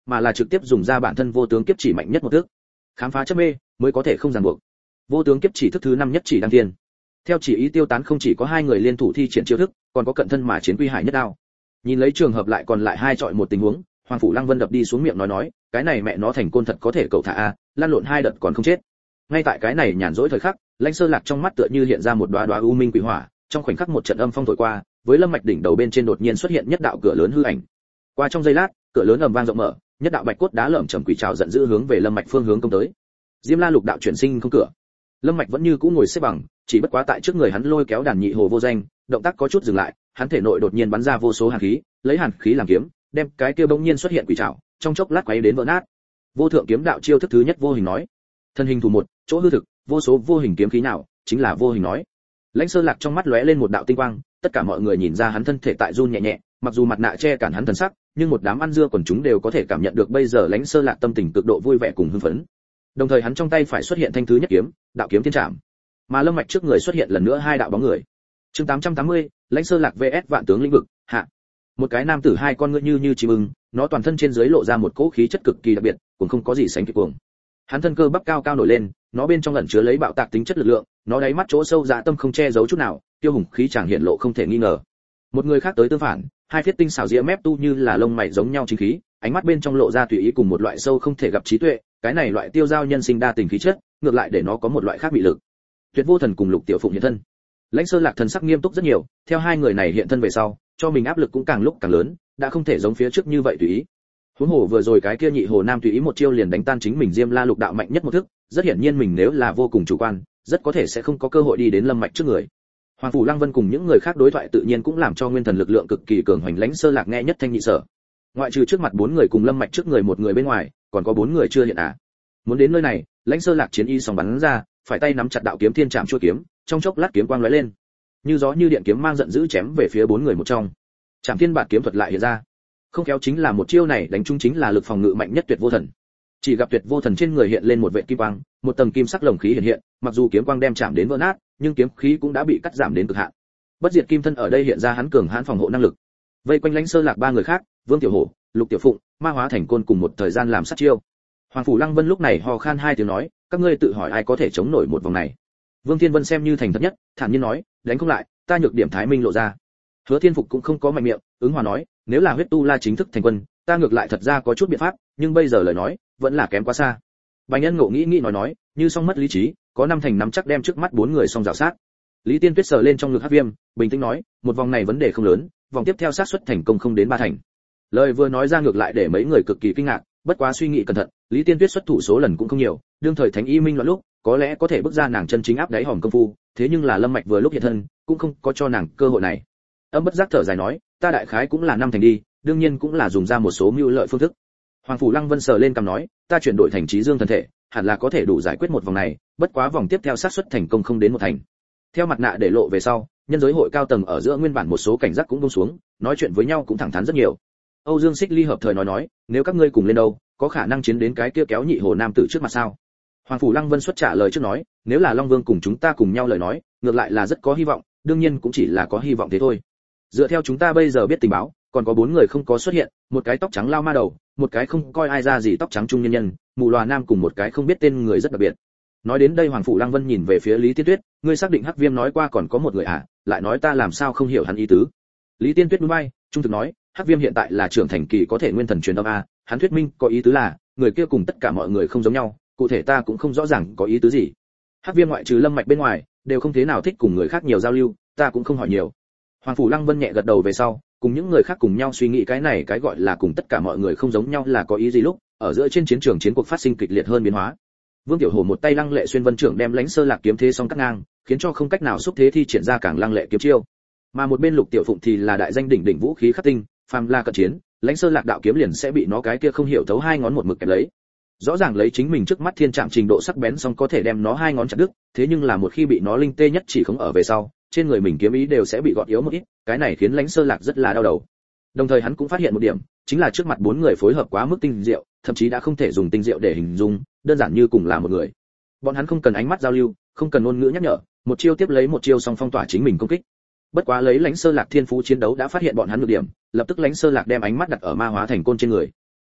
A: mà là trực tiếp dùng ra bản thân vô tướng kiếp chỉ mạnh nhất một thức. Khám phá chấp mê mới có thể không ràng buộc. Vô tướng kiếp chỉ thức thứ 5 nhất chỉ đăng thiên. Theo chỉ ý tiêu tán không chỉ có hai người liên thủ thi triển chiêu thức, còn có cận thân mà chiến quy hải nhất đao. Nhìn lấy trường hợp lại còn lại hai chọi một tình huống, Hoàng phủ Lăng Vân đập đi xuống miệng nói, cái này mẹ nó thành côn thật có thể cậu thả a, lăn lộn hai đợt còn không chết. Ngay tại cái này nhàn rỗi thời khắc, Lãnh Sơ Lạc trong mắt tựa như hiện ra một đóa đóa u minh quỷ hỏa, trong khoảnh khắc một trận âm phong thổi qua, với Lâm Mạch đỉnh đầu bên trên đột nhiên xuất hiện nhất đạo cửa lớn hư ảnh. Qua trong giây lát, cửa lớn ầm vang rộng mở, nhất đạo bạch cốt đá lởm chởm quỷ trảo giận dữ hướng về Lâm Mạch phương hướng công tới. Diêm La Lục đạo chuyển sinh không cửa. Lâm Mạch vẫn như cũ ngồi xếp bằng, chỉ bất quá tại trước người hắn lôi kéo đàn nhị hồ vô danh, động tác có chút dừng lại, hắn thể nội đột nhiên bắn ra vô số hàn khí, lấy hàn khí làm kiếm, đem cái kia bỗng nhiên xuất hiện quỷ trảo, trong chốc lát quấy đến vỡ nát. Vô thượng kiếm đạo chiêu thức thứ nhất vô hình nói. Thân hình thủ một, chỗ hư thực, vô số vô hình kiếm khí nào, chính là vô hình nói. Lãnh Sơ Lạc trong mắt lóe lên một đạo tinh quang, tất cả mọi người nhìn ra hắn thân thể tại run nhẹ nhẹ, mặc dù mặt nạ che cản hắn thần sắc, nhưng một đám ăn dưa quần chúng đều có thể cảm nhận được bây giờ Lãnh Sơ Lạc tâm tình cực độ vui vẻ cùng hưng phấn. Đồng thời hắn trong tay phải xuất hiện thanh thứ nhất kiếm, đạo kiếm thiên trảm. Mà Lâm Mạch trước người xuất hiện lần nữa hai đạo bóng người. Chương 880, Lãnh Sơ Lạc VS Vạn Tướng lĩnh vực, hạ. Một cái nam tử hai con ngựa như chim ưng, nó toàn thân trên dưới lộ ra một cỗ khí chất cực kỳ đặc biệt, cũng không có gì sánh kịp cuồng. Hắn thân cơ bắp cao cao nổi lên, nó bên trong ẩn chứa lấy bạo tạc tính chất lực lượng, nó đáy mắt chỗ sâu dạ tâm không che giấu chút nào, tiêu hùng khí chàng hiện lộ không thể nghi ngờ. Một người khác tới tương phản, hai phiết tinh xảo ria mép tu như là lông mày giống nhau chính khí, ánh mắt bên trong lộ ra tùy ý cùng một loại sâu không thể gặp trí tuệ, cái này loại tiêu giao nhân sinh đa tình khí chất, ngược lại để nó có một loại khác bị lực. Tuyệt Vô Thần cùng Lục Tiểu Phụng hiện thân. Lãnh Sơ Lạc thần sắc nghiêm túc rất nhiều, theo hai người này hiện thân về sau, cho mình áp lực cũng càng lúc càng lớn, đã không thể giống phía trước như vậy tùy ý. Huống hồ vừa rồi cái kia nhị hồ nam tùy ý một chiêu liền đánh tan chính mình Diêm La Lục đạo mạnh nhất một thức, rất hiển nhiên mình nếu là vô cùng chủ quan, rất có thể sẽ không có cơ hội đi đến Lâm Mạch trước người. Hoàng phủ Lăng Vân cùng những người khác đối thoại tự nhiên cũng làm cho nguyên thần lực lượng cực kỳ cường hoành. Lãnh Sơ Lạc nghe nhất thanh nhị sở. Ngoại trừ trước mặt 4 người cùng Lâm Mạch trước người một người bên ngoài, còn có 4 người chưa hiện à. Muốn đến nơi này, Lãnh Sơ Lạc chiến y sòng bắn ra, phải tay nắm chặt đạo kiếm thiên trảm chuôi kiếm, trong chốc lát kiếm quang lóe lên. Như gió như điện kiếm mang giận dữ chém về phía 4 người một trong. Trảm Thiên Bạt kiếm thuật lại hiện ra. Không khéo chính là một chiêu này đánh trúng chính là lực phòng ngự mạnh nhất Tuyệt Vô Thần. Chỉ gặp Tuyệt Vô Thần trên người hiện lên một vệt kim quang, một tầng kim sắc lồng khí hiện hiện, mặc dù kiếm quang đem chạm đến vỡ nát, nhưng kiếm khí cũng đã bị cắt giảm đến cực hạn. Bất diệt kim thân ở đây hiện ra hắn cường hãn phòng hộ năng lực. Vây quanh Lãnh Sơ Lạc 3 người khác, Vương Tiểu Hổ, Lục Tiểu Phụng, Ma Hóa Thành Côn cùng một thời gian làm sát chiêu. Hoàng phủ Lăng Vân lúc này ho khan hai tiếng nói, các ngươi tự hỏi ai có thể chống nổi một vòng này. Vương Thiên Vân xem như thành thật nhất, thản nhiên nói, đánh không lại, ta nhược điểm Thái Minh lộ ra. Hứa Thiên Phục cũng không có mạnh miệng, ứng hòa nói, nếu là huyết tu la chính thức thành quân, ta ngược lại thật ra có chút biện pháp, nhưng bây giờ lời nói, vẫn là kém quá xa. Bành Nhân Ngộ nghĩ nói, như song mất lý trí, có 5 thành 5 chắc đem trước mắt 4 người song rào sát. Lý Tiên Tuyết sờ lên trong ngực Hắc Viêm, bình tĩnh nói, một vòng này vấn đề không lớn, vòng tiếp theo xác suất thành công không đến 3 thành. Lời vừa nói ra ngược lại để mấy người cực kỳ kinh ngạc, bất quá suy nghĩ cẩn thận, Lý Tiên Tuyết xuất thủ số lần cũng không nhiều, đương thời Thánh Y Minh loạn lúc, có lẽ có thể bước ra nàng chân chính áp đáy hòm công phu, thế nhưng là Lâm Mạch vừa lúc hiện thân, cũng không có cho nàng cơ hội này. Âm bất giác thở dài nói, ta đại khái cũng là 5 thành đi, đương nhiên cũng là dùng ra một số mưu lợi phương thức. Hoàng phủ Lăng Vân sờ lên cằm nói, ta chuyển đổi thành Trí Dương thần thể, hẳn là có thể đủ giải quyết một vòng này, bất quá vòng tiếp theo xác suất thành công không đến 1 thành. Theo mặt nạ để lộ về sau, nhân giới hội cao tầng ở giữa nguyên bản một số cảnh giác cũng buông xuống, nói chuyện với nhau cũng thẳng thắn rất nhiều. Âu Dương Xích Ly hợp thời nói, nếu các ngươi cùng lên đâu, có khả năng chiến đến cái kia kéo nhị hồ nam tử trước mặt sao? Hoàng phủ Lăng Vân xuất trả lời trước nói, nếu là Long Vương cùng chúng ta cùng nhau lời nói, ngược lại là rất có hy vọng, đương nhiên cũng chỉ là có hy vọng thế thôi. Dựa theo chúng ta bây giờ biết tình báo, còn có 4 người không có xuất hiện, một cái tóc trắng lao ma đầu, một cái không coi ai ra gì tóc trắng trung nhân nhân, mù lòa nam cùng một cái không biết tên người rất đặc biệt. Nói đến đây Hoàng phủ Lăng Vân nhìn về phía Lý Tiên Tuyết, ngươi xác định Hắc Viêm nói qua còn có một người à? Lại nói ta làm sao không hiểu hắn ý tứ. Lý Tiên Tuyết nhún vai, trung thực nói, Hắc Viêm hiện tại là trưởng thành kỳ có thể nguyên thần truyền âm a, hắn thuyết minh có ý tứ là, người kia cùng tất cả mọi người không giống nhau, cụ thể ta cũng không rõ ràng có ý tứ gì. Hắc Viêm ngoại trừ Lâm Mạch bên ngoài, đều không thế nào thích cùng người khác nhiều giao lưu, ta cũng không hỏi nhiều. Hoàng phủ Lăng Vân nhẹ gật đầu về sau, cùng những người khác cùng nhau suy nghĩ cái này cái gọi là cùng tất cả mọi người không giống nhau là có ý gì lúc, ở giữa trên chiến trường chiến cuộc phát sinh kịch liệt hơn biến hóa. Vương Tiểu Hổ một tay lăng lệ xuyên vân trưởng đem Lãnh Sơ Lạc kiếm thế song cắt ngang, khiến cho không cách nào xúc thế thi triển ra càng lăng lệ kiếm chiêu. Mà một bên Lục Tiểu Phụng thì là đại danh đỉnh đỉnh vũ khí khắc tinh, phàm la cận chiến, Lãnh Sơ Lạc đạo kiếm liền sẽ bị nó cái kia không hiểu thấu 2 ngón một mực kẹp lấy. Rõ ràng lấy chính mình trước mắt thiên trạm trình độ sắc bén song có thể đem nó 2 ngón chặt đứt, thế nhưng là một khi bị nó linh tê nhất chỉ không ở về sau, trên người mình kiếm ý đều sẽ bị gọt yếu một ít, cái này khiến Lãnh Sơ Lạc rất là đau đầu. Đồng thời hắn cũng phát hiện một điểm, chính là trước mặt 4 người phối hợp quá mức tinh diệu, thậm chí đã không thể dùng tinh diệu để hình dung, đơn giản như cùng là một người. Bọn hắn không cần ánh mắt giao lưu, không cần ngôn ngữ nhắc nhở, một chiêu tiếp lấy một chiêu song phong tỏa chính mình công kích. Bất quá lấy Lãnh Sơ Lạc thiên phú chiến đấu đã phát hiện bọn hắn nhược điểm, lập tức Lãnh Sơ Lạc đem ánh mắt đặt ở Ma Hóa Thành Côn trên người.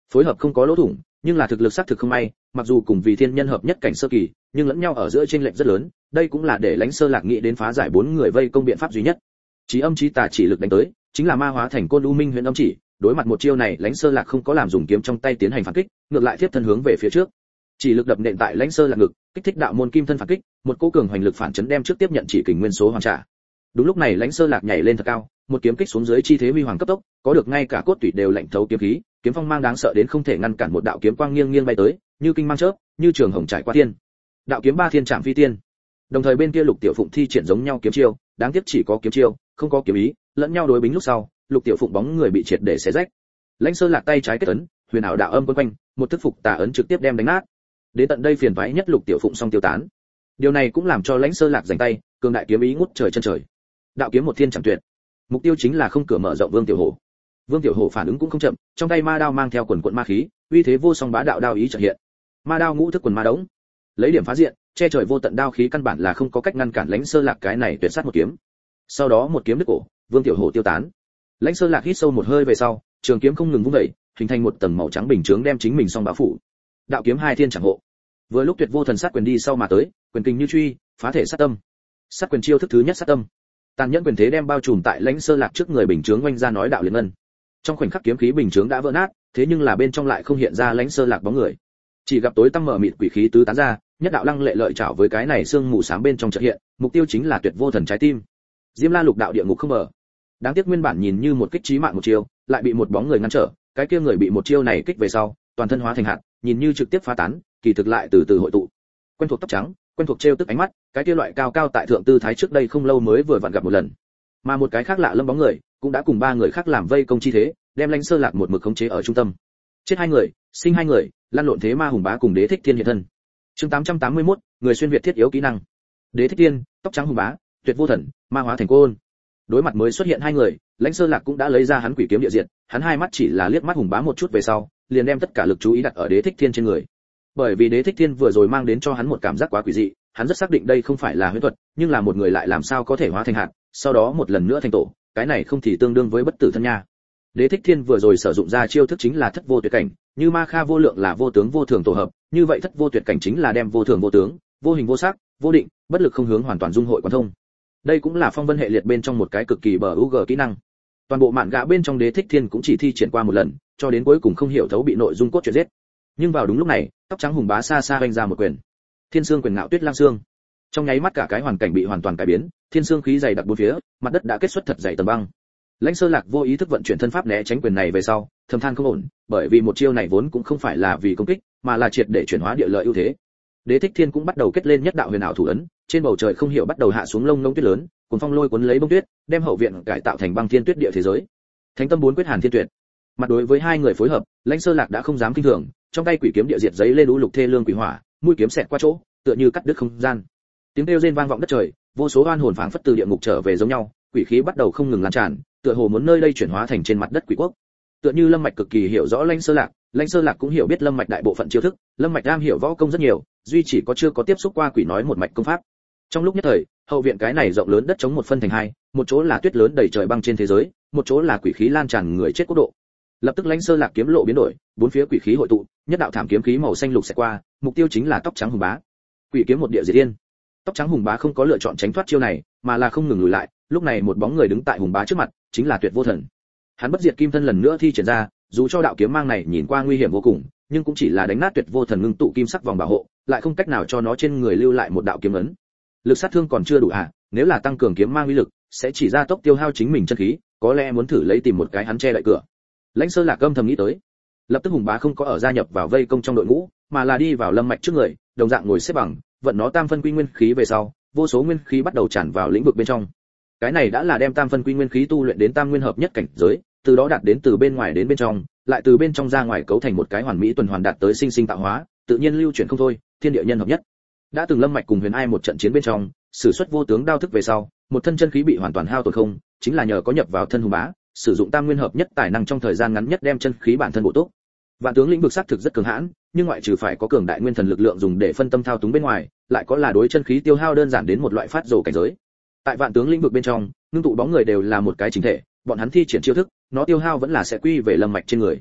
A: phối hợp không có lỗ thủng, nhưng là thực lực xác thực không may, mặc dù cùng vì thiên nhân hợp nhất cảnh sơ kỳ, nhưng lẫn nhau ở giữa chênh lệch rất lớn, đây cũng là để Lãnh Sơ Lạc nghĩ đến phá giải 4 người vây công biện pháp duy nhất. Chí âm chí tà chỉ lực đánh tới, chính là ma hóa thành côn u minh huyền âm chỉ, đối mặt một chiêu này, Lãnh Sơ Lạc không có làm dùng kiếm trong tay tiến hành phản kích, ngược lại tiếp thân hướng về phía trước. Chỉ lực đập nện tại Lãnh Sơ Lạc ngực, kích thích đạo môn kim thân phản kích, một cỗ cường hoành lực phản chấn đem trước tiếp nhận chỉ kình nguyên số hoàn trả. Đúng lúc này Lãnh Sơ Lạc nhảy lên thật cao, một kiếm kích xuống dưới chi thế huy hoàng cấp tốc, có được ngay cả cốt tủy đều lạnh thấu kiếm khí, kiếm phong mang đáng sợ đến không thể ngăn cản một đạo kiếm quang nghiêng nghiêng bay tới, như kinh mang chớp, như trường hồng trải qua thiên. Đạo kiếm ba thiên trảm phi tiên. Đồng thời bên kia Lục Tiểu Phụng thi triển giống nhau kiếm chiêu, đáng tiếc chỉ có kiếm chiêu, không có kiếm ý, lẫn nhau đối bính lúc sau, Lục Tiểu Phụng bóng người bị triệt để xé rách. Lãnh Sơ Lạc tay trái kết ấn, huyền ảo đạo âm quấn quanh, một thức phục tà ấn trực tiếp đem đánh nát. Đến tận đây phiền toái nhất Lục Tiểu Phụng song tiêu tán. Điều này cũng làm cho Lãnh Sơ Lạc giành tay, cường đại kiếm ý ngút trời chân trời. Đạo kiếm một thiên chẳng tuyệt. Mục tiêu chính là không cửa mở rộng Vương Tiểu Hổ. Vương Tiểu Hổ phản ứng cũng không chậm, trong tay ma đao mang theo quần quần ma khí, uy thế vô song bá đạo đao ý chợt hiện. Ma đao ngũ thức quần ma đống, lấy điểm phá diện, che trời vô tận đao khí căn bản là không có cách ngăn cản Lãnh Sơ Lạc cái này tuyệt sát một kiếm. Sau đó một kiếm đứt cổ, Vương Tiểu Hổ tiêu tán. Lãnh Sơ Lạc hít sâu một hơi về sau, trường kiếm không ngừng vung dậy, hình thành một tầng màu trắng bình chướng đem chính mình song bao phủ. Đạo kiếm hai thiên chẳng hộ. Vừa lúc Tuyệt Vô Thần sát quyền đi sau mà tới, quyền kình như truy, phá thể sát tâm. Sát quyền chiêu thức thứ nhất sát tâm. Tàn nhẫn quyền thế đem bao trùm tại Lãnh Sơ Lạc trước người bình chướng oanh ra nói đạo liên ngân. Trong khoảnh khắc kiếm khí bình chướng đã vỡ nát, thế nhưng là bên trong lại không hiện ra Lãnh Sơ Lạc bóng người. Chỉ gặp tối tăm mở mịt quỷ khí tứ tán ra, nhất đạo lăng lệ lợi chảo với cái này xương mù sáng bên trong chợt hiện, mục tiêu chính là Tuyệt Vô Thần trái tim. Diêm La Lục đạo địa ngục không mở. Đáng tiếc nguyên bản nhìn như một kích chí mạng một chiêu, lại bị một bóng người ngăn trở, cái kia người bị một chiêu này kích về sau, toàn thân hóa thành hạt, nhìn như trực tiếp phá tán, kỳ thực lại từ từ hội tụ. Quen thuộc tóc trắng, quen thuộc trêu tức ánh mắt, cái kia loại cao cao tại thượng tư thái trước đây không lâu mới vừa vặn gặp một lần. Mà một cái khác lạ lâm bóng người, cũng đã cùng ba người khác làm vây công chi thế, đem Lãnh Sơ Lạc một mực khống chế ở trung tâm. Chết hai người, sinh hai người, lăn lộn thế ma hùng bá cùng Đế Thích Thiên hiện thân. Chương 881, người xuyên việt thiết yếu kỹ năng. Đế Thích Thiên, tóc trắng hùng bá, Tuyệt Vô Thần, ma hóa thành côn. Đối mặt mới xuất hiện hai người, Lãnh Sơ Lạc cũng đã lấy ra hắn quỷ kiếm địa diện, hắn hai mắt chỉ là liếc mắt hùng bá một chút về sau, liền đem tất cả lực chú ý đặt ở Đế Thích Thiên trên người. Bởi vì Đế Thích Thiên vừa rồi mang đến cho hắn một cảm giác quá quỷ dị, hắn rất xác định đây không phải là huyễn thuật, nhưng là một người lại làm sao có thể hóa thành hạt, sau đó một lần nữa thành tổ, cái này không thì tương đương với bất tử thân nha. Đế Thích Thiên vừa rồi sử dụng ra chiêu thức chính là thất vô tuyệt cảnh, như ma kha vô lượng là vô tướng vô thường tổ hợp, như vậy thất vô tuyệt cảnh chính là đem vô thường vô tướng, vô hình vô sắc, vô định, bất lực không hướng hoàn toàn dung hội quán thông. Đây cũng là phong vân hệ liệt bên trong một cái cực kỳ bờ UG kỹ năng. Toàn bộ mạn gạ bên trong Đế Thích Thiên cũng chỉ thi triển qua một lần, cho đến cuối cùng không hiểu thấu bị nội dung cốt truyện giết. Nhưng vào đúng lúc này, tóc trắng hùng bá xa xa vung ra một quyền. Thiên xương quyền ngạo tuyết lang xương. Trong nháy mắt cả cái hoàn cảnh bị hoàn toàn cải biến, thiên xương khí dày đặc bốn phía, mặt đất đã kết xuất thật dày tầng băng. Lãnh Sơ Lạc vô ý thức vận chuyển thân pháp né tránh quyền này về sau, thầm than không ổn, bởi vì một chiêu này vốn cũng không phải là vì công kích, mà là triệt để chuyển hóa địa lợi ưu thế. Đế Thích Thiên cũng bắt đầu kết lên nhất đạo huyền ảo thủ ấn, trên bầu trời không hiểu bắt đầu hạ xuống lông ngông tuyết lớn, cuốn phong lôi cuốn lấy bông tuyết, đem hậu viện cải tạo thành băng thiên tuyết địa thế giới. Thánh tâm bốn quyết hàn thiên tuyệt. Mặt đối với hai người phối hợp, Lãnh Sơ Lạc đã không dám kinh thường, trong tay quỷ kiếm địa diệt giấy lên u lục thê lương quỷ hỏa, mũi kiếm xẹt qua chỗ, tựa như cắt đứt không gian. Tiếng kêu rên vang vọng đất trời, vô số oan hồn phảng phất từ địa ngục trở về giống nhau, quỷ khí bắt đầu không ngừng lan tràn, tựa hồ muốn nơi đây chuyển hóa thành trên mặt đất quỷ quốc. Tựa như Lâm Mạch cực kỳ hiểu rõ Lãnh Sơ Lạc cũng hiểu biết Lâm Mạch đại bộ phận chiêu thức, Lâm Mạch am hiểu võ công rất nhiều, duy chỉ có chưa có tiếp xúc qua quỷ nói một mạch công pháp. Trong lúc nhất thời, hậu viện cái này rộng lớn đất trống một phân thành hai, một chỗ là tuyết lớn đầy trời băng trên thế giới, một chỗ là quỷ khí lan tràn người chết quốc độ. Lập tức Lãnh Sơ Lạc kiếm lộ biến đổi, bốn phía quỷ khí hội tụ, nhất đạo thảm kiếm khí màu xanh lục sẽ qua, mục tiêu chính là tóc trắng hùng bá. Quỷ kiếm một địa diệt tiên. Tóc trắng hùng bá không có lựa chọn tránh thoát chiêu này, mà là không ngừng lùi lại, lúc này một bóng người đứng tại hùng bá trước mặt, chính là Tuyệt Vô Thần. Hắn bất diệt kim thân lần nữa thi triển ra, dù cho đạo kiếm mang này nhìn qua nguy hiểm vô cùng, nhưng cũng chỉ là đánh nát Tuyệt Vô Thần ngưng tụ kim sắc vòng bảo hộ, lại không cách nào cho nó trên người lưu lại một đạo kiếm ấn. Lực sát thương còn chưa đủ à, nếu là tăng cường kiếm mang uy lực, sẽ chỉ ra tốc tiêu hao chính mình chân khí, có lẽ muốn thử lấy tìm một cái hắn che lại cửa. Lãnh Sơ Lạc âm thầm nghĩ tới. Lập tức hùng bá không có ở gia nhập vào vây công trong đội ngũ, mà là đi vào Lâm Mạch trước người, đồng dạng ngồi xếp bằng, vận nó tam phân quy nguyên khí về sau, vô số nguyên khí bắt đầu tràn vào lĩnh vực bên trong. Cái này đã là đem tam phân quy nguyên khí tu luyện đến tam nguyên hợp nhất cảnh giới, từ đó đạt đến từ bên ngoài đến bên trong, lại từ bên trong ra ngoài cấu thành một cái hoàn mỹ tuần hoàn đạt tới sinh sinh tạo hóa, tự nhiên lưu chuyển không thôi, thiên địa nhân hợp nhất. Đã từng Lâm Mạch cùng Huyền Ai một trận chiến bên trong, sử xuất vô tướng đao thức về sau, một thân chân khí bị hoàn toàn hao tổn không, chính là nhờ có nhập vào thân hùng bá, sử dụng tam nguyên hợp nhất tài năng trong thời gian ngắn nhất đem chân khí bản thân bổ túc. Vạn tướng lĩnh vực sắc thực rất cường hãn, nhưng ngoại trừ phải có cường đại nguyên thần lực lượng dùng để phân tâm thao túng bên ngoài, lại có là đối chân khí tiêu hao đơn giản đến một loại phát rồ cảnh giới. Tại vạn tướng lĩnh vực bên trong, ngưng tụ bóng người đều là một cái chính thể, bọn hắn thi triển chiêu thức, nó tiêu hao vẫn là sẽ quy về Lâm Mạch trên người.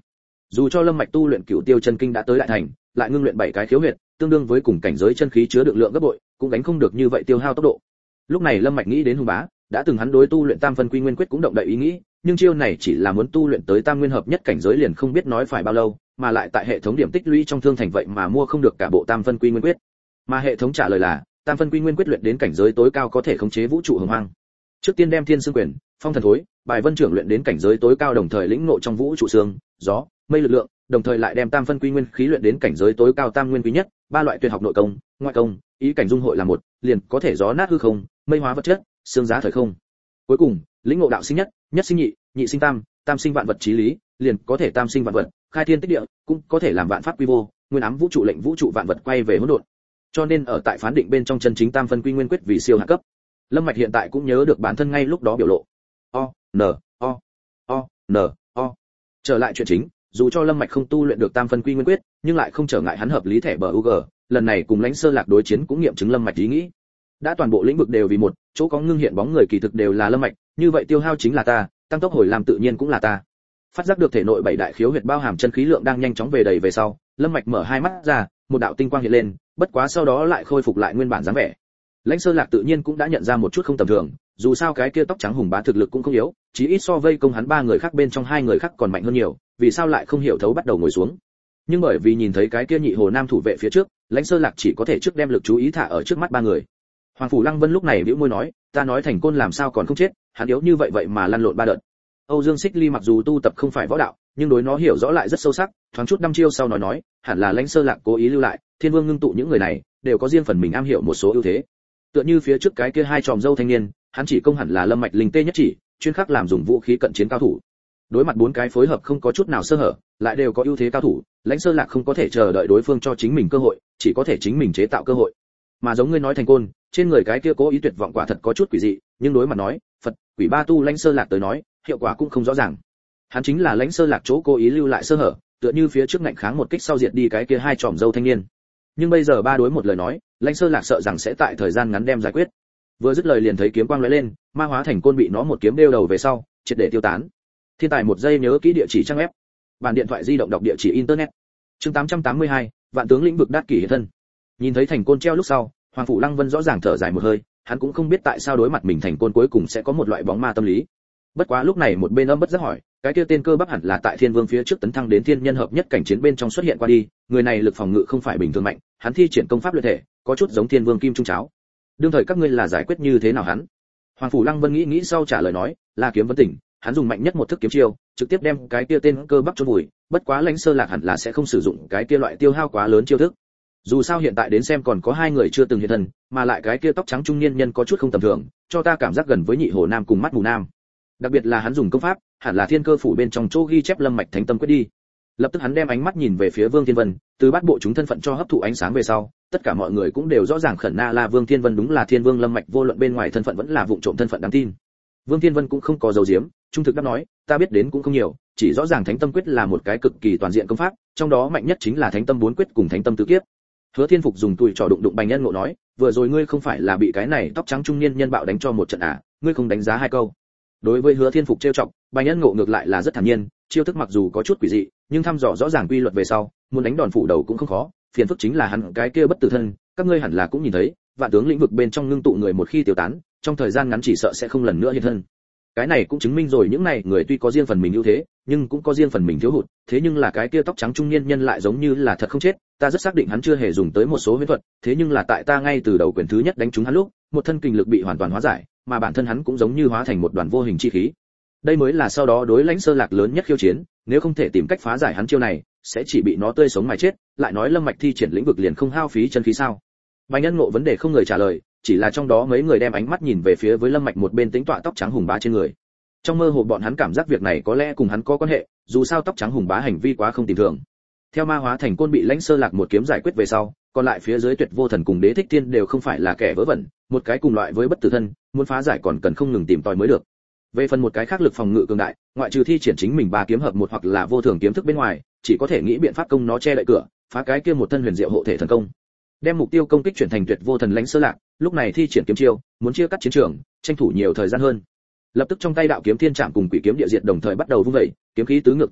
A: Dù cho Lâm Mạch tu luyện Cửu Tiêu chân kinh đã tới đại thành, lại ngưng luyện 7 cái khiếu huyệt, tương đương với cùng cảnh giới chân khí chứa đựng lượng gấp bội, cũng gánh không được như vậy tiêu hao tốc độ. Lúc này Lâm Mạch nghĩ đến Hùng Bá, đã từng hắn đối tu luyện Tam Phân Quy Nguyên Quyết cũng động đậy ý nghĩ, nhưng chiêu này chỉ là muốn tu luyện tới Tam Nguyên hợp nhất cảnh giới liền không biết nói phải bao lâu, mà lại tại hệ thống điểm tích lũy trong thương thành vậy mà mua không được cả bộ Tam Phân Quy Nguyên Quyết. Mà hệ thống trả lời là, Tam Phân Quy Nguyên Quyết luyện đến cảnh giới tối cao có thể khống chế vũ trụ hồng hoang. Trước tiên đem Thiên Xương Quyền, Phong Thần Thối, Bài Vân Trưởng luyện đến cảnh giới tối cao đồng thời lĩnh ngộ trong vũ trụ sương, gió, mây lực lượng, đồng thời lại đem Tam Phân Quy Nguyên khí luyện đến cảnh giới tối cao Tam Nguyên quý nhất, ba loại tuyệt học nội công, ngoại công, ý cảnh dung hội là một, liền có thể gió nát hư không, mây hóa vật chất, sương giá thời không. Cuối cùng, lĩnh ngộ đạo sinh nhất, nhất sinh nhị, nhị sinh tam, tam sinh vạn vật chí lý, liền có thể tam sinh vạn vật, khai thiên tích địa, cũng có thể làm vạn pháp quy vô, nguyên ám vũ trụ lệnh vũ trụ vạn vật quay về hỗn độn. Cho nên ở tại phán định bên trong chân chính Tam Phân Quy Nguyên Quyết vì siêu hạ cấp. Lâm Mạch hiện tại cũng nhớ được bản thân ngay lúc đó biểu lộ. O. Trở lại chuyện chính, dù cho Lâm Mạch không tu luyện được Tam Phân Quy Nguyên Quyết, nhưng lại không trở ngại hắn hợp lý thẻ bờ UG, lần này cùng Lãnh Sơ Lạc đối chiến cũng nghiệm chứng Lâm Mạch ý nghĩ. Đã toàn bộ lĩnh vực đều vì một, chỗ có ngưng hiện bóng người kỳ thực đều là Lâm Mạch, như vậy tiêu hao chính là ta, tăng tốc hồi làm tự nhiên cũng là ta. Phát giác được thể nội 7 đại khiếu huyệt bao hàm chân khí lượng đang nhanh chóng về đầy về sau, Lâm Mạch mở hai mắt ra, một đạo tinh quang hiện lên, bất quá sau đó lại khôi phục lại nguyên bản dáng vẻ. Lãnh Sơ Lạc tự nhiên cũng đã nhận ra một chút không tầm thường, dù sao cái kia tóc trắng Hùng Bá thực lực cũng không yếu, chí ít so vây công hắn 3 người khác bên trong 2 người khác còn mạnh hơn nhiều, vì sao lại không hiểu thấu bắt đầu ngồi xuống. Nhưng bởi vì nhìn thấy cái kia nhị hồ nam thủ vệ phía trước, Lãnh Sơ Lạc chỉ có thể trước đem lực chú ý thả ở trước mắt 3 người. Hoàng phủ Lăng Vân lúc này bĩu môi nói, ta nói Thành Côn làm sao còn không chết, hắn yếu như vậy vậy mà lăn lộn 3 đợt. Âu Dương Xích Ly mặc dù tu tập không phải võ đạo, nhưng đối nó hiểu rõ lại rất sâu sắc, thoáng chút đăm chiêu sau nói, hẳn là Lãnh Sơ Lạc cố ý lưu lại, Thiên Vương ngưng tụ những người này, đều có riêng phần mình am hiểu một số ưu thế. Tựa như phía trước cái kia 2 tròm dâu thanh niên, hắn chỉ công hẳn là Lâm Mạch linh tê nhất chỉ, chuyên khắc làm dùng vũ khí cận chiến cao thủ. Đối mặt 4 cái phối hợp không có chút nào sơ hở, lại đều có ưu thế cao thủ, Lãnh Sơ Lạc không có thể chờ đợi đối phương cho chính mình cơ hội, chỉ có thể chính mình chế tạo cơ hội. Mà giống ngươi nói Thành Côn, trên người cái kia cố ý tuyệt vọng quả thật có chút quỷ dị, nhưng đối mặt nói, Phật, quỷ ba tu Lãnh Sơ Lạc tới nói, hiệu quả cũng không rõ ràng. Hắn chính là Lãnh Sơ Lạc chỗ cố ý lưu lại sơ hở, tựa như phía trước ngạnh kháng một kích sau diệt đi cái kia 2 tròm dâu thanh niên. Nhưng bây giờ 3 đối 1 lời nói, Lãnh Sơ Lạc sợ rằng sẽ tại thời gian ngắn đem giải quyết. Vừa dứt lời liền thấy kiếm quang lóe lên, ma hóa Thành Côn bị nó một kiếm đeo đầu về sau, triệt để tiêu tán. Thiên tài 1 giây nhớ kỹ địa chỉ trang web. Bản điện thoại di động đọc địa chỉ internet. Chương 882, Vạn tướng lĩnh vực đát kỷ hiện thân. Nhìn thấy Thành Côn treo lúc sau, Hoàng phủ Lăng Vân rõ ràng thở dài một hơi, hắn cũng không biết tại sao đối mặt mình Thành Côn cuối cùng sẽ có một loại bóng ma tâm lý. Bất quá lúc này một bên âm bất giác hỏi, cái kia tên cơ bắp hẳn là tại Thiên Vương phía trước tấn thăng đến thiên nhân hợp nhất cảnh chiến bên trong xuất hiện qua đi, người này lực phòng ngự không phải bình thường mạnh, hắn thi triển công pháp luyện thể, có chút giống Thiên Vương kim trung cháo. Đương thời các ngươi là giải quyết như thế nào hắn? Hoàng phủ Lăng Vân nghĩ sau trả lời nói, là kiếm vấn tỉnh, hắn dùng mạnh nhất một thức kiếm chiêu, trực tiếp đem cái kia tên cơ bắp chôn vùi, bất quá Lãnh Sơ Lạc hẳn là sẽ không sử dụng cái kia loại tiêu hao quá lớn chiêu thức. Dù sao hiện tại đến xem còn có 2 người chưa từng hiện thân, mà lại cái kia tóc trắng trung niên nhân có chút không tầm thường, cho ta cảm giác gần với nhị hồ nam cùng mắt mù nam. Đặc biệt là hắn dùng công pháp, hẳn là Thiên Cơ phủ bên trong chỗ ghi chép Lâm Mạch Thánh Tâm quyết đi. Lập tức hắn đem ánh mắt nhìn về phía Vương Thiên Vân, từ bát bộ chúng thân phận cho hấp thụ ánh sáng về sau, tất cả mọi người cũng đều rõ ràng khẩn na la Vương Thiên Vân đúng là Thiên Vương Lâm Mạch vô luận bên ngoài thân phận vẫn là vụng trộm thân phận đáng tin. Vương Thiên Vân cũng không có giấu giếm, trung thực đáp nói, ta biết đến cũng không nhiều, chỉ rõ ràng Thánh Tâm quyết là một cái cực kỳ toàn diện công pháp, trong đó mạnh nhất chính là Thánh Tâm 4 quyết cùng Thánh Tâm tứ kiếp. Hứa Thiên Phục dùng tùi trò đụng đụng Bành Nhân Ngộ nói, vừa rồi ngươi không phải là bị cái này tóc trắng trung niên nhân bạo đánh cho một trận à, ngươi không đánh giá 2 câu. Đối với Hứa Thiên Phục trêu chọc, Bành Nhân Ngộ ngược lại là rất thản nhiên, chiêu thức mặc dù có chút quỷ dị, nhưng thăm dò rõ ràng quy luật về sau, muốn đánh đòn phủ đầu cũng không khó, phiền phức chính là hắn cái kia bất tử thân, các ngươi hẳn là cũng nhìn thấy, vạn tướng lĩnh vực bên trong ngưng tụ người một khi tiêu tán, trong thời gian ngắn chỉ sợ sẽ không lần nữa hiện thân. Cái này cũng chứng minh rồi những này người tuy có riêng phần mình ưu thế, nhưng cũng có riêng phần mình thiếu hụt, thế nhưng là cái kia tóc trắng trung niên nhân lại giống như là thật không chết, ta rất xác định hắn chưa hề dùng tới một số huyễn thuật, thế nhưng là tại ta ngay từ đầu quyền thứ nhất đánh trúng hắn lúc, một thân kình lực bị hoàn toàn hóa giải, mà bản thân hắn cũng giống như hóa thành một đoàn vô hình chi khí. Đây mới là sau đó đối Lãnh Sơ Lạc lớn nhất khiêu chiến, nếu không thể tìm cách phá giải hắn chiêu này, sẽ chỉ bị nó tươi sống mà chết, lại nói Lâm Mạch thi triển lĩnh vực liền không hao phí chân khí sao? Bành Nhân Ngộ vấn đề không người trả lời, chỉ là trong đó mấy người đem ánh mắt nhìn về phía với Lâm Mạch một bên tính tọa tóc trắng Hùng Bá trên người. Trong mơ hồ bọn hắn cảm giác việc này có lẽ cùng hắn có quan hệ, dù sao tóc trắng Hùng Bá hành vi quá không tầm thường. Theo ma hóa Thành Côn bị Lãnh Sơ Lạc một kiếm giải quyết về sau, còn lại phía dưới Tuyệt Vô Thần cùng Đế Thích Thiên đều không phải là kẻ vớ vẩn, một cái cùng loại với bất tử thân, muốn phá giải còn cần không ngừng tìm tòi mới được. Về phần một cái khác lực phòng ngự cường đại, ngoại trừ thi triển chính mình 3 kiếm hợp một hoặc là vô thường kiếm thức bên ngoài, chỉ có thể nghĩ biện pháp công nó che đậy cửa, phá cái kia một thân huyền diệu hộ thể thần công. Đem mục tiêu công kích chuyển thành Tuyệt Vô Thần Lãnh Sơ Lạc, lúc này thi triển kiếm chiêu, muốn chia cắt chiến trường, tranh thủ nhiều thời gian hơn. Lập tức trong tay đạo kiếm thiên trảm cùng quỷ kiếm địa diệt đồng thời bắt đầu vung dậy, kiếm khí tứ ngược tung hành,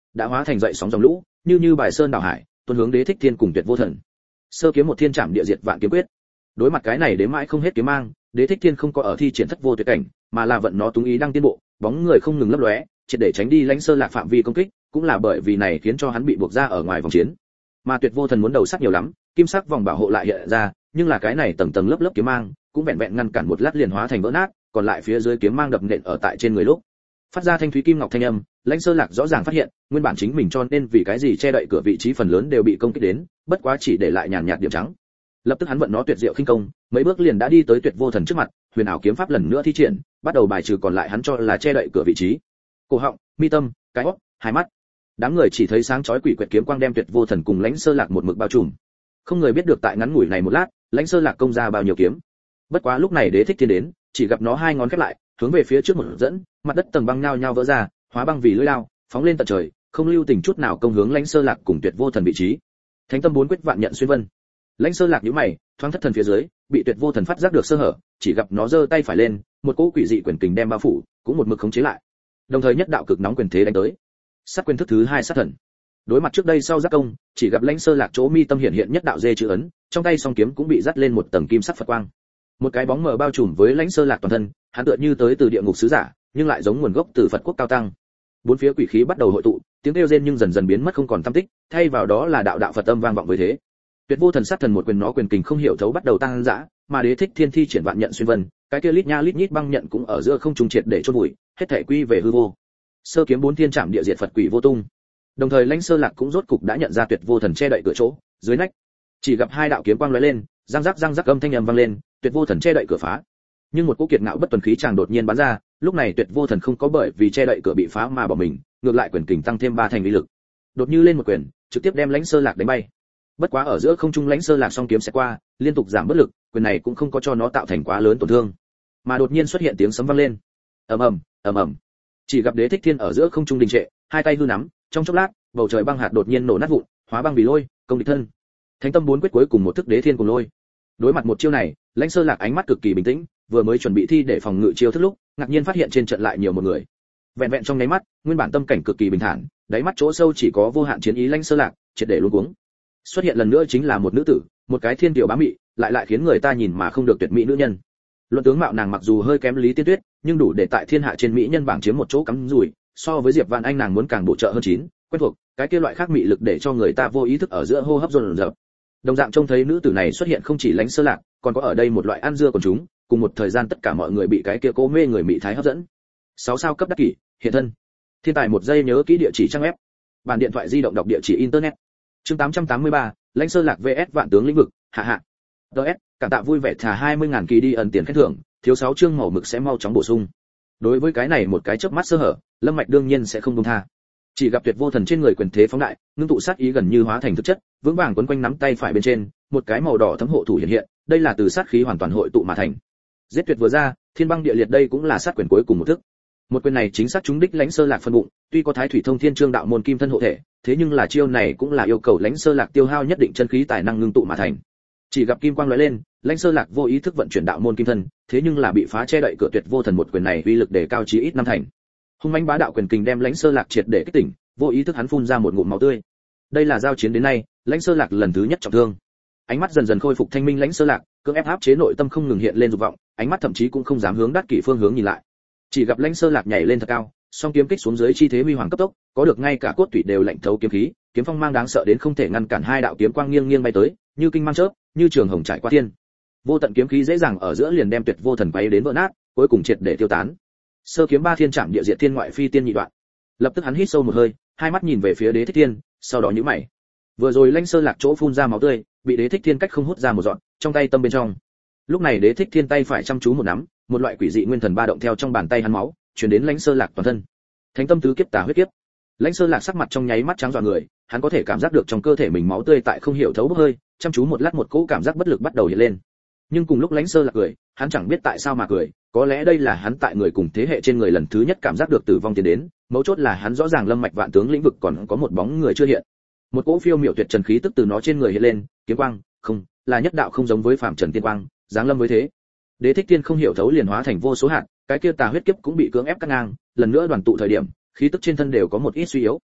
A: đã hóa thành dậy sóng dòng lũ, như bài sơn đảo hải, tuôn hướng Đế Thích Thiên cùng Tuyệt Vô Thần. Sơ kiếm một thiên trảm địa diệt vạn kiếm quyết. Đối mặt cái này đến mãi không hết kiếm mang, Đế Thích Thiên không có ở thi triển thất vô tuyệt cảnh, mà là vận nó túng ý đang tiến bộ, bóng người không ngừng lấp lóe, triệt để tránh đi Lãnh Sơ Lạc phạm vi công kích, cũng là bởi vì này khiến cho hắn bị buộc ra ở ngoài vòng chiến. Mà Tuyệt Vô Thần muốn đầu sắc nhiều lắm, kim sắc vòng bảo hộ lại hiện ra, nhưng là cái này tầng tầng lớp lớp kiếm mang, cũng vẹn vẹn ngăn cản một lát liền hóa thành vỡ nát, còn lại phía dưới kiếm mang đập nện ở tại trên người lúc, phát ra thanh thúy kim ngọc thanh âm. Lãnh Sơ Lạc rõ ràng phát hiện, nguyên bản chính mình cho nên vì cái gì che đậy cửa vị trí phần lớn đều bị công kích đến, bất quá chỉ để lại nhàn nhạt điểm trắng. Lập tức hắn vận nó tuyệt diệu khinh công, mấy bước liền đã đi tới Tuyệt Vô Thần trước mặt, huyền ảo kiếm pháp lần nữa thi triển, bắt đầu bài trừ còn lại hắn cho là che đậy cửa vị trí. Cổ họng, mi tâm, cái hốc, hai mắt. Đám người chỉ thấy sáng chói quỷ quyệt kiếm quang đem Tuyệt Vô Thần cùng Lãnh Sơ Lạc một mực bao trùm. Không người biết được tại ngắn ngủi này một lát, Lãnh Sơ Lạc công ra bao nhiêu kiếm. Bất quá lúc này Đế Thích Thiên đến, chỉ gặp nó hai ngón khép lại, hướng về phía trước một dẫn, mặt đất tầng băng nhao nhao vỡ ra, hóa băng vì lưỡi lao, phóng lên tận trời, không lưu tình chút nào công hướng Lãnh Sơ Lạc cùng Tuyệt Vô Thần vị trí. Thánh tâm bốn quyết vạn nhận xuyên vân. Lãnh Sơ Lạc nhíu mày, thoáng thất thần phía dưới, bị Tuyệt Vô Thần phát giác được sơ hở, chỉ gặp nó giơ tay phải lên, một cỗ quỷ dị quyền kình đem bao phủ, cũng một mực khống chế lại. Đồng thời nhất đạo cực nóng quyền thế đánh tới. Sát quyền thức thứ hai sát thần. Đối mặt trước đây sau giác công, chỉ gặp Lãnh Sơ Lạc chỗ mi tâm hiện hiện nhất đạo dê chữ ấn, trong tay song kiếm cũng bị dắt lên một tầng kim sắc Phật quang. Một cái bóng mờ bao trùm với Lãnh Sơ Lạc toàn thân, hắn tựa như tới từ địa ngục sứ giả, nhưng lại giống nguồn gốc từ Phật quốc cao tăng. Bốn phía quỷ khí bắt đầu hội tụ, tiếng kêu rên nhưng dần dần biến mất không còn tăm tích, thay vào đó là đạo đạo Phật âm vang vọng với thế. Tuyệt Vô Thần sát thần một quyền nó quyền kình không hiểu thấu bắt đầu tăng dã, mà Đế Thích Thiên thi triển vạn nhận xuyên vân, cái kia lít nha lít nhít băng nhận cũng ở giữa không trung triệt để chôn vùi, hết thảy quy về hư vô. Sơ kiếm bốn thiên trảm địa diệt Phật quỷ vô tung. Đồng thời Lãnh Sơ Lạc cũng rốt cục đã nhận ra Tuyệt Vô Thần che đậy cửa chỗ, dưới nách chỉ gặp hai đạo kiếm quang lóe lên, răng rắc âm thanh ầm vang lên, Tuyệt Vô Thần che đậy cửa phá. Nhưng một cỗ kiệt ngạo bất tuần khí chàng đột nhiên bắn ra, lúc này Tuyệt Vô Thần không có bởi vì che đậy cửa bị phá mà bỏ mình, ngược lại quyền kình tăng thêm ba thành uy lực. Đột như lên một quyền, trực tiếp đem Lãnh Sơ Lạc đánh bay. Bất quá ở giữa không trung Lãnh Sơ Lạc song kiếm sẽ qua, liên tục giảm bất lực, quyền này cũng không có cho nó tạo thành quá lớn tổn thương. Mà đột nhiên xuất hiện tiếng sấm vang lên. Ầm ầm. Chỉ gặp Đế Thích Thiên ở giữa không trung đình trệ, hai tay hư nắm, trong chốc lát, bầu trời băng hạt đột nhiên nổ nát vụn, hóa băng vì lôi, công địch thân. Thánh tâm bốn quyết cuối cùng một thức Đế Thiên cùng lôi. Đối mặt một chiêu này, Lãnh Sơ Lạc ánh mắt cực kỳ bình tĩnh, vừa mới chuẩn bị thi để phòng ngự chiêu thức lúc, ngạc nhiên phát hiện trên trận lại nhiều một người. Vẹn vẹn trong nháy mắt, nguyên bản tâm cảnh cực kỳ bình thản, đáy mắt chỗ sâu chỉ có vô hạn chiến ý Lãnh Sơ Lạc, triệt để luống cuống. Xuất hiện lần nữa chính là một nữ tử, một cái thiên tiểu bá mị, lại khiến người ta nhìn mà không được tuyệt mỹ nữ nhân. Luận tướng mạo nàng mặc dù hơi kém Lý Tiên Tuyết, nhưng đủ để tại thiên hạ trên mỹ nhân bảng chiếm một chỗ cắm rủi, so với Diệp Vạn Anh nàng muốn càng bổ trợ hơn chín, quen thuộc, cái kia loại khác mị lực để cho người ta vô ý thức ở giữa hô hấp dồn dập. Đồng dạng trông thấy nữ tử này xuất hiện không chỉ Lãnh Sơ Lạc, còn có ở đây một loại ăn dưa của chúng, cùng một thời gian tất cả mọi người bị cái kia cố mê người mỹ thái hấp dẫn. 6 sao cấp đắc kỷ, hiện thân. Thiên tài một giây nhớ kỹ địa chỉ trang web. Bản điện thoại di động đọc địa chỉ internet. Chương 883, Lãnh Sơ Lạc VS Vạn tướng lĩnh vực, hạ. DS, cảm tạ vui vẻ thả 20.000 kỳ đi ẩn tiền khen thưởng, thiếu 6 chương màu mực sẽ mau chóng bổ sung. Đối với cái này một cái chớp mắt sơ hở, Lâm Mạch đương nhiên sẽ không buông tha. Chỉ gặp Tuyệt Vô Thần trên người quyền thế phóng đại, ngưng tụ sát ý gần như hóa thành thực chất, vững vàng quấn quanh nắm tay phải bên trên, một cái màu đỏ thấm hộ thủ hiện hiện, đây là từ sát khí hoàn toàn hội tụ mà thành. Giết tuyệt vừa ra, thiên băng địa liệt đây cũng là sát quyền cuối cùng một thức. Một quyền này chính xác trúng đích Lãnh Sơ Lạc phân bụng, tuy có Thái Thủy Thông Thiên Trương đạo môn kim thân hộ thể, thế nhưng là chiêu này cũng là yêu cầu Lãnh Sơ Lạc tiêu hao nhất định chân khí tài năng ngưng tụ mà thành. Chỉ gặp kim quang lóe lên, Lãnh Sơ Lạc vô ý thức vận chuyển đạo môn kim thân, thế nhưng là bị phá che đậy cửa Tuyệt Vô Thần một quyền này uy lực để cao chí ít năm thành. Hung mãnh bá đạo quyền kình đem Lãnh Sơ Lạc triệt để kích tỉnh, vô ý thức hắn phun ra một ngụm máu tươi. Đây là giao chiến đến nay, Lãnh Sơ Lạc lần thứ nhất trọng thương. Ánh mắt dần dần khôi phục thanh minh Lãnh Sơ Lạc, cưỡng ép áp chế nội tâm không ngừng hiện lên dục vọng, ánh mắt thậm chí cũng không dám hướng đắc kỷ phương hướng nhìn lại. Chỉ gặp Lãnh Sơ Lạc nhảy lên thật cao, song kiếm kích xuống dưới chi thế huy hoàng cấp tốc, có được ngay cả cốt tủy đều lạnh thấu kiếm khí, kiếm phong mang đáng sợ đến không thể ngăn cản hai đạo kiếm quang nghiêng nghiêng bay tới, như kinh mang chớp, như trường hồng trải qua thiên. Vô tận kiếm khí dễ dàng ở giữa liền đem Tuyệt Vô Thần bay đến vỡ nát, cuối cùng triệt để tiêu tán. Sơ kiếm ba thiên trảm địa diệt thiên ngoại phi tiên nhị đoạn. Lập tức hắn hít sâu một hơi, hai mắt nhìn về phía Đế Thích Thiên, sau đó nhíu mày. Vừa rồi Lãnh Sơ Lạc chỗ phun ra máu tươi, bị Đế Thích Thiên cách không hút ra một giọt, trong tay tâm bên trong. Lúc này Đế Thích Thiên tay phải chăm chú một nắm, một loại quỷ dị nguyên thần ba động theo trong bàn tay hắn máu, truyền đến Lãnh Sơ Lạc toàn thân. Thánh tâm tứ kiếp tà huyết kiếp. Lãnh Sơ Lạc sắc mặt trong nháy mắt trắng dọa người, hắn có thể cảm giác được trong cơ thể mình máu tươi tại không hiểu thấu bốc hơi, chăm chú một lát một cỗ cảm giác bất lực bắt đầu hiện lên. Nhưng cùng lúc Lãnh Sơ Lạc cười, hắn chẳng biết tại sao mà cười, có lẽ đây là hắn tại người cùng thế hệ trên người lần thứ nhất cảm giác được tử vong tiến đến, mấu chốt là hắn rõ ràng Lâm Mạch Vạn tướng lĩnh vực còn có một bóng người chưa hiện. Một cỗ phiêu miểu tuyệt trần khí tức từ nó trên người hiện lên, kiếm quang, không, là nhất đạo không giống với phàm trần tiên quang, giáng lâm với thế. Đế Thích Thiên không hiểu thấu liền hóa thành vô số hạt, cái kia tà huyết kiếp cũng bị cưỡng ép cắt ngang, lần nữa đoàn tụ thời điểm, khí tức trên thân đều có một ít suy yếu.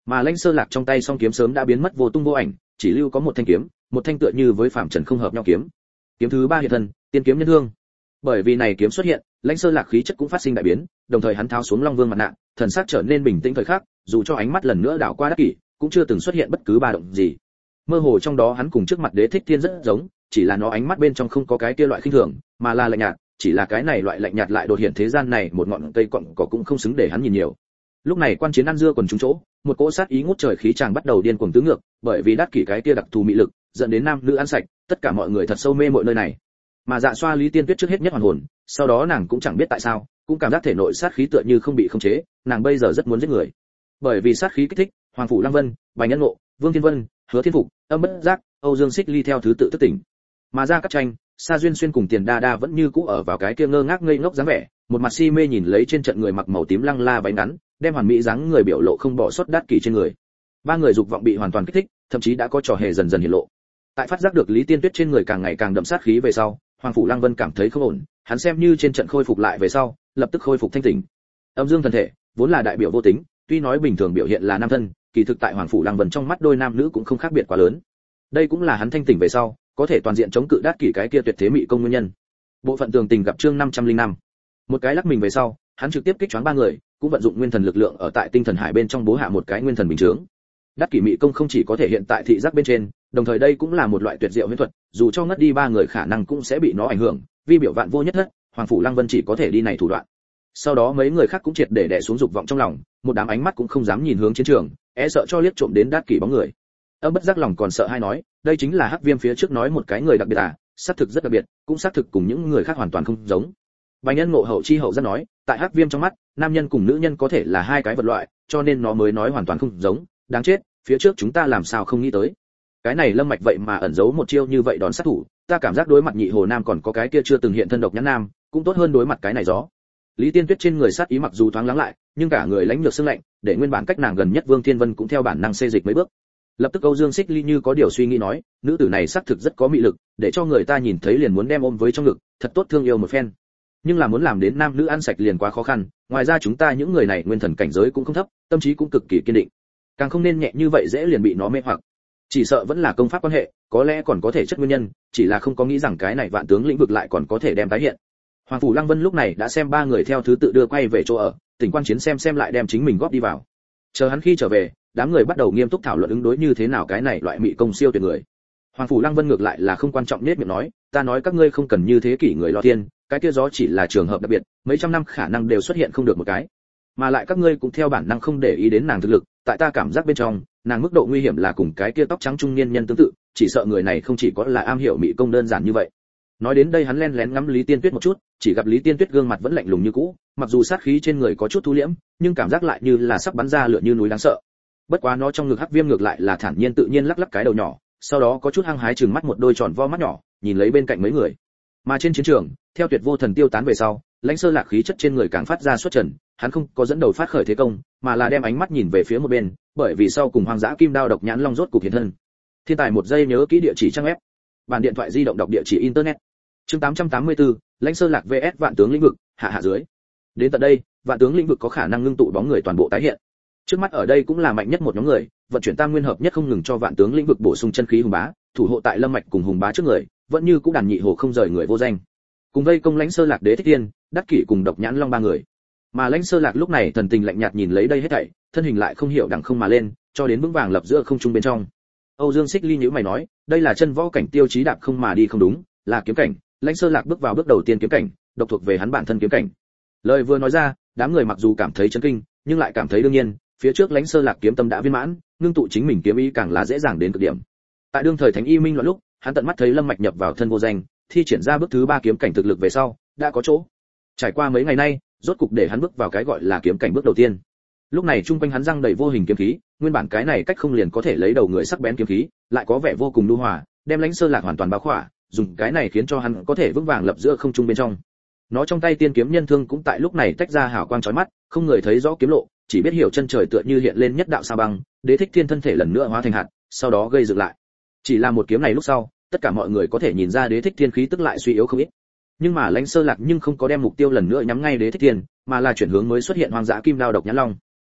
A: Mà Lãnh Sơ Lạc trong tay song kiếm sớm đã biến mất vô tung vô ảnh, chỉ lưu có một thanh kiếm, một thanh tựa như với phàm trần không hợp nhau kiếm. Kiếm thứ 3 hiện thân, tiên kiếm nhân hương. Bởi vì này kiếm xuất hiện, Lãnh Sơ Lạc khí chất cũng phát sinh đại biến, đồng thời hắn tháo xuống Long Vương mặt nạ, thần sắc trở nên bình tĩnh thời khắc, dù cho ánh mắt lần nữa đảo qua Đắc Kỷ, cũng chưa từng xuất hiện bất cứ ba động gì. Mơ hồ trong đó hắn cùng trước mặt Đế Thích Thiên rất giống, chỉ là nó ánh mắt bên trong không có cái kia loại khinh thường, mà là lạnh nhạt, chỉ là cái này loại lạnh nhạt lại đột hiện thế gian này một ngọn cây cọn cỏ cũng không xứng để hắn nhìn nhiều. Lúc này quan chiến ăn dưa còn trúng chỗ, một cỗ sát ý ngút trời khí chàng bắt đầu điên cuồng tứ ngược, bởi vì Đắc Kỷ cái kia đặc thù mị lực, dẫn đến nam nữ ăn sạch, tất cả mọi người thật sâu mê mội nơi này. Mà Dạ Xoa Lý Tiên Tuyết trước hết nhất hoàn hồn, sau đó nàng cũng chẳng biết tại sao, cũng cảm giác thể nội sát khí tựa như không bị khống chế, nàng bây giờ rất muốn giết người. Bởi vì sát khí kích thích, Hoàng phủ Lăng Vân, Bành Nhân Ngộ, Vương Thiên Vân, Hứa Thiên Phục, Âm Bất Giác, Âu Dương Xích Ly theo thứ tự thức tỉnh. Mà Gia Cát Tranh, Sa Duyên Xuyên cùng Tiền Đa Đa vẫn như cũ ở vào cái kia ngơ ngác ngây ngốc dáng vẻ, một mặt si mê nhìn lấy trên trận người mặc màu tím lăng la váy ngắn, đem hoàn mỹ dáng người biểu lộ không bỏ sót Đắc Kỷ trên người. Ba người dục vọng bị hoàn toàn kích thích, thậm chí đã có trò hề dần dần hiện lộ. Tại phát giác được Lý Tiên Tuyết trên người càng ngày càng đậm sát khí về sau, Hoàng phủ Lăng Vân cảm thấy không ổn, hắn xem như trên trận khôi phục lại về sau, lập tức khôi phục thanh tỉnh. Âm dương thần thể, vốn là đại biểu vô tính, tuy nói bình thường biểu hiện là nam thân, kỳ thực tại Hoàng phủ Lăng Vân trong mắt đôi nam nữ cũng không khác biệt quá lớn. Đây cũng là hắn thanh tỉnh về sau, có thể toàn diện chống cự Đắc Kỷ cái kia tuyệt thế mị công nguyên nhân. Bộ phận tường tình gặp chương 505. Một cái lắc mình về sau, hắn trực tiếp kích choáng ba người, cũng vận dụng nguyên thần lực lượng ở tại tinh thần hải bên trong bố hạ một cái nguyên thần bình chướng. Đắc Kỷ mị công không chỉ có thể hiện tại thị giác bên trên, đồng thời đây cũng là một loại tuyệt diệu huyễn thuật, dù cho ngất đi ba người khả năng cũng sẽ bị nó ảnh hưởng, vi biểu vạn vô nhất thất, Hoàng phủ Lăng Vân chỉ có thể đi này thủ đoạn. Sau đó mấy người khác cũng triệt để đè xuống dục vọng trong lòng, một đám ánh mắt cũng không dám nhìn hướng chiến trường, e sợ cho liếc trộm đến Đắc Kỷ bóng người. Âm Bất Giác lòng còn sợ hai nói, đây chính là Hắc Viêm phía trước nói một cái người đặc biệt à, xác thực rất đặc biệt, cũng xác thực cùng những người khác hoàn toàn không giống. Bành Nhân Ngộ hậu chi hậu rất nói, tại Hắc Viêm trong mắt, nam nhân cùng nữ nhân có thể là hai cái vật loại, cho nên nó mới nói hoàn toàn không giống, đáng chết, phía trước chúng ta làm sao không nghĩ tới. Cái này Lâm Mạch vậy mà ẩn giấu một chiêu như vậy đón sát thủ, ta cảm giác đối mặt Nhị Hồ Nam còn có cái kia chưa từng hiện thân độc nhãn nam, cũng tốt hơn đối mặt cái này gió. Lý Tiên Tuyết trên người sát ý mặc dù thoáng lắng lại, nhưng cả người lãnh nhược sương lạnh, để nguyên bản cách nàng gần nhất Vương Thiên Vân cũng theo bản năng xê dịch mấy bước. Lập tức Âu Dương Xích Ly như có điều suy nghĩ nói, nữ tử này xác thực rất có mị lực, để cho người ta nhìn thấy liền muốn đem ôm với trong ngực, thật tốt thương yêu một phen. Nhưng là muốn làm đến nam nữ ăn sạch liền quá khó khăn, ngoài ra chúng ta những người này nguyên thần cảnh giới cũng không thấp, tâm trí cũng cực kỳ kiên định, càng không nên nhẹ như vậy dễ liền bị nó mê hoặc. Chỉ sợ vẫn là công pháp quan hệ, có lẽ còn có thể chất nguyên nhân, chỉ là không có nghĩ rằng cái này vạn tướng lĩnh vực lại còn có thể đem tái hiện. Hoàng phủ Lăng Vân lúc này đã xem ba người theo thứ tự đưa quay về chỗ ở, tỉnh quan chiến xem lại đem chính mình góp đi vào. Chờ hắn khi trở về, đám người bắt đầu nghiêm túc thảo luận ứng đối như thế nào cái này loại mị công siêu tuyệt người. Hoàng phủ Lăng Vân ngược lại là không quan trọng nết miệng nói, ta nói các ngươi không cần như thế kỷ người lo thiên, cái kia gió chỉ là trường hợp đặc biệt, mấy trăm năm khả năng đều xuất hiện không được một cái. Mà lại các ngươi cũng theo bản năng không để ý đến nàng thực lực, tại ta cảm giác bên trong, nàng mức độ nguy hiểm là cùng cái kia tóc trắng trung niên nhân tương tự, chỉ sợ người này không chỉ có là am hiểu mị công đơn giản như vậy. Nói đến đây hắn lén lén ngắm Lý Tiên Tuyết một chút, chỉ gặp Lý Tiên Tuyết gương mặt vẫn lạnh lùng như cũ, mặc dù sát khí trên người có chút thu liễm, nhưng cảm giác lại như là sắp bắn ra lửa như núi đáng sợ. Bất quá nó trong ngực Hắc Viêm ngược lại là thản nhiên tự nhiên lắc lắc cái đầu nhỏ, sau đó có chút hăng hái trừng mắt một đôi tròn vo mắt nhỏ, nhìn lấy bên cạnh mấy người. Mà trên chiến trường, theo Tuyệt Vô Thần tiêu tán về sau, Lãnh Sơ Lạc khí chất trên người càng phát ra xuất trần, hắn không có dẫn đầu phát khởi thế công, mà là đem ánh mắt nhìn về phía một bên, bởi vì sau cùng Hoang Dã Kim Đao độc nhãn long rốt cục hiện thân. Thiên tài một giây nhớ kỹ địa chỉ trang web. Bản điện thoại di động đọc địa chỉ internet. Chương 884, Lãnh Sơ Lạc VS Vạn Tướng lĩnh vực, hạ dưới. Đến tận đây, Vạn Tướng lĩnh vực có khả năng ngưng tụ bóng người toàn bộ tái hiện. Trước mắt ở đây cũng là mạnh nhất một nhóm người, vận chuyển tam nguyên hợp nhất không ngừng cho Vạn Tướng lĩnh vực bổ sung chân khí hùng bá, thủ hộ tại Lâm Mạch cùng hùng bá trước người, vẫn như cũng đàn Nhị Hồ không rời người vô danh. Cùng vây công Lãnh Sơ Lạc Đế Thích Thiên, Đắc Kỷ cùng độc nhãn long ba người. Mà Lãnh Sơ Lạc lúc này thần tình lạnh nhạt nhìn lấy đây hết thảy, thân hình lại không hiểu đằng không mà lên, cho đến vững vàng lập giữa không trung bên trong. Âu Dương Xích Ly nhíu mày nói, đây là chân võ cảnh tiêu chí đạp không mà đi không đúng, là kiếm cảnh. Lãnh Sơ Lạc bước vào bước đầu tiên kiếm cảnh, độc thuộc về hắn bản thân kiếm cảnh. Lời vừa nói ra, đám người mặc dù cảm thấy chấn kinh, nhưng lại cảm thấy đương nhiên, phía trước Lãnh Sơ Lạc kiếm tâm đã viên mãn, ngưng tụ chính mình kiếm ý càng là dễ dàng đến cực điểm. Tại đương thời Thánh Y Minh loạn lúc, hắn tận mắt thấy Lâm Mạch nhập vào thân vô danh, thi triển ra bước thứ 3 kiếm cảnh thực lực về sau, đã có chỗ. Trải qua mấy ngày nay, rốt cục để hắn bước vào cái gọi là kiếm cảnh bước đầu tiên. Lúc này trung quanh hắn răng đầy vô hình kiếm khí, nguyên bản cái này cách không liền có thể lấy đầu người sắc bén kiếm khí, lại có vẻ vô cùng nhu hòa, đem Lãnh Sơ Lạc hoàn toàn bao khỏa, dùng cái này khiến cho hắn có thể vững vàng lập giữa không trung bên trong. Nó trong tay tiên kiếm nhân thương cũng tại lúc này tách ra hào quang chói mắt, không người thấy rõ kiếm lộ, chỉ biết hiểu chân trời tựa như hiện lên nhất đạo sa băng, Đế Thích Thiên thân thể lần nữa hóa thành hạt, sau đó gây dựng lại. Chỉ là một kiếm này lúc sau, tất cả mọi người có thể nhìn ra Đế Thích Thiên khí tức lại suy yếu không ít. Nhưng mà Lãnh Sơ Lạc nhưng không có đem mục tiêu lần nữa nhắm ngay Đế Thích Thiên, mà là chuyển hướng mới xuất hiện Hoang Dã Kim Đao độc nhãn long.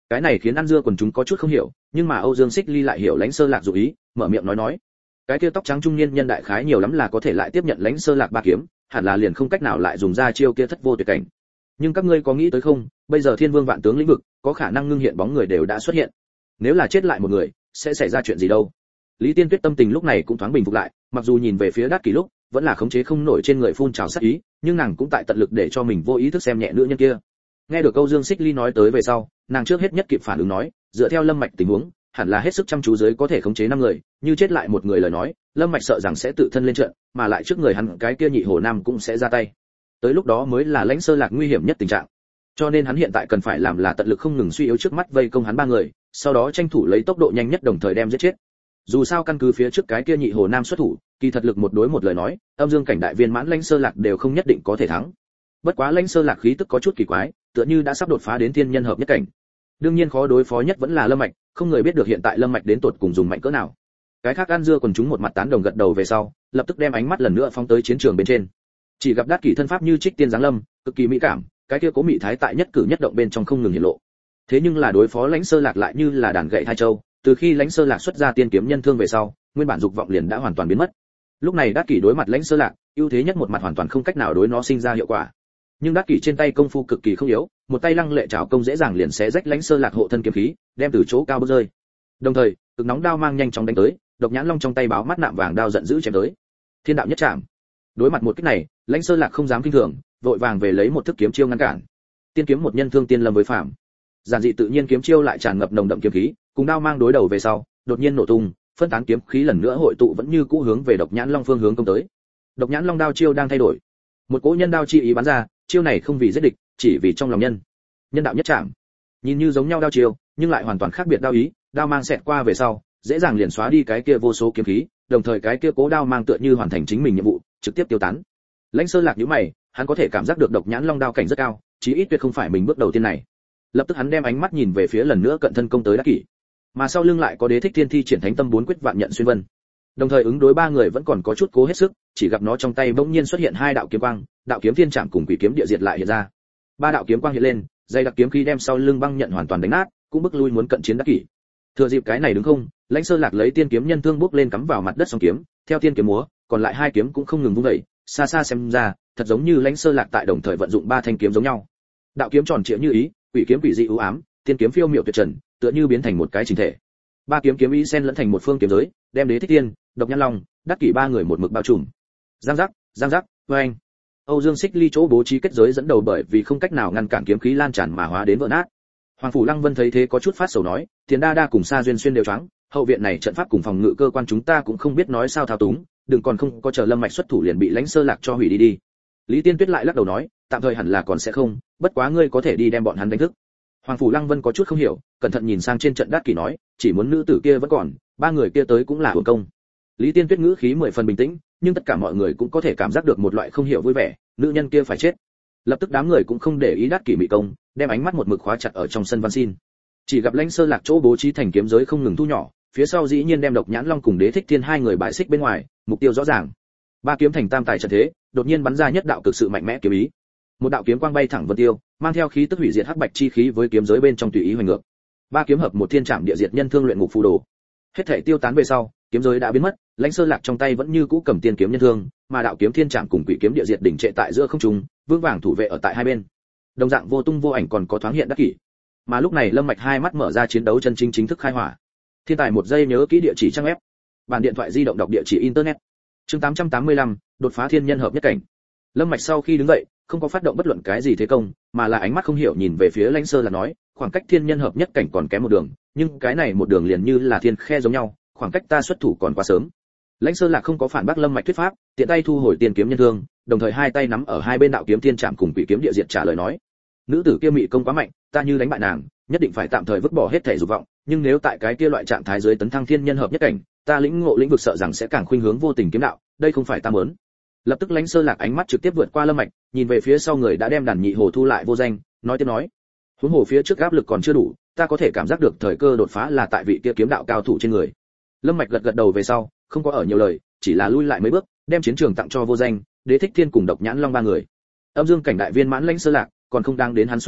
A: Cái này khiến ăn dưa quần chúng có chút không hiểu, nhưng mà Âu Dương Xích Ly lại hiểu Lãnh Sơ Lạc dụng ý, mở miệng nói, cái kia tóc trắng trung niên nhân đại khái nhiều lắm là có thể lại tiếp nhận Lãnh Sơ Lạc ba kiếm, hẳn là liền không cách nào lại dùng ra chiêu kia thất vô tuyệt cảnh. Nhưng các ngươi có nghĩ tới không, bây giờ Thiên Vương Vạn Tướng lĩnh vực, có khả năng ngưng hiện bóng người đều đã xuất hiện. Nếu là chết lại một người, sẽ xảy ra chuyện gì đâu? Lý Tiên Tuyết tâm tình lúc này cũng thoáng bình phục lại, mặc dù nhìn về phía Đát Kỷ lúc, vẫn là khống chế không nổi trên người phun trào sát ý, nhưng nàng cũng tại tận lực để cho mình vô ý thức xem nhẹ nữ nhân kia. Nghe được Âu Dương Xích Ly nói tới về sau, nàng trước hết nhất kịp phản ứng nói, dựa theo Lâm Mạch tình huống, hẳn là hết sức chăm chú dưới có thể khống chế 5 người, như chết lại một người lời nói, Lâm Mạch sợ rằng sẽ tự thân lên trận, mà lại trước người hắn cái kia nhị hồ nam cũng sẽ ra tay. Tới lúc đó mới là Lãnh Sơ Lạc nguy hiểm nhất tình trạng. Cho nên hắn hiện tại cần phải làm là tận lực không ngừng suy yếu trước mắt vây công hắn 3 người, sau đó tranh thủ lấy tốc độ nhanh nhất đồng thời đem giết chết. Dù sao căn cứ phía trước cái kia nhị hồ nam xuất thủ, kỳ thật lực một đối một lời nói, âm dương cảnh đại viên mãn Lãnh Sơ Lạc đều không nhất định có thể thắng. Bất quá Lãnh Sơ Lạc khí tức có chút kỳ quái, tựa như đã sắp đột phá đến thiên nhân hợp nhất cảnh. Đương nhiên khó đối phó nhất vẫn là Lâm Mạch, không người biết được hiện tại Lâm Mạch đến tột cùng dùng mạnh cỡ nào. Cái khác ăn dưa quần chúng một mặt tán đồng gật đầu về sau, lập tức đem ánh mắt lần nữa phóng tới chiến trường bên trên. Chỉ gặp Đát Kỷ thân pháp như trích tiên giáng lâm, cực kỳ mỹ cảm, cái kia cố mỹ thái tại nhất cử nhất động bên trong không ngừng hiện lộ. Thế nhưng là đối phó Lãnh Sơ Lạc lại như là đàn gậy hai châu, từ khi Lãnh Sơ Lạc xuất ra tiên kiếm nhân thương về sau, nguyên bản dục vọng liền đã hoàn toàn biến mất. Lúc này Đát Kỷ đối mặt Lãnh Sơ Lạc, ưu thế nhất một mặt hoàn toàn không cách nào đối nó sinh ra hiệu quả. Nhưng Đát Kỷ trên tay công phu cực kỳ không yếu, một tay lăng lệ trảo công dễ dàng liền xé rách Lãnh Sơ Lạc hộ thân kiếm khí, đem từ chỗ cao bước rơi. Đồng thời, cực nóng đao mang nhanh chóng đánh tới, Độc Nhãn Long trong tay báo mắt nạm vàng đao giận dữ chém tới. Thiên đạo nhất trảm. Đối mặt một kích này, Lãnh Sơ Lạc không dám kinh thường, vội vàng về lấy một thức kiếm chiêu ngăn cản. Tiên kiếm một nhân thương tiên lâm với phàm. Giản dị tự nhiên kiếm chiêu lại tràn ngập nồng đậm kiếm khí, cùng đao mang đối đầu về sau, đột nhiên nổ tung, phân tán kiếm khí lần nữa hội tụ vẫn như cũ hướng về Độc Nhãn Long phương hướng công tới. Độc Nhãn Long đao chiêu đang thay đổi. Một cỗ nhân đao chi ý bắn ra, chiêu này không vì giết địch, chỉ vì trong lòng nhân. Nhân đạo nhất trảm. Nhìn như giống nhau đao chiêu, nhưng lại hoàn toàn khác biệt đao ý, đao mang xẹt qua về sau, dễ dàng liền xóa đi cái kia vô số kiếm khí, đồng thời cái kia cố đao mang tựa như hoàn thành chính mình nhiệm vụ, trực tiếp tiêu tán. Lãnh Sơ Lạc nhíu mày, hắn có thể cảm giác được Độc Nhãn Long đao cảnh rất cao, chí ít tuyệt không phải mình bước đầu tiên này. Lập tức hắn đem ánh mắt nhìn về phía lần nữa cận thân công tới Đát Kỷ, mà sau lưng lại có Đế Thích Thiên thi triển Thánh Tâm 4 quyết vạn nhận xuyên vân. Đồng thời ứng đối 3 người vẫn còn có chút cố hết sức, chỉ gặp nó trong tay bỗng nhiên xuất hiện 2 đạo kiếm quang, đạo kiếm thiên trảm cùng quỷ kiếm địa diệt lại hiện ra. 3 đạo kiếm quang hiện lên, dây đặc kiếm khí đem sau lưng băng nhận hoàn toàn đánh nát, cũng bức lui muốn cận chiến Đát Kỷ. Thừa dịp cái này đứng không, Lãnh Sơ Lạc lấy tiên kiếm nhân thương bước lên cắm vào mặt đất song kiếm, theo tiên kiếm múa, còn lại 2 kiếm cũng không ngừng vung dậy, xa xa xem ra, thật giống như Lãnh Sơ Lạc tại đồng thời vận dụng 3 thanh kiếm giống nhau. Đạo kiếm tròn trịa như ý, quỷ kiếm quỷ dị u ám, tiên kiếm phiêu miệu tuyệt trần, tựa như biến thành một cái chỉnh thể. 3 kiếm kiếm ý xen lẫn thành một phương kiếm giới, đem Đế Thích Thiên, Độc Nhãn Long, Đát Kỷ 3 người một mực bao trùm. Giang giác, oeng. Âu Dương Xích Ly chỗ bố trí kết giới dẫn đầu bởi vì không cách nào ngăn cản kiếm khí lan tràn mà hóa đến vỡ nát. Hoàng phủ Lăng Vân thấy thế có chút phát sầu nói, Tiền Đa Đa cùng Sa Duyên Xuyên đều choáng, hậu viện này trận pháp cùng phòng ngự cơ quan chúng ta cũng không biết nói sao thao túng, đừng còn không có chờ Lâm Mạch xuất thủ liền bị Lãnh Sơ Lạc cho hủy đi. Lý Tiên Tuyết lại lắc đầu nói, tạm thời hẳn là còn sẽ không, bất quá ngươi có thể đi đem bọn hắn đánh thức. Hoàng phủ Lăng Vân có chút không hiểu, cẩn thận nhìn sang trên trận Đát Kỷ nói, chỉ muốn nữ tử kia vẫn còn, 3 người kia tới cũng là hưởng công. Lý Tiên Tuyết ngữ khí 10 phần bình tĩnh, nhưng tất cả mọi người cũng có thể cảm giác được một loại không hiểu vui vẻ, nữ nhân kia phải chết. Lập tức đám người cũng không để ý Đát Kỷ mị công, đem ánh mắt một mực khóa chặt ở trong sân văn xin. Chỉ gặp Lãnh Sơ Lạc chỗ bố trí thành kiếm giới không ngừng thu nhỏ, phía sau dĩ nhiên đem Độc Nhãn Long cùng Đế Thích Thiên 2 người bại xích bên ngoài, mục tiêu rõ ràng. 3 kiếm thành tam tài trận thế, đột nhiên bắn ra nhất đạo cực sự mạnh mẽ kiếm ý. Một đạo kiếm quang bay thẳng vân tiêu, mang theo khí tức hủy diệt hắc bạch chi khí với kiếm giới bên trong tùy ý hoành ngược. 3 kiếm hợp một thiên trảm địa diệt nhân thương luyện ngục phù đồ. Hết thảy tiêu tán về sau, kiếm giới đã biến mất, Lãnh Sơ Lạc trong tay vẫn như cũ cầm tiên kiếm nhân thương, mà đạo kiếm thiên trảm cùng quỷ kiếm địa diệt đỉnh trệ tại giữa không trung, vương vàng thủ vệ ở tại hai bên. Đồng dạng vô tung vô ảnh còn có thoáng hiện Đát Kỷ. Mà lúc này Lâm Mạch hai mắt mở ra chiến đấu chân chính chính thức khai hỏa. Thiên tài một giây nhớ kỹ địa chỉ trang web. Bản điện thoại di động đọc địa chỉ internet. Chương 885, đột phá thiên nhân hợp nhất cảnh. Lâm Mạch sau khi đứng dậy, không có phát động bất luận cái gì thế công, mà là ánh mắt không hiểu nhìn về phía Lãnh Sơ Lạc nói, khoảng cách thiên nhân hợp nhất cảnh còn kém một đường, nhưng cái này một đường liền như là thiên khe giống nhau, khoảng cách ta xuất thủ còn quá sớm. Lãnh Sơ Lạc không có phản bác Lâm Mạch thuyết pháp, tiện tay thu hồi tiền kiếm nhân thương, đồng thời hai tay nắm ở hai bên đạo kiếm thiên trảm cùng quỷ kiếm địa diệt trả lời nói, nữ tử kia mị công quá mạnh, ta như đánh bại nàng, nhất định phải tạm thời vứt bỏ hết thể dục vọng, nhưng nếu tại cái kia loại trạng thái dưới tấn thăng thiên nhân hợp nhất cảnh, ta lĩnh ngộ lĩnh vực sợ rằng sẽ càng khuynh hướng vô tình kiếm đạo, đây không phải ta muốn. Lập tức Lãnh Sơ Lạc ánh mắt trực tiếp vượt qua Lâm Mạch, nhìn về phía sau người đã đem đàn nhị hồ thu lại vô danh, nói tiếp nói, huống hồ phía trước áp lực còn chưa đủ, ta có thể cảm giác được thời cơ đột phá là tại vị kia kiếm đạo cao thủ trên người. Lâm Mạch gật gật đầu về sau, không có ở nhiều lời, chỉ là lui lại mấy bước, đem chiến trường tặng cho vô danh, Đế Thích Thiên cùng Độc Nhãn Long 3 người. Âm dương cảnh đại viên mãn Lãnh Sơ Lạc, còn không đang đến hắn xuất thủ,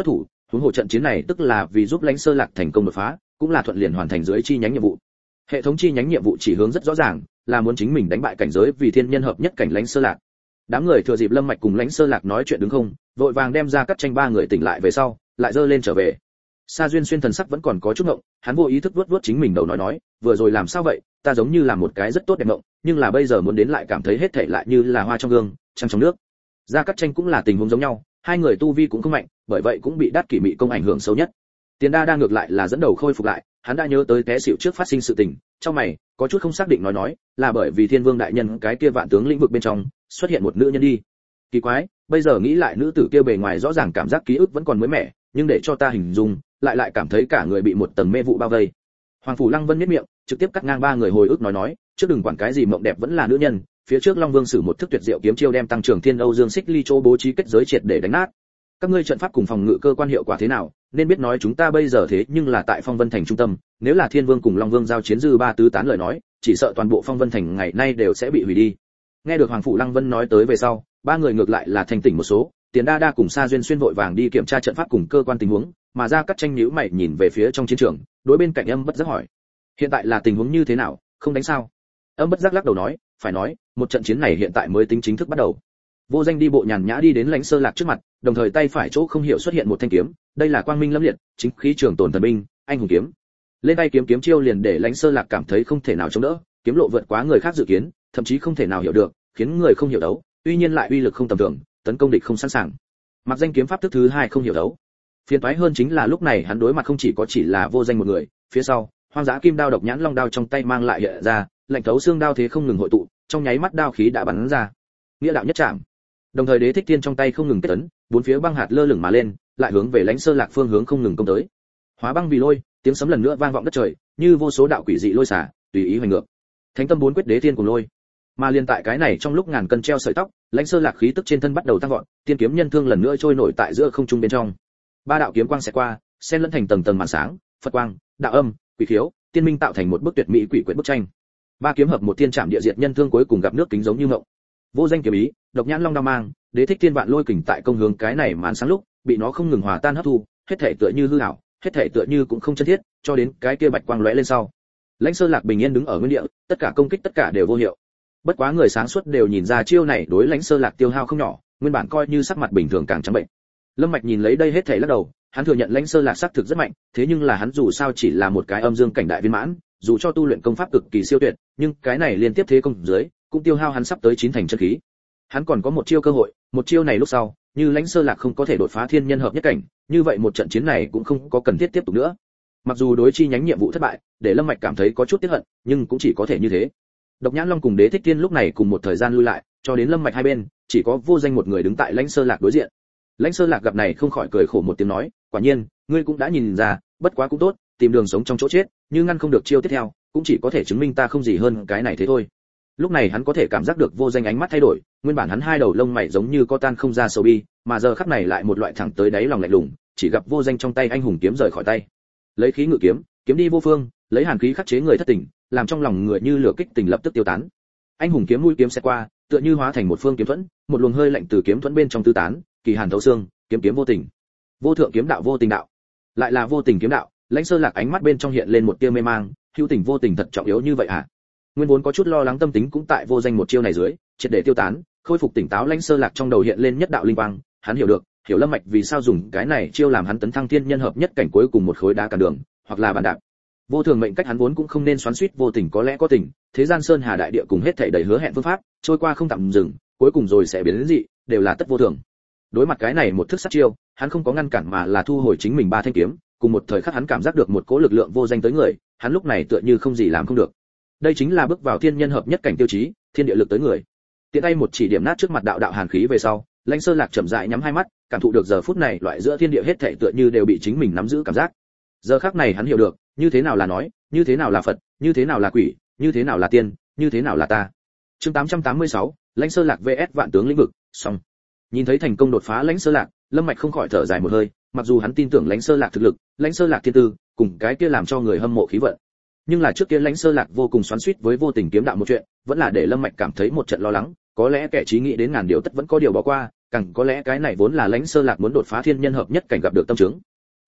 A: huống hồ trận chiến này tức là vì giúp lãnh sơ lạc thành công đột phá, cũng là thuận liền hoàn thành dưới chi nhánh nhiệm vụ. Hệ thống chi nhánh nhiệm vụ chỉ hướng rất rõ ràng, là muốn chính mình đánh bại cảnh giới vì thiên nhân hợp nhất cảnh lãnh sơ lạc. Đám người thừa dịp Lâm Mạch cùng lãnh sơ lạc nói chuyện đứng không, vội vàng đem ra cắt tranh ba người tỉnh lại về sau, lại dơ lên trở về. Sa Duyên Xuyên thần sắc vẫn còn có chút ngộng, hắn vô ý thức vuốt vuốt chính mình đầu nói, vừa rồi làm sao vậy, ta giống như là một cái rất tốt đẹp ngộng, nhưng là bây giờ muốn đến lại cảm thấy hết thảy lại như là hoa trong gương, trăng trong nước. Gia Cát Tranh cũng là tình huống giống nhau, hai người tu vi cũng không mạnh, bởi vậy cũng bị Đát Kỷ Mị công ảnh hưởng sâu nhất. Tiền Đa đang ngược lại là dẫn đầu khôi phục lại, hắn đã nhớ tới té xỉu trước phát sinh sự tình, trong mày có chút không xác định nói, là bởi vì Thiên Vương đại nhân cái kia vạn tướng lĩnh vực bên trong xuất hiện một nữ nhân đi. Kỳ quái, bây giờ nghĩ lại nữ tử kia bề ngoài rõ ràng cảm giác ký ức vẫn còn mới mẻ, nhưng để cho ta hình dung, lại cảm thấy cả người bị một tầng mê vụ bao vây. Hoàng phủ Lăng Vân nhếch miệng, trực tiếp cắt ngang ba người hồi ức nói, trước đừng quản cái gì mộng đẹp vẫn là nữ nhân, phía trước Long Vương sử một thức tuyệt diệu kiếm chiêu đem tăng trưởng Thiên Âu Dương Xích Ly chỗ bố trí kết giới triệt để đánh nát. Các ngươi trận pháp cùng phòng ngự cơ quan hiệu quả thế nào, nên biết nói chúng ta bây giờ thế nhưng là tại Phong Vân Thành trung tâm, nếu là Thiên Vương cùng Long Vương giao chiến dư ba tứ tán lời nói, chỉ sợ toàn bộ Phong Vân Thành ngày nay đều sẽ bị hủy đi. Nghe được Hoàng phủ Lăng Vân nói tới về sau, ba người ngược lại là thanh tỉnh một số, Tiền Đa Đa cùng Sa Duyên Xuyên vội vàng đi kiểm tra trận pháp cùng cơ quan tình huống, mà Gia Cát Tranh nhíu mày nhìn về phía trong chiến trường, đối bên cạnh Âm Bất Giác hỏi: "Hiện tại là tình huống như thế nào, không đánh sao?" Âm Bất Giác lắc đầu nói: "Phải nói, một trận chiến này hiện tại mới tính chính thức bắt đầu." Vô Danh đi bộ nhàn nhã đi đến lãnh sơ lạc trước mặt, đồng thời tay phải chỗ không hiểu xuất hiện một thanh kiếm, đây là quang minh lâm liệt, chính khí trường tồn thần binh, anh hùng kiếm. Lên tay kiếm chiêu liền để lãnh sơ lạc cảm thấy không thể nào chống đỡ, kiếm lộ vượt quá người khác dự kiến, thậm chí không thể nào hiểu được, khiến người không hiểu đấu, tuy nhiên lại uy lực không tầm thường, tấn công địch không sẵn sàng. Mặc Danh kiếm pháp thức thứ hai không hiểu đấu. Phiền toái hơn chính là lúc này hắn đối mặt không chỉ là Vô Danh một người, phía sau, Hoang Dã Kim Đao Độc Nhãn Long đao trong tay mang lại hiện ra, lạnh thấu xương đao thế không ngừng hội tụ, trong nháy mắt đao khí đã bắn ra. Nghĩa đạo nhất trảm. Đồng thời Đế Thích Thiên trong tay không ngừng kết tấn, bốn phía băng hạt lơ lửng mà lên, lại hướng về lãnh sơ lạc phương hướng không ngừng công tới. Hóa băng vì lôi, tiếng sấm lần nữa vang vọng đất trời, như vô số đạo quỷ dị lôi xả, tùy ý hoành ngược. Thánh tâm bốn quyết Đế Thiên cùng lôi. Mà liên tại cái này trong lúc ngàn cân treo sợi tóc, lãnh sơ lạc khí tức trên thân bắt đầu tăng vọt, tiên kiếm nhân thương lần nữa trôi nổi tại giữa không trung bên trong. Ba đạo kiếm quang sẽ qua, xen lẫn thành tầng tầng màn sáng, Phật quang, đạo âm, quỷ khiếu, tiên minh tạo thành một bức tuyệt mỹ quỷ quyệt bức tranh. Ba kiếm hợp một thiên trảm địa diệt nhân thương cuối cùng gặp nước kính giống như ngộng. Vô Danh kiếm ý, Độc Nhãn Long đao mang, Đế Thích Thiên vạn lôi kình tại công hướng cái này màn sáng lúc, bị nó không ngừng hòa tan hấp thu, hết thể tựa như hư ảo, hết thể tựa như cũng không chân thiết, cho đến cái kia bạch quang lóe lên sau. Lãnh Sơ Lạc bình yên đứng ở nguyên địa, tất cả công kích tất cả đều vô hiệu. Bất quá người sáng suốt đều nhìn ra chiêu này đối Lãnh Sơ Lạc tiêu hao không nhỏ, nguyên bản coi như sắc mặt bình thường càng trắng bệnh. Lâm Mạch nhìn lấy đây hết thảy lắc đầu, hắn thừa nhận Lãnh Sơ Lạc sắc thực rất mạnh, thế nhưng là hắn dù sao chỉ là một cái âm dương cảnh đại viên mãn, dù cho tu luyện công pháp cực kỳ siêu tuyệt, nhưng cái này liên tiếp thế công dưới, cũng tiêu hao hắn sắp tới 9 thành chân khí. Hắn còn có một chiêu cơ hội, một chiêu này lúc sau, như Lãnh Sơ Lạc không có thể đột phá thiên nhân hợp nhất cảnh, như vậy một trận chiến này cũng không có cần thiết tiếp tục nữa. Mặc dù đối chi nhánh nhiệm vụ thất bại, để Lâm Mạch cảm thấy có chút tiếc hận, nhưng cũng chỉ có thể như thế. Độc Nhãn Long cùng Đế Thích Thiên lúc này cùng một thời gian lui lại, cho đến Lâm Mạch hai bên, chỉ có Vô Danh một người đứng tại Lãnh Sơ Lạc đối diện. Lãnh Sơ Lạc gặp này không khỏi cười khổ một tiếng nói, quả nhiên, ngươi cũng đã nhìn ra, bất quá cũng tốt, tìm đường sống trong chỗ chết, nhưng ngăn không được chiêu tiếp theo, cũng chỉ có thể chứng minh ta không gì hơn cái này thế thôi. Lúc này hắn có thể cảm giác được Vô Danh ánh mắt thay đổi, nguyên bản hắn hai đầu lông mày giống như có tan không ra sầu bi, mà giờ khắc này lại một loại thẳng tới đáy lòng lạnh lùng, chỉ gặp Vô Danh trong tay anh hùng kiếm rời khỏi tay. Lấy khí ngự kiếm, kiếm đi vô phương, lấy hàn khí khắc chế người thất tình, làm trong lòng người như lửa kích tình lập tức tiêu tán. Anh hùng kiếm mũi kiếm sẽ qua, tựa như hóa thành một phương kiếm thuẫn, một luồng hơi lạnh từ kiếm thuẫn bên trong tứ tán, kỳ hàn thấu xương, kiếm kiếm vô tình. Vô thượng kiếm đạo vô tình đạo, lại là vô tình kiếm đạo. Lãnh Sơ Lạc ánh mắt bên trong hiện lên một tia mê mang, hữu tình vô tình thật trọng yếu như vậy à? Nguyên vốn có chút lo lắng tâm tính cũng tại Vô Danh một chiêu này dưới, triệt để tiêu tán, khôi phục tỉnh táo. Lãnh Sơ Lạc trong đầu hiện lên nhất đạo linh quang, hắn hiểu được, hiểu Lâm Mạch vì sao dùng cái này chiêu làm hắn tấn thăng thiên nhân hợp nhất cảnh cuối cùng một khối đá cản đường, hoặc là bàn đạp. Vô thường mệnh cách hắn vốn cũng không nên xoắn xuýt vô tình có lẽ có tình, thế gian sơn hà đại địa cùng hết thảy đầy hứa hẹn phương pháp, trôi qua không tạm dừng, cuối cùng rồi sẽ biến đến dị, đều là tất vô thường. Đối mặt cái này một thức sát chiêu, hắn không có ngăn cản mà là thu hồi chính mình ba thanh kiếm, cùng một thời khắc hắn cảm giác được một cỗ lực lượng vô danh tới người, hắn lúc này tựa như không gì làm không được. Đây chính là bước vào thiên nhân hợp nhất cảnh tiêu chí, thiên địa lực tới người. Tiện tay một chỉ điểm nát trước mặt đạo đạo hàn khí về sau, Lãnh Sơ Lạc chậm rãi nhắm hai mắt, cảm thụ được giờ phút này loại giữa thiên địa hết thảy tựa như đều bị chính mình nắm giữ cảm giác. Giờ khắc này hắn hiểu được, như thế nào là nói, như thế nào là Phật, như thế nào là quỷ, như thế nào là tiên, như thế nào là ta. Chương 886, Lãnh Sơ Lạc VS Vạn Tướng lĩnh vực, xong. Nhìn thấy thành công đột phá Lãnh Sơ Lạc, Lâm Mạch không khỏi thở dài một hơi, mặc dù hắn tin tưởng Lãnh Sơ Lạc thực lực, Lãnh Sơ Lạc thiên tư, cùng cái kia làm cho người hâm mộ khí vận. Nhưng là trước kia Lãnh Sơ Lạc vô cùng xoắn xuýt với vô tình kiếm đạo một chuyện, vẫn là để Lâm Mạch cảm thấy một trận lo lắng, có lẽ kẻ trí nghĩ đến ngàn điều tất vẫn có điều bỏ qua, càng có lẽ cái này vốn là Lãnh Sơ Lạc muốn đột phá thiên nhân hợp nhất cảnh gặp được tâm chứng.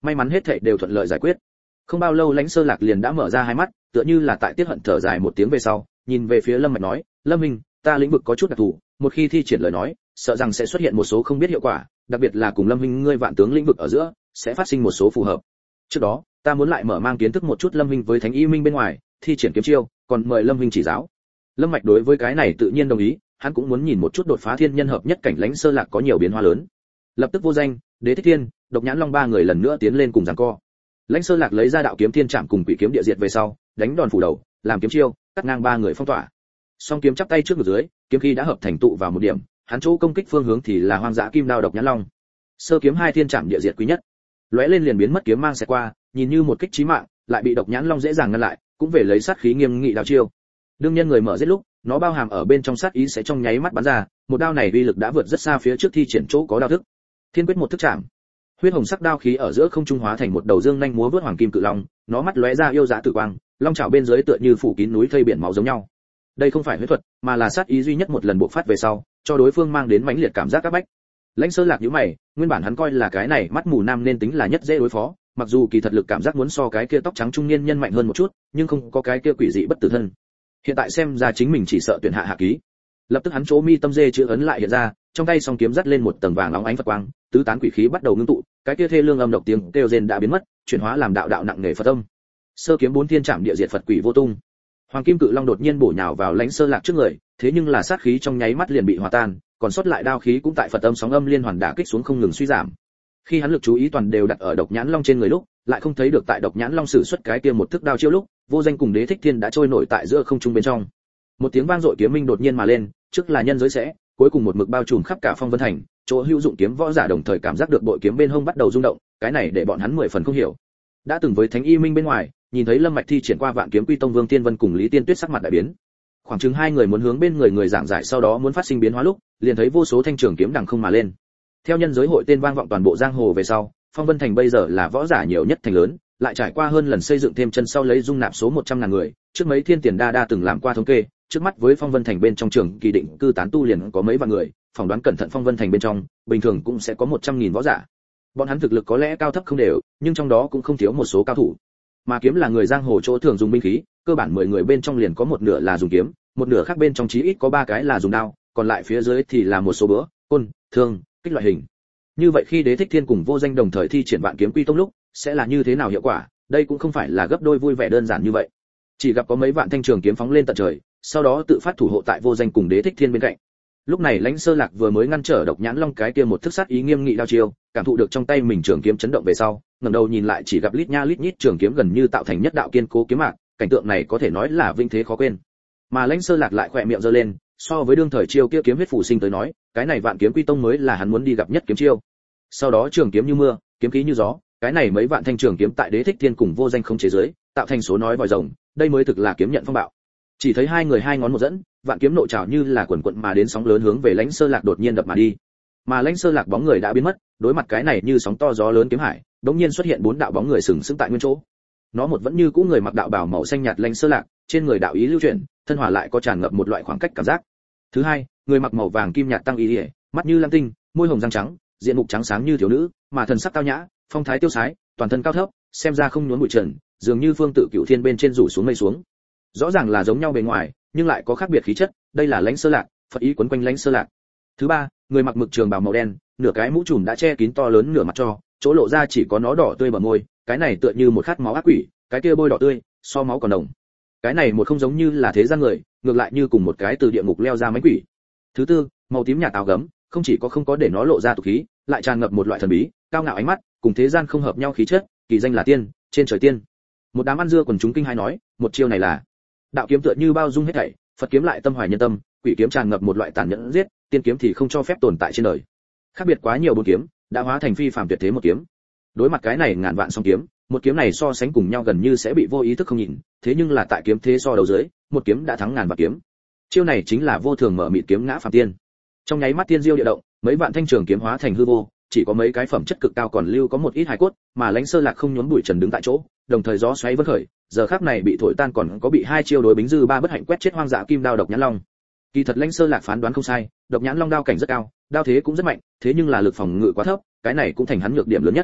A: may mắn hết thảy đều thuận lợi giải quyết. Không bao lâu Lãnh Sơ Lạc liền đã mở ra hai mắt, tựa như là tại tiết hận thở dài một tiếng về sau, nhìn về phía Lâm Mạch nói, Lâm Minh, ta lĩnh vực có chút đặc thù, một khi thi triển lời nói, sợ rằng sẽ xuất hiện một số không biết hiệu quả, đặc biệt là cùng Lâm Minh ngươi vạn tướng lĩnh vực ở giữa, sẽ phát sinh một số phù hợp. Trước đó, ta muốn lại mở mang kiến thức một chút Lâm Minh với Thánh Y Minh bên ngoài, thi triển kiếm chiêu, còn mời Lâm Minh chỉ giáo. Lâm Mạch đối với cái này tự nhiên đồng ý, hắn cũng muốn nhìn một chút đột phá thiên nhân hợp nhất cảnh Lãnh Sơ Lạc có nhiều biến hóa lớn. Lập tức Vô Danh, Đế Thích Thiên, Độc Nhãn Long ba người lần nữa tiến lên cùng giằng co. Lãnh Sơ Lạc lấy ra đạo kiếm thiên trảm cùng quỷ kiếm địa diệt về sau, đánh đòn phủ đầu, làm kiếm chiêu, cắt ngang ba người phong tỏa. Song kiếm chắp tay trước ngực dưới, kiếm khí đã hợp thành tụ vào một điểm, hắn chỗ công kích phương hướng thì là Hoang Dã Kim Đao Độc Nhãn Long. Sơ kiếm hai thiên trảm địa diệt quý nhất, lóe lên liền biến mất kiếm mang xẹt qua, nhìn như một kích chí mạng, lại bị Độc Nhãn Long dễ dàng ngăn lại, cũng về lấy sát khí nghiêm nghị đao chiêu. Đương nhân người mở giết lúc, nó bao hàm ở bên trong sát ý sẽ trong nháy mắt bắn ra, một đao này uy lực đã vượt rất xa phía trước thi triển chỗ có đao thức. Thiên quyết một thức chạm, huyết hồng sắc đao khí ở giữa không trung hóa thành một đầu dương nhanh múa vớt hoàng kim cự long, nó mắt lóe ra yêu dã tử quang, long chảo bên dưới tựa như phủ kín núi thây biển máu giống nhau. Đây không phải huyết thuật, mà là sát ý duy nhất một lần bộc phát về sau, cho đối phương mang đến mãnh liệt cảm giác các bách. Lãnh Sơ Lạc nhíu mày, nguyên bản hắn coi là cái này mắt mù nam nên tính là nhất dễ đối phó, mặc dù kỳ thật lực cảm giác muốn so cái kia tóc trắng trung niên nhân mạnh hơn một chút, nhưng không có cái kia quỷ dị bất tử thân. Hiện tại xem ra chính mình chỉ sợ tuyển hạ ký. Lập tức hắn chỗ mi tâm dê chữ ấn lại hiện ra, trong tay song kiếm dắt lên một tầng vàng óng ánh Phật quang, tứ tán quỷ khí bắt đầu ngưng tụ, cái kia thê lương âm độc tiếng kêu rên đã biến mất, chuyển hóa làm đạo đạo nặng nề Phật âm. Sơ kiếm bốn thiên trảm địa diệt Phật quỷ vô tung. Hoàng kim cự long đột nhiên bổ nhào vào Lãnh Sơ Lạc trước người, thế nhưng là sát khí trong nháy mắt liền bị hòa tan, còn sót lại đao khí cũng tại Phật âm sóng âm liên hoàn đả kích xuống không ngừng suy giảm. Khi hắn lực chú ý toàn đều đặt ở Độc Nhãn Long trên người lúc, lại không thấy được tại Độc Nhãn Long sử xuất cái kia một thức đao chiêu lúc, Vô Danh cùng Đế Thích Thiên đã trôi nổi tại giữa không trung bên trong. Một tiếng vang dội kiếm minh đột nhiên mà lên, trước là nhân giới sẽ, cuối cùng một mực bao trùm khắp cả Phong Vân Thành, chỗ hữu dụng kiếm võ giả đồng thời cảm giác được bội kiếm bên hông bắt đầu rung động, cái này để bọn hắn 10 phần không hiểu. Đã từng với Thánh Y Minh bên ngoài, nhìn thấy Lâm Mạch thi triển qua Vạn Kiếm Quy Tông Vương Tiên Vân cùng Lý Tiên Tuyết sắc mặt đại biến. Khoảng chừng hai người muốn hướng bên người giảng giải sau đó muốn phát sinh biến hóa lúc, liền thấy vô số thanh trường kiếm đằng không mà lên. Theo nhân giới hội tên vang vọng toàn bộ giang hồ về sau, Phong Vân Thành bây giờ là võ giả nhiều nhất thành lớn, lại trải qua hơn lần xây dựng thêm chân sau lấy dung nạp số 100.000 người, trước mấy thiên tiền đa từng làm qua thống kê, trước mắt với Phong Vân Thành bên trong trường kỳ định cư tán tu liền có mấy vạn người, phỏng đoán cẩn thận Phong Vân Thành bên trong, bình thường cũng sẽ có 100.000 võ giả. Bọn hắn thực lực có lẽ cao thấp không đều, nhưng trong đó cũng không thiếu một số cao thủ. Mà kiếm là người giang hồ chỗ thường dùng binh khí, cơ bản 10 người bên trong liền có một nửa là dùng kiếm, một nửa khác bên trong chí ít có 3 cái là dùng đao, còn lại phía dưới thì là một số bữa, côn, thương, kích loại hình. Như vậy khi Đế Thích Thiên cùng Vô Danh đồng thời thi triển Vạn Kiếm Quy Tông lúc, sẽ là như thế nào hiệu quả? Đây cũng không phải là gấp đôi vui vẻ đơn giản như vậy. Chỉ gặp có mấy vạn thanh trường kiếm phóng lên tận trời, sau đó tự phát thủ hộ tại Vô Danh cùng Đế Thích Thiên bên cạnh. Lúc này Lãnh Sơ Lạc vừa mới ngăn trở Độc Nhãn Long cái kia một thức sát ý nghiêm nghị đao chiêu, cảm thụ được trong tay mình trường kiếm chấn động về sau, ngẩng đầu nhìn lại chỉ gặp lít nha lít nhít trường kiếm gần như tạo thành nhất đạo kiên cố kiếm mạc, cảnh tượng này có thể nói là vinh thế khó quên. Mà Lãnh Sơ Lạc lại khỏe miệng giơ lên, so với đương thời chiêu kia kiếm huyết phủ sinh tới nói, cái này Vạn Kiếm Quy Tông mới là hắn muốn đi gặp nhất kiếm chiêu. Sau đó trường kiếm như mưa, kiếm khí như gió, cái này mấy vạn thanh trường kiếm tại Đế Thích Thiên cùng Vô Danh không chế giới, tạo thành số nói vòi rồng, đây mới thực là kiếm nhận phong bạo. Chỉ thấy hai người hai ngón một dẫn, vạn kiếm nộ trảo như là quần quận mà đến sóng lớn hướng về Lãnh Sơ Lạc đột nhiên đập mà đi. Mà Lãnh Sơ Lạc bóng người đã biến mất, đối mặt cái này như sóng to gió lớn kiếm hải, đột nhiên xuất hiện bốn đạo bóng người sừng sững tại nguyên chỗ. Nó một vẫn như cũ người mặc đạo bào màu xanh nhạt Lãnh Sơ Lạc, trên người đạo ý lưu chuyển, thân hòa lại có tràn ngập một loại khoảng cách cảm giác. Thứ hai, người mặc màu vàng kim nhạt tăng ý liễu, mắt như lam tinh, môi hồng răng trắng, diện mục trắng sáng như thiếu nữ, mà thần sắc tao nhã, phong thái tiêu sái, toàn thân cao thấp, xem ra không nhốn bụi trần, dường như phương tự cửu thiên bên trên rủ xuống mây xuống. Rõ ràng là giống nhau bề ngoài, nhưng lại có khác biệt khí chất, đây là Lãnh Sơ Lạc, Phật ý quấn quanh Lãnh Sơ Lạc. Thứ ba, người mặc mực trường bào màu đen, nửa cái mũ trùm đã che kín to lớn nửa mặt cho, chỗ lộ ra chỉ có nó đỏ tươi bờ môi, cái này tựa như một khát máu ác quỷ, cái kia bôi đỏ tươi, so máu còn đồng. Cái này một không giống như là thế gian người, ngược lại như cùng một cái từ địa ngục leo ra mánh quỷ. Thứ tư, màu tím nhạt áo gấm, không chỉ có không có để nó lộ ra tục khí, lại tràn ngập một loại thần bí, cao ngạo ánh mắt, cùng thế gian không hợp nhau khí chất, kỳ danh là tiên, trên trời tiên. Một đám ăn dưa quần chúng kinh hãi nói, một chiêu này là đạo kiếm tựa như bao dung hết thảy, Phật kiếm lại tâm hoài nhân tâm, quỷ kiếm tràn ngập một loại tàn nhẫn giết, tiên kiếm thì không cho phép tồn tại trên đời. Khác biệt quá nhiều bốn kiếm, đã hóa thành phi phàm tuyệt thế một kiếm. Đối mặt cái này ngàn vạn song kiếm, một kiếm này so sánh cùng nhau gần như sẽ bị vô ý thức không nhìn, thế nhưng là tại kiếm thế so đầu dưới, một kiếm đã thắng ngàn vạn kiếm. Chiêu này chính là vô thường mở mịt kiếm ngã phàm tiên. Trong nháy mắt tiên diêu địa động, mấy vạn thanh trường kiếm hóa thành hư vô, chỉ có mấy cái phẩm chất cực cao còn lưu có một ít hài cốt, mà Lãnh Sơ Lạc không nhốn bụi trần đứng tại chỗ, đồng thời gió xoáy vân khởi, giờ khắc này bị thổi tan còn có bị hai chiêu đối bính dư ba bất hạnh quét chết hoang dã kim đao Độc Nhãn Long. Kỳ thật Lãnh Sơ Lạc phán đoán không sai, Độc Nhãn Long đao cảnh rất cao, đao thế cũng rất mạnh, thế nhưng là lực phòng ngự quá thấp, cái này cũng thành hắn nhược điểm lớn nhất.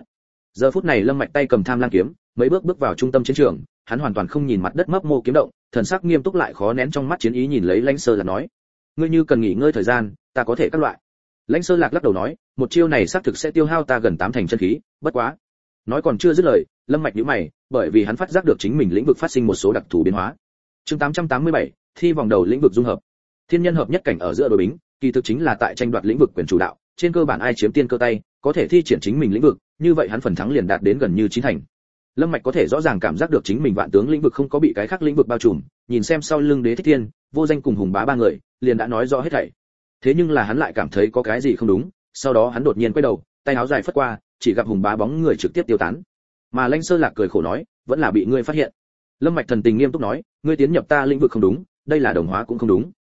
A: Giờ phút này Lâm Mạch tay cầm Tham Lang kiếm, mấy bước vào trung tâm chiến trường, hắn hoàn toàn không nhìn mặt đất mấp mô kiếm động, thần sắc nghiêm túc lại khó nén trong mắt chiến ý nhìn lấy Lãnh Sơ Lạc nói: "Ngươi như cần nghỉ ngơi thời gian, ta có thể các loại." Lãnh Sơ Lạc lắc đầu nói: "Một chiêu này xác thực sẽ tiêu hao ta gần 8 thành chân khí, bất quá." Nói còn chưa dứt lời, Lâm Mạch nhíu mày, bởi vì hắn phát giác được chính mình lĩnh vực phát sinh một số đặc thù biến hóa. Chương 887, thi vòng đầu lĩnh vực dung hợp. Thiên nhân hợp nhất cảnh ở giữa đối bính, kỳ thực chính là tại tranh đoạt lĩnh vực quyền chủ đạo, trên cơ bản ai chiếm tiên cơ tay, có thể thi triển chính mình lĩnh vực, như vậy hắn phần thắng liền đạt đến gần như 9 thành. Lâm Mạch có thể rõ ràng cảm giác được chính mình vạn tướng lĩnh vực không có bị cái khác lĩnh vực bao trùm, nhìn xem sau lưng Đế Thích Thiên, Vô Danh cùng Hùng Bá ba người, liền đã nói rõ hết thảy. Thế nhưng là hắn lại cảm thấy có cái gì không đúng, sau đó hắn đột nhiên quay đầu, tay áo dài phất qua, chỉ gặp Hùng Bá bóng người trực tiếp tiêu tán. Mà Lãnh Sơ Lạc cười khổ nói, vẫn là bị ngươi phát hiện. Lâm Mạch thần tình nghiêm túc nói, ngươi tiến nhập ta lĩnh vực không đúng, đây là đồng hóa cũng không đúng.